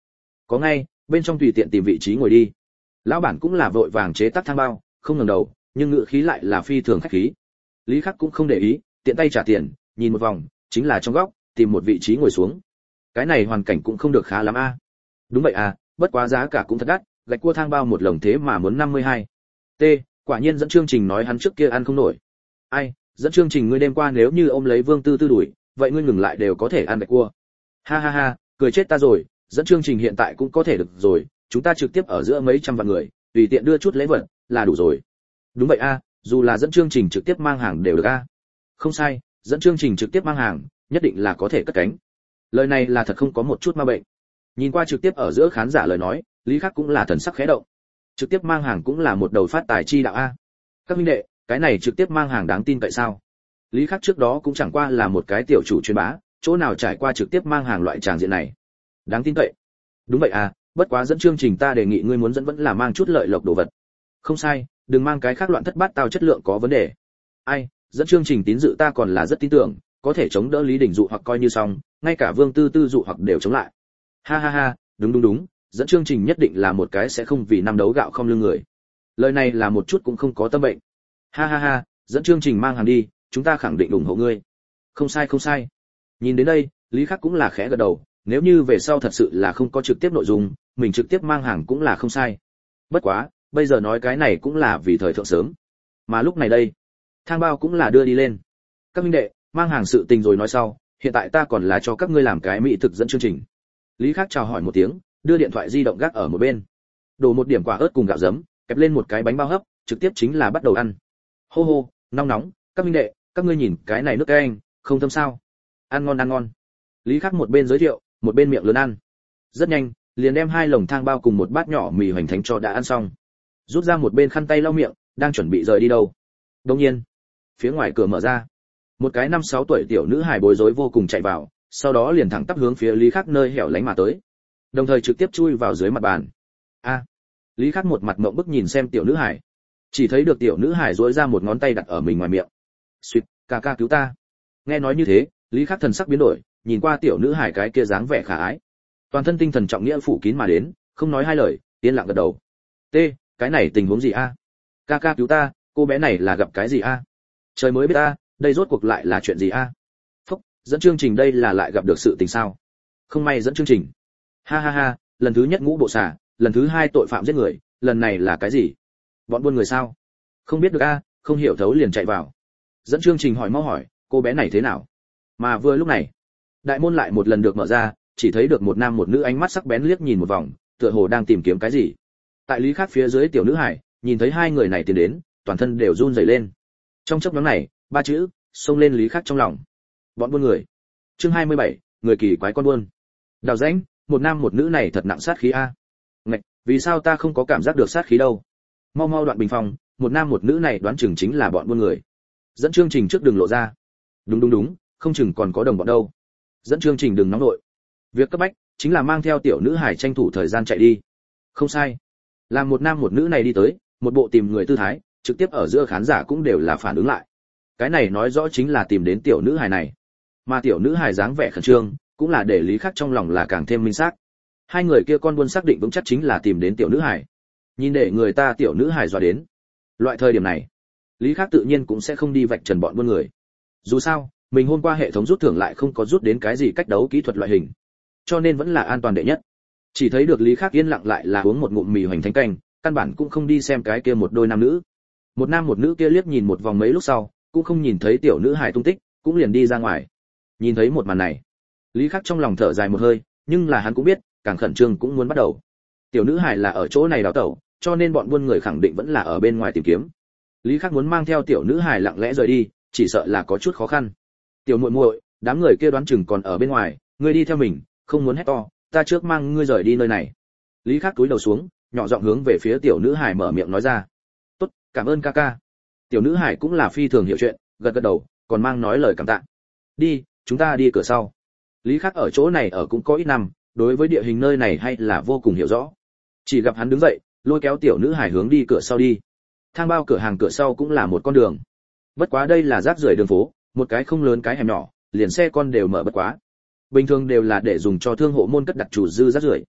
Có ngay, bên trong tùy tiện tìm vị trí ngồi đi. Lão bản cũng là vội vàng chế tác thang bao, không ngẩng đầu, nhưng ngữ khí lại là phi thường khách khí. Lý Khắc cũng không để ý, tiện tay trả tiền, nhìn một vòng, chính là trong góc, tìm một vị trí ngồi xuống. Cái này hoàn cảnh cũng không được khá lắm a. À. Đúng vậy à, bất quá giá cả cũng thật đắt, gạch cua thang bao một lồng thế mà muốn năm mươi hai. T, quả nhiên dẫn chương trình nói hắn trước kia ăn không nổi. Ai, dẫn chương trình ngươi đêm qua nếu như ôm lấy Vương Tư Tư đuổi, vậy ngươi ngừng lại đều có thể ăn gạch cua. Ha ha ha, cười chết ta rồi, dẫn chương trình hiện tại cũng có thể được rồi, chúng ta trực tiếp ở giữa mấy trăm vạn người, tùy tiện đưa chút lễ vật là đủ rồi. Đúng vậy a, dù là dẫn chương trình trực tiếp mang hàng đều được a. Không sai, dẫn chương trình trực tiếp mang hàng, nhất định là có thể cất cánh. Lời này là thật không có một chút ma bệnh. Nhìn qua trực tiếp ở giữa khán giả lời nói, Lý Khắc cũng là thần sắc khẽ động. Trực tiếp mang hàng cũng là một đầu phát tài chi đạo a. Các huynh đệ, cái này trực tiếp mang hàng đáng tin cậy sao? Lý Khắc trước đó cũng chẳng qua là một cái tiểu chủ chuyên bá, chỗ nào trải qua trực tiếp mang hàng loại tràng diện này. Đáng tin cậy. Đúng vậy à, bất quá dẫn chương trình ta đề nghị ngươi muốn dẫn vẫn là mang chút lợi lộc đồ vật. Không sai, đừng mang cái khác loạn thất bát tao chất lượng có vấn đề. Ai, dẫn chương trình tín dự ta còn là rất tin tưởng, có thể chống đỡ Lý Đình dụ hoặc coi như xong, ngay cả Vương Tư Tư dụ hoặc đều chống lại. Ha ha ha, đúng đúng đúng, dẫn chương trình nhất định là một cái sẽ không vì năm đấu gạo không lương người. Lời này là một chút cũng không có tâm bệnh. Ha ha ha, dẫn chương trình mang hàng đi, chúng ta khẳng định ủng hộ ngươi. Không sai không sai. Nhìn đến đây, Lý Khắc cũng là khẽ gật đầu, nếu như về sau thật sự là không có trực tiếp nội dung, mình trực tiếp mang hàng cũng là không sai. Bất quá, bây giờ nói cái này cũng là vì thời thượng sớm. Mà lúc này đây, thang bao cũng là đưa đi lên. Các huynh đệ, mang hàng sự tình rồi nói sau, hiện tại ta còn là cho các ngươi làm cái mỹ thực dẫn chương trình. Lý Khắc chào hỏi một tiếng, đưa điện thoại di động gác ở một bên. Đổ một điểm quả ớt cùng gạo giấm, kẹp lên một cái bánh bao hấp, trực tiếp chính là bắt đầu ăn. Hô hô, nóng nóng, các huynh đệ, các ngươi nhìn cái này nước canh, không thơm sao? Ăn ngon ăn ngon. Lý Khắc một bên giới thiệu, một bên miệng lớn ăn. Rất nhanh, liền đem hai lồng thang bao cùng một bát nhỏ mì hoành thánh cho đã ăn xong. Rút ra một bên khăn tay lau miệng, đang chuẩn bị rời đi đâu. Đương nhiên, phía ngoài cửa mở ra, một cái năm sáu tuổi tiểu nữ hài bối rối vô cùng chạy vào, sau đó liền thẳng tắp hướng phía Lý Khắc nơi hẻo lánh mà tới, đồng thời trực tiếp chui vào dưới mặt bàn. A, Lý Khắc một mặt ngậm bức nhìn xem tiểu nữ hài, chỉ thấy được tiểu nữ hài duỗi ra một ngón tay đặt ở mình ngoài miệng. Suýt, ca ca cứu ta. Nghe nói như thế, Lý Khắc thần sắc biến đổi, nhìn qua tiểu nữ hài cái kia dáng vẻ khả ái, toàn thân tinh thần trọng nghĩa phủ kín mà đến, không nói hai lời, yên lặng gật đầu. T, cái này tình huống gì a? Ca ca cứu ta, cô bé này là gặp cái gì a? Trời mới biết ta, đây rốt cuộc lại là chuyện gì a? Phúc, dẫn chương trình đây là lại gặp được sự tình sao? Không may dẫn chương trình. Ha ha ha, lần thứ nhất ngũ bộ xà, lần thứ hai tội phạm giết người, lần này là cái gì? Bọn buôn người sao? Không biết được a, không hiểu thấu liền chạy vào. Dẫn chương trình hỏi mau hỏi, cô bé này thế nào? Mà vừa lúc này, đại môn lại một lần được mở ra, chỉ thấy được một nam một nữ ánh mắt sắc bén liếc nhìn một vòng, tựa hồ đang tìm kiếm cái gì. Tại Lý Khắc phía dưới tiểu nữ hải, nhìn thấy hai người này tiến đến, toàn thân đều run rẩy lên. Trong chốc ngắn này, ba chữ xông lên Lý Khắc trong lòng. Bọn buôn người. Chương hai mươi bảy, người kỳ quái con buôn. Đào rãnh, một nam một nữ này thật nặng sát khí a. Ngạch, vì sao ta không có cảm giác được sát khí đâu? Mau mau đoạn bình phòng, một nam một nữ này đoán chừng chính là bọn buôn người. Dẫn chương trình trước đường lộ ra. Đúng đúng đúng, không chừng còn có đồng bọn đâu. Dẫn chương trình đừng nóng nội. Việc cấp bách chính là mang theo tiểu nữ hải tranh thủ thời gian chạy đi. Không sai. Làm một nam một nữ này đi tới, một bộ tìm người tư thái, trực tiếp ở giữa khán giả cũng đều là phản ứng lại. Cái này nói rõ chính là tìm đến tiểu nữ hải này. Mà tiểu nữ hải dáng vẻ khẩn trương, cũng là để Lý Khắc trong lòng là càng thêm minh xác. Hai người kia con buôn xác định vững chắc chính là tìm đến tiểu nữ hải. Nhìn để người ta tiểu nữ hải dọa đến. Loại thời điểm này, Lý Khắc tự nhiên cũng sẽ không đi vạch trần bọn buôn người. Dù sao, mình hôm qua hệ thống rút thưởng lại không có rút đến cái gì cách đấu kỹ thuật loại hình, cho nên vẫn là an toàn đệ nhất. Chỉ thấy được Lý Khắc yên lặng lại là uống một ngụm mì hoành thánh canh, căn bản cũng không đi xem cái kia một đôi nam nữ. Một nam một nữ kia liếc nhìn một vòng mấy lúc sau, cũng không nhìn thấy tiểu nữ hài tung tích, cũng liền đi ra ngoài. Nhìn thấy một màn này, Lý Khắc trong lòng thở dài một hơi, nhưng là hắn cũng biết, càng khẩn trương cũng muốn bắt đầu. Tiểu nữ hài là ở chỗ này đào tẩu, cho nên bọn buôn người khẳng định vẫn là ở bên ngoài tìm kiếm. Lý Khắc muốn mang theo tiểu nữ hài lặng lẽ rời đi, chỉ sợ là có chút khó khăn. Tiểu muội muội, đám người kia đoán chừng còn ở bên ngoài, ngươi đi theo mình, không muốn hét to, ta trước mang ngươi rời đi nơi này. Lý Khắc cúi đầu xuống, nhỏ giọng hướng về phía tiểu nữ hài mở miệng nói ra. Tốt, cảm ơn ca ca. Tiểu nữ hài cũng là phi thường hiểu chuyện, gật gật đầu, còn mang nói lời cảm tạ. Đi, chúng ta đi cửa sau. Lý Khắc ở chỗ này ở cũng có ít năm, đối với địa hình nơi này hay là vô cùng hiểu rõ. Chỉ gặp hắn đứng dậy, lôi kéo tiểu nữ hài hướng đi cửa sau đi. Thang bao cửa hàng cửa sau cũng là một con đường. Bất quá đây là rác rưởi đường phố, một cái không lớn cái hẻm nhỏ, liền xe con đều mở bất quá. Bình thường đều là để dùng cho thương hộ môn cất đặt chủ dư rác rưởi.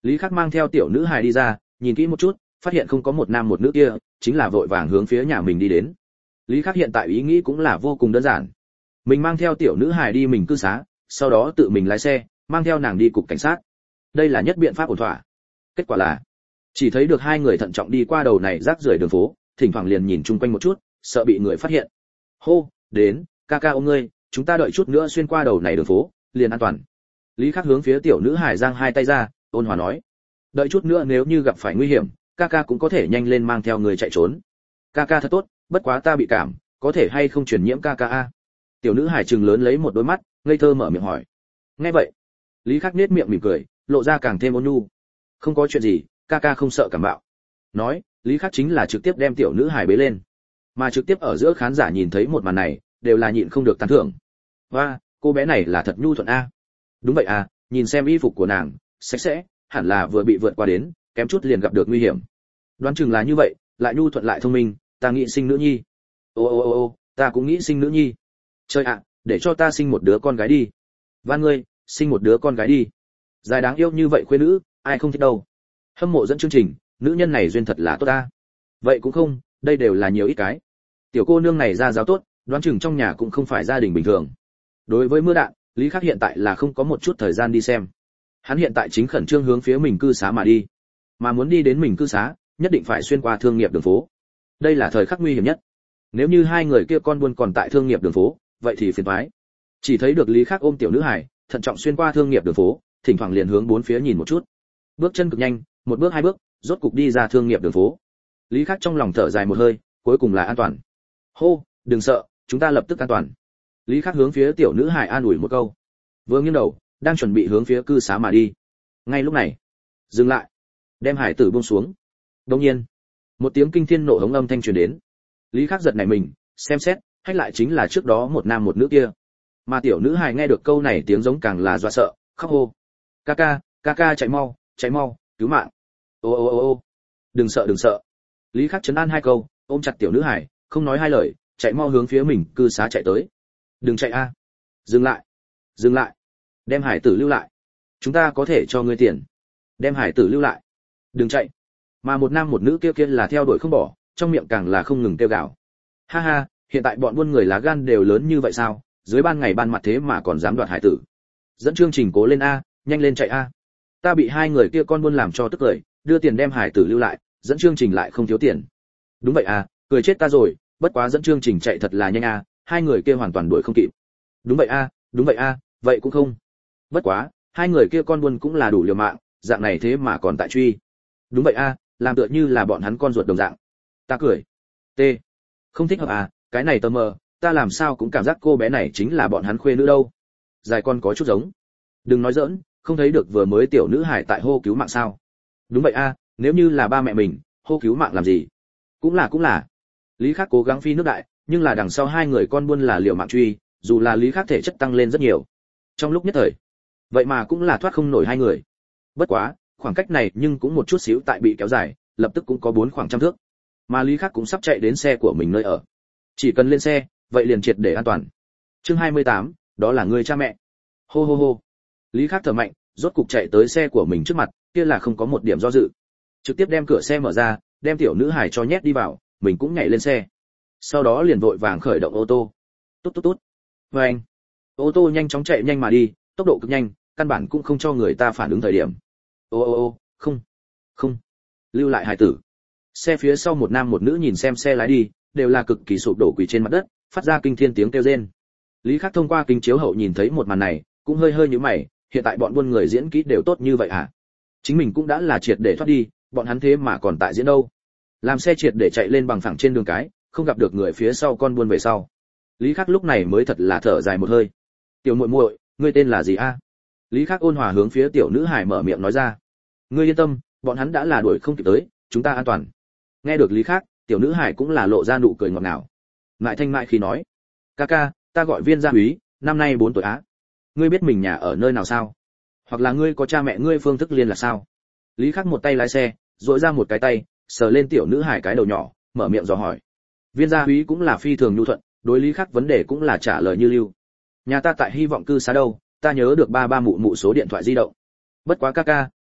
Lý Khắc mang theo tiểu nữ hài đi ra, nhìn kỹ một chút, phát hiện không có một nam một nữ kia, chính là vội vàng hướng phía nhà mình đi đến. Lý Khắc hiện tại ý nghĩ cũng là vô cùng đơn giản. Mình mang theo tiểu nữ hài đi mình cư xá, sau đó tự mình lái xe, mang theo nàng đi cục cảnh sát. Đây là nhất biện pháp ổn thỏa. Kết quả là, chỉ thấy được hai người thận trọng đi qua đầu này rác rưởi đường phố, thỉnh thoảng liền nhìn chung quanh một chút, sợ bị người phát hiện. Hô, đến, ca ca ôm ngươi, chúng ta đợi chút nữa xuyên qua đầu này đường phố, liền an toàn. Lý Khắc hướng phía tiểu nữ hài giang hai tay ra, ôn hòa nói, đợi chút nữa nếu như gặp phải nguy hiểm, ca ca cũng có thể nhanh lên mang theo người chạy trốn. Ca ca thật tốt, bất quá ta bị cảm, có thể hay không truyền nhiễm ca ca a? Tiểu nữ hài trừng lớn lấy một đôi mắt, ngây thơ mở miệng hỏi. Nghe vậy, Lý Khắc nhếch miệng mỉm cười, lộ ra càng thêm ôn nhu. Không có chuyện gì, ca ca không sợ cảm bạo. Nói, Lý Khắc chính là trực tiếp đem tiểu nữ hài bế lên. Mà trực tiếp ở giữa khán giả nhìn thấy một màn này, đều là nhịn không được tán thưởng. Và, cô bé này là thật nhu thuận a. Đúng vậy à, nhìn xem y phục của nàng, sạch sẽ, hẳn là vừa bị vượt qua đến, kém chút liền gặp được nguy hiểm. Đoán chừng là như vậy, lại nhu thuận lại thông minh, ta nghĩ sinh nữ nhi. Ô ô ô ô, ta cũng nghĩ sinh nữ nhi. Trời ạ, để cho ta sinh một đứa con gái đi. Van ngươi, sinh một đứa con gái đi. Dài đáng yêu như vậy khuê nữ, ai không thích đâu. Hâm mộ dẫn chương trình, nữ nhân này duyên thật là tốt ta. Vậy cũng không, đây đều là nhiều ít cái. Tiểu cô nương này ra giáo tốt, đoán chừng trong nhà cũng không phải gia đình bình thường. Đối với mưa đạn, Lý Khắc hiện tại là không có một chút thời gian đi xem. Hắn hiện tại chính khẩn trương hướng phía mình cư xá mà đi. Mà muốn đi đến mình cư xá, nhất định phải xuyên qua thương nghiệp đường phố. Đây là thời khắc nguy hiểm nhất. Nếu như hai người kia con buôn còn tại thương nghiệp đường phố, vậy thì phiền toái. Chỉ thấy được Lý Khắc ôm tiểu nữ hải, thận trọng xuyên qua thương nghiệp đường phố, thỉnh thoảng liền hướng bốn phía nhìn một chút. Bước chân cực nhanh, một bước hai bước, rốt cục đi ra thương nghiệp đường phố. Lý Khắc trong lòng thở dài một hơi, cuối cùng là an toàn. Hô, đừng sợ, chúng ta lập tức an toàn. Lý Khắc hướng phía tiểu nữ hải an ủi một câu. Vừa nghiêng đầu, đang chuẩn bị hướng phía cư xá mà đi. Ngay lúc này, dừng lại, đem hải tử buông xuống. Đột nhiên, một tiếng kinh thiên nộ hống âm thanh truyền đến. Lý Khắc giật nảy mình, xem xét, hay lại chính là trước đó một nam một nữ kia. Mà tiểu nữ hài nghe được câu này tiếng giống càng là dọa sợ, khóc hô. Ca ca, ca ca chạy mau, chạy mau, cứu mạng. Ô ô ô ô, đừng sợ đừng sợ. Lý Khắc trấn an hai câu, ôm chặt tiểu nữ hài, không nói hai lời, chạy mau hướng phía mình cư xá chạy tới. Đừng chạy a, dừng lại, dừng lại, đem hải tử lưu lại. Chúng ta có thể cho ngươi tiền. Đem hải tử lưu lại. Đừng chạy. Mà một nam một nữ kia kia là theo đuổi không bỏ, trong miệng càng là không ngừng kêu gào. Ha ha, hiện tại bọn buôn người lá gan đều lớn như vậy sao, dưới ban ngày ban mặt thế mà còn dám đoạt hải tử. Dẫn chương trình cố lên a, nhanh lên chạy a. Ta bị hai người kia con buôn làm cho tức cười, đưa tiền đem hải tử lưu lại, dẫn chương trình lại không thiếu tiền. Đúng vậy à, cười chết ta rồi, bất quá dẫn chương trình chạy thật là nhanh a, hai người kia hoàn toàn đuổi không kịp. Đúng vậy a, đúng vậy a, vậy cũng không. Bất quá, hai người kia con buôn cũng là đủ liều mạng, dạng này thế mà còn tại truy. Đúng vậy a, làm tựa như là bọn hắn con ruột đồng dạng. Ta cười. T. Không thích hợp à, cái này tơ mờ, ta làm sao cũng cảm giác cô bé này chính là bọn hắn khuê nữ đâu. Dài con có chút giống. Đừng nói giỡn, không thấy được vừa mới tiểu nữ hải tại hô cứu mạng sao? Đúng vậy a, nếu như là ba mẹ mình, hô cứu mạng làm gì? Cũng là cũng là. Lý Khắc cố gắng phi nước đại, nhưng là đằng sau hai người con buôn là liều mạng truy, dù là Lý Khắc thể chất tăng lên rất nhiều. Trong lúc nhất thời, vậy mà cũng là thoát không nổi hai người. Bất quá, khoảng cách này nhưng cũng một chút xíu tại bị kéo dài, lập tức cũng có bốn khoảng trăm thước. Mà Lý Khắc cũng sắp chạy đến xe của mình nơi ở. Chỉ cần lên xe, vậy liền triệt để an toàn. Chương hai mươi tám, đó là người cha mẹ. Hô hô hô. Lý Khắc thở mạnh, rốt cục chạy tới xe của mình trước mặt, kia là không có một điểm do dự. Trực tiếp đem cửa xe mở ra, đem tiểu nữ hài cho nhét đi vào, mình cũng nhảy lên xe. Sau đó liền vội vàng khởi động ô tô. Tút tút tút. Vâng. Ô tô nhanh chóng chạy nhanh mà đi, tốc độ cực nhanh, căn bản cũng không cho người ta phản ứng thời điểm. Ô ô ô, không. Không. Lưu lại hài tử. Xe phía sau một nam một nữ nhìn xem xe lái đi, đều là cực kỳ sụp đổ quỳ trên mặt đất, phát ra kinh thiên tiếng kêu rên. Lý Khắc thông qua kính chiếu hậu nhìn thấy một màn này, cũng hơi hơi nhíu mày, hiện tại bọn buôn người diễn kỹ đều tốt như vậy à? Chính mình cũng đã là triệt để thoát đi, bọn hắn thế mà còn tại diễn đâu? Làm xe triệt để chạy lên bằng phẳng trên đường cái, không gặp được người phía sau con buôn về sau. Lý Khắc lúc này mới thật là thở dài một hơi. Tiểu muội muội, ngươi tên là gì a? Lý Khắc ôn hòa hướng phía tiểu nữ hải mở miệng nói ra. Ngươi yên tâm, bọn hắn đã là đuổi không kịp tới, chúng ta an toàn. Nghe được Lý Khắc, tiểu nữ hải cũng là lộ ra nụ cười ngọt ngào. Mại thanh mại khi nói, ca ca, ta gọi Viên Gia Úy, năm nay bốn tuổi á. Ngươi biết mình nhà ở nơi nào sao? Hoặc là ngươi có cha mẹ ngươi phương thức liên là sao? Lý Khắc một tay lái xe, duỗi ra một cái tay, sờ lên tiểu nữ hải cái đầu nhỏ, mở miệng dò hỏi. Viên Gia Úy cũng là phi thường nhu thuận, đối Lý Khắc vấn đề cũng là trả lời như lưu. Nhà ta tại Hy vọng cư xá đâu, ta nhớ được ba ba mụ mụ số điện thoại di động. Bất quá ca ca,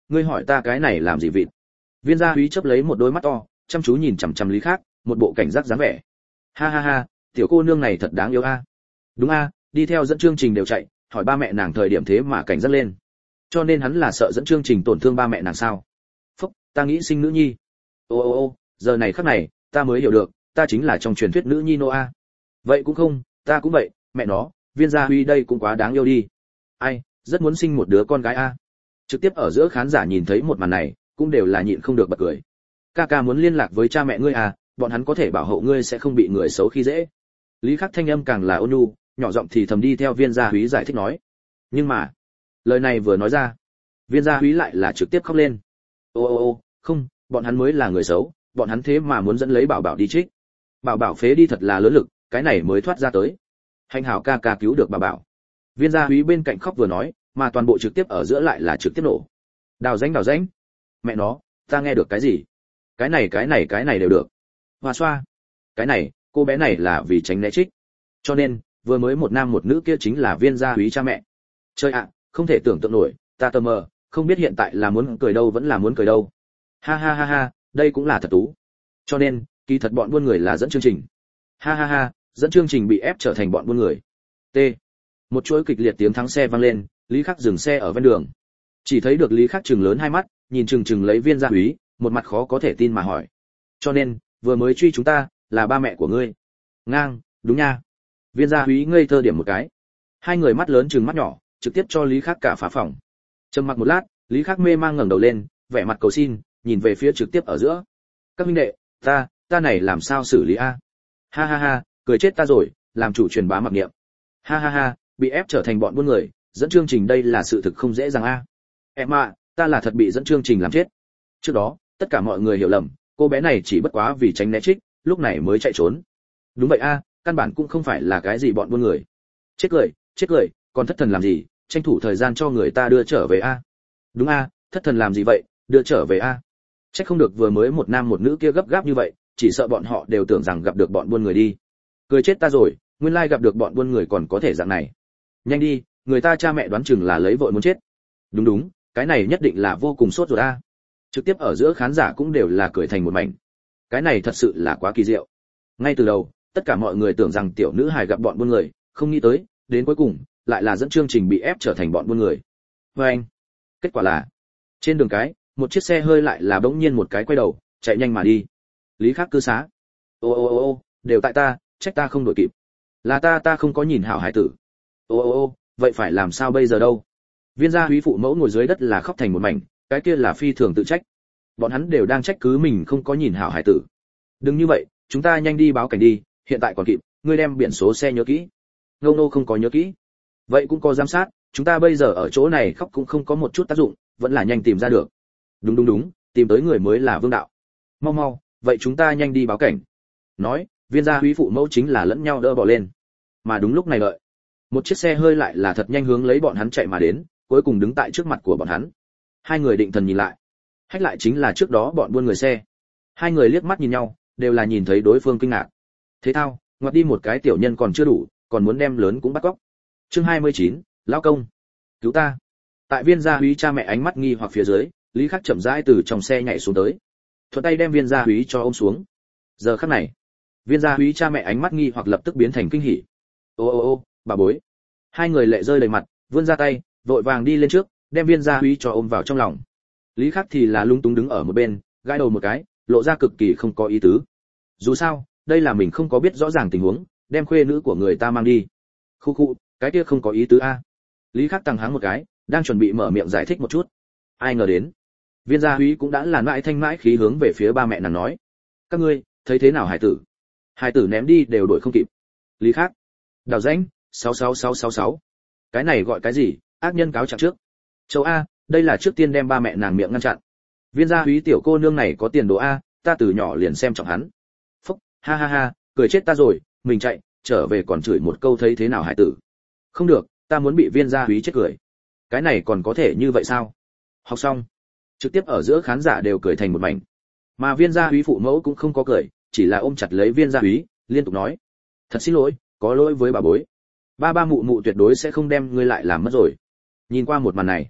ngươi hỏi ta cái này làm gì vịt? Viên gia úy chớp lấy một đôi mắt to, chăm chú nhìn chằm chằm Lý Khác, một bộ cảnh giác dáng vẻ. Ha ha ha, tiểu cô nương này thật đáng yêu a. Đúng a, đi theo dẫn chương trình đều chạy, hỏi ba mẹ nàng thời điểm thế mà cảnh giác lên. Cho nên hắn là sợ dẫn chương trình tổn thương ba mẹ nàng sao? Phúc, ta nghĩ sinh nữ nhi. Ô ô ô, giờ này khắc này, ta mới hiểu được, ta chính là trong truyền thuyết nữ nhi Noa. Vậy cũng không, ta cũng vậy, mẹ nó, Viên gia úy đây cũng quá đáng yêu đi. Ai, rất muốn sinh một đứa con gái a. Trực tiếp ở giữa khán giả nhìn thấy một màn này, cũng đều là nhịn không được bật cười. Ca ca muốn liên lạc với cha mẹ ngươi à, bọn hắn có thể bảo hộ ngươi sẽ không bị người xấu khi dễ. Lý Khắc thanh âm càng là ôn nhu, nhỏ giọng thì thầm đi theo Viên gia úy giải thích nói. Nhưng mà, lời này vừa nói ra, Viên gia úy lại là trực tiếp khóc lên. Ô ô ô, không, bọn hắn mới là người xấu, bọn hắn thế mà muốn dẫn lấy Bảo Bảo đi trích. Bảo Bảo phế đi thật là lớn lực, cái này mới thoát ra tới. Hành hảo ca ca cứu được Bảo Bảo. Viên gia úy bên cạnh khóc vừa nói, mà toàn bộ trực tiếp ở giữa lại là trực tiếp nổ. Đào danh đào danh. Mẹ nó, ta nghe được cái gì? Cái này cái này cái này đều được. Hoa xoa. Cái này, cô bé này là vì tránh né trích. Cho nên, vừa mới một nam một nữ kia chính là Viên gia úy cha mẹ. Chơi ạ, không thể tưởng tượng nổi, ta tờ mờ, không biết hiện tại là muốn cười đâu vẫn là muốn cười đâu. Ha ha ha ha, đây cũng là thật tú. Cho nên, kỳ thật bọn buôn người là dẫn chương trình. Ha ha ha, dẫn chương trình bị ép trở thành bọn buôn người. T. Một chuỗi kịch liệt tiếng thắng xe vang lên, Lý Khắc dừng xe ở ven đường. Chỉ thấy được Lý Khắc trừng lớn hai mắt, nhìn chừng chừng lấy Viên gia úy, một mặt khó có thể tin mà hỏi. Cho nên, vừa mới truy chúng ta, là ba mẹ của ngươi. Ngang, đúng nha. Viên gia úy ngây thơ điểm một cái. Hai người mắt lớn trừng mắt nhỏ, trực tiếp cho Lý Khắc cả phá phòng. Trầm mặc một lát, Lý Khắc mê mang ngẩng đầu lên, vẻ mặt cầu xin, nhìn về phía trực tiếp ở giữa. Các huynh đệ, ta, ta này làm sao xử lý a? Ha ha ha, cười chết ta rồi, làm chủ truyền bá mặc niệm. Ha ha ha, bị ép trở thành bọn buôn người, dẫn chương trình đây là sự thực không dễ dàng a. Em ạ, ta là thật bị dẫn chương trình làm chết. Trước đó, tất cả mọi người hiểu lầm, cô bé này chỉ bất quá vì tránh né trích, lúc này mới chạy trốn. Đúng vậy a, căn bản cũng không phải là cái gì bọn buôn người. Chết cười, chết cười, còn thất thần làm gì, tranh thủ thời gian cho người ta đưa trở về a. Đúng a, thất thần làm gì vậy, đưa trở về a. Chắc không được vừa mới một nam một nữ kia gấp gáp như vậy, chỉ sợ bọn họ đều tưởng rằng gặp được bọn buôn người đi. Cười chết ta rồi, nguyên lai gặp được bọn buôn người còn có thể dạng này. Nhanh đi, người ta cha mẹ đoán chừng là lấy vội muốn chết. Đúng đúng, cái này nhất định là vô cùng sốt ruột a. Trực tiếp ở giữa khán giả cũng đều là cười thành một mảnh. Cái này thật sự là quá kỳ diệu. Ngay từ đầu, tất cả mọi người tưởng rằng tiểu nữ hài gặp bọn buôn người, không nghĩ tới, đến cuối cùng, lại là dẫn chương trình bị ép trở thành bọn buôn người. Và anh, kết quả là, trên đường cái, một chiếc xe hơi lại là bỗng nhiên một cái quay đầu, chạy nhanh mà đi. Lý Khắc cư xá. Ô ô ô ô, đều tại ta, trách ta không đổi kịp. Là ta ta không có nhìn hảo hải tử. Ô ô ô, vậy phải làm sao bây giờ đâu? Viên gia úy phụ mẫu ngồi dưới đất là khóc thành một mảnh, cái kia là phi thường tự trách. Bọn hắn đều đang trách cứ mình không có nhìn hảo hải tử. Đừng như vậy, chúng ta nhanh đi báo cảnh đi, hiện tại còn kịp, ngươi đem biển số xe nhớ kỹ. Ngô nô không có nhớ kỹ. Vậy cũng có giám sát, chúng ta bây giờ ở chỗ này khóc cũng không có một chút tác dụng, vẫn là nhanh tìm ra được. Đúng đúng đúng, tìm tới người mới là vương đạo. Mau mau, vậy chúng ta nhanh đi báo cảnh. Nói, Viên gia úy phụ mẫu chính là lẫn nhau đỡ bỏ lên. Mà đúng lúc này đợi, một chiếc xe hơi lại là thật nhanh hướng lấy bọn hắn chạy mà đến, cuối cùng đứng tại trước mặt của bọn hắn. Hai người định thần nhìn lại, hách lại chính là trước đó bọn buôn người xe. Hai người liếc mắt nhìn nhau, đều là nhìn thấy đối phương kinh ngạc. Thế thao, ngoặt đi một cái tiểu nhân còn chưa đủ, còn muốn đem lớn cũng bắt cóc. Chương hai mươi chín, lão công, cứu ta. Tại Viên gia úy cha mẹ ánh mắt nghi hoặc phía dưới, Lý Khắc chậm rãi từ trong xe nhảy xuống tới, thuận tay đem Viên gia úy cho ôm xuống. Giờ khắc này, Viên gia úy cha mẹ ánh mắt nghi hoặc lập tức biến thành kinh hỉ. Ô ô ô, bà bối. Hai người lệ rơi đầy mặt, vươn ra tay, vội vàng đi lên trước, đem Viên gia úy cho ôm vào trong lòng. Lý Khắc thì là lung túng đứng ở một bên, gãi đầu một cái, lộ ra cực kỳ không có ý tứ. Dù sao, đây là mình không có biết rõ ràng tình huống, đem khuê nữ của người ta mang đi. Khu khu, cái kia không có ý tứ a. Lý Khắc tăng háng một cái, đang chuẩn bị mở miệng giải thích một chút. Ai ngờ đến, Viên gia úy cũng đã là mãi thanh mãi khí hướng về phía ba mẹ nàng nói: "Các ngươi, thấy thế nào hải tử?" Hải tử ném đi đều đuổi không kịp. Lý Khắc, đào rãnh, sáu sáu sáu sáu sáu. Cái này gọi cái gì, ác nhân cáo trạng trước. Châu a, đây là trước tiên đem ba mẹ nàng miệng ngăn chặn. Viên gia úy tiểu cô nương này có tiền đồ a, ta từ nhỏ liền xem trọng hắn. Phúc, ha ha ha, cười chết ta rồi, mình chạy, trở về còn chửi một câu thấy thế nào hải tử. Không được, ta muốn bị Viên gia úy chết cười. Cái này còn có thể như vậy sao? Học xong, trực tiếp ở giữa khán giả đều cười thành một mảnh. Mà Viên gia úy phụ mẫu cũng không có cười, chỉ là ôm chặt lấy Viên gia úy, liên tục nói: "Thật xin lỗi, có lỗi với bà bối. Ba ba mụ mụ tuyệt đối sẽ không đem ngươi lại làm mất rồi." Nhìn qua một màn này,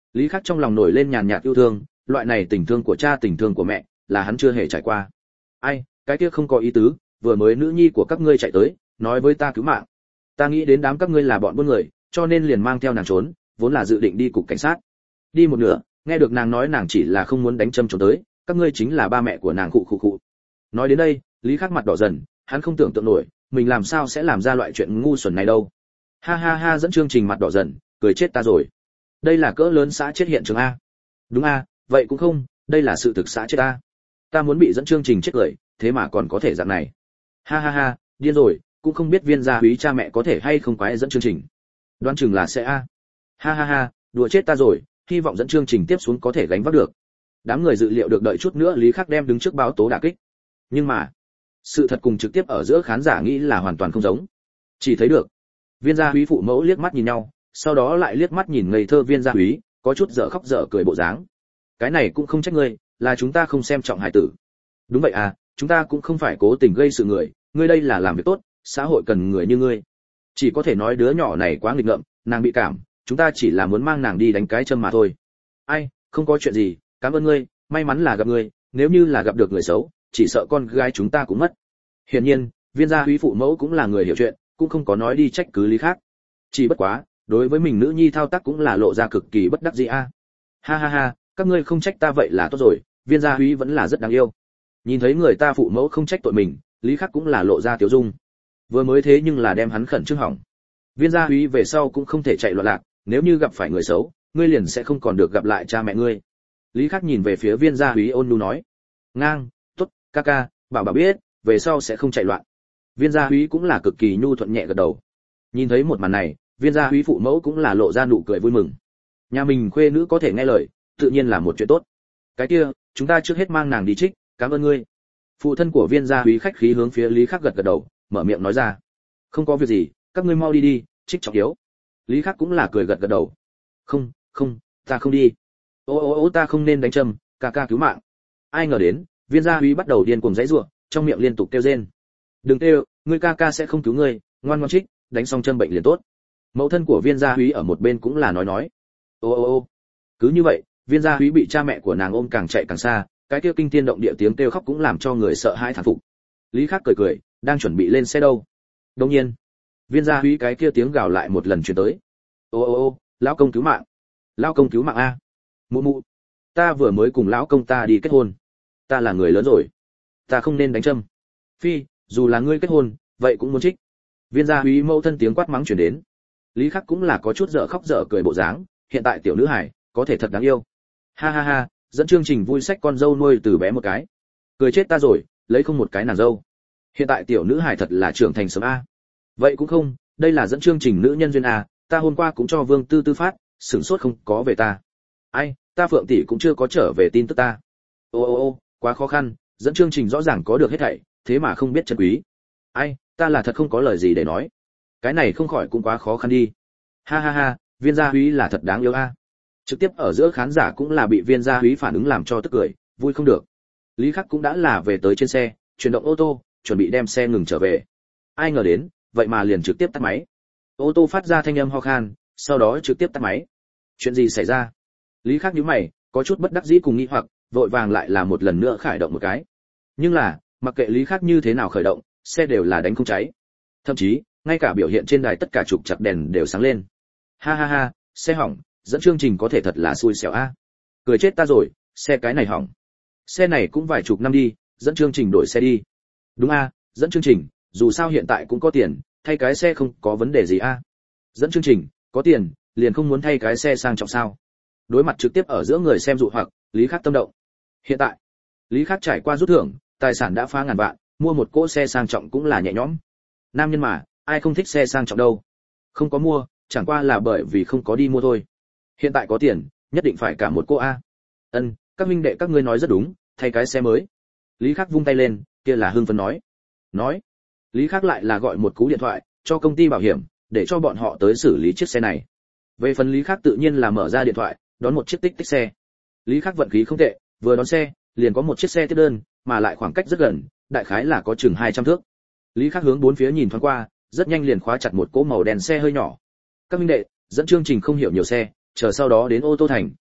Lý Khắc trong lòng nổi lên nhàn nhạt yêu thương, loại này tình thương của cha tình thương của mẹ là hắn chưa hề trải qua. Ai, cái kia không có ý tứ, vừa mới nữ nhi của các ngươi chạy tới nói với ta cứu mạng, ta nghĩ đến đám các ngươi là bọn buôn người, cho nên liền mang theo nàng trốn, vốn là dự định đi cục cảnh sát. Đi một nửa, nghe được nàng nói nàng chỉ là không muốn đánh châm trốn tới, các ngươi chính là ba mẹ của nàng khụ khụ khụ. Nói đến đây, Lý Khắc mặt đỏ dần, hắn không tưởng tượng nổi, mình làm sao sẽ làm ra loại chuyện ngu xuẩn này đâu. Ha ha ha, dẫn chương trình mặt đỏ dần, cười chết ta rồi. Đây là cỡ lớn xã chết hiện trường a. Đúng a, vậy cũng không, đây là sự thực xã chết a. Ta muốn bị dẫn chương trình chết cười, thế mà còn có thể dạng này. Ha ha ha, điên rồi, cũng không biết Viên gia úy cha mẹ có thể hay không quái dẫn chương trình. Đoán chừng là sẽ a. Ha ha ha, đùa chết ta rồi, hy vọng dẫn chương trình tiếp xuống có thể gánh vác được. Đám người dự liệu được đợi chút nữa Lý Khắc đem đứng trước báo tố đả kích. Nhưng mà, sự thật cùng trực tiếp ở giữa khán giả nghĩ là hoàn toàn không giống. Chỉ thấy được, Viên gia úy phụ mẫu liếc mắt nhìn nhau, sau đó lại liếc mắt nhìn ngây thơ Viên gia úy, có chút dở khóc dở cười bộ dáng. Cái này cũng không trách ngươi, là chúng ta không xem trọng hải tử. Đúng vậy à, chúng ta cũng không phải cố tình gây sự người, ngươi đây là làm việc tốt, xã hội cần người như ngươi. Chỉ có thể nói đứa nhỏ này quá nghịch ngợm, nàng bị cảm, chúng ta chỉ là muốn mang nàng đi đánh cái châm mà thôi. Ai, không có chuyện gì, cảm ơn ngươi, may mắn là gặp ngươi, nếu như là gặp được người xấu, chỉ sợ con gái chúng ta cũng mất. Hiển nhiên, Viên gia úy phụ mẫu cũng là người hiểu chuyện, cũng không có nói đi trách cứ Lý Khắc. Chỉ bất quá, đối với mình nữ nhi thao tác cũng là lộ ra cực kỳ bất đắc dĩ a. Ha ha ha, các ngươi không trách ta vậy là tốt rồi, Viên gia úy vẫn là rất đáng yêu. Nhìn thấy người ta phụ mẫu không trách tội mình, Lý Khắc cũng là lộ ra tiểu dung. Vừa mới thế nhưng là đem hắn khẩn trương hỏng. Viên gia úy về sau cũng không thể chạy loạn lạc, nếu như gặp phải người xấu, ngươi liền sẽ không còn được gặp lại cha mẹ ngươi. Lý Khắc nhìn về phía Viên gia úy ôn nhu nói. Ngang, tốt, ca ca, bảo bảo biết, về sau sẽ không chạy loạn. Viên gia úy cũng là cực kỳ nhu thuận nhẹ gật đầu. Nhìn thấy một màn này, Viên gia úy phụ mẫu cũng là lộ ra nụ cười vui mừng. Nhà mình khuê nữ có thể nghe lời, tự nhiên là một chuyện tốt. Cái kia, chúng ta trước hết mang nàng đi trích, cảm ơn ngươi. Phụ thân của Viên gia úy khách khí hướng phía Lý Khắc gật gật đầu, mở miệng nói ra. Không có việc gì, các ngươi mau đi đi, trích trọng yếu. Lý Khắc cũng là cười gật gật đầu. Không, không, ta không đi. Ô ô ô ta không nên đánh châm, ca ca cứu mạng. Ai ngờ đến, Viên gia úy bắt đầu điên cuồng giãy giụa, trong miệng liên tục kêu rên. Đừng kêu, ngươi ca ca sẽ không cứu ngươi, ngoan ngoãn trích, đánh xong châm bệnh liền tốt. Mẫu thân của Viên gia úy ở một bên cũng là nói nói. Ô ô ô. Cứ như vậy, Viên gia úy bị cha mẹ của nàng ôm càng chạy càng xa, cái kia kinh thiên động địa tiếng kêu khóc cũng làm cho người sợ hãi thán phục. Lý Khắc cười cười, đang chuẩn bị lên xe đâu. Đột nhiên, Viên gia úy cái kia tiếng gào lại một lần truyền tới. Ô ô ô, lão công cứu mạng. Lão công cứu mạng a. Mụ mụ, ta vừa mới cùng lão công ta đi kết hôn. Ta là người lớn rồi, ta không nên đánh châm. Phi, dù là ngươi kết hôn, vậy cũng muốn trích. Viên gia úy mẫu thân tiếng quát mắng truyền đến. Lý Khắc cũng là có chút dở khóc dở cười bộ dáng, hiện tại tiểu nữ hải có thể thật đáng yêu. Ha ha ha, dẫn chương trình vui sách con dâu nuôi từ bé một cái. Cười chết ta rồi, lấy không một cái nàng dâu. Hiện tại tiểu nữ hải thật là trưởng thành sớm a. Vậy cũng không, đây là dẫn chương trình nữ nhân duyên a, ta hôm qua cũng cho Vương Tư Tư phát, sửng sốt không có về ta. Ai, ta Phượng tỷ cũng chưa có trở về tin tức ta. Ô ô ô, quá khó khăn, dẫn chương trình rõ ràng có được hết thảy, thế mà không biết trân quý. Ai, ta là thật không có lời gì để nói. Cái này không khỏi cũng quá khó khăn đi. Ha ha ha, Viên gia úy là thật đáng yêu a. Trực tiếp ở giữa khán giả cũng là bị Viên gia úy phản ứng làm cho tức cười, vui không được. Lý Khắc cũng đã là về tới trên xe, chuyển động ô tô, chuẩn bị đem xe ngừng trở về. Ai ngờ đến, vậy mà liền trực tiếp tắt máy. Ô tô phát ra thanh âm ho khan, sau đó trực tiếp tắt máy. Chuyện gì xảy ra? Lý Khắc nhíu mày, có chút bất đắc dĩ cùng nghi hoặc, vội vàng lại là một lần nữa khởi động một cái. Nhưng là, mặc kệ Lý Khắc như thế nào khởi động, xe đều là đánh không cháy. Thậm chí, ngay cả biểu hiện trên đài tất cả trục chặt đèn đều sáng lên. Ha ha ha, xe hỏng, dẫn chương trình có thể thật là xui xẻo a. Cười chết ta rồi, xe cái này hỏng. Xe này cũng vài chục năm đi, dẫn chương trình đổi xe đi. Đúng a, dẫn chương trình, dù sao hiện tại cũng có tiền, thay cái xe không có vấn đề gì a. Dẫn chương trình, có tiền, liền không muốn thay cái xe sang trọng sao? Đối mặt trực tiếp ở giữa người xem dụ hoặc, Lý Khắc tâm động. Hiện tại, Lý Khắc trải qua rút thưởng, tài sản đã phá ngàn vạn, mua một cỗ xe sang trọng cũng là nhẹ nhõm. Nam nhân mà, ai không thích xe sang trọng đâu? Không có mua, chẳng qua là bởi vì không có đi mua thôi. Hiện tại có tiền, nhất định phải cả một cô a. Ân, các huynh đệ các ngươi nói rất đúng, thay cái xe mới. Lý Khắc vung tay lên, kia là hưng phấn nói. Nói, Lý Khắc lại là gọi một cú điện thoại cho công ty bảo hiểm, để cho bọn họ tới xử lý chiếc xe này. Về phần Lý Khắc tự nhiên là mở ra điện thoại, đón một chiếc tích tích xe. Lý Khắc vận khí không tệ, vừa đón xe, liền có một chiếc xe tiếp đơn, mà lại khoảng cách rất gần, đại khái là có chừng hai trăm thước. Lý Khắc hướng bốn phía nhìn thoáng qua, rất nhanh liền khóa chặt một cỗ màu đen xe hơi nhỏ. Các huynh đệ, dẫn chương trình không hiểu nhiều xe, chờ sau đó đến ô tô thành,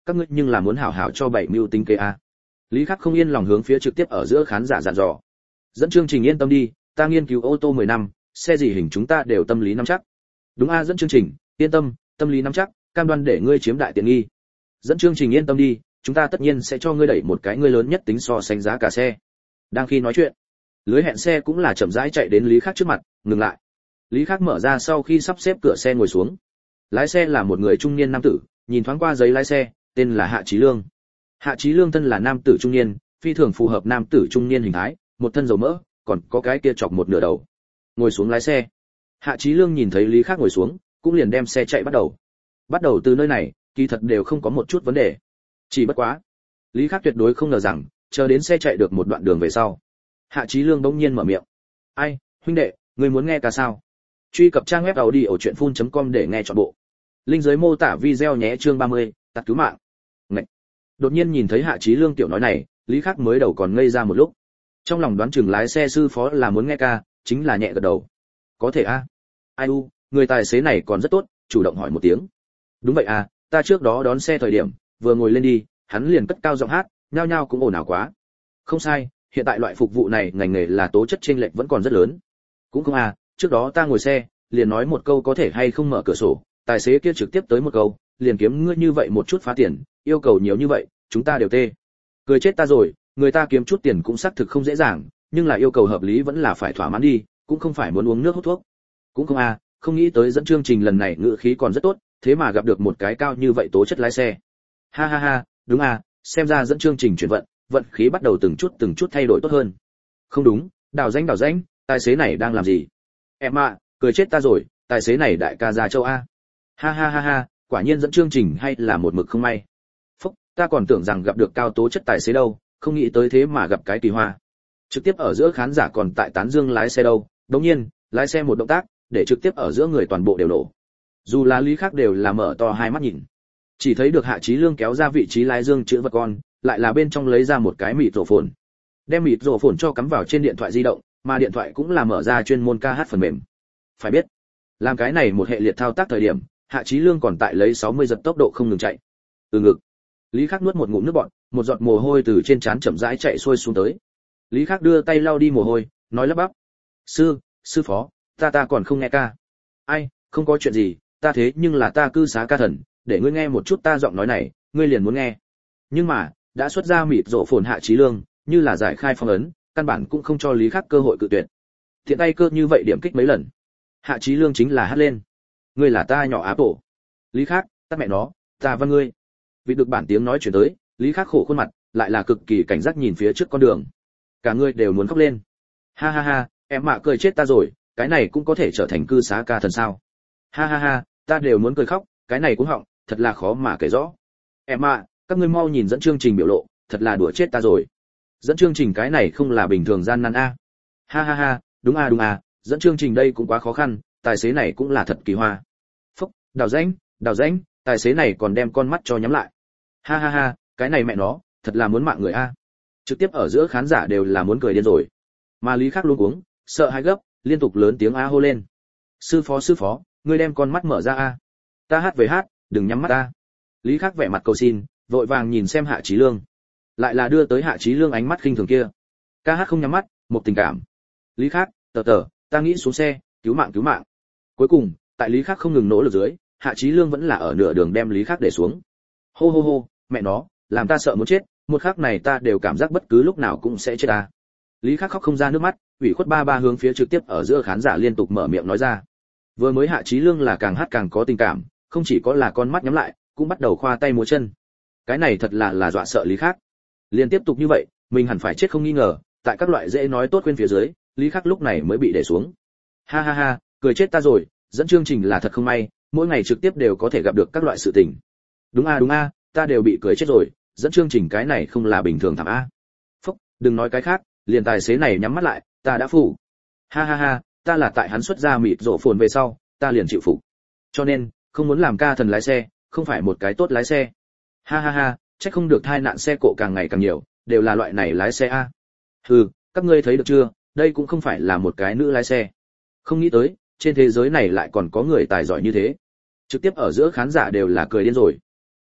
các ngươi nhưng là muốn hảo hảo cho bảy mưu tính kế a. Lý Khắc không yên lòng hướng phía trực tiếp ở giữa khán giả dặn dò. Dẫn chương trình yên tâm đi, ta nghiên cứu ô tô mười năm, xe gì hình chúng ta đều tâm lý nắm chắc. Đúng a, dẫn chương trình, yên tâm, tâm lý nắm chắc, cam đoan để ngươi chiếm đại tiện nghi. Dẫn chương trình yên tâm đi, chúng ta tất nhiên sẽ cho ngươi đẩy một cái ngươi lớn nhất tính so sánh giá cả xe. Đang khi nói chuyện, lưới hẹn xe cũng là chậm rãi chạy đến Lý Khắc trước mặt, ngừng lại. Lý Khắc mở ra sau khi sắp xếp cửa xe ngồi xuống. Lái xe là một người trung niên nam tử, nhìn thoáng qua giấy lái xe, tên là Hạ Chí Lương. Hạ Chí Lương thân là nam tử trung niên, phi thường phù hợp nam tử trung niên hình thái, một thân dầu mỡ, còn có cái kia chọc một nửa đầu. Ngồi xuống lái xe. Hạ Chí Lương nhìn thấy Lý Khắc ngồi xuống, cũng liền đem xe chạy bắt đầu. Bắt đầu từ nơi này, kỳ thật đều không có một chút vấn đề. Chỉ bất quá, Lý Khắc tuyệt đối không ngờ rằng, chờ đến xe chạy được một đoạn đường về sau, Hạ Chí Lương bỗng nhiên mở miệng. "Ai, huynh đệ, ngươi muốn nghe ca sao?" Truy cập trang web audiochuyenphun chấm com để nghe trọn bộ. Link dưới mô tả video nhé, chương ba mươi, tắt cứu mạng. Ngậy. Đột nhiên nhìn thấy Hạ Chí Lương tiểu nói này, Lý Khắc mới đầu còn ngây ra một lúc. Trong lòng đoán chừng lái xe sư phó là muốn nghe ca, chính là nhẹ gật đầu. Có thể a. Ai u, người tài xế này còn rất tốt, chủ động hỏi một tiếng. Đúng vậy à, ta trước đó đón xe thời điểm, vừa ngồi lên đi, hắn liền cất cao giọng hát, nhao nhao cũng ồn ào quá. Không sai, hiện tại loại phục vụ này ngành nghề là tố chất chênh lệch vẫn còn rất lớn. Cũng không à, trước đó ta ngồi xe, liền nói một câu có thể hay không mở cửa sổ, tài xế kia trực tiếp tới một câu, liền kiếm ngươi như vậy một chút phá tiền, yêu cầu nhiều như vậy, chúng ta đều tê. Cười chết ta rồi, người ta kiếm chút tiền cũng xác thực không dễ dàng, nhưng là yêu cầu hợp lý vẫn là phải thỏa mãn đi, cũng không phải muốn uống nước hút thuốc. Cũng không à, không nghĩ tới dẫn chương trình lần này ngữ khí còn rất tốt, thế mà gặp được một cái cao như vậy tố chất lái xe. Ha ha ha, đúng à, xem ra dẫn chương trình chuyển vận, vận khí bắt đầu từng chút từng chút thay đổi tốt hơn. Không đúng, đào danh đào danh, tài xế này đang làm gì? Em ạ, cười chết ta rồi, tài xế này đại ca già châu a. Ha ha ha ha, quả nhiên dẫn chương trình hay là một mực không may. Phúc, ta còn tưởng rằng gặp được cao tố chất tài xế đâu, không nghĩ tới thế mà gặp cái kỳ hoa. Trực tiếp ở giữa khán giả còn tại tán dương lái xe đâu, đương nhiên, lái xe một động tác, để trực tiếp ở giữa người toàn bộ đều nổ. Dù là Lý Khắc đều là mở to hai mắt nhìn. Chỉ thấy được Hạ Chí Lương kéo ra vị trí lái dương chữ vật con, lại là bên trong lấy ra một cái mịt rổ phồn. Đem mịt rổ phồn cho cắm vào trên điện thoại di động, mà điện thoại cũng là mở ra chuyên môn ca hát phần mềm. Phải biết, làm cái này một hệ liệt thao tác thời điểm, Hạ Chí Lương còn tại lấy sáu mươi giật tốc độ không ngừng chạy. Từ ngực. Lý Khắc nuốt một ngụm nước bọt, một giọt mồ hôi từ trên trán chậm rãi chạy xuôi xuống tới. Lý Khắc đưa tay lau đi mồ hôi, nói lắp bắp: "Sư, sư phó, ta ta còn không nghe ca." "Ai, không có chuyện gì, ta thế nhưng là ta cư xá ca thần, để ngươi nghe một chút ta giọng nói này, ngươi liền muốn nghe." Nhưng mà, đã xuất ra mịt rộ phồn Hạ Chí Lương, như là giải khai phong ấn, căn bản cũng không cho Lý Khắc cơ hội cự tuyệt. Thiện tay cơ như vậy điểm kích mấy lần. Hạ Chí Lương chính là hát lên: "Ngươi là ta nhỏ áp bộ." Lý Khắc, tắt mẹ nó, ta văn ngươi. Vì được bản tiếng nói chuyển tới, Lý Khắc khổ khuôn mặt, lại là cực kỳ cảnh giác nhìn phía trước con đường. Cả người đều muốn khóc lên. Ha ha ha, em mạ cười chết ta rồi, cái này cũng có thể trở thành cư xá ca thần sao? Ha ha ha, ta đều muốn cười khóc, cái này cũng họng, thật là khó mà kể rõ. Em mạ, các ngươi mau nhìn dẫn chương trình biểu lộ, thật là đùa chết ta rồi. Dẫn chương trình cái này không là bình thường gian nan a. Ha ha ha, đúng a đúng a, dẫn chương trình đây cũng quá khó khăn, tài xế này cũng là thật kỳ hoa. Phúc, đào rãnh, đào rãnh, tài xế này còn đem con mắt cho nhắm lại. Ha ha ha, cái này mẹ nó, thật là muốn mạng người a. Trực tiếp ở giữa khán giả đều là muốn cười điên rồi. Mà Lý Khắc luống cuống, sợ hãi gấp, liên tục lớn tiếng a hô lên: "Sư phó sư phó, ngươi đem con mắt mở ra a. Ta hát về hát, đừng nhắm mắt ta." Lý Khắc vẻ mặt cầu xin, vội vàng nhìn xem Hạ Chí Lương. Lại là đưa tới Hạ Chí Lương ánh mắt khinh thường kia. Ca hát không nhắm mắt, một tình cảm. Lý Khắc, tờ tờ, ta nghĩ xuống xe, cứu mạng cứu mạng. Cuối cùng, tại Lý Khắc không ngừng nỗ lực dưới, Hạ Chí Lương vẫn là ở nửa đường đem Lý Khắc để xuống. Hô hô hô, mẹ nó, làm ta sợ muốn chết, một khắc này ta đều cảm giác bất cứ lúc nào cũng sẽ chết ta. Lý Khắc khóc không ra nước mắt, ủy khuất ba ba hướng phía trực tiếp ở giữa khán giả liên tục mở miệng nói ra. Vừa mới Hạ Chí Lương là càng hát càng có tình cảm, không chỉ có là con mắt nhắm lại, cũng bắt đầu khoa tay múa chân. Cái này thật là là dọa sợ Lý Khắc. Liên tiếp tục như vậy, mình hẳn phải chết không nghi ngờ, tại các loại dễ nói tốt quên phía dưới, Lý Khắc lúc này mới bị để xuống. Ha ha ha, cười chết ta rồi, dẫn chương trình là thật không may, mỗi ngày trực tiếp đều có thể gặp được các loại sự tình. Đúng a đúng a, ta đều bị cười chết rồi, dẫn chương trình cái này không là bình thường thảm a. Phúc, đừng nói cái khác, liền tài xế này nhắm mắt lại, ta đã phụ. Ha ha ha, ta là tại hắn xuất ra mịt rộ phồn về sau, ta liền chịu phục. Cho nên, không muốn làm ca thần lái xe, không phải một cái tốt lái xe. Ha ha ha, chắc không được tai nạn xe cộ càng ngày càng nhiều, đều là loại này lái xe a. Hừ, các ngươi thấy được chưa, đây cũng không phải là một cái nữ lái xe. Không nghĩ tới, trên thế giới này lại còn có người tài giỏi như thế. Trực tiếp ở giữa khán giả đều là cười điên rồi. Ai,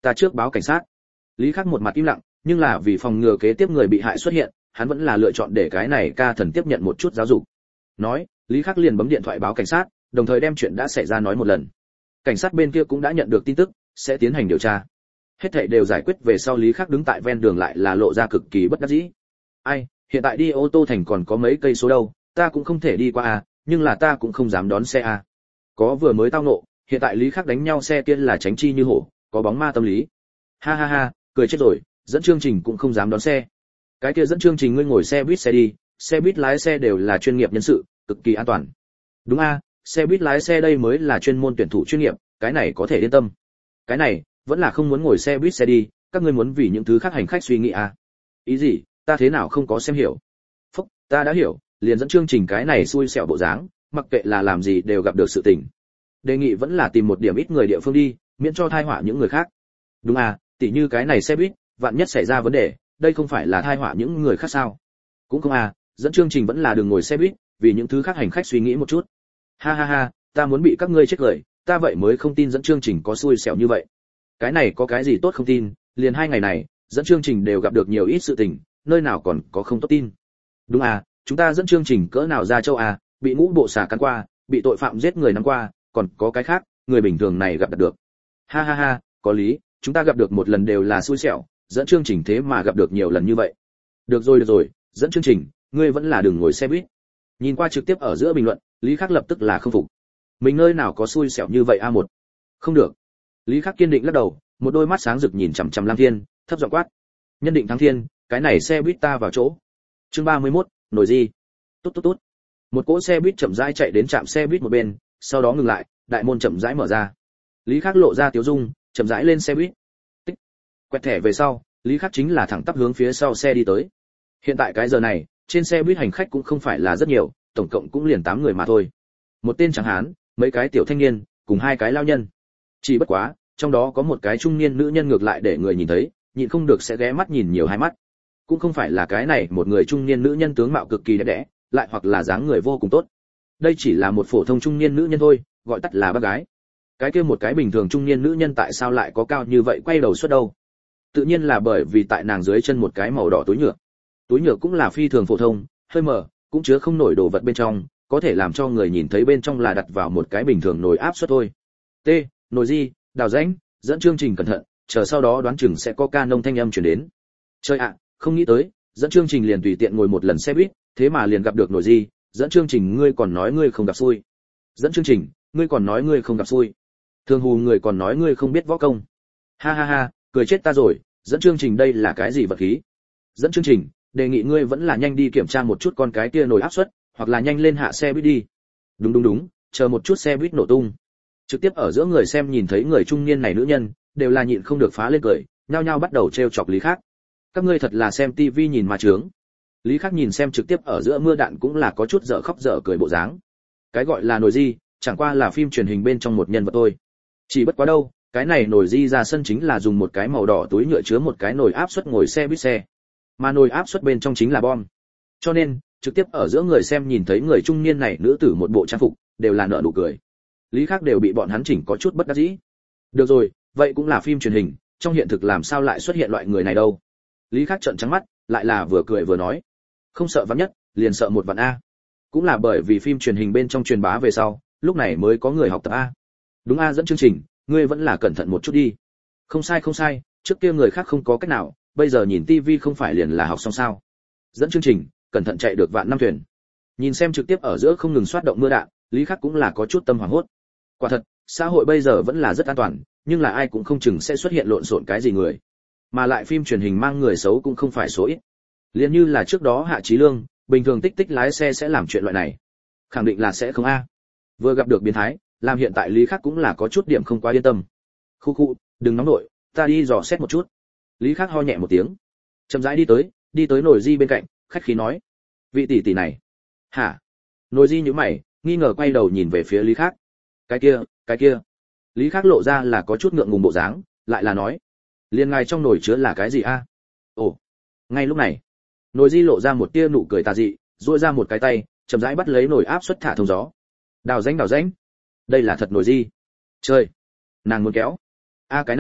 ta trước báo cảnh sát. Lý Khắc một mặt im lặng, nhưng là vì phòng ngừa kế tiếp người bị hại xuất hiện, hắn vẫn là lựa chọn để cái này ca thần tiếp nhận một chút giáo dục. Nói, Lý Khắc liền bấm điện thoại báo cảnh sát, đồng thời đem chuyện đã xảy ra nói một lần. Cảnh sát bên kia cũng đã nhận được tin tức, sẽ tiến hành điều tra. Hết thảy đều giải quyết về sau, Lý Khắc đứng tại ven đường lại là lộ ra cực kỳ bất đắc dĩ. Ai, hiện tại đi ô tô thành còn có mấy cây số đâu, ta cũng không thể đi qua à, nhưng là ta cũng không dám đón xe à. Có vừa mới tao nộ, hiện tại Lý Khắc đánh nhau xe kia là tránh chi như hổ, có bóng ma tâm lý. Ha ha ha, cười chết rồi, dẫn chương trình cũng không dám đón xe. Cái kia dẫn chương trình ngươi ngồi xe buýt xe đi, xe buýt lái xe đều là chuyên nghiệp nhân sự, cực kỳ an toàn. Đúng a, xe buýt lái xe đây mới là chuyên môn tuyển thủ chuyên nghiệp, cái này có thể yên tâm. Cái này, vẫn là không muốn ngồi xe buýt xe đi, các ngươi muốn vì những thứ khác hành khách suy nghĩ à? Ý gì, ta thế nào không có xem hiểu. Phúc, ta đã hiểu, liền dẫn chương trình cái này xui xẻo bộ dáng, mặc kệ là làm gì đều gặp được sự tình. Đề nghị vẫn là tìm một điểm ít người địa phương đi, miễn cho tai họa những người khác. Đúng à, tỉ như cái này xe buýt, vạn nhất xảy ra vấn đề, đây không phải là tai họa những người khác sao? Cũng không à, dẫn chương trình vẫn là đừng ngồi xe buýt, vì những thứ khác hành khách suy nghĩ một chút. Ha ha ha, ta muốn bị các ngươi chết cười, ta vậy mới không tin dẫn chương trình có xui xẻo như vậy. Cái này có cái gì tốt không tin, liền hai ngày này, dẫn chương trình đều gặp được nhiều ít sự tình, nơi nào còn có không tốt tin. Đúng à, chúng ta dẫn chương trình cỡ nào ra châu à, bị ngũ bộ xà cắn qua, bị tội phạm giết người nắm qua, còn có cái khác, người bình thường này gặp được. Ha ha ha, có lý, chúng ta gặp được một lần đều là xui xẻo, dẫn chương trình thế mà gặp được nhiều lần như vậy. Được rồi được rồi, dẫn chương trình, ngươi vẫn là đừng ngồi xe buýt. Nhìn qua trực tiếp ở giữa bình luận, Lý Khắc lập tức là không phục. Mình nơi nào có xui xẻo như vậy a một. Không được. Lý Khắc kiên định lắc đầu, một đôi mắt sáng rực nhìn chằm chằm Lam Thiên, thấp giọng quát: "Nhân định thắng thiên, cái này xe buýt ta vào chỗ." Chương ba mươi mốt, nổi gì? Tốt tốt tốt. Một cỗ xe buýt chậm rãi chạy đến trạm xe buýt một bên, sau đó ngừng lại, đại môn chậm rãi mở ra. Lý Khắc lộ ra tiếu dung, chậm rãi lên xe buýt. Tích. Quẹt thẻ về sau, Lý Khắc chính là thẳng tắp hướng phía sau xe đi tới. Hiện tại cái giờ này, trên xe buýt hành khách cũng không phải là rất nhiều, tổng cộng cũng liền tám người mà thôi. Một tên tráng hán, mấy cái tiểu thanh niên, cùng hai cái lao nhân. Chỉ bất quá, trong đó có một cái trung niên nữ nhân ngược lại để người nhìn thấy, nhịn không được sẽ ghé mắt nhìn nhiều hai mắt. Cũng không phải là cái này một người trung niên nữ nhân tướng mạo cực kỳ đẹp đẽ, lại hoặc là dáng người vô cùng tốt. Đây chỉ là một phổ thông trung niên nữ nhân thôi, gọi tắt là bác gái. Cái kia một cái bình thường trung niên nữ nhân tại sao lại có cao như vậy quay đầu suốt đâu? Tự nhiên là bởi vì tại nàng dưới chân một cái màu đỏ túi nhựa. Túi nhựa cũng là phi thường phổ thông, hơi mở, cũng chứa không nổi đồ vật bên trong, có thể làm cho người nhìn thấy bên trong là đặt vào một cái bình thường nồi áp suất thôi. T, nồi gì, đào rãnh, dẫn chương trình cẩn thận, chờ sau đó đoán chừng sẽ có ca nông thanh âm truyền đến. Chơi ạ, không nghĩ tới, dẫn chương trình liền tùy tiện ngồi một lần xe buýt, thế mà liền gặp được nồi gì, dẫn chương trình ngươi còn nói ngươi không gặp xui. Dẫn chương trình, ngươi còn nói ngươi không gặp xui. Thường hù người còn nói ngươi không biết võ công. Ha ha ha, cười chết ta rồi, dẫn chương trình đây là cái gì vật khí? Dẫn chương trình, đề nghị ngươi vẫn là nhanh đi kiểm tra một chút con cái kia nồi áp suất, hoặc là nhanh lên hạ xe buýt đi. Đúng đúng đúng, chờ một chút xe buýt nổ tung. Trực tiếp ở giữa người xem nhìn thấy người trung niên này nữ nhân, đều là nhịn không được phá lên cười, nhao nhao bắt đầu trêu chọc Lý Khắc. Các ngươi thật là xem tivi nhìn mà trướng. Lý Khắc nhìn xem trực tiếp ở giữa mưa đạn cũng là có chút dở khóc dở cười bộ dáng. Cái gọi là nồi di, chẳng qua là phim truyền hình bên trong một nhân vật thôi. Chỉ bất quá đâu, cái này nồi di ra sân chính là dùng một cái màu đỏ túi nhựa chứa một cái nồi áp suất ngồi xe buýt xe. Mà nồi áp suất bên trong chính là bom. Cho nên, trực tiếp ở giữa người xem nhìn thấy người trung niên này nữ tử một bộ trang phục, đều là nở nụ cười. Lý Khắc đều bị bọn hắn chỉnh có chút bất đắc dĩ. Được rồi, vậy cũng là phim truyền hình, trong hiện thực làm sao lại xuất hiện loại người này đâu? Lý Khắc trợn trắng mắt, lại là vừa cười vừa nói, không sợ vạn nhất, liền sợ một vạn a. Cũng là bởi vì phim truyền hình bên trong truyền bá về sau, lúc này mới có người học tập a. Đúng a, dẫn chương trình, ngươi vẫn là cẩn thận một chút đi. Không sai không sai, trước kia người khác không có cách nào, bây giờ nhìn tivi không phải liền là học xong sao? Dẫn chương trình, cẩn thận chạy được vạn năm thuyền. Nhìn xem trực tiếp ở giữa không ngừng xoát động mưa đạn, Lý Khắc cũng là có chút tâm hoảng hốt. Quả thật, xã hội bây giờ vẫn là rất an toàn, nhưng là ai cũng không chừng sẽ xuất hiện lộn xộn cái gì người. Mà lại phim truyền hình mang người xấu cũng không phải số ít. Liên như là trước đó Hạ Chí Lương, bình thường tích tích lái xe sẽ làm chuyện loại này. Khẳng định là sẽ không a. Vừa gặp được biến thái, làm hiện tại Lý Khắc cũng là có chút điểm không quá yên tâm. Khu khu, đừng nóng nổi, ta đi dò xét một chút. Lý Khắc ho nhẹ một tiếng, chậm rãi đi tới, đi tới nồi di bên cạnh, khách khí nói: "Vị tỷ tỷ này." "Hả?" Nồi di nhíu mày, nghi ngờ quay đầu nhìn về phía Lý Khắc. "Cái kia, cái kia." Lý Khắc lộ ra là có chút ngượng ngùng bộ dáng, lại là nói: "Liên ngài trong nồi chứa là cái gì a?" Ồ. Ngay lúc này, nồi di lộ ra một tia nụ cười tà dị, duỗi ra một cái tay, chậm rãi bắt lấy nồi áp suất thả thông gió. Đào rãnh đào rãnh. Đây là thật nồi di. Chơi. Nàng muốn kéo. A cái này,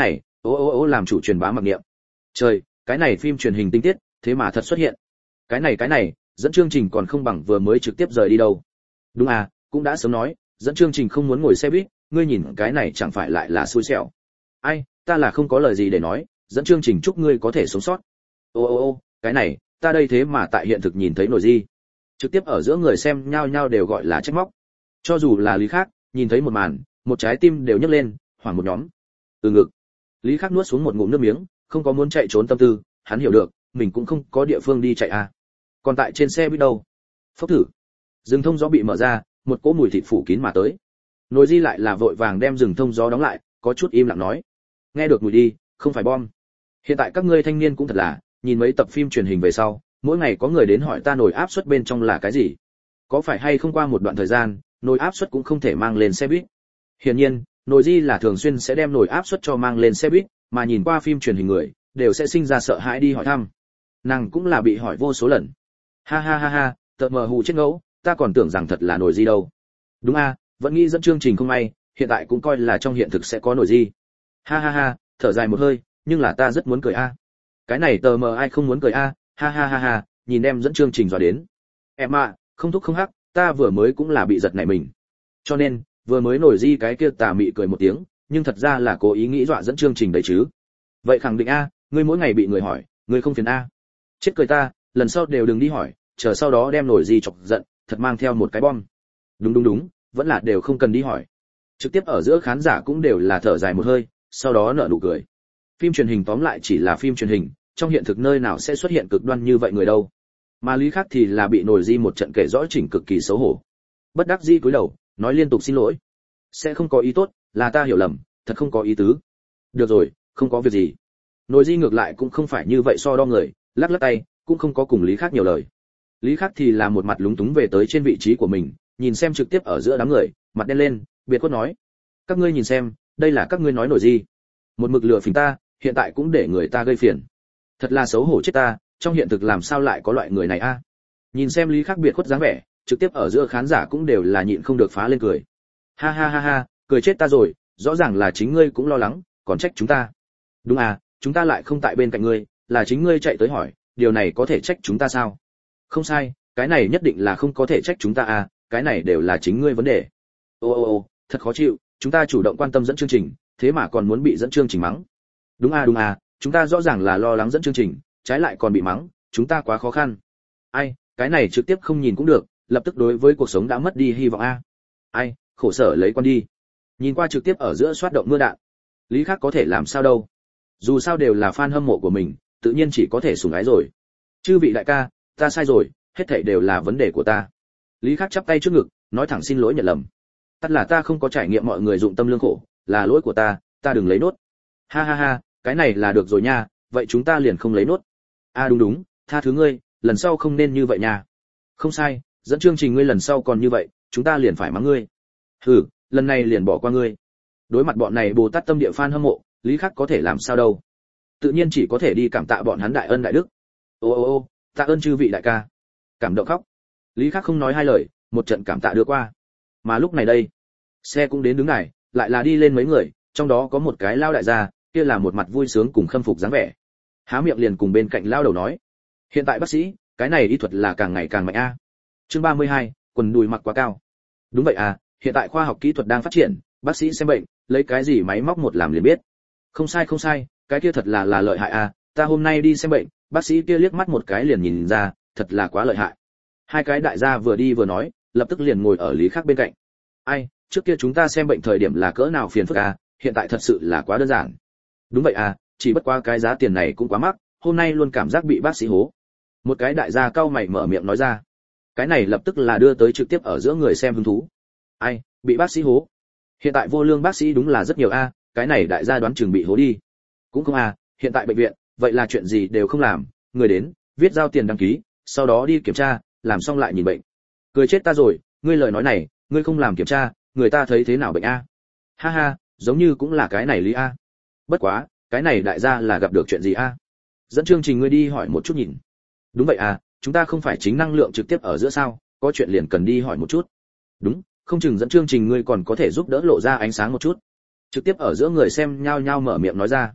ô ô ô làm chủ truyền bá mặc niệm. Trời, cái này phim truyền hình tinh tiết, thế mà thật xuất hiện. Cái này cái này, dẫn chương trình còn không bằng vừa mới trực tiếp rời đi đâu. Đúng à, cũng đã sớm nói, dẫn chương trình không muốn ngồi xe buýt, ngươi nhìn cái này chẳng phải lại là xui xẻo. Ai, ta là không có lời gì để nói, dẫn chương trình chúc ngươi có thể sống sót. Ô ô ô, cái này, ta đây thế mà tại hiện thực nhìn thấy nổi gì. Trực tiếp ở giữa người xem nhao nhao đều gọi là trách móc. Cho dù là Lý Khác, nhìn thấy một màn, một trái tim đều nhấc lên, hoảng một nhóm. Từ ngực. Lý Khác nuốt xuống một ngụm nước miếng, không có muốn chạy trốn tâm tư, hắn hiểu được, mình cũng không có địa phương đi chạy à. Còn tại trên xe buýt đâu? Phốc thử. Rừng thông gió bị mở ra, một cỗ mùi thịt phủ kín mà tới. Nồi Di lại là vội vàng đem rừng thông gió đóng lại, có chút im lặng nói: "Nghe được mùi đi, không phải bom. Hiện tại các ngươi thanh niên cũng thật là, nhìn mấy tập phim truyền hình về sau, mỗi ngày có người đến hỏi ta nồi áp suất bên trong là cái gì. Có phải hay không qua một đoạn thời gian, nồi áp suất cũng không thể mang lên xe buýt." Hiển nhiên, Nồi Di là thường xuyên sẽ đem nồi áp suất cho mang lên xe buýt, mà nhìn qua phim truyền hình người, đều sẽ sinh ra sợ hãi đi hỏi thăm. Nàng cũng là bị hỏi vô số lần. Ha ha ha ha, tợ mờ hù chết ngẫu, ta còn tưởng rằng thật là Nồi Di đâu. Đúng a, vẫn nghĩ dẫn chương trình không may, hiện tại cũng coi là trong hiện thực sẽ có Nồi Di. Ha ha ha, thở dài một hơi, nhưng là ta rất muốn cười a. Cái này tờ mờ ai không muốn cười a, ha ha ha ha, nhìn em dẫn chương trình dọa đến. Em ạ, không thúc không hắc, ta vừa mới cũng là bị giật nảy mình. Cho nên, vừa mới Nồi Di cái kia tà mị cười một tiếng, nhưng thật ra là cố ý nghĩ dọa dẫn chương trình đấy chứ. Vậy khẳng định a, ngươi mỗi ngày bị người hỏi, ngươi không phiền a. Chết cười ta, lần sau đều đừng đi hỏi, chờ sau đó đem Nồi Di chọc giận, thật mang theo một cái bom. Đúng đúng đúng, vẫn là đều không cần đi hỏi. Trực tiếp ở giữa khán giả cũng đều là thở dài một hơi, sau đó nở nụ cười. Phim truyền hình tóm lại chỉ là phim truyền hình, trong hiện thực nơi nào sẽ xuất hiện cực đoan như vậy người đâu. Mà Lý Khác thì là bị Nồi Di một trận kể rõ chỉnh cực kỳ xấu hổ. Bất đắc dĩ cúi đầu, nói liên tục xin lỗi. Sẽ không có ý tốt, là ta hiểu lầm, thật không có ý tứ. Được rồi, không có việc gì. Nồi Di ngược lại cũng không phải như vậy so đo người, lắc lắc tay, cũng không có cùng Lý Khác nhiều lời. Lý Khác thì là một mặt lúng túng về tới trên vị trí của mình, nhìn xem trực tiếp ở giữa đám người, mặt đen lên, biệt khuất nói: "Các ngươi nhìn xem, đây là các ngươi nói Nồi Di. Một mực lừa phỉnh ta, hiện tại cũng để người ta gây phiền. Thật là xấu hổ chết ta, trong hiện thực làm sao lại có loại người này a?" Nhìn xem Lý Khác biệt khuất dáng vẻ, trực tiếp ở giữa khán giả cũng đều là nhịn không được phá lên cười. Ha ha ha ha, cười chết ta rồi, rõ ràng là chính ngươi cũng lo lắng, còn trách chúng ta. Đúng à, chúng ta lại không tại bên cạnh ngươi, là chính ngươi chạy tới hỏi, điều này có thể trách chúng ta sao? Không sai, cái này nhất định là không có thể trách chúng ta à, cái này đều là chính ngươi vấn đề. Ô ô ô, thật khó chịu, chúng ta chủ động quan tâm dẫn chương trình, thế mà còn muốn bị dẫn chương trình mắng. Đúng à đúng à, chúng ta rõ ràng là lo lắng dẫn chương trình, trái lại còn bị mắng, chúng ta quá khó khăn. Ai, cái này trực tiếp không nhìn cũng được, lập tức đối với cuộc sống đã mất đi hy vọng a. Ai, khổ sở lấy con đi. Nhìn qua trực tiếp ở giữa soát động mưa đạn, Lý Khác có thể làm sao đâu? Dù sao đều là fan hâm mộ của mình, tự nhiên chỉ có thể sủng ái rồi. Chư vị đại ca, ta sai rồi, hết thảy đều là vấn đề của ta. Lý Khác chắp tay trước ngực, nói thẳng xin lỗi nhận lầm. Tất là ta không có trải nghiệm mọi người dụng tâm lương khổ, là lỗi của ta, ta đừng lấy nốt. Ha ha ha, cái này là được rồi nha, vậy chúng ta liền không lấy nốt. A à đúng đúng, tha thứ ngươi, lần sau không nên như vậy nha. Không sai, dẫn chương trình ngươi lần sau còn như vậy, chúng ta liền phải mắng ngươi. Hừ, lần này liền bỏ qua ngươi. Đối mặt bọn này Bồ Tát tâm địa fan hâm mộ, Lý Khác có thể làm sao đâu? Tự nhiên chỉ có thể đi cảm tạ bọn hắn đại ân đại đức. Ô ô ô, tạ ơn chư vị đại ca. Cảm động khóc. Lý Khác không nói hai lời, một trận cảm tạ đưa qua. Mà lúc này đây, xe cũng đến đứng này, lại là đi lên mấy người, trong đó có một cái lao đại gia, kia là một mặt vui sướng cùng khâm phục dáng vẻ. Há miệng liền cùng bên cạnh lao đầu nói: "Hiện tại bác sĩ, cái này y thuật là càng ngày càng mạnh a." Chương ba mươi hai, quần đùi mặc quá cao. Đúng vậy à, hiện tại khoa học kỹ thuật đang phát triển, bác sĩ xem bệnh, lấy cái gì máy móc một làm liền biết. Không sai không sai, cái kia thật là là lợi hại à, ta hôm nay đi xem bệnh, bác sĩ kia liếc mắt một cái liền nhìn ra, thật là quá lợi hại. Hai cái đại gia vừa đi vừa nói, lập tức liền ngồi ở Lý Khác bên cạnh. Ai, trước kia chúng ta xem bệnh thời điểm là cỡ nào phiền phức à, hiện tại thật sự là quá đơn giản. Đúng vậy à, chỉ bất qua cái giá tiền này cũng quá mắc, hôm nay luôn cảm giác bị bác sĩ hố. Một cái đại gia cau mày mở miệng nói ra. Cái này lập tức là đưa tới trực tiếp ở giữa người xem hứng thú. Ai, bị bác sĩ hố? Hiện tại vô lương bác sĩ đúng là rất nhiều a, cái này đại gia đoán chừng bị hố đi. Cũng không à, hiện tại bệnh viện, vậy là chuyện gì đều không làm, người đến, viết giao tiền đăng ký, sau đó đi kiểm tra, làm xong lại nhìn bệnh. Cười chết ta rồi, ngươi lời nói này, ngươi không làm kiểm tra, người ta thấy thế nào bệnh a? Ha ha, giống như cũng là cái này lý a. Bất quá, cái này đại gia là gặp được chuyện gì a? Dẫn chương trình ngươi đi hỏi một chút nhìn. Đúng vậy à, chúng ta không phải chính năng lượng trực tiếp ở giữa sao, có chuyện liền cần đi hỏi một chút. Đúng, không chừng dẫn chương trình ngươi còn có thể giúp đỡ lộ ra ánh sáng một chút. Trực tiếp ở giữa người xem nhao nhao mở miệng nói ra.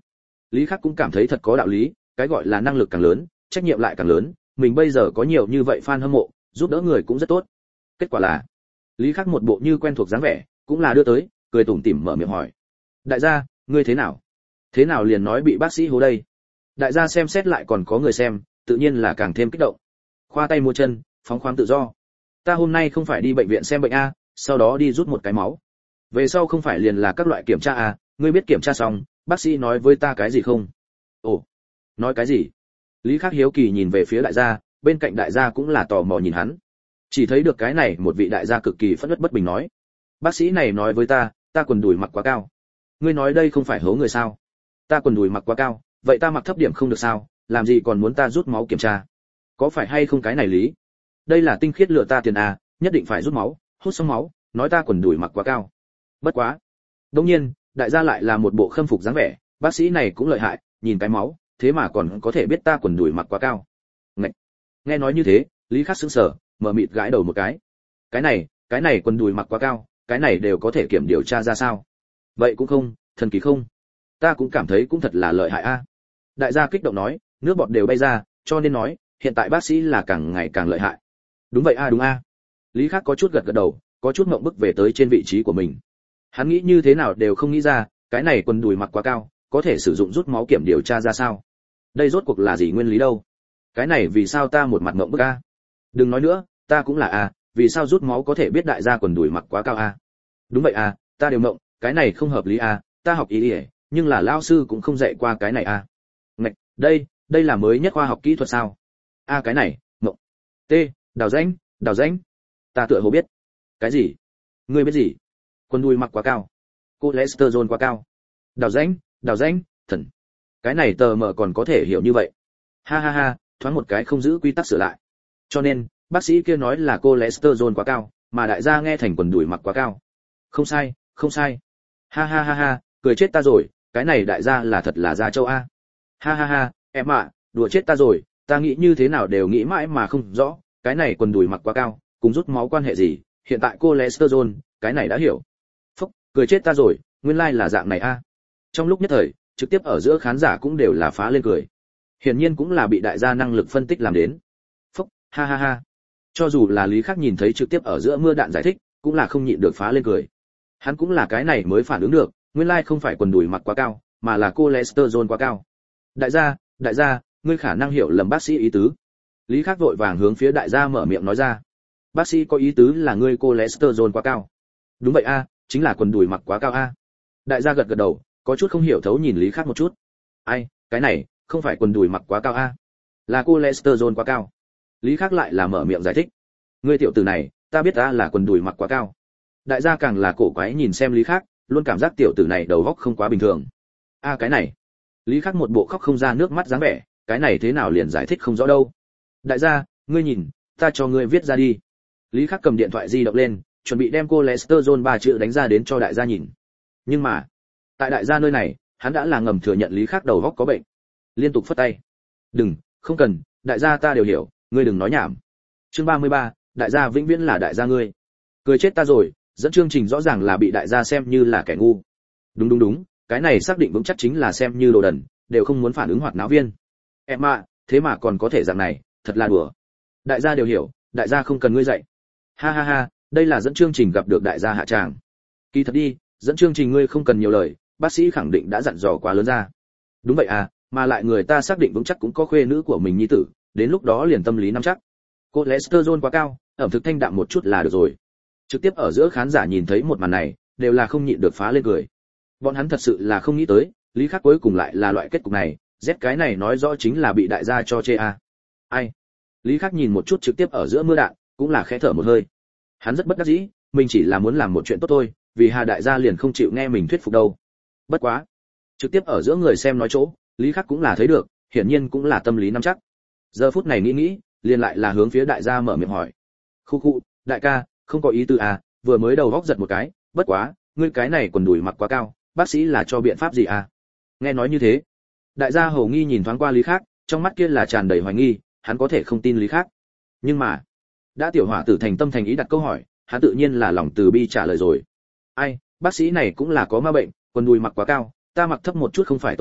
Lý Khắc cũng cảm thấy thật có đạo lý, cái gọi là năng lực càng lớn, trách nhiệm lại càng lớn, mình bây giờ có nhiều như vậy fan hâm mộ, giúp đỡ người cũng rất tốt. Kết quả là, Lý Khắc một bộ như quen thuộc dáng vẻ, cũng là đưa tới, cười tủm tỉm mở miệng hỏi: "Đại gia, ngươi thế nào? Thế nào liền nói bị bác sĩ hố đây?" Đại gia xem xét lại còn có người xem, tự nhiên là càng thêm kích động. Khoa tay múa chân, phóng khoáng tự do. Ta hôm nay không phải đi bệnh viện xem bệnh a, sau đó đi rút một cái máu. Về sau không phải liền là các loại kiểm tra à, ngươi biết kiểm tra xong, bác sĩ nói với ta cái gì không? Ồ, nói cái gì? Lý Khắc hiếu kỳ nhìn về phía đại gia, bên cạnh đại gia cũng là tò mò nhìn hắn. Chỉ thấy được cái này một vị đại gia cực kỳ phẫn nộ bất bình nói. Bác sĩ này nói với ta, ta quần đùi mặc quá cao. Ngươi nói đây không phải hố người sao? Ta quần đùi mặc quá cao, vậy ta mặc thấp điểm không được sao, làm gì còn muốn ta rút máu kiểm tra? Có phải hay không cái này lý? Đây là tinh khiết lừa ta tiền à, nhất định phải rút máu, hút xong máu, nói ta quần đùi mặc quá cao. Bất quá. Đương nhiên, đại gia lại là một bộ khâm phục dáng vẻ, bác sĩ này cũng lợi hại, nhìn cái máu, thế mà còn có thể biết ta quần đùi mặc quá cao. Ngậy. Nghe nói như thế, Lý Khắc sững sờ, mở mịt gãi đầu một cái. Cái này, cái này quần đùi mặc quá cao, cái này đều có thể kiểm điều tra ra sao? Vậy cũng không, thần kỳ không? Ta cũng cảm thấy cũng thật là lợi hại a. Đại gia kích động nói, nước bọt đều bay ra, cho nên nói, hiện tại bác sĩ là càng ngày càng lợi hại. Đúng vậy a đúng a. Lý Khắc có chút gật gật đầu, có chút ngượng bức về tới trên vị trí của mình. Hắn nghĩ như thế nào đều không nghĩ ra, cái này quần đùi mặc quá cao, có thể sử dụng rút máu kiểm điều tra ra sao? Đây rốt cuộc là gì nguyên lý đâu? Cái này vì sao ta một mặt ngượng bức a? Đừng nói nữa, ta cũng là a, vì sao rút máu có thể biết đại gia quần đùi mặc quá cao a? Đúng vậy a, ta đều ngượng, cái này không hợp lý a, ta học y y, nhưng là lão sư cũng không dạy qua cái này a. Ngạch, đây, đây là mới nhất khoa học kỹ thuật sao? A cái này, ngượng. T, đào rãnh, đào rãnh. Ta tựa hồ biết. Cái gì? Ngươi biết gì? Quần đùi mặc quá cao, cholesterol quá cao, đào rãnh, đào rãnh, thần, cái này tờ mờ còn có thể hiểu như vậy? Ha ha ha, thoáng một cái không giữ quy tắc sửa lại. Cho nên bác sĩ kia nói là cholesterol quá cao, mà đại gia nghe thành quần đùi mặc quá cao. Không sai, không sai. Ha ha ha ha, cười chết ta rồi, cái này đại gia là thật là gia châu a. Ha ha ha, em ạ, đùa chết ta rồi, ta nghĩ như thế nào đều nghĩ mãi mà không rõ, cái này quần đùi mặc quá cao, cùng rút máu quan hệ gì? Hiện tại cholesterol, cái này đã hiểu. Phúc, cười chết ta rồi, nguyên lai like là dạng này a. Trong lúc nhất thời, trực tiếp ở giữa khán giả cũng đều là phá lên cười. Hiển nhiên cũng là bị đại gia năng lực phân tích làm đến. Phúc, ha ha ha. Cho dù là Lý Khắc nhìn thấy trực tiếp ở giữa mưa đạn giải thích, cũng là không nhịn được phá lên cười. Hắn cũng là cái này mới phản ứng được, nguyên lai like không phải quần đùi mặc quá cao, mà là cholesterol quá cao. Đại gia, đại gia, ngươi khả năng hiểu lầm bác sĩ ý tứ. Lý Khắc vội vàng hướng phía đại gia mở miệng nói ra. Bác sĩ có ý tứ là ngươi cholesterol quá cao. Đúng vậy a, chính là quần đùi mặc quá cao a. Đại gia gật gật đầu, có chút không hiểu thấu nhìn Lý Khắc một chút. Ai, cái này, không phải quần đùi mặc quá cao a, là cholesterol quá cao. Lý Khắc lại là mở miệng giải thích. Ngươi tiểu tử này, ta biết ta là quần đùi mặc quá cao. Đại gia càng là cổ quái nhìn xem Lý Khắc, luôn cảm giác tiểu tử này đầu óc không quá bình thường. A cái này. Lý Khắc một bộ khóc không ra nước mắt dáng vẻ, cái này thế nào liền giải thích không rõ đâu. Đại gia, ngươi nhìn, ta cho ngươi viết ra đi. Lý Khắc cầm điện thoại di động lên, chuẩn bị đem cholesterol ba chữ đánh ra đến cho đại gia nhìn. Nhưng mà, tại đại gia nơi này, hắn đã là ngầm thừa nhận Lý Khắc đầu óc có bệnh. Liên tục phất tay. Đừng, không cần, đại gia ta đều hiểu, ngươi đừng nói nhảm. Chương ba mươi ba, đại gia vĩnh viễn là đại gia ngươi. Cười chết ta rồi, dẫn chương trình rõ ràng là bị đại gia xem như là kẻ ngu. Đúng đúng đúng, cái này xác định vững chắc chính là xem như đồ đần, đều không muốn phản ứng hoạt náo viên. Em ạ, thế mà còn có thể dạng này, thật là đùa. Đại gia đều hiểu, đại gia không cần ngươi dạy. Ha ha ha, đây là dẫn chương trình gặp được đại gia hạ tràng. Kỳ thật đi, dẫn chương trình ngươi không cần nhiều lời, bác sĩ khẳng định đã dặn dò quá lớn ra. Đúng vậy à, mà lại người ta xác định vững chắc cũng có khuê nữ của mình nhi tử, đến lúc đó liền tâm lý nắm chắc. Cholesterol quá cao, ẩm thực thanh đạm một chút là được rồi. Trực tiếp ở giữa khán giả nhìn thấy một màn này, đều là không nhịn được phá lên cười. Bọn hắn thật sự là không nghĩ tới, Lý Khắc cuối cùng lại là loại kết cục này, Z cái này nói rõ chính là bị đại gia cho chê à. Ai? Lý Khắc nhìn một chút trực tiếp ở giữa mưa đạn, cũng là khẽ thở một hơi. Hắn rất bất đắc dĩ, mình chỉ là muốn làm một chuyện tốt thôi, vì Hà đại gia liền không chịu nghe mình thuyết phục đâu. Bất quá, trực tiếp ở giữa người xem nói chỗ, Lý Khắc cũng là thấy được, hiển nhiên cũng là tâm lý nắm chắc. Giờ phút này nghĩ nghĩ, liền lại là hướng phía đại gia mở miệng hỏi. Khu khu, đại ca, không có ý tư à, vừa mới đầu góc giật một cái, bất quá, ngươi cái này quần đùi mặc quá cao, bác sĩ là cho biện pháp gì à? Nghe nói như thế, đại gia hầu nghi nhìn thoáng qua Lý Khắc, trong mắt kia là tràn đầy hoài nghi, hắn có thể không tin Lý Khắc. Nhưng mà, đã tiểu hỏa tử thành tâm thành ý đặt câu hỏi, hắn tự nhiên là lòng từ bi trả lời rồi. Ai, bác sĩ này cũng là có ma bệnh, quần đùi mặc quá cao, ta mặc thấp một chút không phải tốt ta,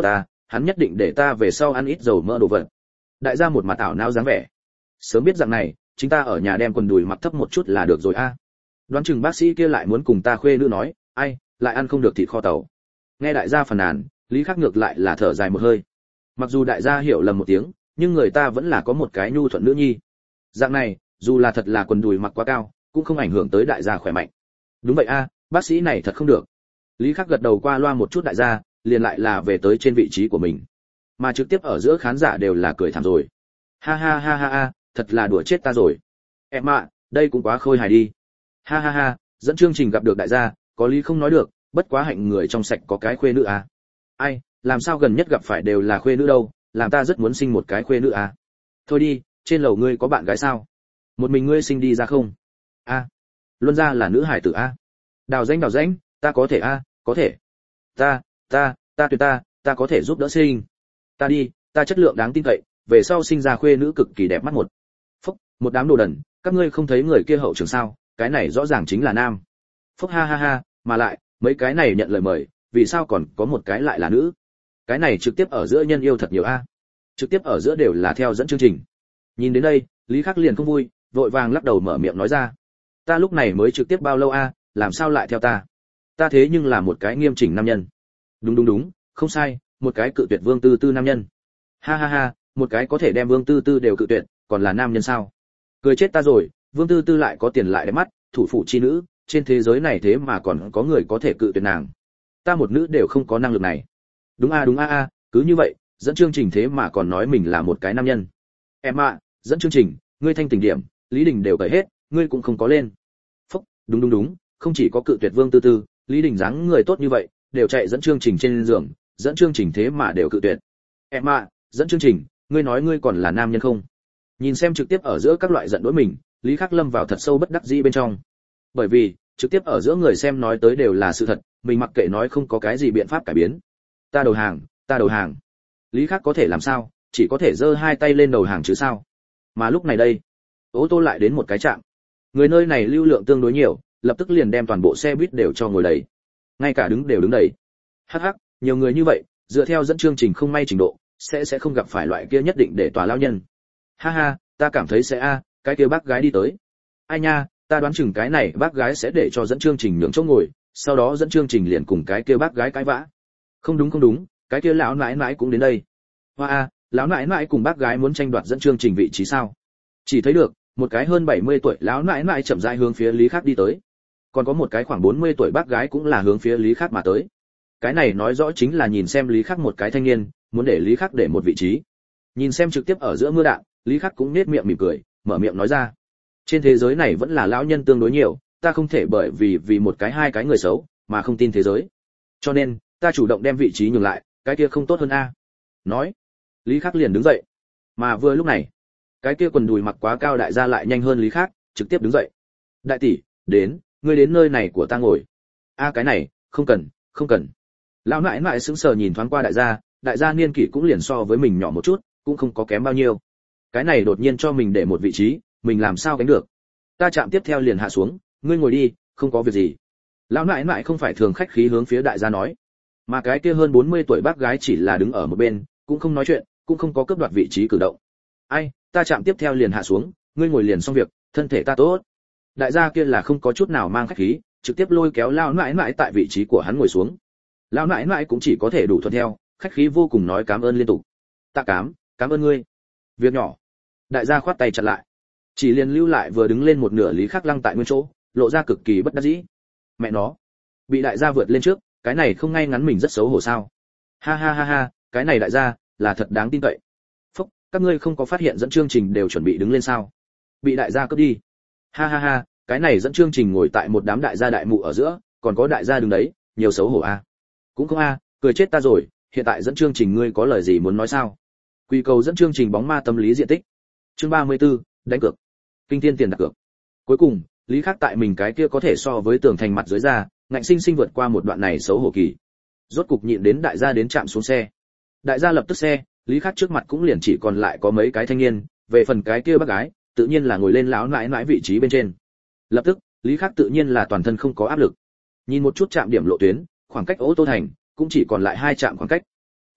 hắn nhất định để ta về sau ăn ít dầu mỡ đồ vật. Đại gia một mặt ảo não dáng vẻ. Sớm biết rằng này, chúng ta ở nhà đem quần đùi mặc thấp một chút là được rồi a. Đoán chừng bác sĩ kia lại muốn cùng ta khuê nữ nói, ai, lại ăn không được thịt kho tàu. Nghe đại gia phàn nàn, Lý Khắc ngược lại là thở dài một hơi. Mặc dù đại gia hiểu lầm một tiếng, nhưng người ta vẫn là có một cái nhu thuận nữ nhi. Dạng này, dù là thật là quần đùi mặc quá cao, cũng không ảnh hưởng tới đại gia khỏe mạnh. Đúng vậy a, bác sĩ này thật không được. Lý Khắc gật đầu qua loa một chút đại gia, liền lại là về tới trên vị trí của mình. Mà trực tiếp ở giữa khán giả đều là cười thảm rồi. Ha ha ha ha ha, thật là đùa chết ta rồi. Em ạ, đây cũng quá khôi hài đi. Ha ha ha, dẫn chương trình gặp được đại gia, có lý không nói được, bất quá hạnh người trong sạch có cái khuê nữ à. Ai, làm sao gần nhất gặp phải đều là khuê nữ đâu, làm ta rất muốn sinh một cái khuê nữ à. Thôi đi, trên lầu ngươi có bạn gái sao? Một mình ngươi sinh đi ra không? A, à, Luân gia là nữ hải tử a. À. Đào danh đào danh, ta có thể a, à, có thể. Ta, ta, ta tuyệt ta, ta có thể giúp đỡ sinh. Ta đi, ta chất lượng đáng tin cậy, về sau sinh ra khuê nữ cực kỳ đẹp mắt một. Phúc, một đám đồ đần, các ngươi không thấy người kia hậu trường sao? Cái này rõ ràng chính là nam. Phúc ha ha ha, mà lại, mấy cái này nhận lời mời, vì sao còn có một cái lại là nữ? Cái này trực tiếp ở giữa nhân yêu thật nhiều a. Trực tiếp ở giữa đều là theo dẫn chương trình. Nhìn đến đây, Lý Khắc liền không vui, vội vàng lắc đầu mở miệng nói ra. Ta lúc này mới trực tiếp bao lâu a, làm sao lại theo ta? Ta thế nhưng là một cái nghiêm chỉnh nam nhân. Đúng đúng đúng, không sai, một cái cự tuyệt Vương Tư Tư nam nhân. Ha ha ha, một cái có thể đem Vương Tư Tư đều cự tuyệt, còn là nam nhân sao? Cười chết ta rồi, Vương Tư Tư lại có tiền lại đẹp mắt, thủ phụ chi nữ, trên thế giới này thế mà còn có người có thể cự tuyệt nàng. Ta một nữ đều không có năng lực này. Đúng a đúng a a, cứ như vậy, dẫn chương trình thế mà còn nói mình là một cái nam nhân. Em ạ, dẫn chương trình, ngươi thanh tỉnh điểm, Lý Đình đều cởi hết, ngươi cũng không có lên. Phúc, đúng đúng đúng, không chỉ có cự tuyệt Vương Tư Tư, Lý Đình dáng người tốt như vậy, đều chạy dẫn chương trình trên giường, dẫn chương trình thế mà đều cự tuyệt. Em ạ, dẫn chương trình, ngươi nói ngươi còn là nam nhân không? Nhìn xem trực tiếp ở giữa các loại giận đối mình, Lý Khắc lâm vào thật sâu bất đắc dĩ bên trong. Bởi vì, trực tiếp ở giữa người xem nói tới đều là sự thật, mình mặc kệ nói không có cái gì biện pháp cải biến. Ta đầu hàng, ta đầu hàng. Lý Khắc có thể làm sao, chỉ có thể giơ hai tay lên đầu hàng chứ sao. Mà lúc này đây, ô tô lại đến một cái trạm. Người nơi này lưu lượng tương đối nhiều, lập tức liền đem toàn bộ xe buýt đều cho ngồi đầy. Ngay cả đứng đều đứng đầy. Hắc hắc, nhiều người như vậy, dựa theo dẫn chương trình không may trình độ, sẽ sẽ không gặp phải loại kia nhất định để tòa lao nhân. Ha ha, ta cảm thấy sẽ a, cái kia bác gái đi tới. Ai nha, ta đoán chừng cái này bác gái sẽ để cho dẫn chương trình nhường chỗ ngồi, sau đó dẫn chương trình liền cùng cái kia bác gái cãi vã. Không đúng không đúng, cái kia lão nãi nãi cũng đến đây. Hoa a, lão nãi nãi cùng bác gái muốn tranh đoạt dẫn chương trình vị trí sao? Chỉ thấy được, một cái hơn bảy mươi tuổi lão nãi nãi chậm rãi hướng phía Lý Khắc đi tới. Còn có một cái khoảng bốn mươi tuổi bác gái cũng là hướng phía Lý Khắc mà tới. Cái này nói rõ chính là nhìn xem Lý Khắc một cái thanh niên, muốn để Lý Khắc để một vị trí. Nhìn xem trực tiếp ở giữa mưa đạn, Lý Khắc cũng nhếch miệng mỉm cười, mở miệng nói ra. Trên thế giới này vẫn là lão nhân tương đối nhiều, ta không thể bởi vì vì một cái hai cái người xấu mà không tin thế giới. Cho nên, ta chủ động đem vị trí nhường lại, cái kia không tốt hơn a. Nói, Lý Khắc liền đứng dậy. Mà vừa lúc này, cái kia quần đùi mặc quá cao đại gia lại nhanh hơn Lý Khắc, trực tiếp đứng dậy. Đại tỷ, đến, ngươi đến nơi này của ta ngồi. A cái này, không cần, không cần. Lão nãi nãi sững sờ nhìn thoáng qua đại gia, đại gia niên kỷ cũng liền so với mình nhỏ một chút, cũng không có kém bao nhiêu. Cái này đột nhiên cho mình để một vị trí, mình làm sao gánh được. Ta chạm tiếp theo liền hạ xuống, ngươi ngồi đi, không có việc gì. Lão nãi nãi không phải thường khách khí hướng phía đại gia nói, mà cái kia hơn bốn mươi tuổi bác gái chỉ là đứng ở một bên, cũng không nói chuyện, cũng không có cướp đoạt vị trí cử động. Ai, ta chạm tiếp theo liền hạ xuống, ngươi ngồi liền xong việc, thân thể ta tốt. Đại gia kia là không có chút nào mang khách khí, trực tiếp lôi kéo lão nãi nãi tại vị trí của hắn ngồi xuống. Lão nãi nãi cũng chỉ có thể đủ thuận theo, khách khí vô cùng nói cảm ơn liên tục. Ta cám, cảm ơn ngươi. Việc nhỏ. Đại gia khoát tay chặn lại. Chỉ liền lưu lại vừa đứng lên một nửa Lý Khắc lăng tại nguyên chỗ, lộ ra cực kỳ bất đắc dĩ. Mẹ nó, bị đại gia vượt lên trước, cái này không ngay ngắn mình rất xấu hổ sao? Ha ha ha ha, cái này đại gia là thật đáng tin cậy. Phúc, các ngươi không có phát hiện dẫn chương trình đều chuẩn bị đứng lên sao? Bị đại gia cướp đi. Ha ha ha, cái này dẫn chương trình ngồi tại một đám đại gia đại mụ ở giữa, còn có đại gia đứng đấy, nhiều xấu hổ a. Cũng không a, cười chết ta rồi, hiện tại dẫn chương trình ngươi có lời gì muốn nói sao? Quy cầu dẫn chương trình bóng ma tâm lý diện tích. Chương ba mươi tư, đánh cược. Kinh thiên tiền đặt cược. Cuối cùng, Lý Khắc tại mình cái kia có thể so với tường thành mặt dưới ra, ngạnh sinh sinh vượt qua một đoạn này xấu hổ kỳ. Rốt cục nhịn đến đại gia đến trạm xuống xe. Đại gia lập tức xe, Lý Khắc trước mặt cũng liền chỉ còn lại có mấy cái thanh niên, về phần cái kia bác gái, tự nhiên là ngồi lên lão nãi nãi vị trí bên trên. Lập tức, Lý Khắc tự nhiên là toàn thân không có áp lực. Nhìn một chút trạm điểm lộ tuyến, khoảng cách ô tô thành cũng chỉ còn lại hai trạm khoảng cách.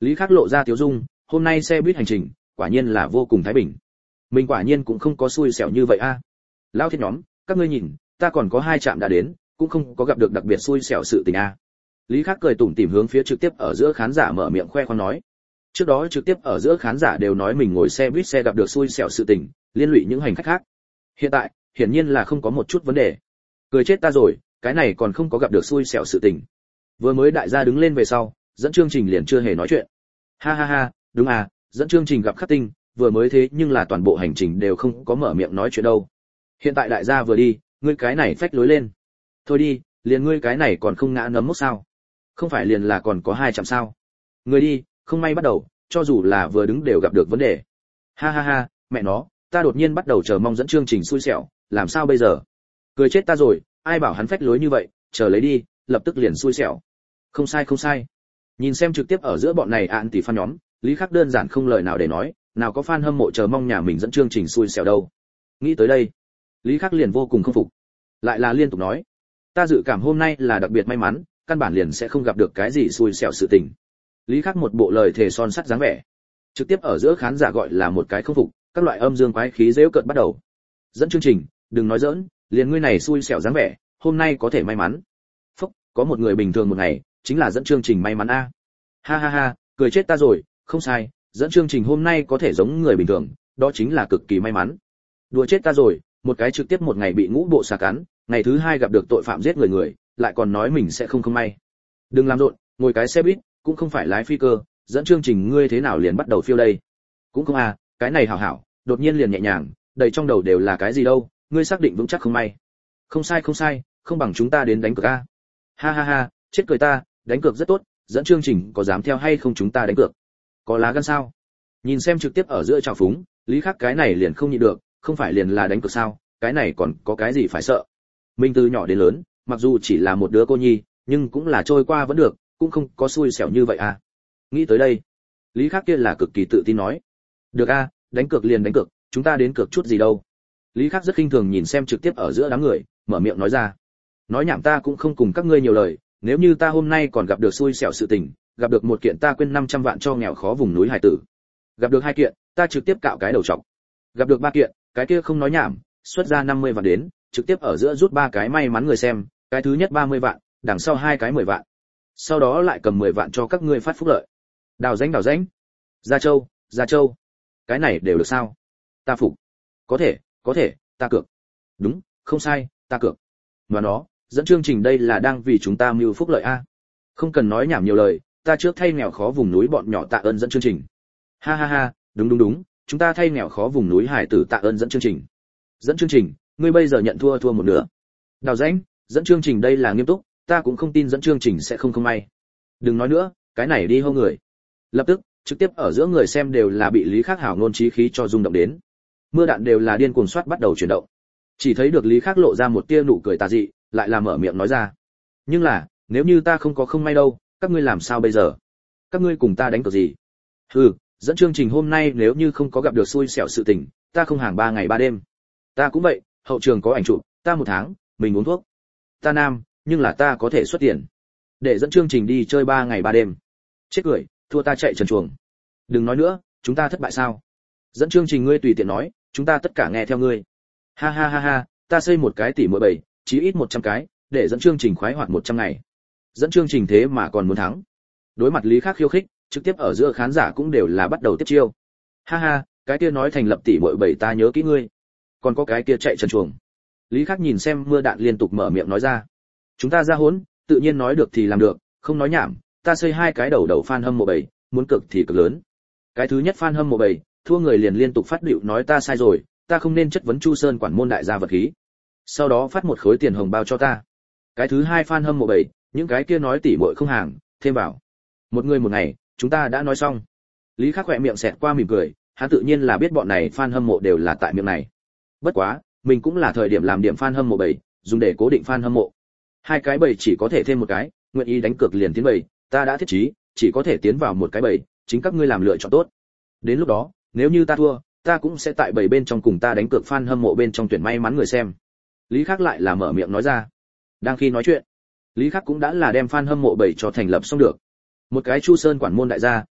Lý Khắc lộ ra tiếu dung, hôm nay xe buýt hành trình, quả nhiên là vô cùng thái bình. Mình quả nhiên cũng không có xui xẻo như vậy a. À. Lão thiết nhóm, các ngươi nhìn, ta còn có hai trạm đã đến, cũng không có gặp được đặc biệt xui xẻo sự tình a. À. Lý Khắc cười tủm tỉm hướng phía trực tiếp ở giữa khán giả mở miệng khoe khoang nói. Trước đó trực tiếp ở giữa khán giả đều nói mình ngồi xe buýt xe gặp được xui xẻo sự tình, liên lụy những hành khách khác. Hiện tại, hiển nhiên là không có một chút vấn đề. Cười chết ta rồi, cái này còn không có gặp được xui xẻo sự tình. Vừa mới đại gia đứng lên về sau, dẫn chương trình liền chưa hề nói chuyện. Ha ha ha, đúng à, dẫn chương trình gặp Khắc Tinh, vừa mới thế nhưng là toàn bộ hành trình đều không có mở miệng nói chuyện đâu. Hiện tại đại gia vừa đi, ngươi cái này phách lối lên. Thôi đi, liền ngươi cái này còn không ngã nấm mốc sao? Không phải liền là còn có hai trăm sao? Ngươi đi, không may bắt đầu, cho dù là vừa đứng đều gặp được vấn đề. Ha ha ha, mẹ nó, ta đột nhiên bắt đầu chờ mong dẫn chương trình xui xẻo, làm sao bây giờ? Cười chết ta rồi, ai bảo hắn phách lối như vậy, chờ lấy đi, lập tức liền xui xẻo. Không sai không sai. Nhìn xem trực tiếp ở giữa bọn này ạn tỷ fan nhóm, Lý Khắc đơn giản không lời nào để nói, nào có fan hâm mộ chờ mong nhà mình dẫn chương trình xui xẻo đâu. Nghĩ tới đây, Lý Khắc liền vô cùng không phục. Lại là liên tục nói, ta dự cảm hôm nay là đặc biệt may mắn, căn bản liền sẽ không gặp được cái gì xui xẻo sự tình. Lý Khắc một bộ lời thề son sắt dáng vẻ. Trực tiếp ở giữa khán giả gọi là một cái không phục, các loại âm dương quái khí giễu cợt bắt đầu. Dẫn chương trình, đừng nói giỡn, liền ngươi này xui xẻo dáng vẻ, hôm nay có thể may mắn. Phúc, có một người bình thường một ngày, chính là dẫn chương trình may mắn a. Ha ha ha, cười chết ta rồi, không sai, dẫn chương trình hôm nay có thể giống người bình thường, đó chính là cực kỳ may mắn. Đùa chết ta rồi, một cái trực tiếp một ngày bị ngũ bộ xà cắn, ngày thứ hai gặp được tội phạm giết người người, lại còn nói mình sẽ không không may. Đừng làm rộn, ngồi cái xe buýt, cũng không phải lái phi cơ, dẫn chương trình ngươi thế nào liền bắt đầu phiêu đây? Cũng không à, cái này hảo hảo, đột nhiên liền nhẹ nhàng, đầy trong đầu đều là cái gì đâu, ngươi xác định vững chắc không may. Không sai không sai, không bằng chúng ta đến đánh cược a. Ha ha ha, chết cười ta, đánh cược rất tốt, dẫn chương trình có dám theo hay không chúng ta đánh cược? Có lá gan sao? Nhìn xem trực tiếp ở giữa trào phúng, Lý Khắc cái này liền không nhịn được, không phải liền là đánh cược sao, cái này còn có cái gì phải sợ? Mình từ nhỏ đến lớn, mặc dù chỉ là một đứa cô nhi, nhưng cũng là trôi qua vẫn được, cũng không có xui xẻo như vậy à. Nghĩ tới đây, Lý Khắc kia là cực kỳ tự tin nói. Được a, đánh cược liền đánh cược, chúng ta đến cược chút gì đâu. Lý Khắc rất khinh thường nhìn xem trực tiếp ở giữa đám người, mở miệng nói ra. Nói nhảm ta cũng không cùng các ngươi nhiều lời, nếu như ta hôm nay còn gặp được xui xẻo sự tình, gặp được một kiện ta quên năm trăm vạn cho nghèo khó vùng núi hải tử. Gặp được hai kiện, ta trực tiếp cạo cái đầu trọc. Gặp được ba kiện, cái kia không nói nhảm, xuất ra năm mươi vạn đến, trực tiếp ở giữa rút ba cái may mắn người xem, cái thứ nhất ba mươi vạn, đằng sau hai cái mười vạn. Sau đó lại cầm mười vạn cho các ngươi phát phúc lợi. Đào danh đào danh. Gia Châu, Gia Châu. Cái này đều được sao? Ta phục. Có thể, có thể, ta cược. Đúng, không sai, ta cược. Mà nó, dẫn chương trình đây là đang vì chúng ta mưu phúc lợi a. Không cần nói nhảm nhiều lời, ta trước thay nghèo khó vùng núi bọn nhỏ tạ ơn dẫn chương trình. Ha ha ha, đúng đúng đúng, chúng ta thay nghèo khó vùng núi hải tử tạ ơn dẫn chương trình. Dẫn chương trình, ngươi bây giờ nhận thua thua một nửa. Đào danh, dẫn chương trình đây là nghiêm túc, ta cũng không tin dẫn chương trình sẽ không không may. Đừng nói nữa, cái này đi hô người. Lập tức, trực tiếp ở giữa người xem đều là bị Lý Khắc hảo ngôn chí khí cho rung động đến. Mưa đạn đều là điên cuồng soát bắt đầu chuyển động. Chỉ thấy được Lý Khắc lộ ra một tia nụ cười tà dị, lại là mở miệng nói ra. Nhưng là, nếu như ta không có không may đâu, các ngươi làm sao bây giờ? Các ngươi cùng ta đánh cược gì? Hừ, dẫn chương trình hôm nay nếu như không có gặp được xui xẻo sự tình, ta không hàng ba ngày ba đêm. Ta cũng vậy, hậu trường có ảnh chụp, ta một tháng, mình uống thuốc. Ta nam, nhưng là ta có thể xuất tiền. Để dẫn chương trình đi chơi ba ngày ba đêm. Chết cười, thua ta chạy trần chuồng. Đừng nói nữa, chúng ta thất bại sao? Dẫn chương trình ngươi tùy tiện nói, chúng ta tất cả nghe theo ngươi. Ha ha ha ha, ta xây một cái tỷ mỗi bảy, chí ít một trăm cái, để dẫn chương trình khoái hoạt một trăm ngày. Dẫn chương trình thế mà còn muốn thắng. Đối mặt Lý Khắc khiêu khích, trực tiếp ở giữa khán giả cũng đều là bắt đầu tiếp chiêu. Ha ha, cái kia nói thành lập tỷ mỗi bảy ta nhớ kỹ ngươi. Còn có cái kia chạy trần chuồng. Lý Khắc nhìn xem mưa đạn liên tục mở miệng nói ra. Chúng ta ra hỗn, tự nhiên nói được thì làm được, không nói nhảm, ta xây hai cái đầu đầu fan hâm mộ bảy, muốn cực thì cực lớn. Cái thứ nhất fan hâm mộ bảy, thua người liền liên tục phát biểu nói ta sai rồi, ta không nên chất vấn Chu Sơn quản môn đại gia vật khí. Sau đó phát một khối tiền hồng bao cho ta. Cái thứ hai fan hâm mộ bảy, những cái kia nói tỉ muội không hàng, thêm vào. Một người một ngày, chúng ta đã nói xong. Lý Khắc khỏe miệng xẹt qua mỉm cười, hắn tự nhiên là biết bọn này fan hâm mộ đều là tại miệng này. Bất quá, mình cũng là thời điểm làm điểm fan hâm mộ bảy, dùng để cố định fan hâm mộ. Hai cái bảy chỉ có thể thêm một cái, nguyện ý đánh cược liền tiến bảy, ta đã thiết trí, chỉ có thể tiến vào một cái bảy, chính các ngươi làm lựa chọn tốt. Đến lúc đó, nếu như ta thua, ta cũng sẽ tại bảy bên trong cùng ta đánh cược fan hâm mộ bên trong tuyển may mắn người xem. Lý Khắc lại là mở miệng nói ra. Đang khi nói chuyện, Lý Khắc cũng đã là đem fan hâm mộ bảy cho thành lập xong được. Một cái Chu Sơn quản môn đại gia,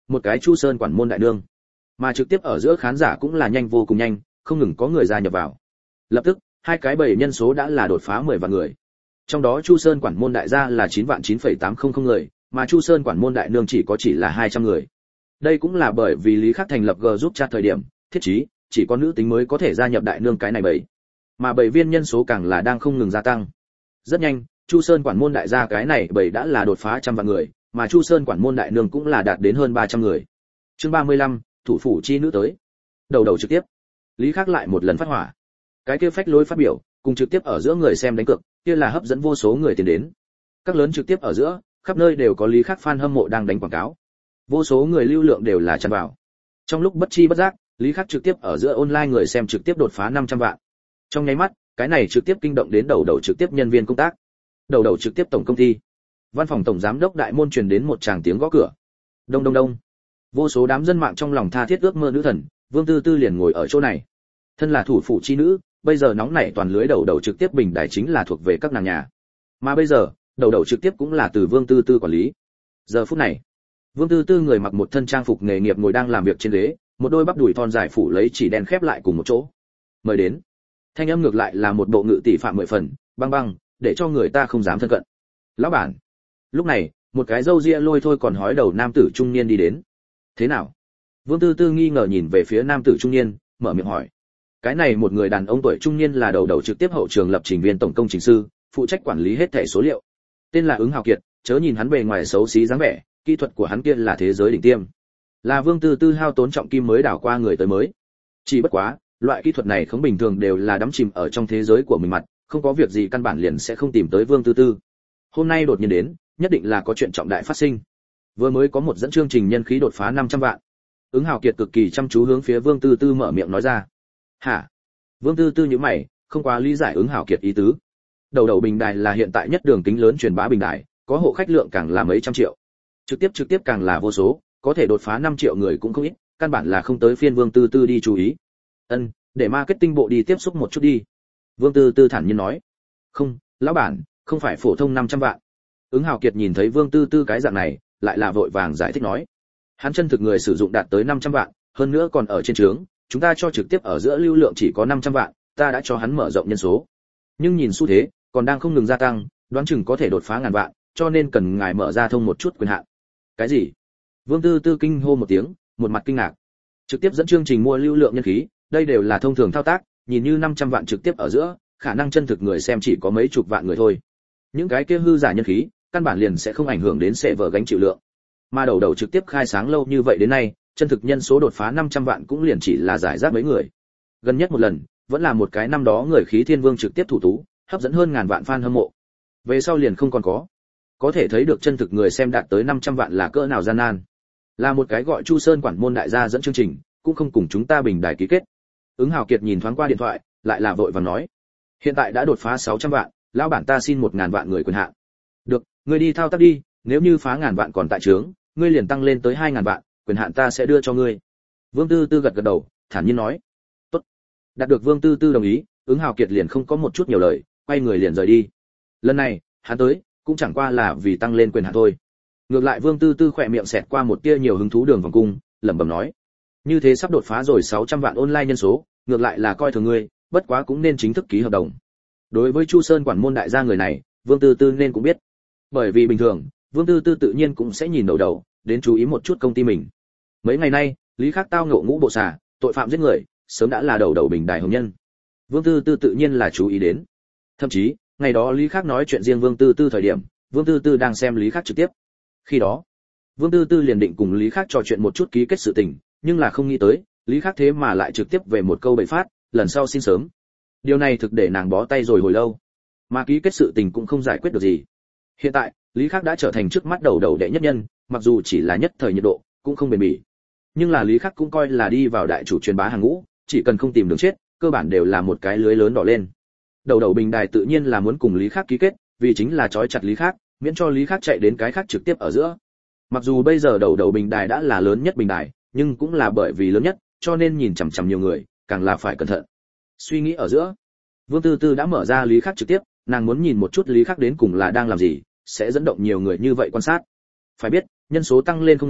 một cái Chu Sơn quản môn đại nương. Mà trực tiếp ở giữa khán giả cũng là nhanh vô cùng nhanh, không ngừng có người gia nhập vào. Lập tức, hai cái bầy nhân số đã là đột phá mười vạn người. Trong đó Chu Sơn quản môn đại gia là chín vạn chín phẩy tám không không người, mà Chu Sơn quản môn đại nương chỉ có chỉ là hai trăm người. Đây cũng là bởi vì Lý Khắc thành lập G giúp chat thời điểm, thiết chí, chỉ có nữ tính mới có thể gia nhập đại nương cái này bầy. Mà bầy viên nhân số càng là đang không ngừng gia tăng. Rất nhanh, Chu Sơn quản môn đại gia cái này bầy đã là đột phá trăm vạn người, mà Chu Sơn quản môn đại nương cũng là đạt đến hơn ba trăm người. Chương ba mươi lăm, thủ phủ chi nữ tới. Đầu đầu trực tiếp. Lý Khắc lại một lần phát hỏa. Cái kia phách lối phát biểu, cùng trực tiếp ở giữa người xem đánh cược, kia là hấp dẫn vô số người tiền đến. Các lớn trực tiếp ở giữa, khắp nơi đều có Lý Khắc fan hâm mộ đang đánh quảng cáo. Vô số người lưu lượng đều là tràn vào. Trong lúc bất chi bất giác, Lý Khắc trực tiếp ở giữa online người xem trực tiếp đột phá năm trăm vạn. Trong nháy mắt, cái này trực tiếp kinh động đến đầu đầu trực tiếp nhân viên công tác. Đầu đầu trực tiếp tổng công ty. Văn phòng tổng giám đốc đại môn truyền đến một tràng tiếng gõ cửa. Đông đông đông. Vô số đám dân mạng trong lòng tha thiết ước mơ nữ thần, Vương Tư Tư liền ngồi ở chỗ này. Thân là thủ phủ chi nữ, bây giờ nóng nảy toàn lưới đầu đầu trực tiếp bình đài chính là thuộc về các nàng nhà. Mà bây giờ, đầu đầu trực tiếp cũng là từ Vương Tư Tư quản lý. Giờ phút này, Vương Tư Tư người mặc một thân trang phục nghề nghiệp ngồi đang làm việc trên ghế, một đôi bắp đùi thon dài phủ lấy chỉ đen khép lại cùng một chỗ. Mời đến. Thanh âm ngược lại là một bộ ngự tỷ phạm mười phần, băng băng, để cho người ta không dám thân cận. Lão bản. Lúc này, một cái râu ria lôi thôi còn hói đầu nam tử trung niên đi đến. Thế nào? Vương Tư Tư nghi ngờ nhìn về phía nam tử trung niên, mở miệng hỏi. Cái này một người đàn ông tuổi trung niên là đầu đầu trực tiếp hậu trường lập trình viên tổng công trình sư, phụ trách quản lý hết thảy số liệu. Tên là Ứng Hào Kiệt, chớ nhìn hắn bề ngoài xấu xí dáng vẻ, kỹ thuật của hắn kia là thế giới đỉnh tiêm. Là Vương Tư Tư hao tốn trọng kim mới đào qua người tới mới. Chỉ bất quá, loại kỹ thuật này không bình thường đều là đắm chìm ở trong thế giới của mình mặt, không có việc gì căn bản liền sẽ không tìm tới Vương Tư Tư. Hôm nay đột nhiên đến, nhất định là có chuyện trọng đại phát sinh. Vừa mới có một dẫn chương trình nhân khí đột phá năm trăm vạn. Ứng Hào Kiệt cực kỳ chăm chú hướng phía Vương Tư Tư mở miệng nói ra. Hả? Vương Tư Tư nhíu mày, không quá lý giải Ứng Hào Kiệt ý tứ. Đầu đầu bình đài là hiện tại nhất đường kính lớn truyền bá bình đài, có hộ khách lượng càng là mấy trăm triệu. Trực tiếp trực tiếp càng là vô số, có thể đột phá năm triệu người cũng không ít, căn bản là không tới phiên Vương Tư Tư đi chú ý. Ân, để marketing bộ đi tiếp xúc một chút đi. Vương Tư Tư thản nhiên nói. Không, lão bản, không phải phổ thông năm trăm vạn. Ứng Hào Kiệt nhìn thấy Vương Tư Tư cái dạng này, lại là vội vàng giải thích nói. Hắn chân thực người sử dụng đạt tới năm trăm vạn, hơn nữa còn ở trên trướng, chúng ta cho trực tiếp ở giữa lưu lượng chỉ có năm trăm vạn, ta đã cho hắn mở rộng nhân số. Nhưng nhìn xu thế, còn đang không ngừng gia tăng, đoán chừng có thể đột phá ngàn vạn, cho nên cần ngài mở ra thông một chút quyền hạn. Cái gì? Vương Tư Tư kinh hô một tiếng, một mặt kinh ngạc. Trực tiếp dẫn chương trình mua lưu lượng nhân khí, đây đều là thông thường thao tác, nhìn như năm trăm vạn trực tiếp ở giữa, khả năng chân thực người xem chỉ có mấy chục vạn người thôi. Những cái kia hư giả nhân khí, căn bản liền sẽ không ảnh hưởng đến sẽ vở gánh chịu lượng. Mà đầu đầu trực tiếp khai sáng lâu như vậy đến nay, chân thực nhân số đột phá năm trăm vạn cũng liền chỉ là giải rác mấy người. Gần nhất một lần, vẫn là một cái năm đó người khí thiên vương trực tiếp thủ tú, hấp dẫn hơn ngàn vạn fan hâm mộ. Về sau liền không còn có. Có thể thấy được chân thực người xem đạt tới năm trăm vạn là cỡ nào gian nan. Là một cái gọi Chu Sơn quản môn đại gia dẫn chương trình, cũng không cùng chúng ta bình đài ký kết. Ứng Hào Kiệt nhìn thoáng qua điện thoại, lại là vội vàng nói: "Hiện tại đã đột phá sáu trăm vạn, lão bản ta xin một ngàn vạn người quyền hạn." "Được, ngươi đi thao tác đi, nếu như phá ngàn vạn còn tại trướng, ngươi liền tăng lên tới hai ngàn vạn, quyền hạn ta sẽ đưa cho ngươi." Vương Tư Tư gật gật đầu, thản nhiên nói: "Tốt." Đạt được Vương Tư Tư đồng ý, Ứng Hào Kiệt liền không có một chút nhiều lời, quay người liền rời đi. Lần này, hắn tới, cũng chẳng qua là vì tăng lên quyền hạn thôi. Ngược lại Vương Tư Tư khỏe miệng xẹt qua một tia nhiều hứng thú đường vòng cung, lẩm bẩm nói: "Như thế sắp đột phá rồi sáu trăm vạn online nhân số, ngược lại là coi thường ngươi, bất quá cũng nên chính thức ký hợp đồng." Đối với Chu Sơn quản môn đại gia người này, Vương Tư Tư nên cũng biết. Bởi vì bình thường, Vương Tư Tư tự nhiên cũng sẽ nhìn đầu đầu, đến chú ý một chút công ty mình. Mấy ngày nay, Lý Khắc tao ngộ ngũ bộ xà, tội phạm giết người, sớm đã là đầu đầu bình đài hồng nhân. Vương Tư Tư tự nhiên là chú ý đến. Thậm chí, ngày đó Lý Khắc nói chuyện riêng Vương Tư Tư thời điểm, Vương Tư Tư đang xem Lý Khắc trực tiếp. Khi đó, Vương Tư Tư liền định cùng Lý Khắc trò chuyện một chút ký kết sự tình, nhưng là không nghĩ tới, Lý Khắc thế mà lại trực tiếp về một câu bậy phát, lần sau xin sớm. Điều này thực để nàng bó tay rồi hồi lâu, mà ký kết sự tình cũng không giải quyết được gì. Hiện tại, Lý Khắc đã trở thành trước mắt đầu đầu đệ nhất nhân, mặc dù chỉ là nhất thời nhiệt độ, cũng không bền bỉ. Nhưng là Lý Khắc cũng coi là đi vào đại chủ truyền bá hàng ngũ, chỉ cần không tìm đường chết, cơ bản đều là một cái lưới lớn đỏ lên. Đầu đầu bình đài tự nhiên là muốn cùng Lý Khắc ký kết, vì chính là trói chặt Lý Khắc, miễn cho Lý Khắc chạy đến cái khác trực tiếp ở giữa. Mặc dù bây giờ đầu đầu bình đài đã là lớn nhất bình đài, nhưng cũng là bởi vì lớn nhất, cho nên nhìn chằm chằm nhiều người, càng là phải cẩn thận. Suy nghĩ ở giữa, Vương Tư Tư đã mở ra Lý Khắc trực tiếp, nàng muốn nhìn một chút Lý Khắc đến cùng là đang làm gì, sẽ dẫn động nhiều người như vậy quan sát. Phải biết, nhân số tăng lên không ngừng,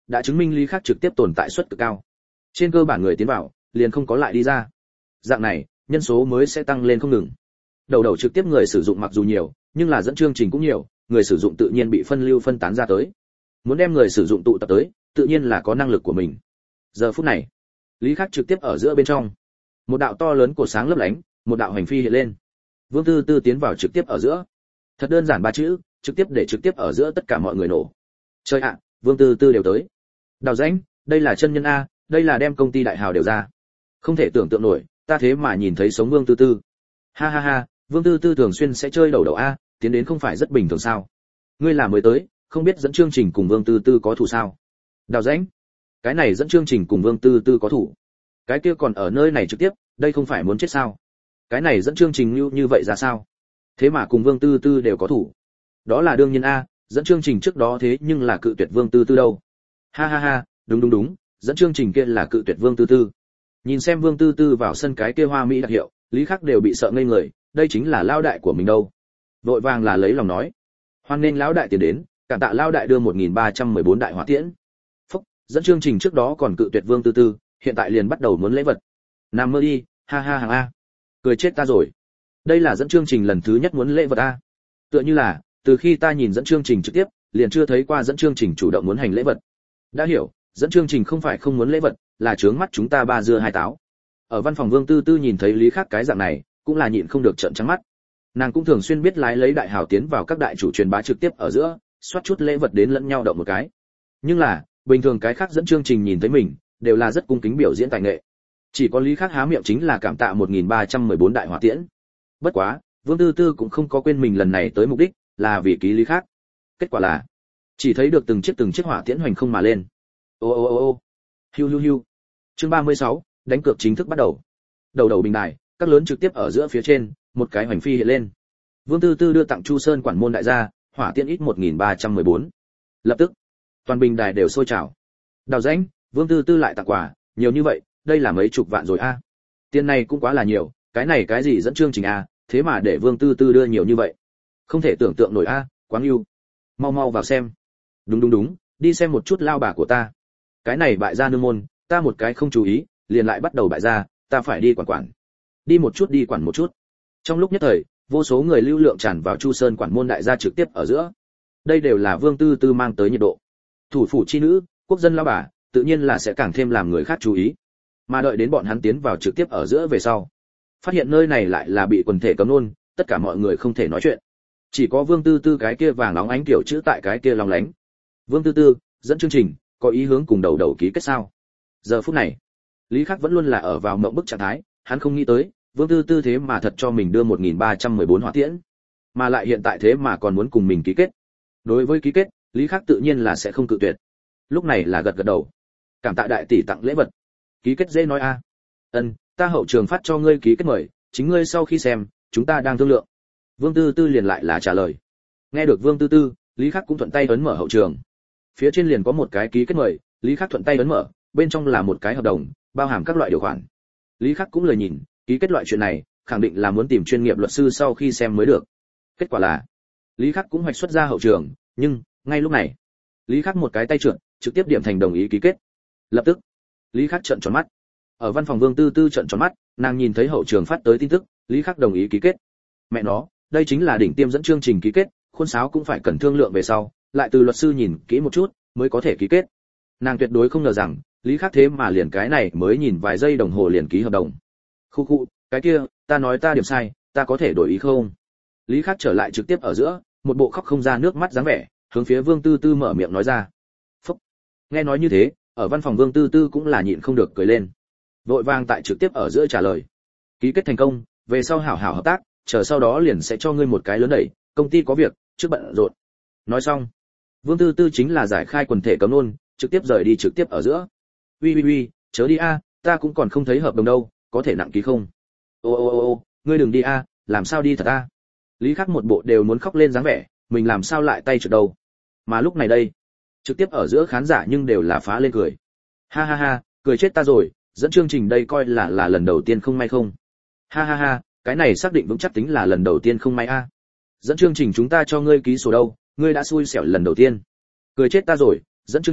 đã chứng minh Lý Khắc trực tiếp tồn tại suất cực cao. Trên cơ bản người tiến vào, liền không có lại đi ra. Dạng này, nhân số mới sẽ tăng lên không ngừng. Đầu đầu trực tiếp người sử dụng mặc dù nhiều, nhưng là dẫn chương trình cũng nhiều, người sử dụng tự nhiên bị phân lưu phân tán ra tới. Muốn đem người sử dụng tụ tập tới, tự nhiên là có năng lực của mình. Giờ phút này, Lý Khắc trực tiếp ở giữa bên trong, một đạo to lớn cột sáng lấp lánh, một đạo hành phi hiện lên. Vương Tư Tư tiến vào trực tiếp ở giữa. Thật đơn giản ba chữ, trực tiếp để trực tiếp ở giữa tất cả mọi người nổ. Trời ạ, Vương Tư Tư đều tới. Đào Dãnh, đây là chân nhân a, đây là đem công ty đại hào đều ra. Không thể tưởng tượng nổi, ta thế mà nhìn thấy sống Vương Tư Tư. Ha ha ha, Vương Tư Tư thường xuyên sẽ chơi đầu đầu a, tiến đến không phải rất bình thường sao? Ngươi là mới tới, không biết dẫn chương trình cùng Vương Tư Tư có thủ sao? Đào Dãnh, cái này dẫn chương trình cùng Vương Tư Tư có thủ. Cái kia còn ở nơi này trực tiếp, đây không phải muốn chết sao? Cái này dẫn chương trình như như vậy ra sao? Thế mà cùng Vương Tư Tư đều có thủ. Đó là đương nhiên a, dẫn chương trình trước đó thế nhưng là cự tuyệt Vương Tư Tư đâu. Ha ha ha, đúng đúng đúng, dẫn chương trình kia là cự tuyệt Vương Tư Tư. Nhìn xem Vương Tư Tư vào sân cái kia hoa mỹ đặc hiệu, Lý Khắc đều bị sợ ngây người, đây chính là lao đại của mình đâu. Vội vàng là lấy lòng nói, hoan nên lão đại tiền đến, cảm tạ lao đại đưa một nghìn ba trăm mười bốn đại hỏa tiễn. Phúc, dẫn chương trình trước đó còn cự tuyệt Vương Tư Tư, hiện tại liền bắt đầu muốn lễ vật. Nằm mơ đi, ha ha hàng a. Cười chết ta rồi. Đây là dẫn chương trình lần thứ nhất muốn lễ vật a. Tựa như là, từ khi ta nhìn dẫn chương trình trực tiếp, liền chưa thấy qua dẫn chương trình chủ động muốn hành lễ vật. Đã hiểu, dẫn chương trình không phải không muốn lễ vật, là trướng mắt chúng ta ba dưa hai táo. Ở văn phòng Vương Tư Tư nhìn thấy Lý Khắc cái dạng này, cũng là nhịn không được trợn trắng mắt. Nàng cũng thường xuyên biết lái lấy đại hào tiến vào các đại chủ truyền bá trực tiếp ở giữa, soát chút lễ vật đến lẫn nhau động một cái. Nhưng là, bình thường cái khác dẫn chương trình nhìn thấy mình, đều là rất cung kính biểu diễn tài nghệ. Chỉ có Lý Khắc há miệng chính là cảm tạ một nghìn ba trăm mười bốn đại hỏa tiễn. Bất quá, Vương Tư Tư cũng không có quên mình lần này tới mục đích, là vì ký Lý Khắc. Kết quả là, chỉ thấy được từng chiếc từng chiếc hỏa tiễn hoành không mà lên. Ô ô ô ô. Hiu hiu hiu. Chương ba mươi sáu, đánh cược chính thức bắt đầu. Đầu đầu bình đài, các lớn trực tiếp ở giữa phía trên, một cái hoành phi hiện lên. Vương Tư Tư đưa tặng Chu Sơn quản môn đại gia, hỏa tiễn ít một nghìn ba trăm mười bốn. Lập tức, toàn bình đài đều sôi trào. Đào Dãnh, Vương Tư Tư lại tặng quà, nhiều như vậy, đây là mấy chục vạn rồi a. Tiền này cũng quá là nhiều, cái này cái gì dẫn chương trình a, thế mà để Vương Tư Tư đưa nhiều như vậy. Không thể tưởng tượng nổi a, quá ưu. Mau mau vào xem. Đúng đúng đúng, đi xem một chút lao bà của ta. Cái này bại gia nương môn, ta một cái không chú ý, liền lại bắt đầu bại gia, ta phải đi quản quản. Đi một chút đi quản một chút. Trong lúc nhất thời, vô số người lưu lượng tràn vào Chu Sơn quản môn đại gia trực tiếp ở giữa. Đây đều là Vương Tư Tư mang tới nhiệt độ. Thủ phủ chi nữ, quốc dân lao bà, tự nhiên là sẽ càng thêm làm người khác chú ý. Mà đợi đến bọn hắn tiến vào trực tiếp ở giữa về sau, phát hiện nơi này lại là bị quần thể cấm luôn, tất cả mọi người không thể nói chuyện. Chỉ có Vương Tư Tư cái kia vàng óng ánh kiểu chữ tại cái kia long lánh. Vương Tư Tư, dẫn chương trình, có ý hướng cùng đầu đầu ký kết sao? Giờ phút này, Lý Khắc vẫn luôn là ở vào mộng bức trạng thái, hắn không nghĩ tới, Vương Tư Tư thế mà thật cho mình đưa một nghìn ba trăm mười bốn hỏa tiễn, mà lại hiện tại thế mà còn muốn cùng mình ký kết. Đối với ký kết, Lý Khắc tự nhiên là sẽ không cự tuyệt. Lúc này là gật gật đầu. Cảm tạ đại tỷ tặng lễ vật. Ký kết dễ nói a. Ân, ta hậu trường phát cho ngươi ký kết mời, chính ngươi sau khi xem, chúng ta đang thương lượng. Vương Tư Tư liền lại là trả lời. Nghe được Vương Tư Tư, Lý Khắc cũng thuận tay ấn mở hậu trường. Phía trên liền có một cái ký kết mời, Lý Khắc thuận tay ấn mở, bên trong là một cái hợp đồng, bao hàm các loại điều khoản. Lý Khắc cũng lời nhìn, ký kết loại chuyện này, khẳng định là muốn tìm chuyên nghiệp luật sư sau khi xem mới được. Kết quả là, Lý Khắc cũng hoạch xuất ra hậu trường, nhưng ngay lúc này, Lý Khắc một cái tay trượt, trực tiếp điểm thành đồng ý ký kết. Lập tức, Lý Khắc trợn tròn mắt. Ở văn phòng Vương Tư Tư trợn tròn mắt, nàng nhìn thấy hậu trường phát tới tin tức, Lý Khắc đồng ý ký kết. Mẹ nó, đây chính là đỉnh tiêm dẫn chương trình ký kết, khuôn sáo cũng phải cần thương lượng về sau, lại từ luật sư nhìn kỹ một chút, mới có thể ký kết. Nàng tuyệt đối không ngờ rằng, Lý Khắc thế mà liền cái này mới nhìn vài giây đồng hồ liền ký hợp đồng. Khu khu, cái kia, ta nói ta điểm sai, ta có thể đổi ý không? Lý Khắc trở lại trực tiếp ở giữa, một bộ khóc không ra nước mắt dáng vẻ, hướng phía Vương Tư Tư mở miệng nói ra. Phúc. Nghe nói như thế, ở văn phòng Vương Tư Tư cũng là nhịn không được cười lên. Vội vàng tại trực tiếp ở giữa trả lời. Ký kết thành công, về sau hảo hảo hợp tác, chờ sau đó liền sẽ cho ngươi một cái lớn đẩy, công ty có việc, trước bận rộn. Nói xong, Vương Tư Tư chính là giải khai quần thể cấm luôn, trực tiếp rời đi trực tiếp ở giữa. Uy uy uy, chớ đi a, ta cũng còn không thấy hợp đồng đâu, có thể nặng ký không? Ô ô ô ô, ngươi đừng đi a, làm sao đi thật a? Lý Khắc một bộ đều muốn khóc lên dáng vẻ, mình làm sao lại tay trượt đâu? Mà lúc này đây, trực tiếp ở giữa khán giả nhưng đều là phá lên cười. Ha ha ha, cười chết ta rồi, dẫn chương trình đây coi là là lần đầu tiên không may không? Ha ha ha, cái này xác định vững chắc tính là lần đầu tiên không may a. Dẫn chương trình chúng ta cho ngươi ký sổ đâu, ngươi đã xui xẻo lần đầu tiên. Cười chết ta rồi, dẫn chương trình,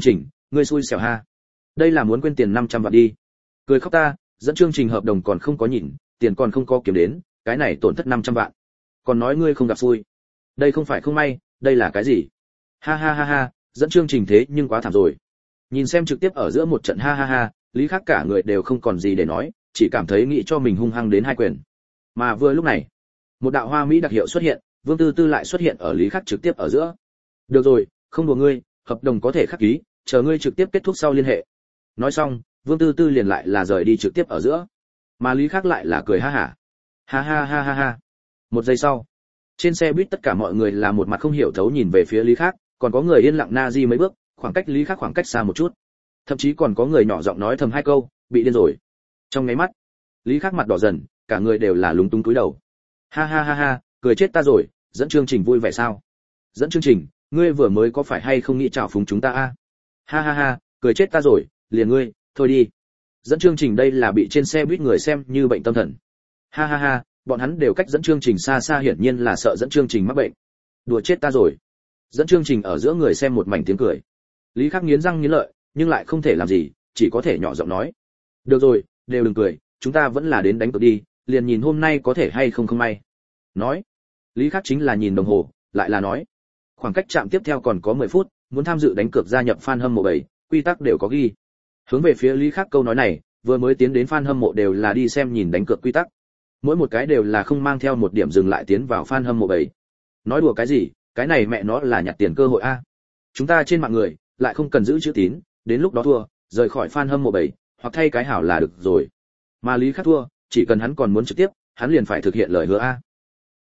ngươi xui xẻo ha. Đây là muốn quên tiền năm trăm vạn đi. Cười khóc ta, dẫn chương trình hợp đồng còn không có nhìn, tiền còn không có kiếm đến, cái này tổn thất năm trăm vạn. Còn nói ngươi không gặp xui. Đây không phải không may, đây là cái gì? Ha ha ha ha, dẫn chương trình thế nhưng quá thảm rồi. Nhìn xem trực tiếp ở giữa một trận ha ha ha, Lý Khắc cả người đều không còn gì để nói, chỉ cảm thấy nghĩ cho mình hung hăng đến hai quyền. Mà vừa lúc này, một đạo hoa mỹ đặc hiệu xuất hiện, Vương Tư Tư lại xuất hiện ở Lý Khắc trực tiếp ở giữa. Được rồi, không đùa ngươi, hợp đồng có thể khắc ký, chờ ngươi trực tiếp kết thúc sau liên hệ. Nói xong, Vương Tư Tư liền lại là rời đi trực tiếp ở giữa. Mà Lý Khắc lại là cười ha hả. Ha ha ha ha ha. Một giây sau, trên xe buýt tất cả mọi người là một mặt không hiểu thấu nhìn về phía Lý Khắc, còn có người yên lặng na di mấy bước, khoảng cách Lý Khắc khoảng cách xa một chút. Thậm chí còn có người nhỏ giọng nói thầm hai câu, bị điên rồi. Trong nháy mắt, Lý Khắc mặt đỏ dần, cả người đều là lúng túng cúi đầu. Ha ha ha ha, cười chết ta rồi, dẫn chương trình vui vẻ sao? Dẫn chương trình, ngươi vừa mới có phải hay không nghĩ chào phúng chúng ta a? Ha ha ha, cười chết ta rồi, liền ngươi, thôi đi. Dẫn chương trình đây là bị trên xe buýt người xem như bệnh tâm thần. Ha ha ha, bọn hắn đều cách dẫn chương trình xa xa, hiển nhiên là sợ dẫn chương trình mắc bệnh. Đùa chết ta rồi. Dẫn chương trình ở giữa người xem một mảnh tiếng cười. Lý Khắc nghiến răng nghiến lợi, nhưng lại không thể làm gì, chỉ có thể nhỏ giọng nói: "Được rồi, đều đừng cười, chúng ta vẫn là đến đánh cược đi, liền nhìn hôm nay có thể hay không không may." Nói, Lý Khắc chính là nhìn đồng hồ, lại là nói: "Khoảng cách chạm tiếp theo còn có mười phút, muốn tham dự đánh cược gia nhập fan hâm mộ bảy, quy tắc đều có ghi." Hướng về phía Lý Khắc câu nói này, vừa mới tiến đến fan hâm mộ đều là đi xem nhìn đánh cược quy tắc. Mỗi một cái đều là không mang theo một điểm dừng lại tiến vào fan hâm mộ bảy. Nói đùa cái gì, cái này mẹ nó là nhặt tiền cơ hội a. Chúng ta trên mạng người lại không cần giữ chữ tín, đến lúc đó thua, rời khỏi fan hâm mộ bảy, hoặc thay cái hảo là được rồi. Mà Lý Khắc thua, chỉ cần hắn còn muốn trực tiếp, hắn liền phải thực hiện lời hứa a.